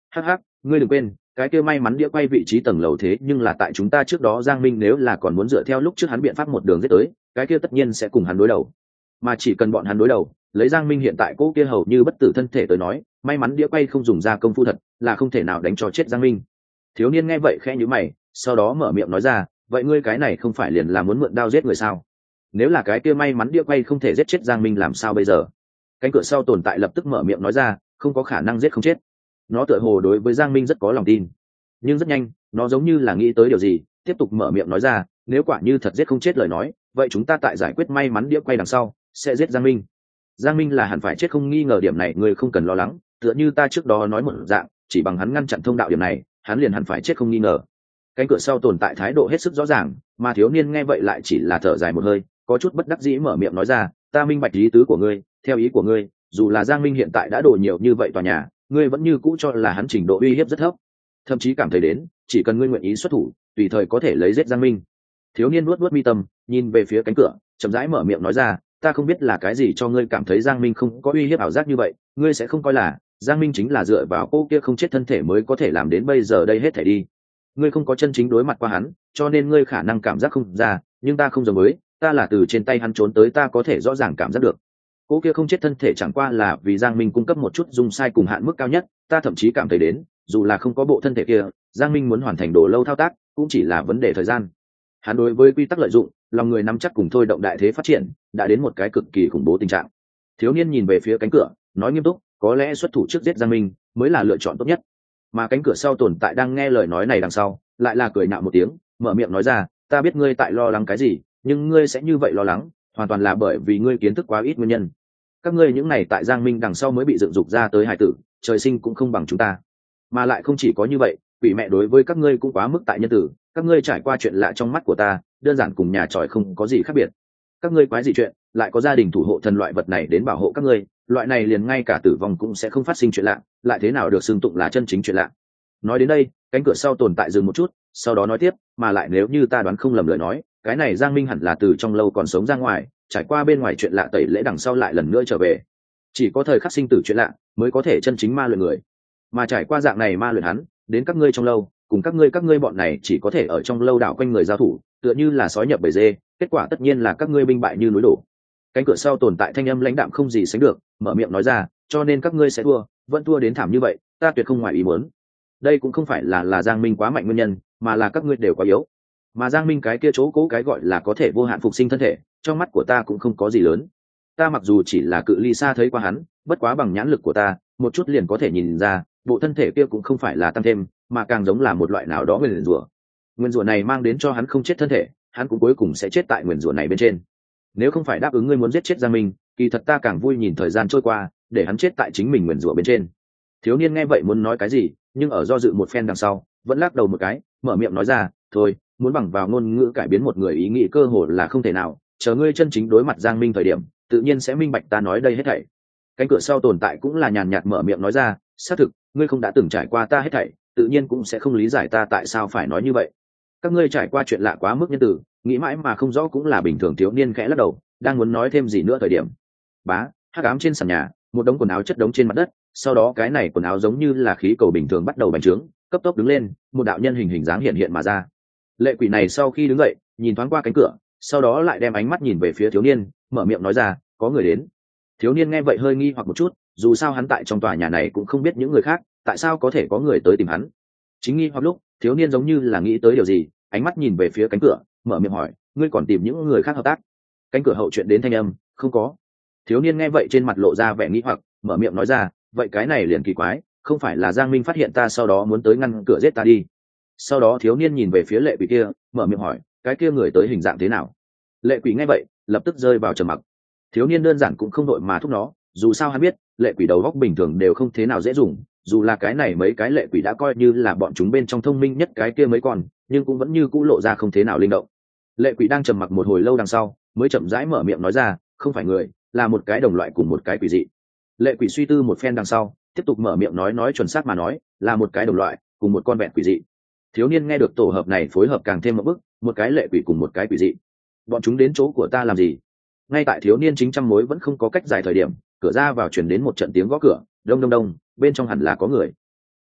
Speaker 1: hắc hắc, ngươi đừng quên cái kia may mắn đĩa quay vị trí tầng lầu thế nhưng là tại chúng ta trước đó. Giang Minh nếu là còn muốn dựa theo lúc trước hắn biện pháp một đường giết tới, cái kia tất nhiên sẽ cùng hắn đối đầu. Mà chỉ cần bọn hắn đối đầu, lấy Giang Minh hiện tại cố kia hầu như bất tử thân thể tới nói, may mắn đĩa quay không dùng ra công phu thật là không thể nào đánh cho chết Giang Minh. Thiếu niên nghe vậy khẽ nhíu mày, sau đó mở miệng nói ra, vậy ngươi cái này không phải liền là muốn mượn đao giết người sao? Nếu là cái kia may mắn đĩa quay không thể giết chết Giang Minh làm sao bây giờ? Cánh cửa sau tồn tại lập tức mở miệng nói ra, không có khả năng giết không chết. Nó tựa hồ đối với Giang Minh rất có lòng tin, nhưng rất nhanh nó giống như là nghĩ tới điều gì, tiếp tục mở miệng nói ra, nếu quả như thật giết không chết lời nói, vậy chúng ta tại giải quyết may mắn đĩa quay đằng sau sẽ giết Giang Minh. Giang Minh là hẳn phải chết không nghi ngờ, điểm này ngươi không cần lo lắng, tựa như ta trước đó nói một dạng, chỉ bằng hắn ngăn chặn thông đạo điểm này, hắn liền hẳn phải chết không nghi ngờ. Cánh cửa sau tồn tại thái độ hết sức rõ ràng, mà thiếu niên nghe vậy lại chỉ là thở dài một hơi, có chút bất đắc dĩ mở miệng nói ra, ta minh bạch ý tứ của ngươi, theo ý của ngươi, dù là Giang Minh hiện tại đã đổ nhiều như vậy tòa nhà, ngươi vẫn như cũ cho là hắn trình độ uy hiếp rất thấp, thậm chí cảm thấy đến chỉ cần ngươi nguyện ý xuất thủ, tùy thời có thể lấy giết Giang Minh. Thiếu niên nuốt mi tâm, nhìn về phía cánh cửa, chậm rãi mở miệng nói ra, ta không biết là cái gì cho ngươi cảm thấy Giang Minh không có uy hiếp ảo giác như vậy, ngươi sẽ không coi là Giang Minh chính là dựa vào cô kia không chết thân thể mới có thể làm đến bây giờ đây hết thảy đi. Ngươi không có chân chính đối mặt qua hắn, cho nên ngươi khả năng cảm giác không ra, nhưng ta không giống với, ta là từ trên tay hắn trốn tới, ta có thể rõ ràng cảm giác được. Cô kia không chết thân thể chẳng qua là vì Giang Minh cung cấp một chút dung sai cùng hạn mức cao nhất, ta thậm chí cảm thấy đến, dù là không có bộ thân thể kia, Giang Minh muốn hoàn thành đồ lâu thao tác, cũng chỉ là vấn đề thời gian. Hắn đối với quy tắc lợi dụng, lòng người nắm chắc cùng thôi động đại thế phát triển, đã đến một cái cực kỳ khủng bố tình trạng. Thiếu niên nhìn về phía cánh cửa, nói nghiêm túc, có lẽ xuất thủ trước giết Giang Minh mới là lựa chọn tốt nhất. Mà cánh cửa sau tồn tại đang nghe lời nói này đằng sau, lại là cười nhạo một tiếng, mở miệng nói ra, ta biết ngươi tại lo lắng cái gì, nhưng ngươi sẽ như vậy lo lắng, hoàn toàn là bởi vì ngươi kiến thức quá ít nguyên nhân. Các ngươi những này tại Giang Minh đằng sau mới bị dựng dục ra tới hải tử, trời sinh cũng không bằng chúng ta. Mà lại không chỉ có như vậy, quỷ mẹ đối với các ngươi cũng quá mức tại nhân tử, các ngươi trải qua chuyện lạ trong mắt của ta, đơn giản cùng nhà tròi không có gì khác biệt. Các ngươi quái gì chuyện, lại có gia đình thủ hộ thần loại vật này đến bảo hộ các ngươi, loại này liền ngay cả tử vong cũng sẽ không phát sinh chuyện lạ, lại thế nào được xưng tụng là chân chính chuyện lạ. Nói đến đây, cánh cửa sau tồn tại dừng một chút, sau đó nói tiếp, mà lại nếu như ta đoán không lầm lời nói, cái này Giang Minh hẳn là từ trong lâu còn sống ra ngoài, trải qua bên ngoài chuyện lạ tẩy lễ đằng sau lại lần nữa trở về. Chỉ có thời khắc sinh tử chuyện lạ mới có thể chân chính ma luyện người, mà trải qua dạng này ma luyện hắn, đến các ngươi trong lâu, cùng các ngươi bọn này chỉ có thể ở trong lâu đảo quanh người giao thủ, tựa như là sói nhập bầy dê, kết quả tất nhiên là các ngươi binh bại như núi đổ. Cánh cửa sau tồn tại thanh âm lãnh đạm không gì sánh được, mở miệng nói ra, cho nên các ngươi sẽ thua, vẫn thua đến thảm như vậy, ta tuyệt không ngoài ý muốn. Đây cũng không phải là Giang Minh quá mạnh nguyên nhân, mà là các ngươi đều quá yếu. Mà Giang Minh cái kia chỗ cố cái gọi là có thể vô hạn phục sinh thân thể, trong mắt của ta cũng không có gì lớn. Ta mặc dù chỉ là cự ly xa thấy qua hắn, bất quá bằng nhãn lực của ta, một chút liền có thể nhìn ra, bộ thân thể kia cũng không phải là tăng thêm, mà càng giống là một loại nào đó nguyên rủa. Nguyên rủa này mang đến cho hắn không chết thân thể, hắn cũng cuối cùng sẽ chết tại nguyên rủa này bên trên. Nếu không phải đáp ứng ngươi muốn giết chết Giang Minh, kỳ thật ta càng vui nhìn thời gian trôi qua, để hắn chết tại chính mình nguyên rủa bên trên. Thiếu niên nghe vậy muốn nói cái gì, nhưng ở do dự một phen đằng sau, vẫn lắc đầu một cái, mở miệng nói ra, thôi, muốn bằng vào ngôn ngữ cải biến một người ý nghĩ cơ hồ là không thể nào, chờ ngươi chân chính đối mặt Giang Minh thời điểm, tự nhiên sẽ minh bạch ta nói đây hết thảy. Cánh cửa sau tồn tại cũng là nhàn nhạt mở miệng nói ra, xác thực, ngươi không đã từng trải qua ta hết thảy, tự nhiên cũng sẽ không lý giải ta tại sao phải nói như vậy. Các ngươi trải qua chuyện lạ quá mức nhân từ, nghĩ mãi mà không rõ cũng là bình thường. Thiếu niên khẽ lắc đầu, đang muốn nói thêm gì nữa thời điểm, bá, hắc ám trên sàn nhà, một đống quần áo chất đống trên mặt đất, sau đó cái này quần áo giống như là khí cầu bình thường bắt đầu bành trướng, cấp tốc đứng lên, một đạo nhân hình dáng hiện hiện mà ra. Lệ quỷ này sau khi đứng dậy, nhìn thoáng qua cánh cửa, sau đó lại đem ánh mắt nhìn về phía thiếu niên, mở miệng nói ra, có người đến. Thiếu niên nghe vậy hơi nghi hoặc một chút, dù sao hắn tại trong tòa nhà này cũng không biết những người khác, tại sao có thể có người tới tìm hắn. Chính nghi hoặc lúc, thiếu niên giống như là nghĩ tới điều gì, ánh mắt nhìn về phía cánh cửa, mở miệng hỏi, ngươi còn tìm những người khác hợp tác? Cánh cửa hậu chuyện đến thanh âm, không có. Thiếu niên nghe vậy trên mặt lộ ra vẻ nghi hoặc, mở miệng nói ra, vậy cái này liền kỳ quái, không phải là Giang Minh phát hiện ta sau đó muốn tới ngăn cửa giết ta đi? Sau đó thiếu niên nhìn về phía lệ quỷ kia, mở miệng hỏi, cái kia người tới hình dạng thế nào? Lệ quỷ nghe vậy lập tức rơi vào trầm mặc. Thiếu niên đơn giản cũng không đội mà thúc nó, dù sao hắn biết lệ quỷ đầu góc bình thường đều không thế nào dễ dùng, dù là cái này mấy cái lệ quỷ đã coi như là bọn chúng bên trong thông minh nhất cái kia mấy con, nhưng cũng vẫn như cũ lộ ra không thế nào linh động. Lệ quỷ đang trầm mặc một hồi lâu đằng sau mới chậm rãi mở miệng nói ra, không phải người, là một cái đồng loại cùng một cái quỷ dị. Lệ quỷ suy tư một phen đằng sau tiếp tục mở miệng nói chuẩn xác mà nói, là một cái đồng loại cùng một con vẹn quỷ dị. Thiếu niên nghe được tổ hợp này phối hợp càng thêm một bức, một cái lệ quỷ cùng một cái quỷ dị, bọn chúng đến chỗ của ta làm gì? Ngay tại thiếu niên chính trăm mối vẫn không có cách giải thời điểm, cửa ra vào chuyển đến một trận tiếng gõ cửa, đông đông đông, bên trong hẳn là có người. A,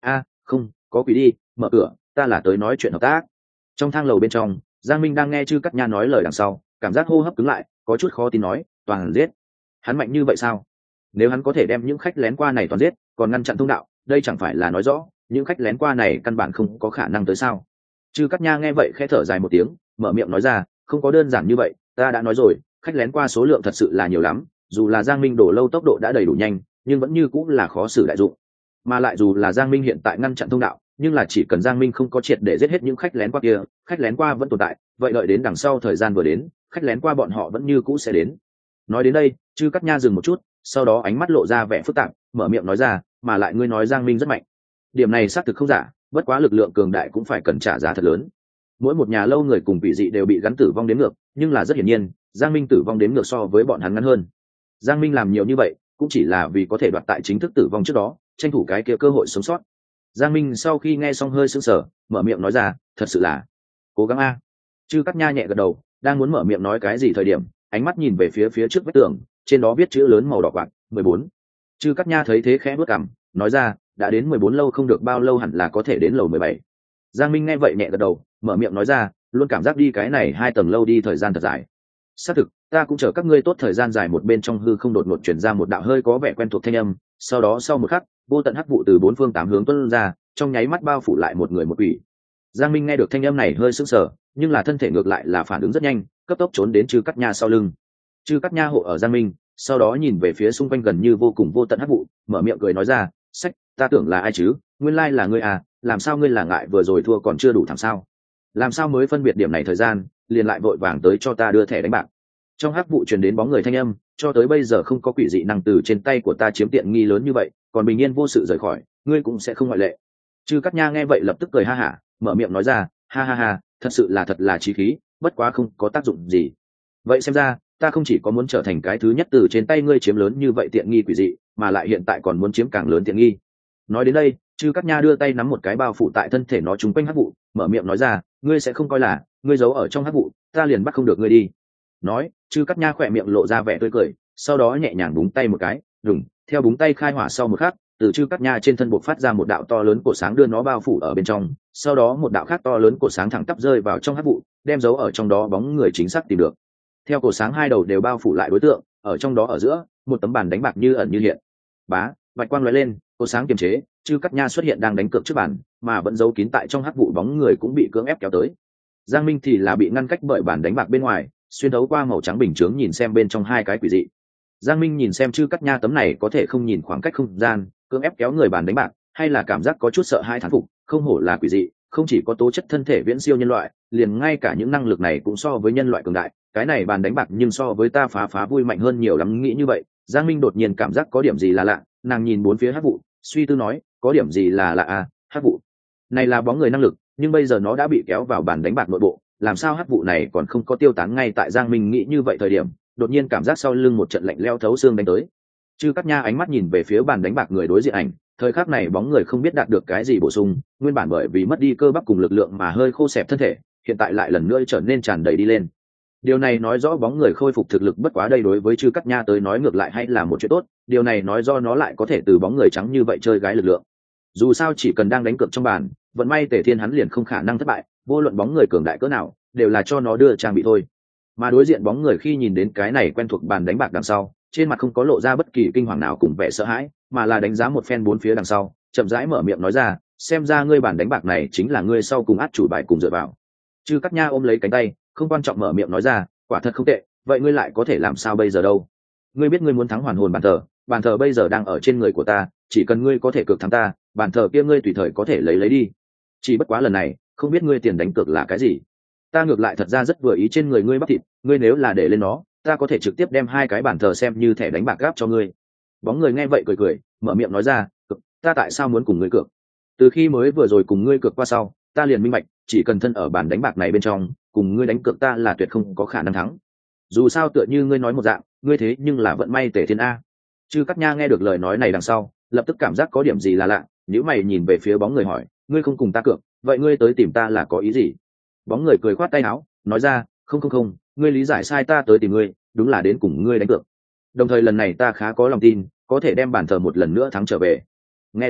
Speaker 1: Không có quỷ đi, mở cửa, ta là tới nói chuyện hợp tác. Trong thang lầu bên trong, Giang Minh đang nghe Chư Cắt Nha nói lời đằng sau, cảm giác hô hấp cứng lại, có chút khó tin nói, toàn giết. Hắn mạnh như vậy sao? Nếu hắn có thể đem những khách lén qua này toàn giết, còn ngăn chặn thông đạo, đây chẳng phải là nói rõ những khách lén qua này căn bản không có khả năng tới sao? Chư Cắt Nha nghe vậy khẽ thở dài một tiếng, mở miệng nói ra, không có đơn giản như vậy, ta đã nói rồi, khách lén qua số lượng thật sự là nhiều lắm, dù là Giang Minh đổ lâu tốc độ đã đầy đủ nhanh, nhưng vẫn như cũng là khó xử đại dụng. Mà lại dù là Giang Minh hiện tại ngăn chặn thông đạo, nhưng là chỉ cần Giang Minh không có triệt để giết hết những khách lén qua kia, khách lén qua vẫn tồn tại, vậy đợi đến đằng sau thời gian vừa đến, khách lén qua bọn họ vẫn như cũ sẽ đến. Nói đến đây, Chư Cắt Nha dừng một chút, sau đó ánh mắt lộ ra vẻ phức tạp, mở miệng nói ra, mà lại ngươi nói Giang Minh rất mạnh. Điểm này xác thực không giả, bất quá lực lượng cường đại cũng phải cần trả giá thật lớn. Mỗi một nhà lâu người cùng quỷ dị đều bị gắn tử vong đến ngược, nhưng là rất hiển nhiên, Giang Minh tử vong đến ngược so với bọn hắn ngắn hơn. Giang Minh làm nhiều như vậy, cũng chỉ là vì có thể đoạt tại chính thức tử vong trước đó, tranh thủ cái kia cơ hội sống sót. Giang Minh sau khi nghe xong hơi sững sờ, mở miệng nói ra, thật sự là cố gắng a. Chư Cắt Nha nhẹ gật đầu, đang muốn mở miệng nói cái gì thời điểm, ánh mắt nhìn về phía trước vách tường, trên đó viết chữ lớn màu đỏ quạt, 14. Chư Cắt Nha thấy thế khẽ bước cằm, nói ra, đã đến 14 lâu không được bao lâu hẳn là có thể đến lầu 17. Giang Minh nghe vậy nhẹ gật đầu, mở miệng nói ra, luôn cảm giác đi cái này 2 tầng lâu đi thời gian thật dài. Xác thực, ta cũng chờ các ngươi tốt thời gian dài. Một bên trong hư không đột ngột chuyển ra một đạo hơi có vẻ quen thuộc thanh âm, sau đó sau một khắc, vô tận hắc vụ từ 4 phương 8 hướng tuôn ra, trong nháy mắt bao phủ lại một người một quỷ. Giang Minh nghe được thanh âm này hơi sững sờ, nhưng là thân thể ngược lại là phản ứng rất nhanh, cấp tốc trốn đến Chư Cắt Nha sau lưng. Chư Cắt Nha hộ ở Giang Minh, sau đó nhìn về phía xung quanh gần như vô cùng vô tận hắc vụ, mở miệng cười nói ra, sách, ta tưởng là ai chứ, nguyên lai là ngươi à, làm sao ngươi là ngại vừa rồi thua còn chưa đủ thảm sao? Làm sao mới phân biệt điểm này thời gian, liền lại vội vàng tới cho ta đưa thẻ đánh bạc. Trong hắc vụ truyền đến bóng người thanh âm, cho tới bây giờ không có quỷ dị năng từ trên tay của ta chiếm tiện nghi lớn như vậy, còn bình yên vô sự rời khỏi, ngươi cũng sẽ không ngoại lệ. Chư Cắt Nha nghe vậy lập tức cười ha hả, mở miệng nói ra, ha ha ha, thật sự là thật là chí khí, bất quá không có tác dụng gì. Vậy xem ra, ta không chỉ có muốn trở thành cái thứ nhất từ trên tay ngươi chiếm lớn như vậy tiện nghi quỷ dị, mà lại hiện tại còn muốn chiếm càng lớn tiện nghi. Nói đến đây, Chư Cắt Nha đưa tay nắm một cái bao phủ tại thân thể nó trúng quanh hắc vụ, mở miệng nói ra, ngươi sẽ không coi là ngươi giấu ở trong hắc vụ, ta liền bắt không được ngươi đi. Nói, Chư Cắt Nha khỏe miệng lộ ra vẻ tươi cười, sau đó nhẹ nhàng búng tay một cái, đùng, theo búng tay khai hỏa sau một khắc, từ Chư Cắt Nha trên thân bộc phát ra một đạo to lớn cột sáng đưa nó bao phủ ở bên trong, sau đó một đạo khác to lớn cột sáng thẳng tắp rơi vào trong hắc vụ, đem giấu ở trong đó bóng người chính xác tìm được. Theo cột sáng hai đầu đều bao phủ lại đối tượng, ở trong đó ở giữa, một tấm bàn đánh bạc như ẩn như hiện. Bá, bạch quang lóe lên, cột sáng kiềm chế, Chư Cắt Nha xuất hiện đang đánh cược trước bàn, mà vẫn giấu kín tại trong hắc vụ bóng người cũng bị cưỡng ép kéo tới. Giang Minh thì là bị ngăn cách bởi bàn đánh bạc bên ngoài, xuyên thấu qua màu trắng bình chướng nhìn xem bên trong hai cái quỷ dị. Giang Minh nhìn xem Chư Cắt Nha tấm này có thể không nhìn khoảng cách không gian, cưỡng ép kéo người bàn đánh bạc, hay là cảm giác có chút sợ hai thán phục, không hổ là quỷ dị, không chỉ có tố chất thân thể viễn siêu nhân loại, liền ngay cả những năng lực này cũng so với nhân loại cường đại, cái này bàn đánh bạc nhưng so với ta phá vui mạnh hơn nhiều lắm. Nghĩ như vậy, Giang Minh đột nhiên cảm giác có điểm gì là lạ, nàng nhìn bốn phía hắc vụ, suy tư nói, có điểm gì là lạ à, hắc vụ này là bóng người năng lực, nhưng bây giờ nó đã bị kéo vào bàn đánh bạc nội bộ, làm sao hắc vụ này còn không có tiêu tán. Ngay tại Giang Minh nghĩ như vậy thời điểm, đột nhiên cảm giác sau lưng một trận lạnh leo thấu xương đánh tới. Chư Cắt Nha ánh mắt nhìn về phía bàn đánh bạc người đối diện ảnh, thời khắc này bóng người không biết đạt được cái gì bổ sung, nguyên bản bởi vì mất đi cơ bắp cùng lực lượng mà hơi khô xẹp thân thể, hiện tại lại lần nữa trở nên tràn đầy đi lên. Điều này nói rõ bóng người khôi phục thực lực, bất quá đây đối với Chư Cắt Nha tới nói ngược lại hay là một chuyện tốt, điều này nói do nó lại có thể từ bóng người trắng như vậy chơi gái lực lượng. Dù sao chỉ cần đang đánh cược trong bàn, vận may Tề Thiên hắn liền không khả năng thất bại, vô luận bóng người cường đại cỡ nào, đều là cho nó đưa trang bị thôi. Mà đối diện bóng người khi nhìn đến cái này quen thuộc bàn đánh bạc đằng sau, trên mặt không có lộ ra bất kỳ kinh hoàng nào cùng vẻ sợ hãi, mà là đánh giá một phen bốn phía đằng sau, chậm rãi mở miệng nói ra, xem ra ngươi bàn đánh bạc này chính là ngươi sau cùng át chủ bài cùng dựa vào. Chư Cắt Nha ôm lấy cánh tay, không quan trọng mở miệng nói ra, quả thật không tệ, vậy ngươi lại có thể làm sao bây giờ đâu? Ngươi biết ngươi muốn thắng hoàn hồn bàn thờ bây giờ đang ở trên người của ta, chỉ cần ngươi có thể cược thắng ta, bàn thờ kia ngươi tùy thời có thể lấy đi. Chỉ bất quá lần này, không biết ngươi tiền đánh cược là cái gì? Ta ngược lại thật ra rất vừa ý trên người ngươi bắp thịt, ngươi nếu là để lên nó, ta có thể trực tiếp đem hai cái bàn thờ xem như thẻ đánh bạc gáp cho ngươi. Bóng người nghe vậy cười cười, mở miệng nói ra, ta tại sao muốn cùng ngươi cược? Từ khi mới vừa rồi cùng ngươi cược qua sau, ta liền minh bạch, chỉ cần thân ở bàn đánh bạc này bên trong, cùng ngươi đánh cược ta là tuyệt không có khả năng thắng. Dù sao tựa như ngươi nói một dạng, ngươi thế nhưng là vận may Tề Thiên a. Chư Cắt Nha nghe được lời nói này đằng sau, lập tức cảm giác có điểm gì là lạ, nếu mày nhìn về phía bóng người hỏi, ngươi không cùng ta cược, vậy ngươi tới tìm ta là có ý gì? Bóng người cười khoát tay áo, nói ra, không, ngươi lý giải sai, ta tới tìm ngươi, đúng là đến cùng ngươi đánh cược. Đồng thời lần này ta khá có lòng tin, có thể đem bàn thờ một lần nữa thắng trở về. Nghe đến đó,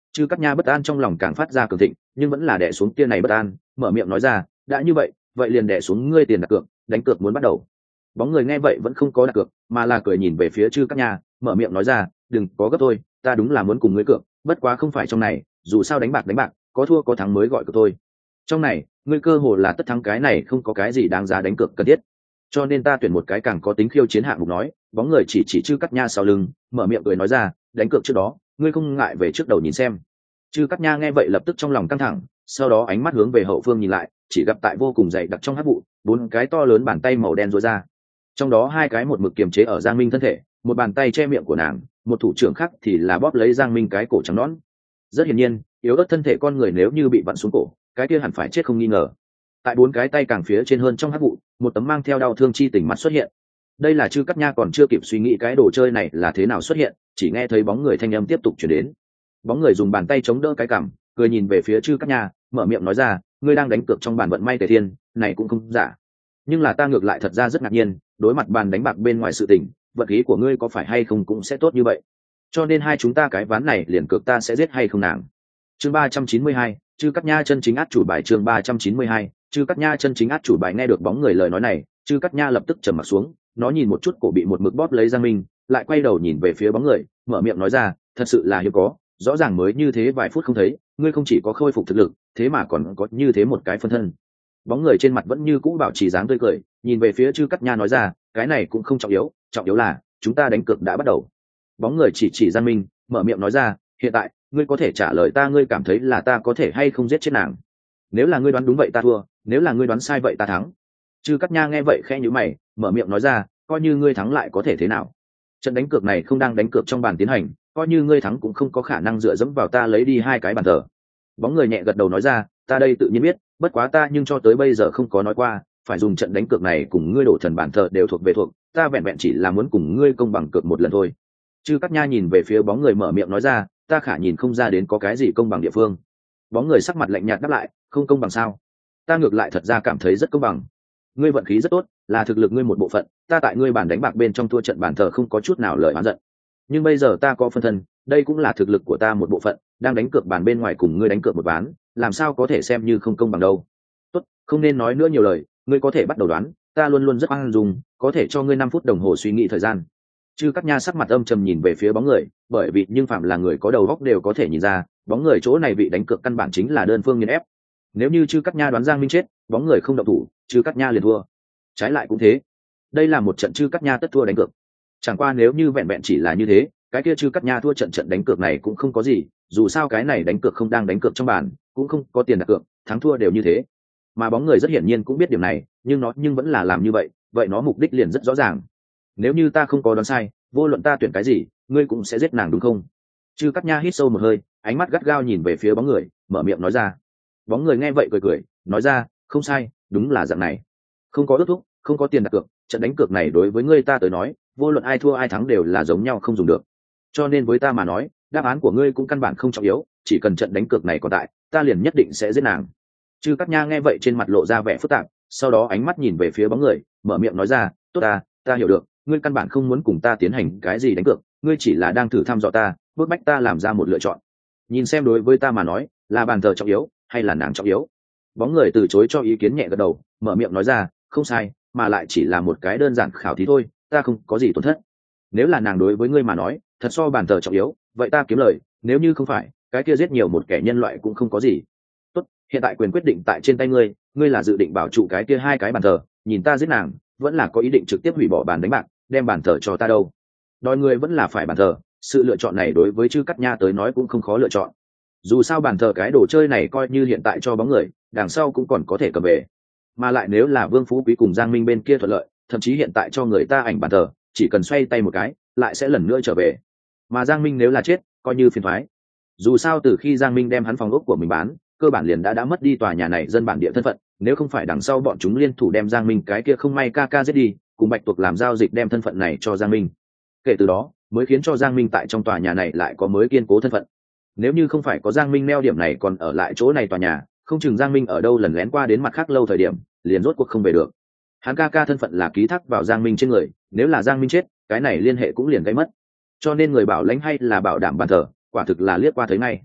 Speaker 1: Chư Cát Nha bất an trong lòng càng phát ra cường thịnh, nhưng vẫn là đè xuống tia này bất an, mở miệng nói ra, đã như vậy, vậy liền đè xuống ngươi tiền đặt cược, đánh cược muốn bắt đầu. Bóng người nghe vậy vẫn không có đặt cược, mà là cười nhìn về phía Chư Cát Nha, mở miệng nói ra, đừng có gấp thôi, ta đúng là muốn cùng ngươi cược, bất quá không phải trong này, dù sao đánh bạc, có thua có thắng mới gọi cược thôi. Trong này, ngươi cơ hồ là tất thắng, cái này không có cái gì đáng giá đánh cược cần thiết. Cho nên ta tuyển một cái càng có tính khiêu chiến hạng mục nói. Bóng người chỉ Chư Cát Nha sau lưng, mở miệng cười nói ra, đánh cược trước đó, ngươi không ngại về trước đầu nhìn xem. Chư Cát Nha nghe vậy lập tức trong lòng căng thẳng, sau đó ánh mắt hướng về hậu phương nhìn lại, chỉ gặp tại vô cùng dày đặc trong hắc vụ, 4 cái to lớn bàn tay màu đen duỗi ra. Trong đó 2 cái một mực kiềm chế ở Giang Minh thân thể, một bàn tay che miệng của nàng, một thủ trưởng khác thì là bóp lấy Giang Minh cái cổ trắng nõn. Rất hiển nhiên, yếu ớt thân thể con người nếu như bị vặn xuống cổ, cái kia hẳn phải chết không nghi ngờ. Tại 4 cái tay càng phía trên hơn trong hắc vụ, một tấm mang theo đau thương chi tình mặt xuất hiện. Đây là Chư Cát Nha còn chưa kịp suy nghĩ cái đồ chơi này là thế nào xuất hiện, chỉ nghe thấy bóng người thanh âm tiếp tục truyền đến. Bóng người dùng bàn tay chống đỡ cái cằm, cười nhìn về phía Chư Cát Nha, mở miệng nói ra, ngươi đang đánh cược trong bàn vận may tề thiên, này cũng không giả. Nhưng là ta ngược lại thật ra rất ngạc nhiên, đối mặt bàn đánh bạc bên ngoài sự tình, vận khí của ngươi có phải hay không cũng sẽ tốt như vậy. Cho nên hai chúng ta cái ván này liền cược ta sẽ giết hay không nàng. Chương 392, Chư Cát Nha chân chính át chủ bài. Chương 392, Chư Cát Nha chân chính át chủ bài. Nghe được bóng người lời nói này, Chư Cát Nha lập tức trầm mặt xuống, nó nhìn một chút cổ bị một mực bóp lấy Giang Minh, lại quay đầu nhìn về phía bóng người, mở miệng nói ra, thật sự là hiếm có, rõ ràng mới như thế vài phút không thấy, ngươi không chỉ có khôi phục thực lực, thế mà còn có như thế một cái phân thân. Bóng người trên mặt vẫn như cũ bảo trì dáng tươi cười, nhìn về phía Chư Cát Nha nói ra, cái này cũng không trọng yếu là chúng ta đánh cược đã bắt đầu. Bóng người chỉ Giang Minh, mở miệng nói ra, hiện tại ngươi có thể trả lời ta, ngươi cảm thấy là ta có thể hay không giết chết nàng. Nếu là ngươi đoán đúng vậy ta thua, nếu là ngươi đoán sai vậy ta thắng. Chư Cát Nha nghe vậy khẽ nhíu mày, mở miệng nói ra, coi như ngươi thắng lại có thể thế nào? Trận đánh cược này không đang đánh cược trong bàn tiến hành, coi như ngươi thắng cũng không có khả năng dựa dẫm vào ta lấy đi 2 cái bàn thờ. Bóng người nhẹ gật đầu nói ra, ta đây tự nhiên biết, bất quá ta nhưng cho tới bây giờ không có nói qua, phải dùng trận đánh cược này cùng ngươi đổ thần bàn thờ đều thuộc về thuộc, ta vẹn vẹn chỉ là muốn cùng ngươi công bằng cược một lần thôi. Chư Cát Nha nhìn về phía bóng người mở miệng nói ra, ta khả nhìn không ra đến có cái gì công bằng địa phương. Bóng người sắc mặt lạnh nhạt đáp lại, không công bằng sao? Ta ngược lại thật ra cảm thấy rất công bằng. Ngươi vận khí rất tốt, là thực lực ngươi một bộ phận, ta tại ngươi bàn đánh bạc bên trong thua trận bàn thờ không có chút nào lời oán giận. Nhưng bây giờ ta có phân thân, đây cũng là thực lực của ta một bộ phận, đang đánh cược bàn bên ngoài cùng ngươi đánh cược một ván, làm sao có thể xem như không công bằng đâu. Tốt, không nên nói nữa nhiều lời, ngươi có thể bắt đầu đoán, ta luôn luôn rất khoan dung, có thể cho ngươi 5 phút đồng hồ suy nghĩ thời gian. Chư Cát Nha sắc mặt âm trầm nhìn về phía bóng người, bởi vì nhưng phạm là người có đầu óc đều có thể nhìn ra, bóng người chỗ này bị đánh cược căn bản chính là đơn phương nghiền ép. Nếu như Chư Cát Nha đoán Giang Minh chết, bóng người không động thủ, Chư Cát Nha liền thua. Trái lại cũng thế, đây là một trận Chư Cát Nha tất thua đánh cược. Chẳng qua nếu như vẹn vẹn chỉ là như thế, cái kia Chư Cát Nha thua trận đánh cược này cũng không có gì, dù sao cái này đánh cược không đang đánh cược trong bàn, cũng không có tiền đặt cược, thắng thua đều như thế. Mà bóng người rất hiển nhiên cũng biết điểm này, nhưng nó vẫn là làm như vậy nó mục đích liền rất rõ ràng. Nếu như ta không có đoán sai, vô luận ta tuyển cái gì, ngươi cũng sẽ giết nàng đúng không? Chư Cát Nha hít sâu một hơi, ánh mắt gắt gao nhìn về phía bóng người, mở miệng nói ra. Bóng người nghe vậy cười, nói ra, không sai, đúng là dạng này. Không có ước thúc, không có tiền đặt cược, trận đánh cược này đối với ngươi ta tới nói, vô luận ai thua ai thắng đều là giống nhau không dùng được. Cho nên với ta mà nói, đáp án của ngươi cũng căn bản không trọng yếu, chỉ cần trận đánh cược này còn tại, ta liền nhất định sẽ giết nàng. Chư Cát Nha nghe vậy trên mặt lộ ra vẻ phức tạp, sau đó ánh mắt nhìn về phía bóng người, mở miệng nói ra, tốt ta hiểu được, ngươi căn bản không muốn cùng ta tiến hành cái gì đánh cược, ngươi chỉ là đang thử thăm dò ta, bức bách ta làm ra một lựa chọn, nhìn xem đối với ta mà nói là bàn thờ trọng yếu hay là nàng trọng yếu. Bóng người từ chối cho ý kiến nhẹ gật đầu, mở miệng nói ra, không sai, mà lại chỉ là một cái đơn giản khảo thí thôi, ta không có gì tổn thất. Nếu là nàng đối với ngươi mà nói thật so bàn thờ trọng yếu, vậy ta kiếm lời, nếu như không phải, cái kia giết nhiều một kẻ nhân loại cũng không có gì. Tốt, hiện tại quyền quyết định tại trên tay ngươi, ngươi là dự định bảo trụ cái kia 2 cái bàn thờ, nhìn ta giết nàng, vẫn là có ý định trực tiếp hủy bỏ bàn đánh bạc, đem bàn thờ cho ta đâu? Đòi ngươi vẫn là phải bàn thờ, sự lựa chọn này đối với Chư Cát Nha tới nói cũng không khó lựa chọn. Dù sao bàn thờ cái đồ chơi này coi như hiện tại cho bóng người, đằng sau cũng còn có thể cầm về. Mà lại nếu là Vương Phú Quý cùng Giang Minh bên kia thuận lợi, thậm chí hiện tại cho người ta ảnh bàn thờ, chỉ cần xoay tay một cái, lại sẽ lần nữa trở về. Mà Giang Minh nếu là chết, coi như phiền toái. Dù sao từ khi Giang Minh đem hắn phòng ốc của mình bán, cơ bản liền đã mất đi tòa nhà này dân bản địa thân phận, nếu không phải đằng sau bọn chúng liên thủ đem Giang Minh cái kia không may ca giết đi, cùng Bạch Tuộc làm giao dịch đem thân phận này cho Giang Minh. Kể từ đó, mới khiến cho Giang Minh tại trong tòa nhà này lại có mới kiên cố thân phận. Nếu như không phải có Giang Minh neo điểm này còn ở lại chỗ này tòa nhà, không chừng Giang Minh ở đâu lần lén qua đến mặt khác lâu thời điểm, liền rốt cuộc không về được. Hắn ca thân phận là ký thác vào Giang Minh trên người, nếu là Giang Minh chết, cái này liên hệ cũng liền gây mất. Cho nên người bảo lãnh hay là bảo đảm bàn thờ, quả thực là liếc qua thấy ngay.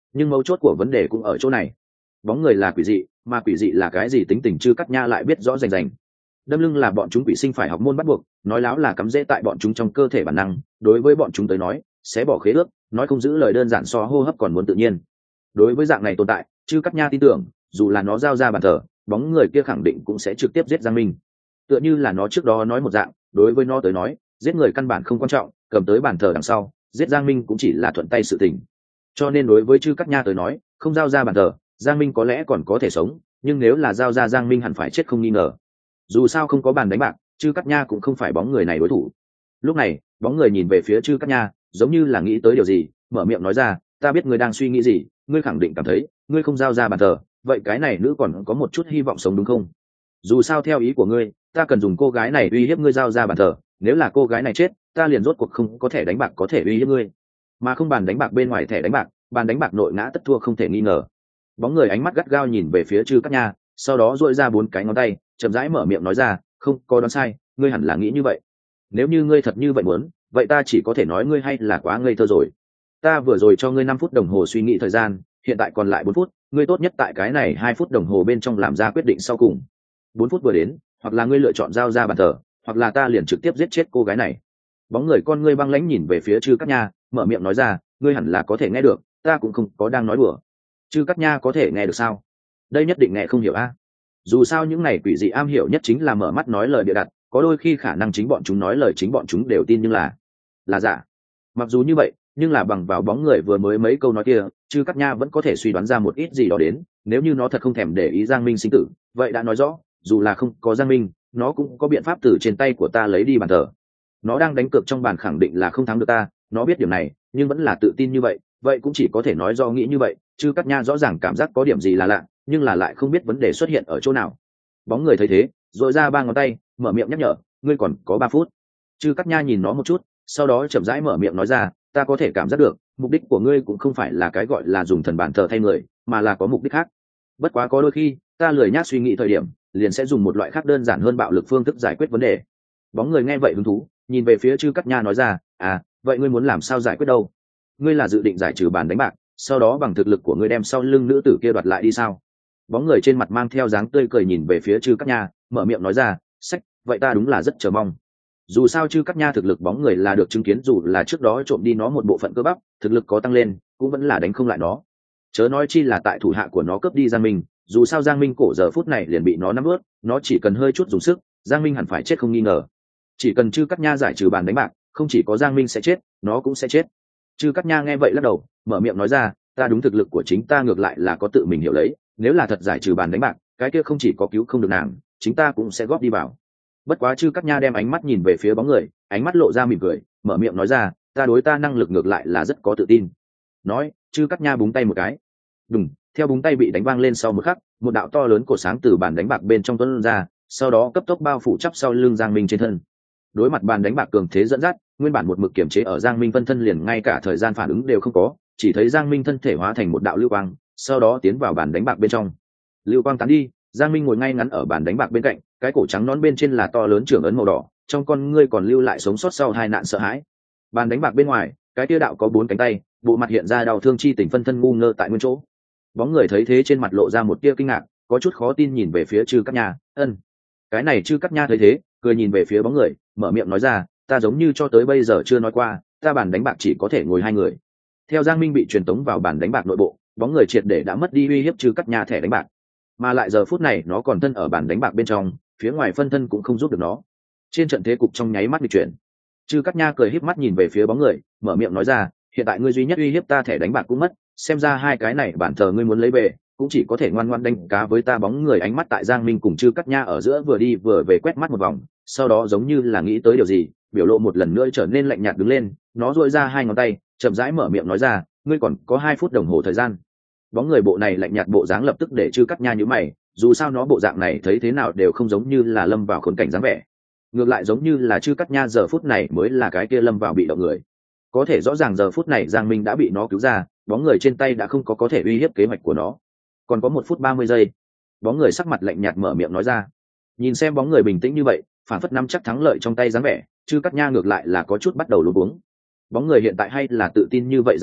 Speaker 1: nhưng mấu chốt của vấn đề cũng ở chỗ này. Bóng người là quỷ dị, mà quỷ dị là cái gì tính tình Chư Cắt Nha lại biết rõ rành rành. Đâm lưng là bọn chúng quỷ sinh phải học môn bắt buộc, nói láo là cắm rễ tại bọn chúng trong cơ thể bản năng, đối với bọn chúng tới nói sẽ bỏ khế ước, nói không giữ lời đơn giản so hô hấp còn muốn tự nhiên. Đối với dạng này tồn tại, Chư Cắt Nha tin tưởng dù là nó giao ra bàn thờ, bóng người kia khẳng định cũng sẽ trực tiếp giết Giang Minh. Tựa như là nó trước đó nói một dạng, đối với nó tới nói giết người căn bản không quan trọng, cầm tới bàn thờ đằng sau giết Giang Minh cũng chỉ là thuận tay sự tình. Cho nên đối với Chư Cắt Nha tới nói, không giao ra bàn thờ, Giang Minh có lẽ còn có thể sống, nhưng nếu là giao ra Giang Minh hẳn phải chết không nghi ngờ. Dù sao không có bàn đánh bạc, Chư Cắt Nha cũng không phải bóng người này đối thủ. Lúc này bóng người nhìn về phía Chư Cắt Nha, giống như là nghĩ tới điều gì, mở miệng nói ra, ta biết ngươi đang suy nghĩ gì, ngươi khẳng định cảm thấy ngươi không giao ra bàn thờ, vậy cái này nữ còn có một chút hy vọng sống đúng không? Dù sao theo ý của ngươi, ta cần dùng cô gái này uy hiếp ngươi giao ra bàn thờ, nếu là cô gái này chết, ta liền rốt cuộc không có thẻ đánh bạc có thể uy hiếp ngươi, mà không bàn đánh bạc bên ngoài thẻ đánh bạc, bàn đánh bạc nội ngã tất thua không thể nghi ngờ. Bóng người ánh mắt gắt gao nhìn về phía Chư Cắt Nha, sau đó duỗi ra 4 cái ngón tay, chậm rãi mở miệng nói ra, không có đoán sai, ngươi hẳn là nghĩ như vậy. Nếu như ngươi thật như vậy muốn, vậy ta chỉ có thể nói ngươi hay là quá ngây thơ rồi. Ta vừa rồi cho ngươi 5 phút đồng hồ suy nghĩ thời gian, hiện tại còn lại 4 phút, ngươi tốt nhất tại cái này 2 phút đồng hồ bên trong làm ra quyết định sau cùng. 4 phút vừa đến, hoặc là ngươi lựa chọn giao ra bàn thờ, hoặc là ta liền trực tiếp giết chết cô gái này. Bóng người con ngươi băng lãnh nhìn về phía Chư Cắt Nha, mở miệng nói ra, ngươi hẳn là có thể nghe được, ta cũng không có đang nói đùa. Chư Cắt Nha có thể nghe được sao? Đây nhất định nghe không hiểu a. Dù sao những này quỷ dị am hiểu nhất chính là mở mắt nói lời bịa đặt, có đôi khi khả năng chính bọn chúng nói lời chính bọn chúng đều tin nhưng là giả. Mặc dù như vậy, nhưng là bằng vào bóng người vừa mới mấy câu nói kia, Chư Cắt Nha vẫn có thể suy đoán ra một ít gì đó đến. Nếu như nó thật không thèm để ý Giang Minh sinh tử, vậy đã nói rõ, dù là không có Giang Minh, nó cũng có biện pháp từ trên tay của ta lấy đi bàn thờ. Nó đang đánh cược trong bàn khẳng định là không thắng được ta, nó biết điểm này, nhưng vẫn là tự tin như vậy, vậy cũng chỉ có thể nói do nghĩ như vậy. Chư Cắt Nha rõ ràng cảm giác có điểm gì là lạ, nhưng là lại không biết vấn đề xuất hiện ở chỗ nào. Bóng người thấy thế, dội ra 3 ngón tay, mở miệng nhắc nhở, ngươi còn có 3 phút. Chư Cắt Nha nhìn nó một chút, sau đó chậm rãi mở miệng nói ra, ta có thể cảm giác được, mục đích của ngươi cũng không phải là cái gọi là dùng thần bản thờ thay người, mà là có mục đích khác. Bất quá có đôi khi, ta lười nhác suy nghĩ thời điểm, liền sẽ dùng một loại khác đơn giản hơn bạo lực phương thức giải quyết vấn đề. Bóng người nghe vậy hứng thú, nhìn về phía Chư Cắt Nha nói ra, vậy ngươi muốn làm sao giải quyết đâu? Ngươi là dự định giải trừ bàn đánh bạc, sau đó bằng thực lực của ngươi đem sau lưng nữ tử kia đoạt lại đi sao? Bóng người trên mặt mang theo dáng tươi cười nhìn về phía Chư Cắt Nha, mở miệng nói ra, sách, vậy ta đúng là rất chờ mong. Dù sao Chư Cắt Nha thực lực bóng người là được chứng kiến, dù là trước đó trộm đi nó một bộ phận cơ bắp, thực lực có tăng lên, cũng vẫn là đánh không lại nó. Chớ nói chi là tại thủ hạ của nó cướp đi Giang Minh, dù sao Giang Minh cổ giờ phút này liền bị nó nắm ướt, nó chỉ cần hơi chút dùng sức, Giang Minh hẳn phải chết không nghi ngờ. Chỉ cần Chư Cắt Nha giải trừ bàn đánh bạc, không chỉ có Giang Minh sẽ chết, nó cũng sẽ chết. Chư Cắt Nha nghe vậy lắc đầu, mở miệng nói ra, ta đúng thực lực của chính ta ngược lại là có tự mình hiểu lấy, nếu là thật giải trừ bàn đánh bạc, cái kia không chỉ có cứu không được nàng, chính ta cũng sẽ góp đi vào. Bất quá Chư Cắt Nha đem ánh mắt nhìn về phía bóng người, ánh mắt lộ ra mỉm cười, mở miệng nói ra, ta đối ta năng lực ngược lại là rất có tự tin. Nói, Chư Cắt Nha búng tay một cái. Đùng, theo búng tay bị đánh vang lên sau một khắc, một đạo to lớn cột sáng từ bàn đánh bạc bên trong tuôn ra, sau đó cấp tốc bao phủ chắp sau lưng Giang Minh trên thân. Đối mặt bàn đánh bạc cường thế dẫn dắt, nguyên bản một mực kiểm chế ở Giang Minh phân thân liền ngay cả thời gian phản ứng đều không có, chỉ thấy Giang Minh thân thể hóa thành một đạo lưu quang, sau đó tiến vào bàn đánh bạc bên trong. Lưu quang tán đi, Giang Minh ngồi ngay ngắn ở bàn đánh bạc bên cạnh, cái cổ trắng nón bên trên là to lớn trưởng ấn màu đỏ, trong con ngươi còn lưu lại sống sót sau hai nạn sợ hãi. Bàn đánh bạc bên ngoài, cái kia đạo có 4 cánh tay, bộ mặt hiện ra đau thương chi tình phân thân ngu ngơ tại nguyên chỗ. Bóng người thấy thế trên mặt lộ ra một tia kinh ngạc, có chút khó tin nhìn về phía Chư Cắt Nha, cái này Chư Cắt Nha thấy thế, cười nhìn về phía bóng người, mở miệng nói ra, ta giống như cho tới bây giờ chưa nói qua, ta bàn đánh bạc chỉ có thể ngồi 2 người. Theo Giang Minh bị truyền tống vào bàn đánh bạc nội bộ, bóng người triệt để đã mất đi uy hiếp Chư Cắt Nha thẻ đánh bạc, mà lại giờ phút này nó còn thân ở bàn đánh bạc bên trong, phía ngoài phân thân cũng không giúp được nó. Trên trận thế cục trong nháy mắt bị chuyển. Chư Cắt Nha cười híp mắt nhìn về phía bóng người, mở miệng nói ra, hiện tại ngươi duy nhất uy hiếp ta thẻ đánh bạc cũng mất, xem ra 2 cái này bản thờ ngươi muốn lấy về, cũng chỉ có thể ngoan ngoãn đánh cá với ta. Bóng người ánh mắt tại Giang Minh cùng Chư Cắt Nha ở giữa vừa đi vừa về quét mắt một vòng, sau đó giống như là nghĩ tới điều gì, biểu lộ một lần nữa trở nên lạnh nhạt đứng lên, nó duỗi ra 2 ngón tay, chậm rãi mở miệng nói ra, ngươi còn có 2 phút đồng hồ thời gian. Bóng người bộ này lạnh nhạt bộ dáng lập tức để Chư Cắt Nha nhíu mày, dù sao nó bộ dạng này thấy thế nào đều không giống như là lâm vào khốn cảnh dáng vẻ, ngược lại giống như là Chư Cắt Nha giờ phút này mới là cái kia lâm vào bị động người. Có thể rõ ràng giờ phút này Giang Minh đã bị nó cứu ra, bóng người trên tay đã không có thể uy hiếp kế hoạch của nó. Còn có 1 phút 30 giây. Bóng người sắc mặt lạnh nhạt mở miệng nói ra. Nhìn xem bóng người bình tĩnh như vậy, phản phất nắm chắc thắng lợi trong tay dáng vẻ, Chư Cắt Nha ngược lại là có chút bắt đầu luống cuống. Bóng người hiện tại hay là tự tin như vậy dáng vẻ,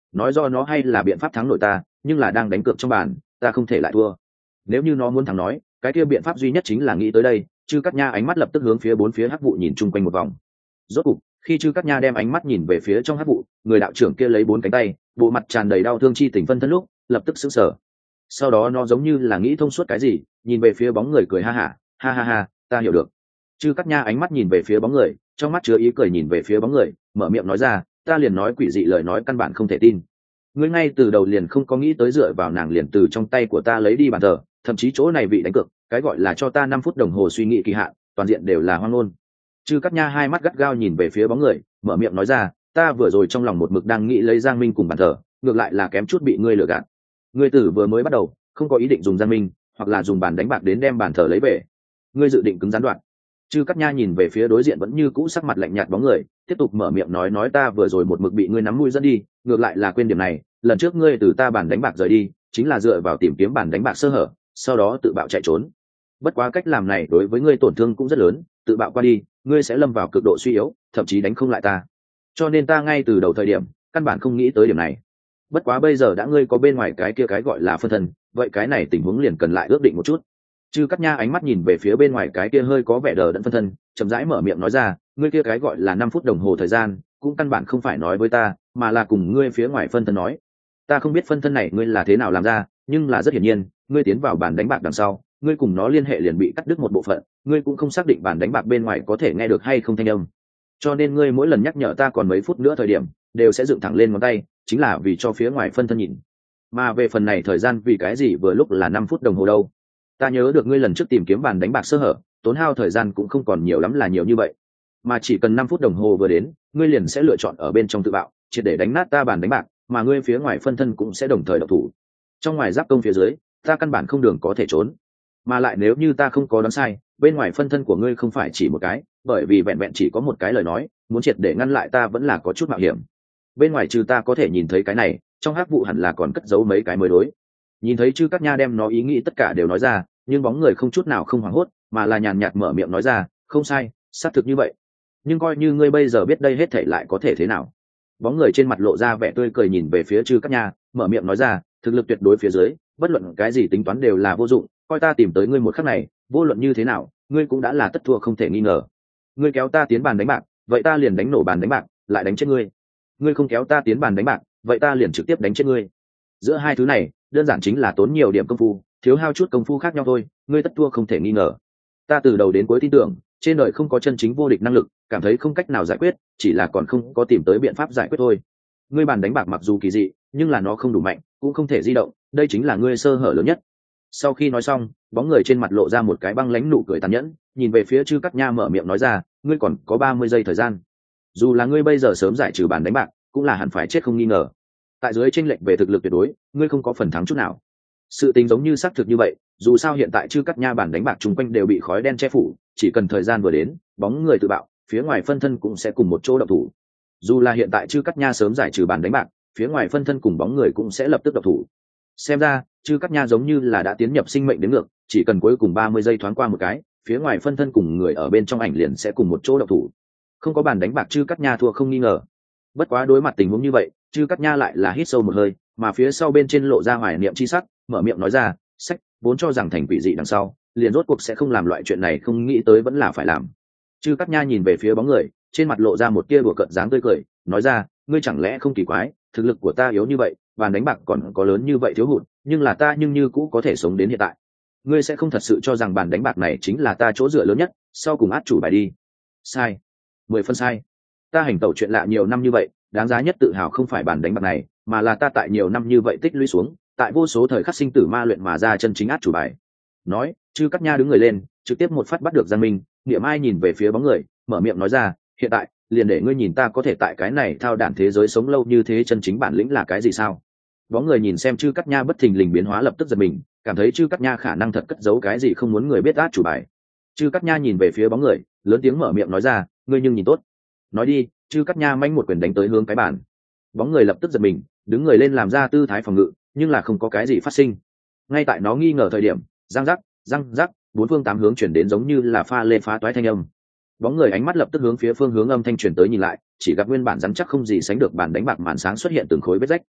Speaker 1: nói do nó hay là biện pháp thắng nổi ta, nhưng là đang đánh cược trong bàn, ta không thể lại thua. Nếu như nó muốn thắng nói, cái kia biện pháp duy nhất chính là nghĩ tới đây. Chư Cát Nha ánh mắt lập tức hướng phía bốn phía hắc vụ nhìn chung quanh một vòng. Rốt cục, khi Chư Cát Nha đem ánh mắt nhìn về phía trong hắc vụ, người đạo trưởng kia lấy bốn cánh tay, bộ mặt tràn đầy đau thương chi tình phân thân lúc, lập tức sững sờ. Sau đó nó giống như là nghĩ thông suốt cái gì, nhìn về phía bóng người cười ha hả, ha ha ha, ta hiểu được. Chư Cát Nha ánh mắt nhìn về phía bóng người, trong mắt chứa ý cười nhìn về phía bóng người, mở miệng nói ra, ta liền nói quỷ dị lời nói căn bản không thể tin. Ngươi ngay từ đầu liền không có nghĩ tới dựa vào nàng liền từ trong tay của ta lấy đi bàn thờ, thậm chí chỗ này vị đánh cược, cái gọi là cho ta 5 phút đồng hồ suy nghĩ kỳ hạn, toàn diện đều là hoang ngôn. Chư Cát Nha hai mắt gắt gao nhìn về phía bóng người, mở miệng nói ra, ta vừa rồi trong lòng một mực đang nghĩ lấy Giang Minh cùng bàn thờ, ngược lại là kém chút bị ngươi lừa gạt. Ngươi tử vừa mới bắt đầu không có ý định dùng Giang Minh hoặc là dùng bàn đánh bạc đến đem bàn thờ lấy về, ngươi dự định cứng rắn đoạn. Chư Cát Nha nhìn về phía đối diện vẫn như cũ sắc mặt lạnh nhạt bóng người, tiếp tục mở miệng nói ta vừa rồi một mực bị ngươi nắm mũi dẫn đi, ngược lại là quên điểm này, lần trước ngươi từ ta bàn đánh bạc rời đi, chính là dựa vào tìm kiếm bàn đánh bạc sơ hở, sau đó tự bạo chạy trốn. Bất quá cách làm này đối với ngươi tổn thương cũng rất lớn, tự bạo qua đi, ngươi sẽ lâm vào cực độ suy yếu, thậm chí đánh không lại ta. Cho nên ta ngay từ đầu thời điểm, căn bản không nghĩ tới điểm này. Bất quá bây giờ đã ngươi có bên ngoài cái kia cái gọi là phân thân, vậy cái này tình huống liền cần lại ước định một chút. Chư Cát Nha ánh mắt nhìn về phía bên ngoài cái kia hơi có vẻ đờ đẫn phân thân, chậm rãi mở miệng nói ra, ngươi kia cái gọi là 5 phút đồng hồ thời gian, cũng căn bản không phải nói với ta, mà là cùng ngươi phía ngoài phân thân nói. Ta không biết phân thân này ngươi là thế nào làm ra, nhưng là rất hiển nhiên, ngươi tiến vào bàn đánh bạc đằng sau, ngươi cùng nó liên hệ liền bị cắt đứt một bộ phận, ngươi cũng không xác định bàn đánh bạc bên ngoài có thể nghe được hay không thanh âm. Cho nên ngươi mỗi lần nhắc nhở ta còn mấy phút nữa thời điểm, đều sẽ dựng thẳng lên ngón tay, chính là vì cho phía ngoài phân thân nhìn. Mà về phần này thời gian vì cái gì vừa lúc là 5 phút đồng hồ đâu? Ta nhớ được ngươi lần trước tìm kiếm bàn đánh bạc sơ hở, tốn hao thời gian cũng không còn nhiều lắm là nhiều như vậy, mà chỉ cần 5 phút đồng hồ vừa đến, ngươi liền sẽ lựa chọn ở bên trong tự bạo, triệt để đánh nát ta bàn đánh bạc, mà ngươi phía ngoài phân thân cũng sẽ đồng thời động thủ. Trong ngoài giáp công phía dưới, ta căn bản không đường có thể trốn. Mà lại nếu như ta không có đoán sai, bên ngoài phân thân của ngươi không phải chỉ một cái, bởi vì vẹn vẹn chỉ có một cái lời nói, muốn triệt để ngăn lại ta vẫn là có chút mạo hiểm. Bên ngoài trừ ta có thể nhìn thấy cái này, trong hắc vụ hẳn là còn cất giấu mấy cái mới đối. Nhìn thấy Chư Cát Nha đem nó ý nghĩ tất cả đều nói ra, nhưng bóng người không chút nào không hoảng hốt, mà là nhàn nhạt mở miệng nói ra, không sai, xác thực như vậy. Nhưng coi như ngươi bây giờ biết đây hết thảy lại có thể thế nào? Bóng người trên mặt lộ ra vẻ tươi cười nhìn về phía Chư Cát Nha, mở miệng nói ra, thực lực tuyệt đối phía dưới, bất luận cái gì tính toán đều là vô dụng, coi ta tìm tới ngươi một khắc này, vô luận như thế nào, ngươi cũng đã là tất thua không thể nghi ngờ. Ngươi kéo ta tiến bàn đánh bạc, vậy ta liền đánh nổ bàn đánh bạc, lại đánh chết ngươi. Ngươi không kéo ta tiến bàn đánh bạc, vậy ta liền trực tiếp đánh chết ngươi. Giữa hai thứ này, đơn giản chính là tốn nhiều điểm công phu, thiếu hao chút công phu khác nhau thôi, ngươi tất thua không thể nghi ngờ. Ta từ đầu đến cuối tin tưởng, trên đời không có chân chính vô địch năng lực, cảm thấy không cách nào giải quyết, chỉ là còn không có tìm tới biện pháp giải quyết thôi. Ngươi bàn đánh bạc mặc dù kỳ dị, nhưng là nó không đủ mạnh, cũng không thể di động, đây chính là ngươi sơ hở lớn nhất. Sau khi nói xong, bóng người trên mặt lộ ra một cái băng lãnh nụ cười tàn nhẫn, nhìn về phía Chư Cát Nha mở miệng nói ra, ngươi còn có 30 giây thời gian. Dù là ngươi bây giờ sớm giải trừ bàn đánh bạc, cũng là hẳn phải chết không nghi ngờ. Tại dưới chênh lệch về thực lực tuyệt đối, ngươi không có phần thắng chút nào. Sự tình giống như xác thực như vậy, dù sao hiện tại Chư Cát Nha bàn đánh bạc chung quanh đều bị khói đen che phủ, chỉ cần thời gian vừa đến, bóng người tự bạo, phía ngoài phân thân cũng sẽ cùng một chỗ động thủ. Dù là hiện tại Chư Cát Nha sớm giải trừ bàn đánh bạc, phía ngoài phân thân cùng bóng người cũng sẽ lập tức động thủ. Xem ra, Chư Cát Nha giống như là đã tiến nhập sinh mệnh đến ngược, chỉ cần cuối cùng 30 giây thoáng qua một cái, phía ngoài phân thân cùng người ở bên trong ảnh liền sẽ cùng một chỗ động thủ. Không có bàn đánh bạc Chư Cát Nha thua không nghi ngờ. Bất quá đối mặt tình huống như vậy, Chư Cát Nha lại là hít sâu một hơi, mà phía sau bên trên lộ ra hoài niệm chi sắc, mở miệng nói ra, sách, vốn cho rằng thành quỷ dị đằng sau, liền rốt cuộc sẽ không làm loại chuyện này, không nghĩ tới vẫn là phải làm. Chư Cát Nha nhìn về phía bóng người, trên mặt lộ ra một tia đùa cợt dáng tươi cười, nói ra, ngươi chẳng lẽ không kỳ quái, thực lực của ta yếu như vậy, bàn đánh bạc còn có lớn như vậy thiếu hụt, nhưng là ta nhưng như cũ có thể sống đến hiện tại. Ngươi sẽ không thật sự cho rằng bàn đánh bạc này chính là ta chỗ dựa lớn nhất, sau cùng át chủ bài đi. Sai, 10 phân sai. Ta hành tẩu chuyện lạ nhiều năm như vậy, đáng giá nhất tự hào không phải bàn đánh bạc này, mà là ta tại nhiều năm như vậy tích lũy xuống, tại vô số thời khắc sinh tử ma luyện mà ra chân chính át chủ bài. Nói, Chư Cát Nha đứng người lên, trực tiếp một phát bắt được Giang Minh, niệm ai nhìn về phía bóng người, mở miệng nói ra, hiện tại, liền để ngươi nhìn ta có thể tại cái này thao đản thế giới sống lâu như thế chân chính bản lĩnh là cái gì sao? Bóng người nhìn xem Chư Cát Nha bất thình lình biến hóa lập tức giật mình, cảm thấy Chư Cát Nha khả năng thật cất giấu cái gì không muốn người biết át chủ bài. Chư Cát Nha nhìn về phía bóng người, lớn tiếng mở miệng nói ra, ngươi nhưng nhìn tốt. Nói đi, Chư Cát Nha manh một quyền đánh tới hướng cái bàn. Bóng người lập tức giật mình, đứng người lên làm ra tư thái phòng ngự, nhưng là không có cái gì phát sinh. Ngay tại nó nghi ngờ thời điểm, răng rắc, bốn phương tám hướng chuyển đến giống như là pha lê phá toái thanh âm. Bóng người ánh mắt lập tức hướng phía phương hướng âm thanh truyền tới nhìn lại, chỉ gặp nguyên bản rắn chắc không gì sánh được bàn đánh bạc màn sáng xuất hiện từng khối vết rách.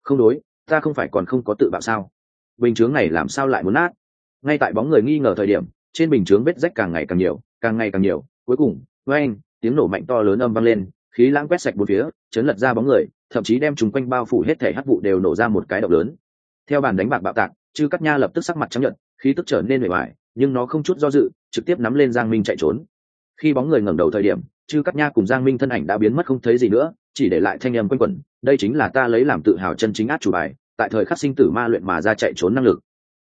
Speaker 1: Không đối, ta không phải còn không có tự bạo sao? Bình chướng này làm sao lại muốn nát? Ngay tại bóng người nghi ngờ thời điểm, trên bình chướng vết rách càng ngày càng nhiều, càng ngày càng nhiều, cuối cùng, oeng, tiếng nổ mạnh to lớn âm vang lên, khí lãng quét sạch bốn phía, chấn lật ra bóng người, thậm chí đem chúng quanh bao phủ hết thể hắc vụ đều nổ ra một cái động lớn. Theo bàn đánh bạc bạo tạc, Chư Cát Nha lập tức sắc mặt trắng nhợt, khí tức trở nên uể oải, nhưng nó không chút do dự, trực tiếp nắm lên Giang Minh chạy trốn. Khi bóng người ngẩng đầu thời điểm, Chư Cát Nha cùng Giang Minh thân ảnh đã biến mất không thấy gì nữa, chỉ để lại thanh âm quanh quẩn, đây chính là ta lấy làm tự hào chân chính át chủ bài, tại thời khắc sinh tử ma luyện mà ra chạy trốn năng lực.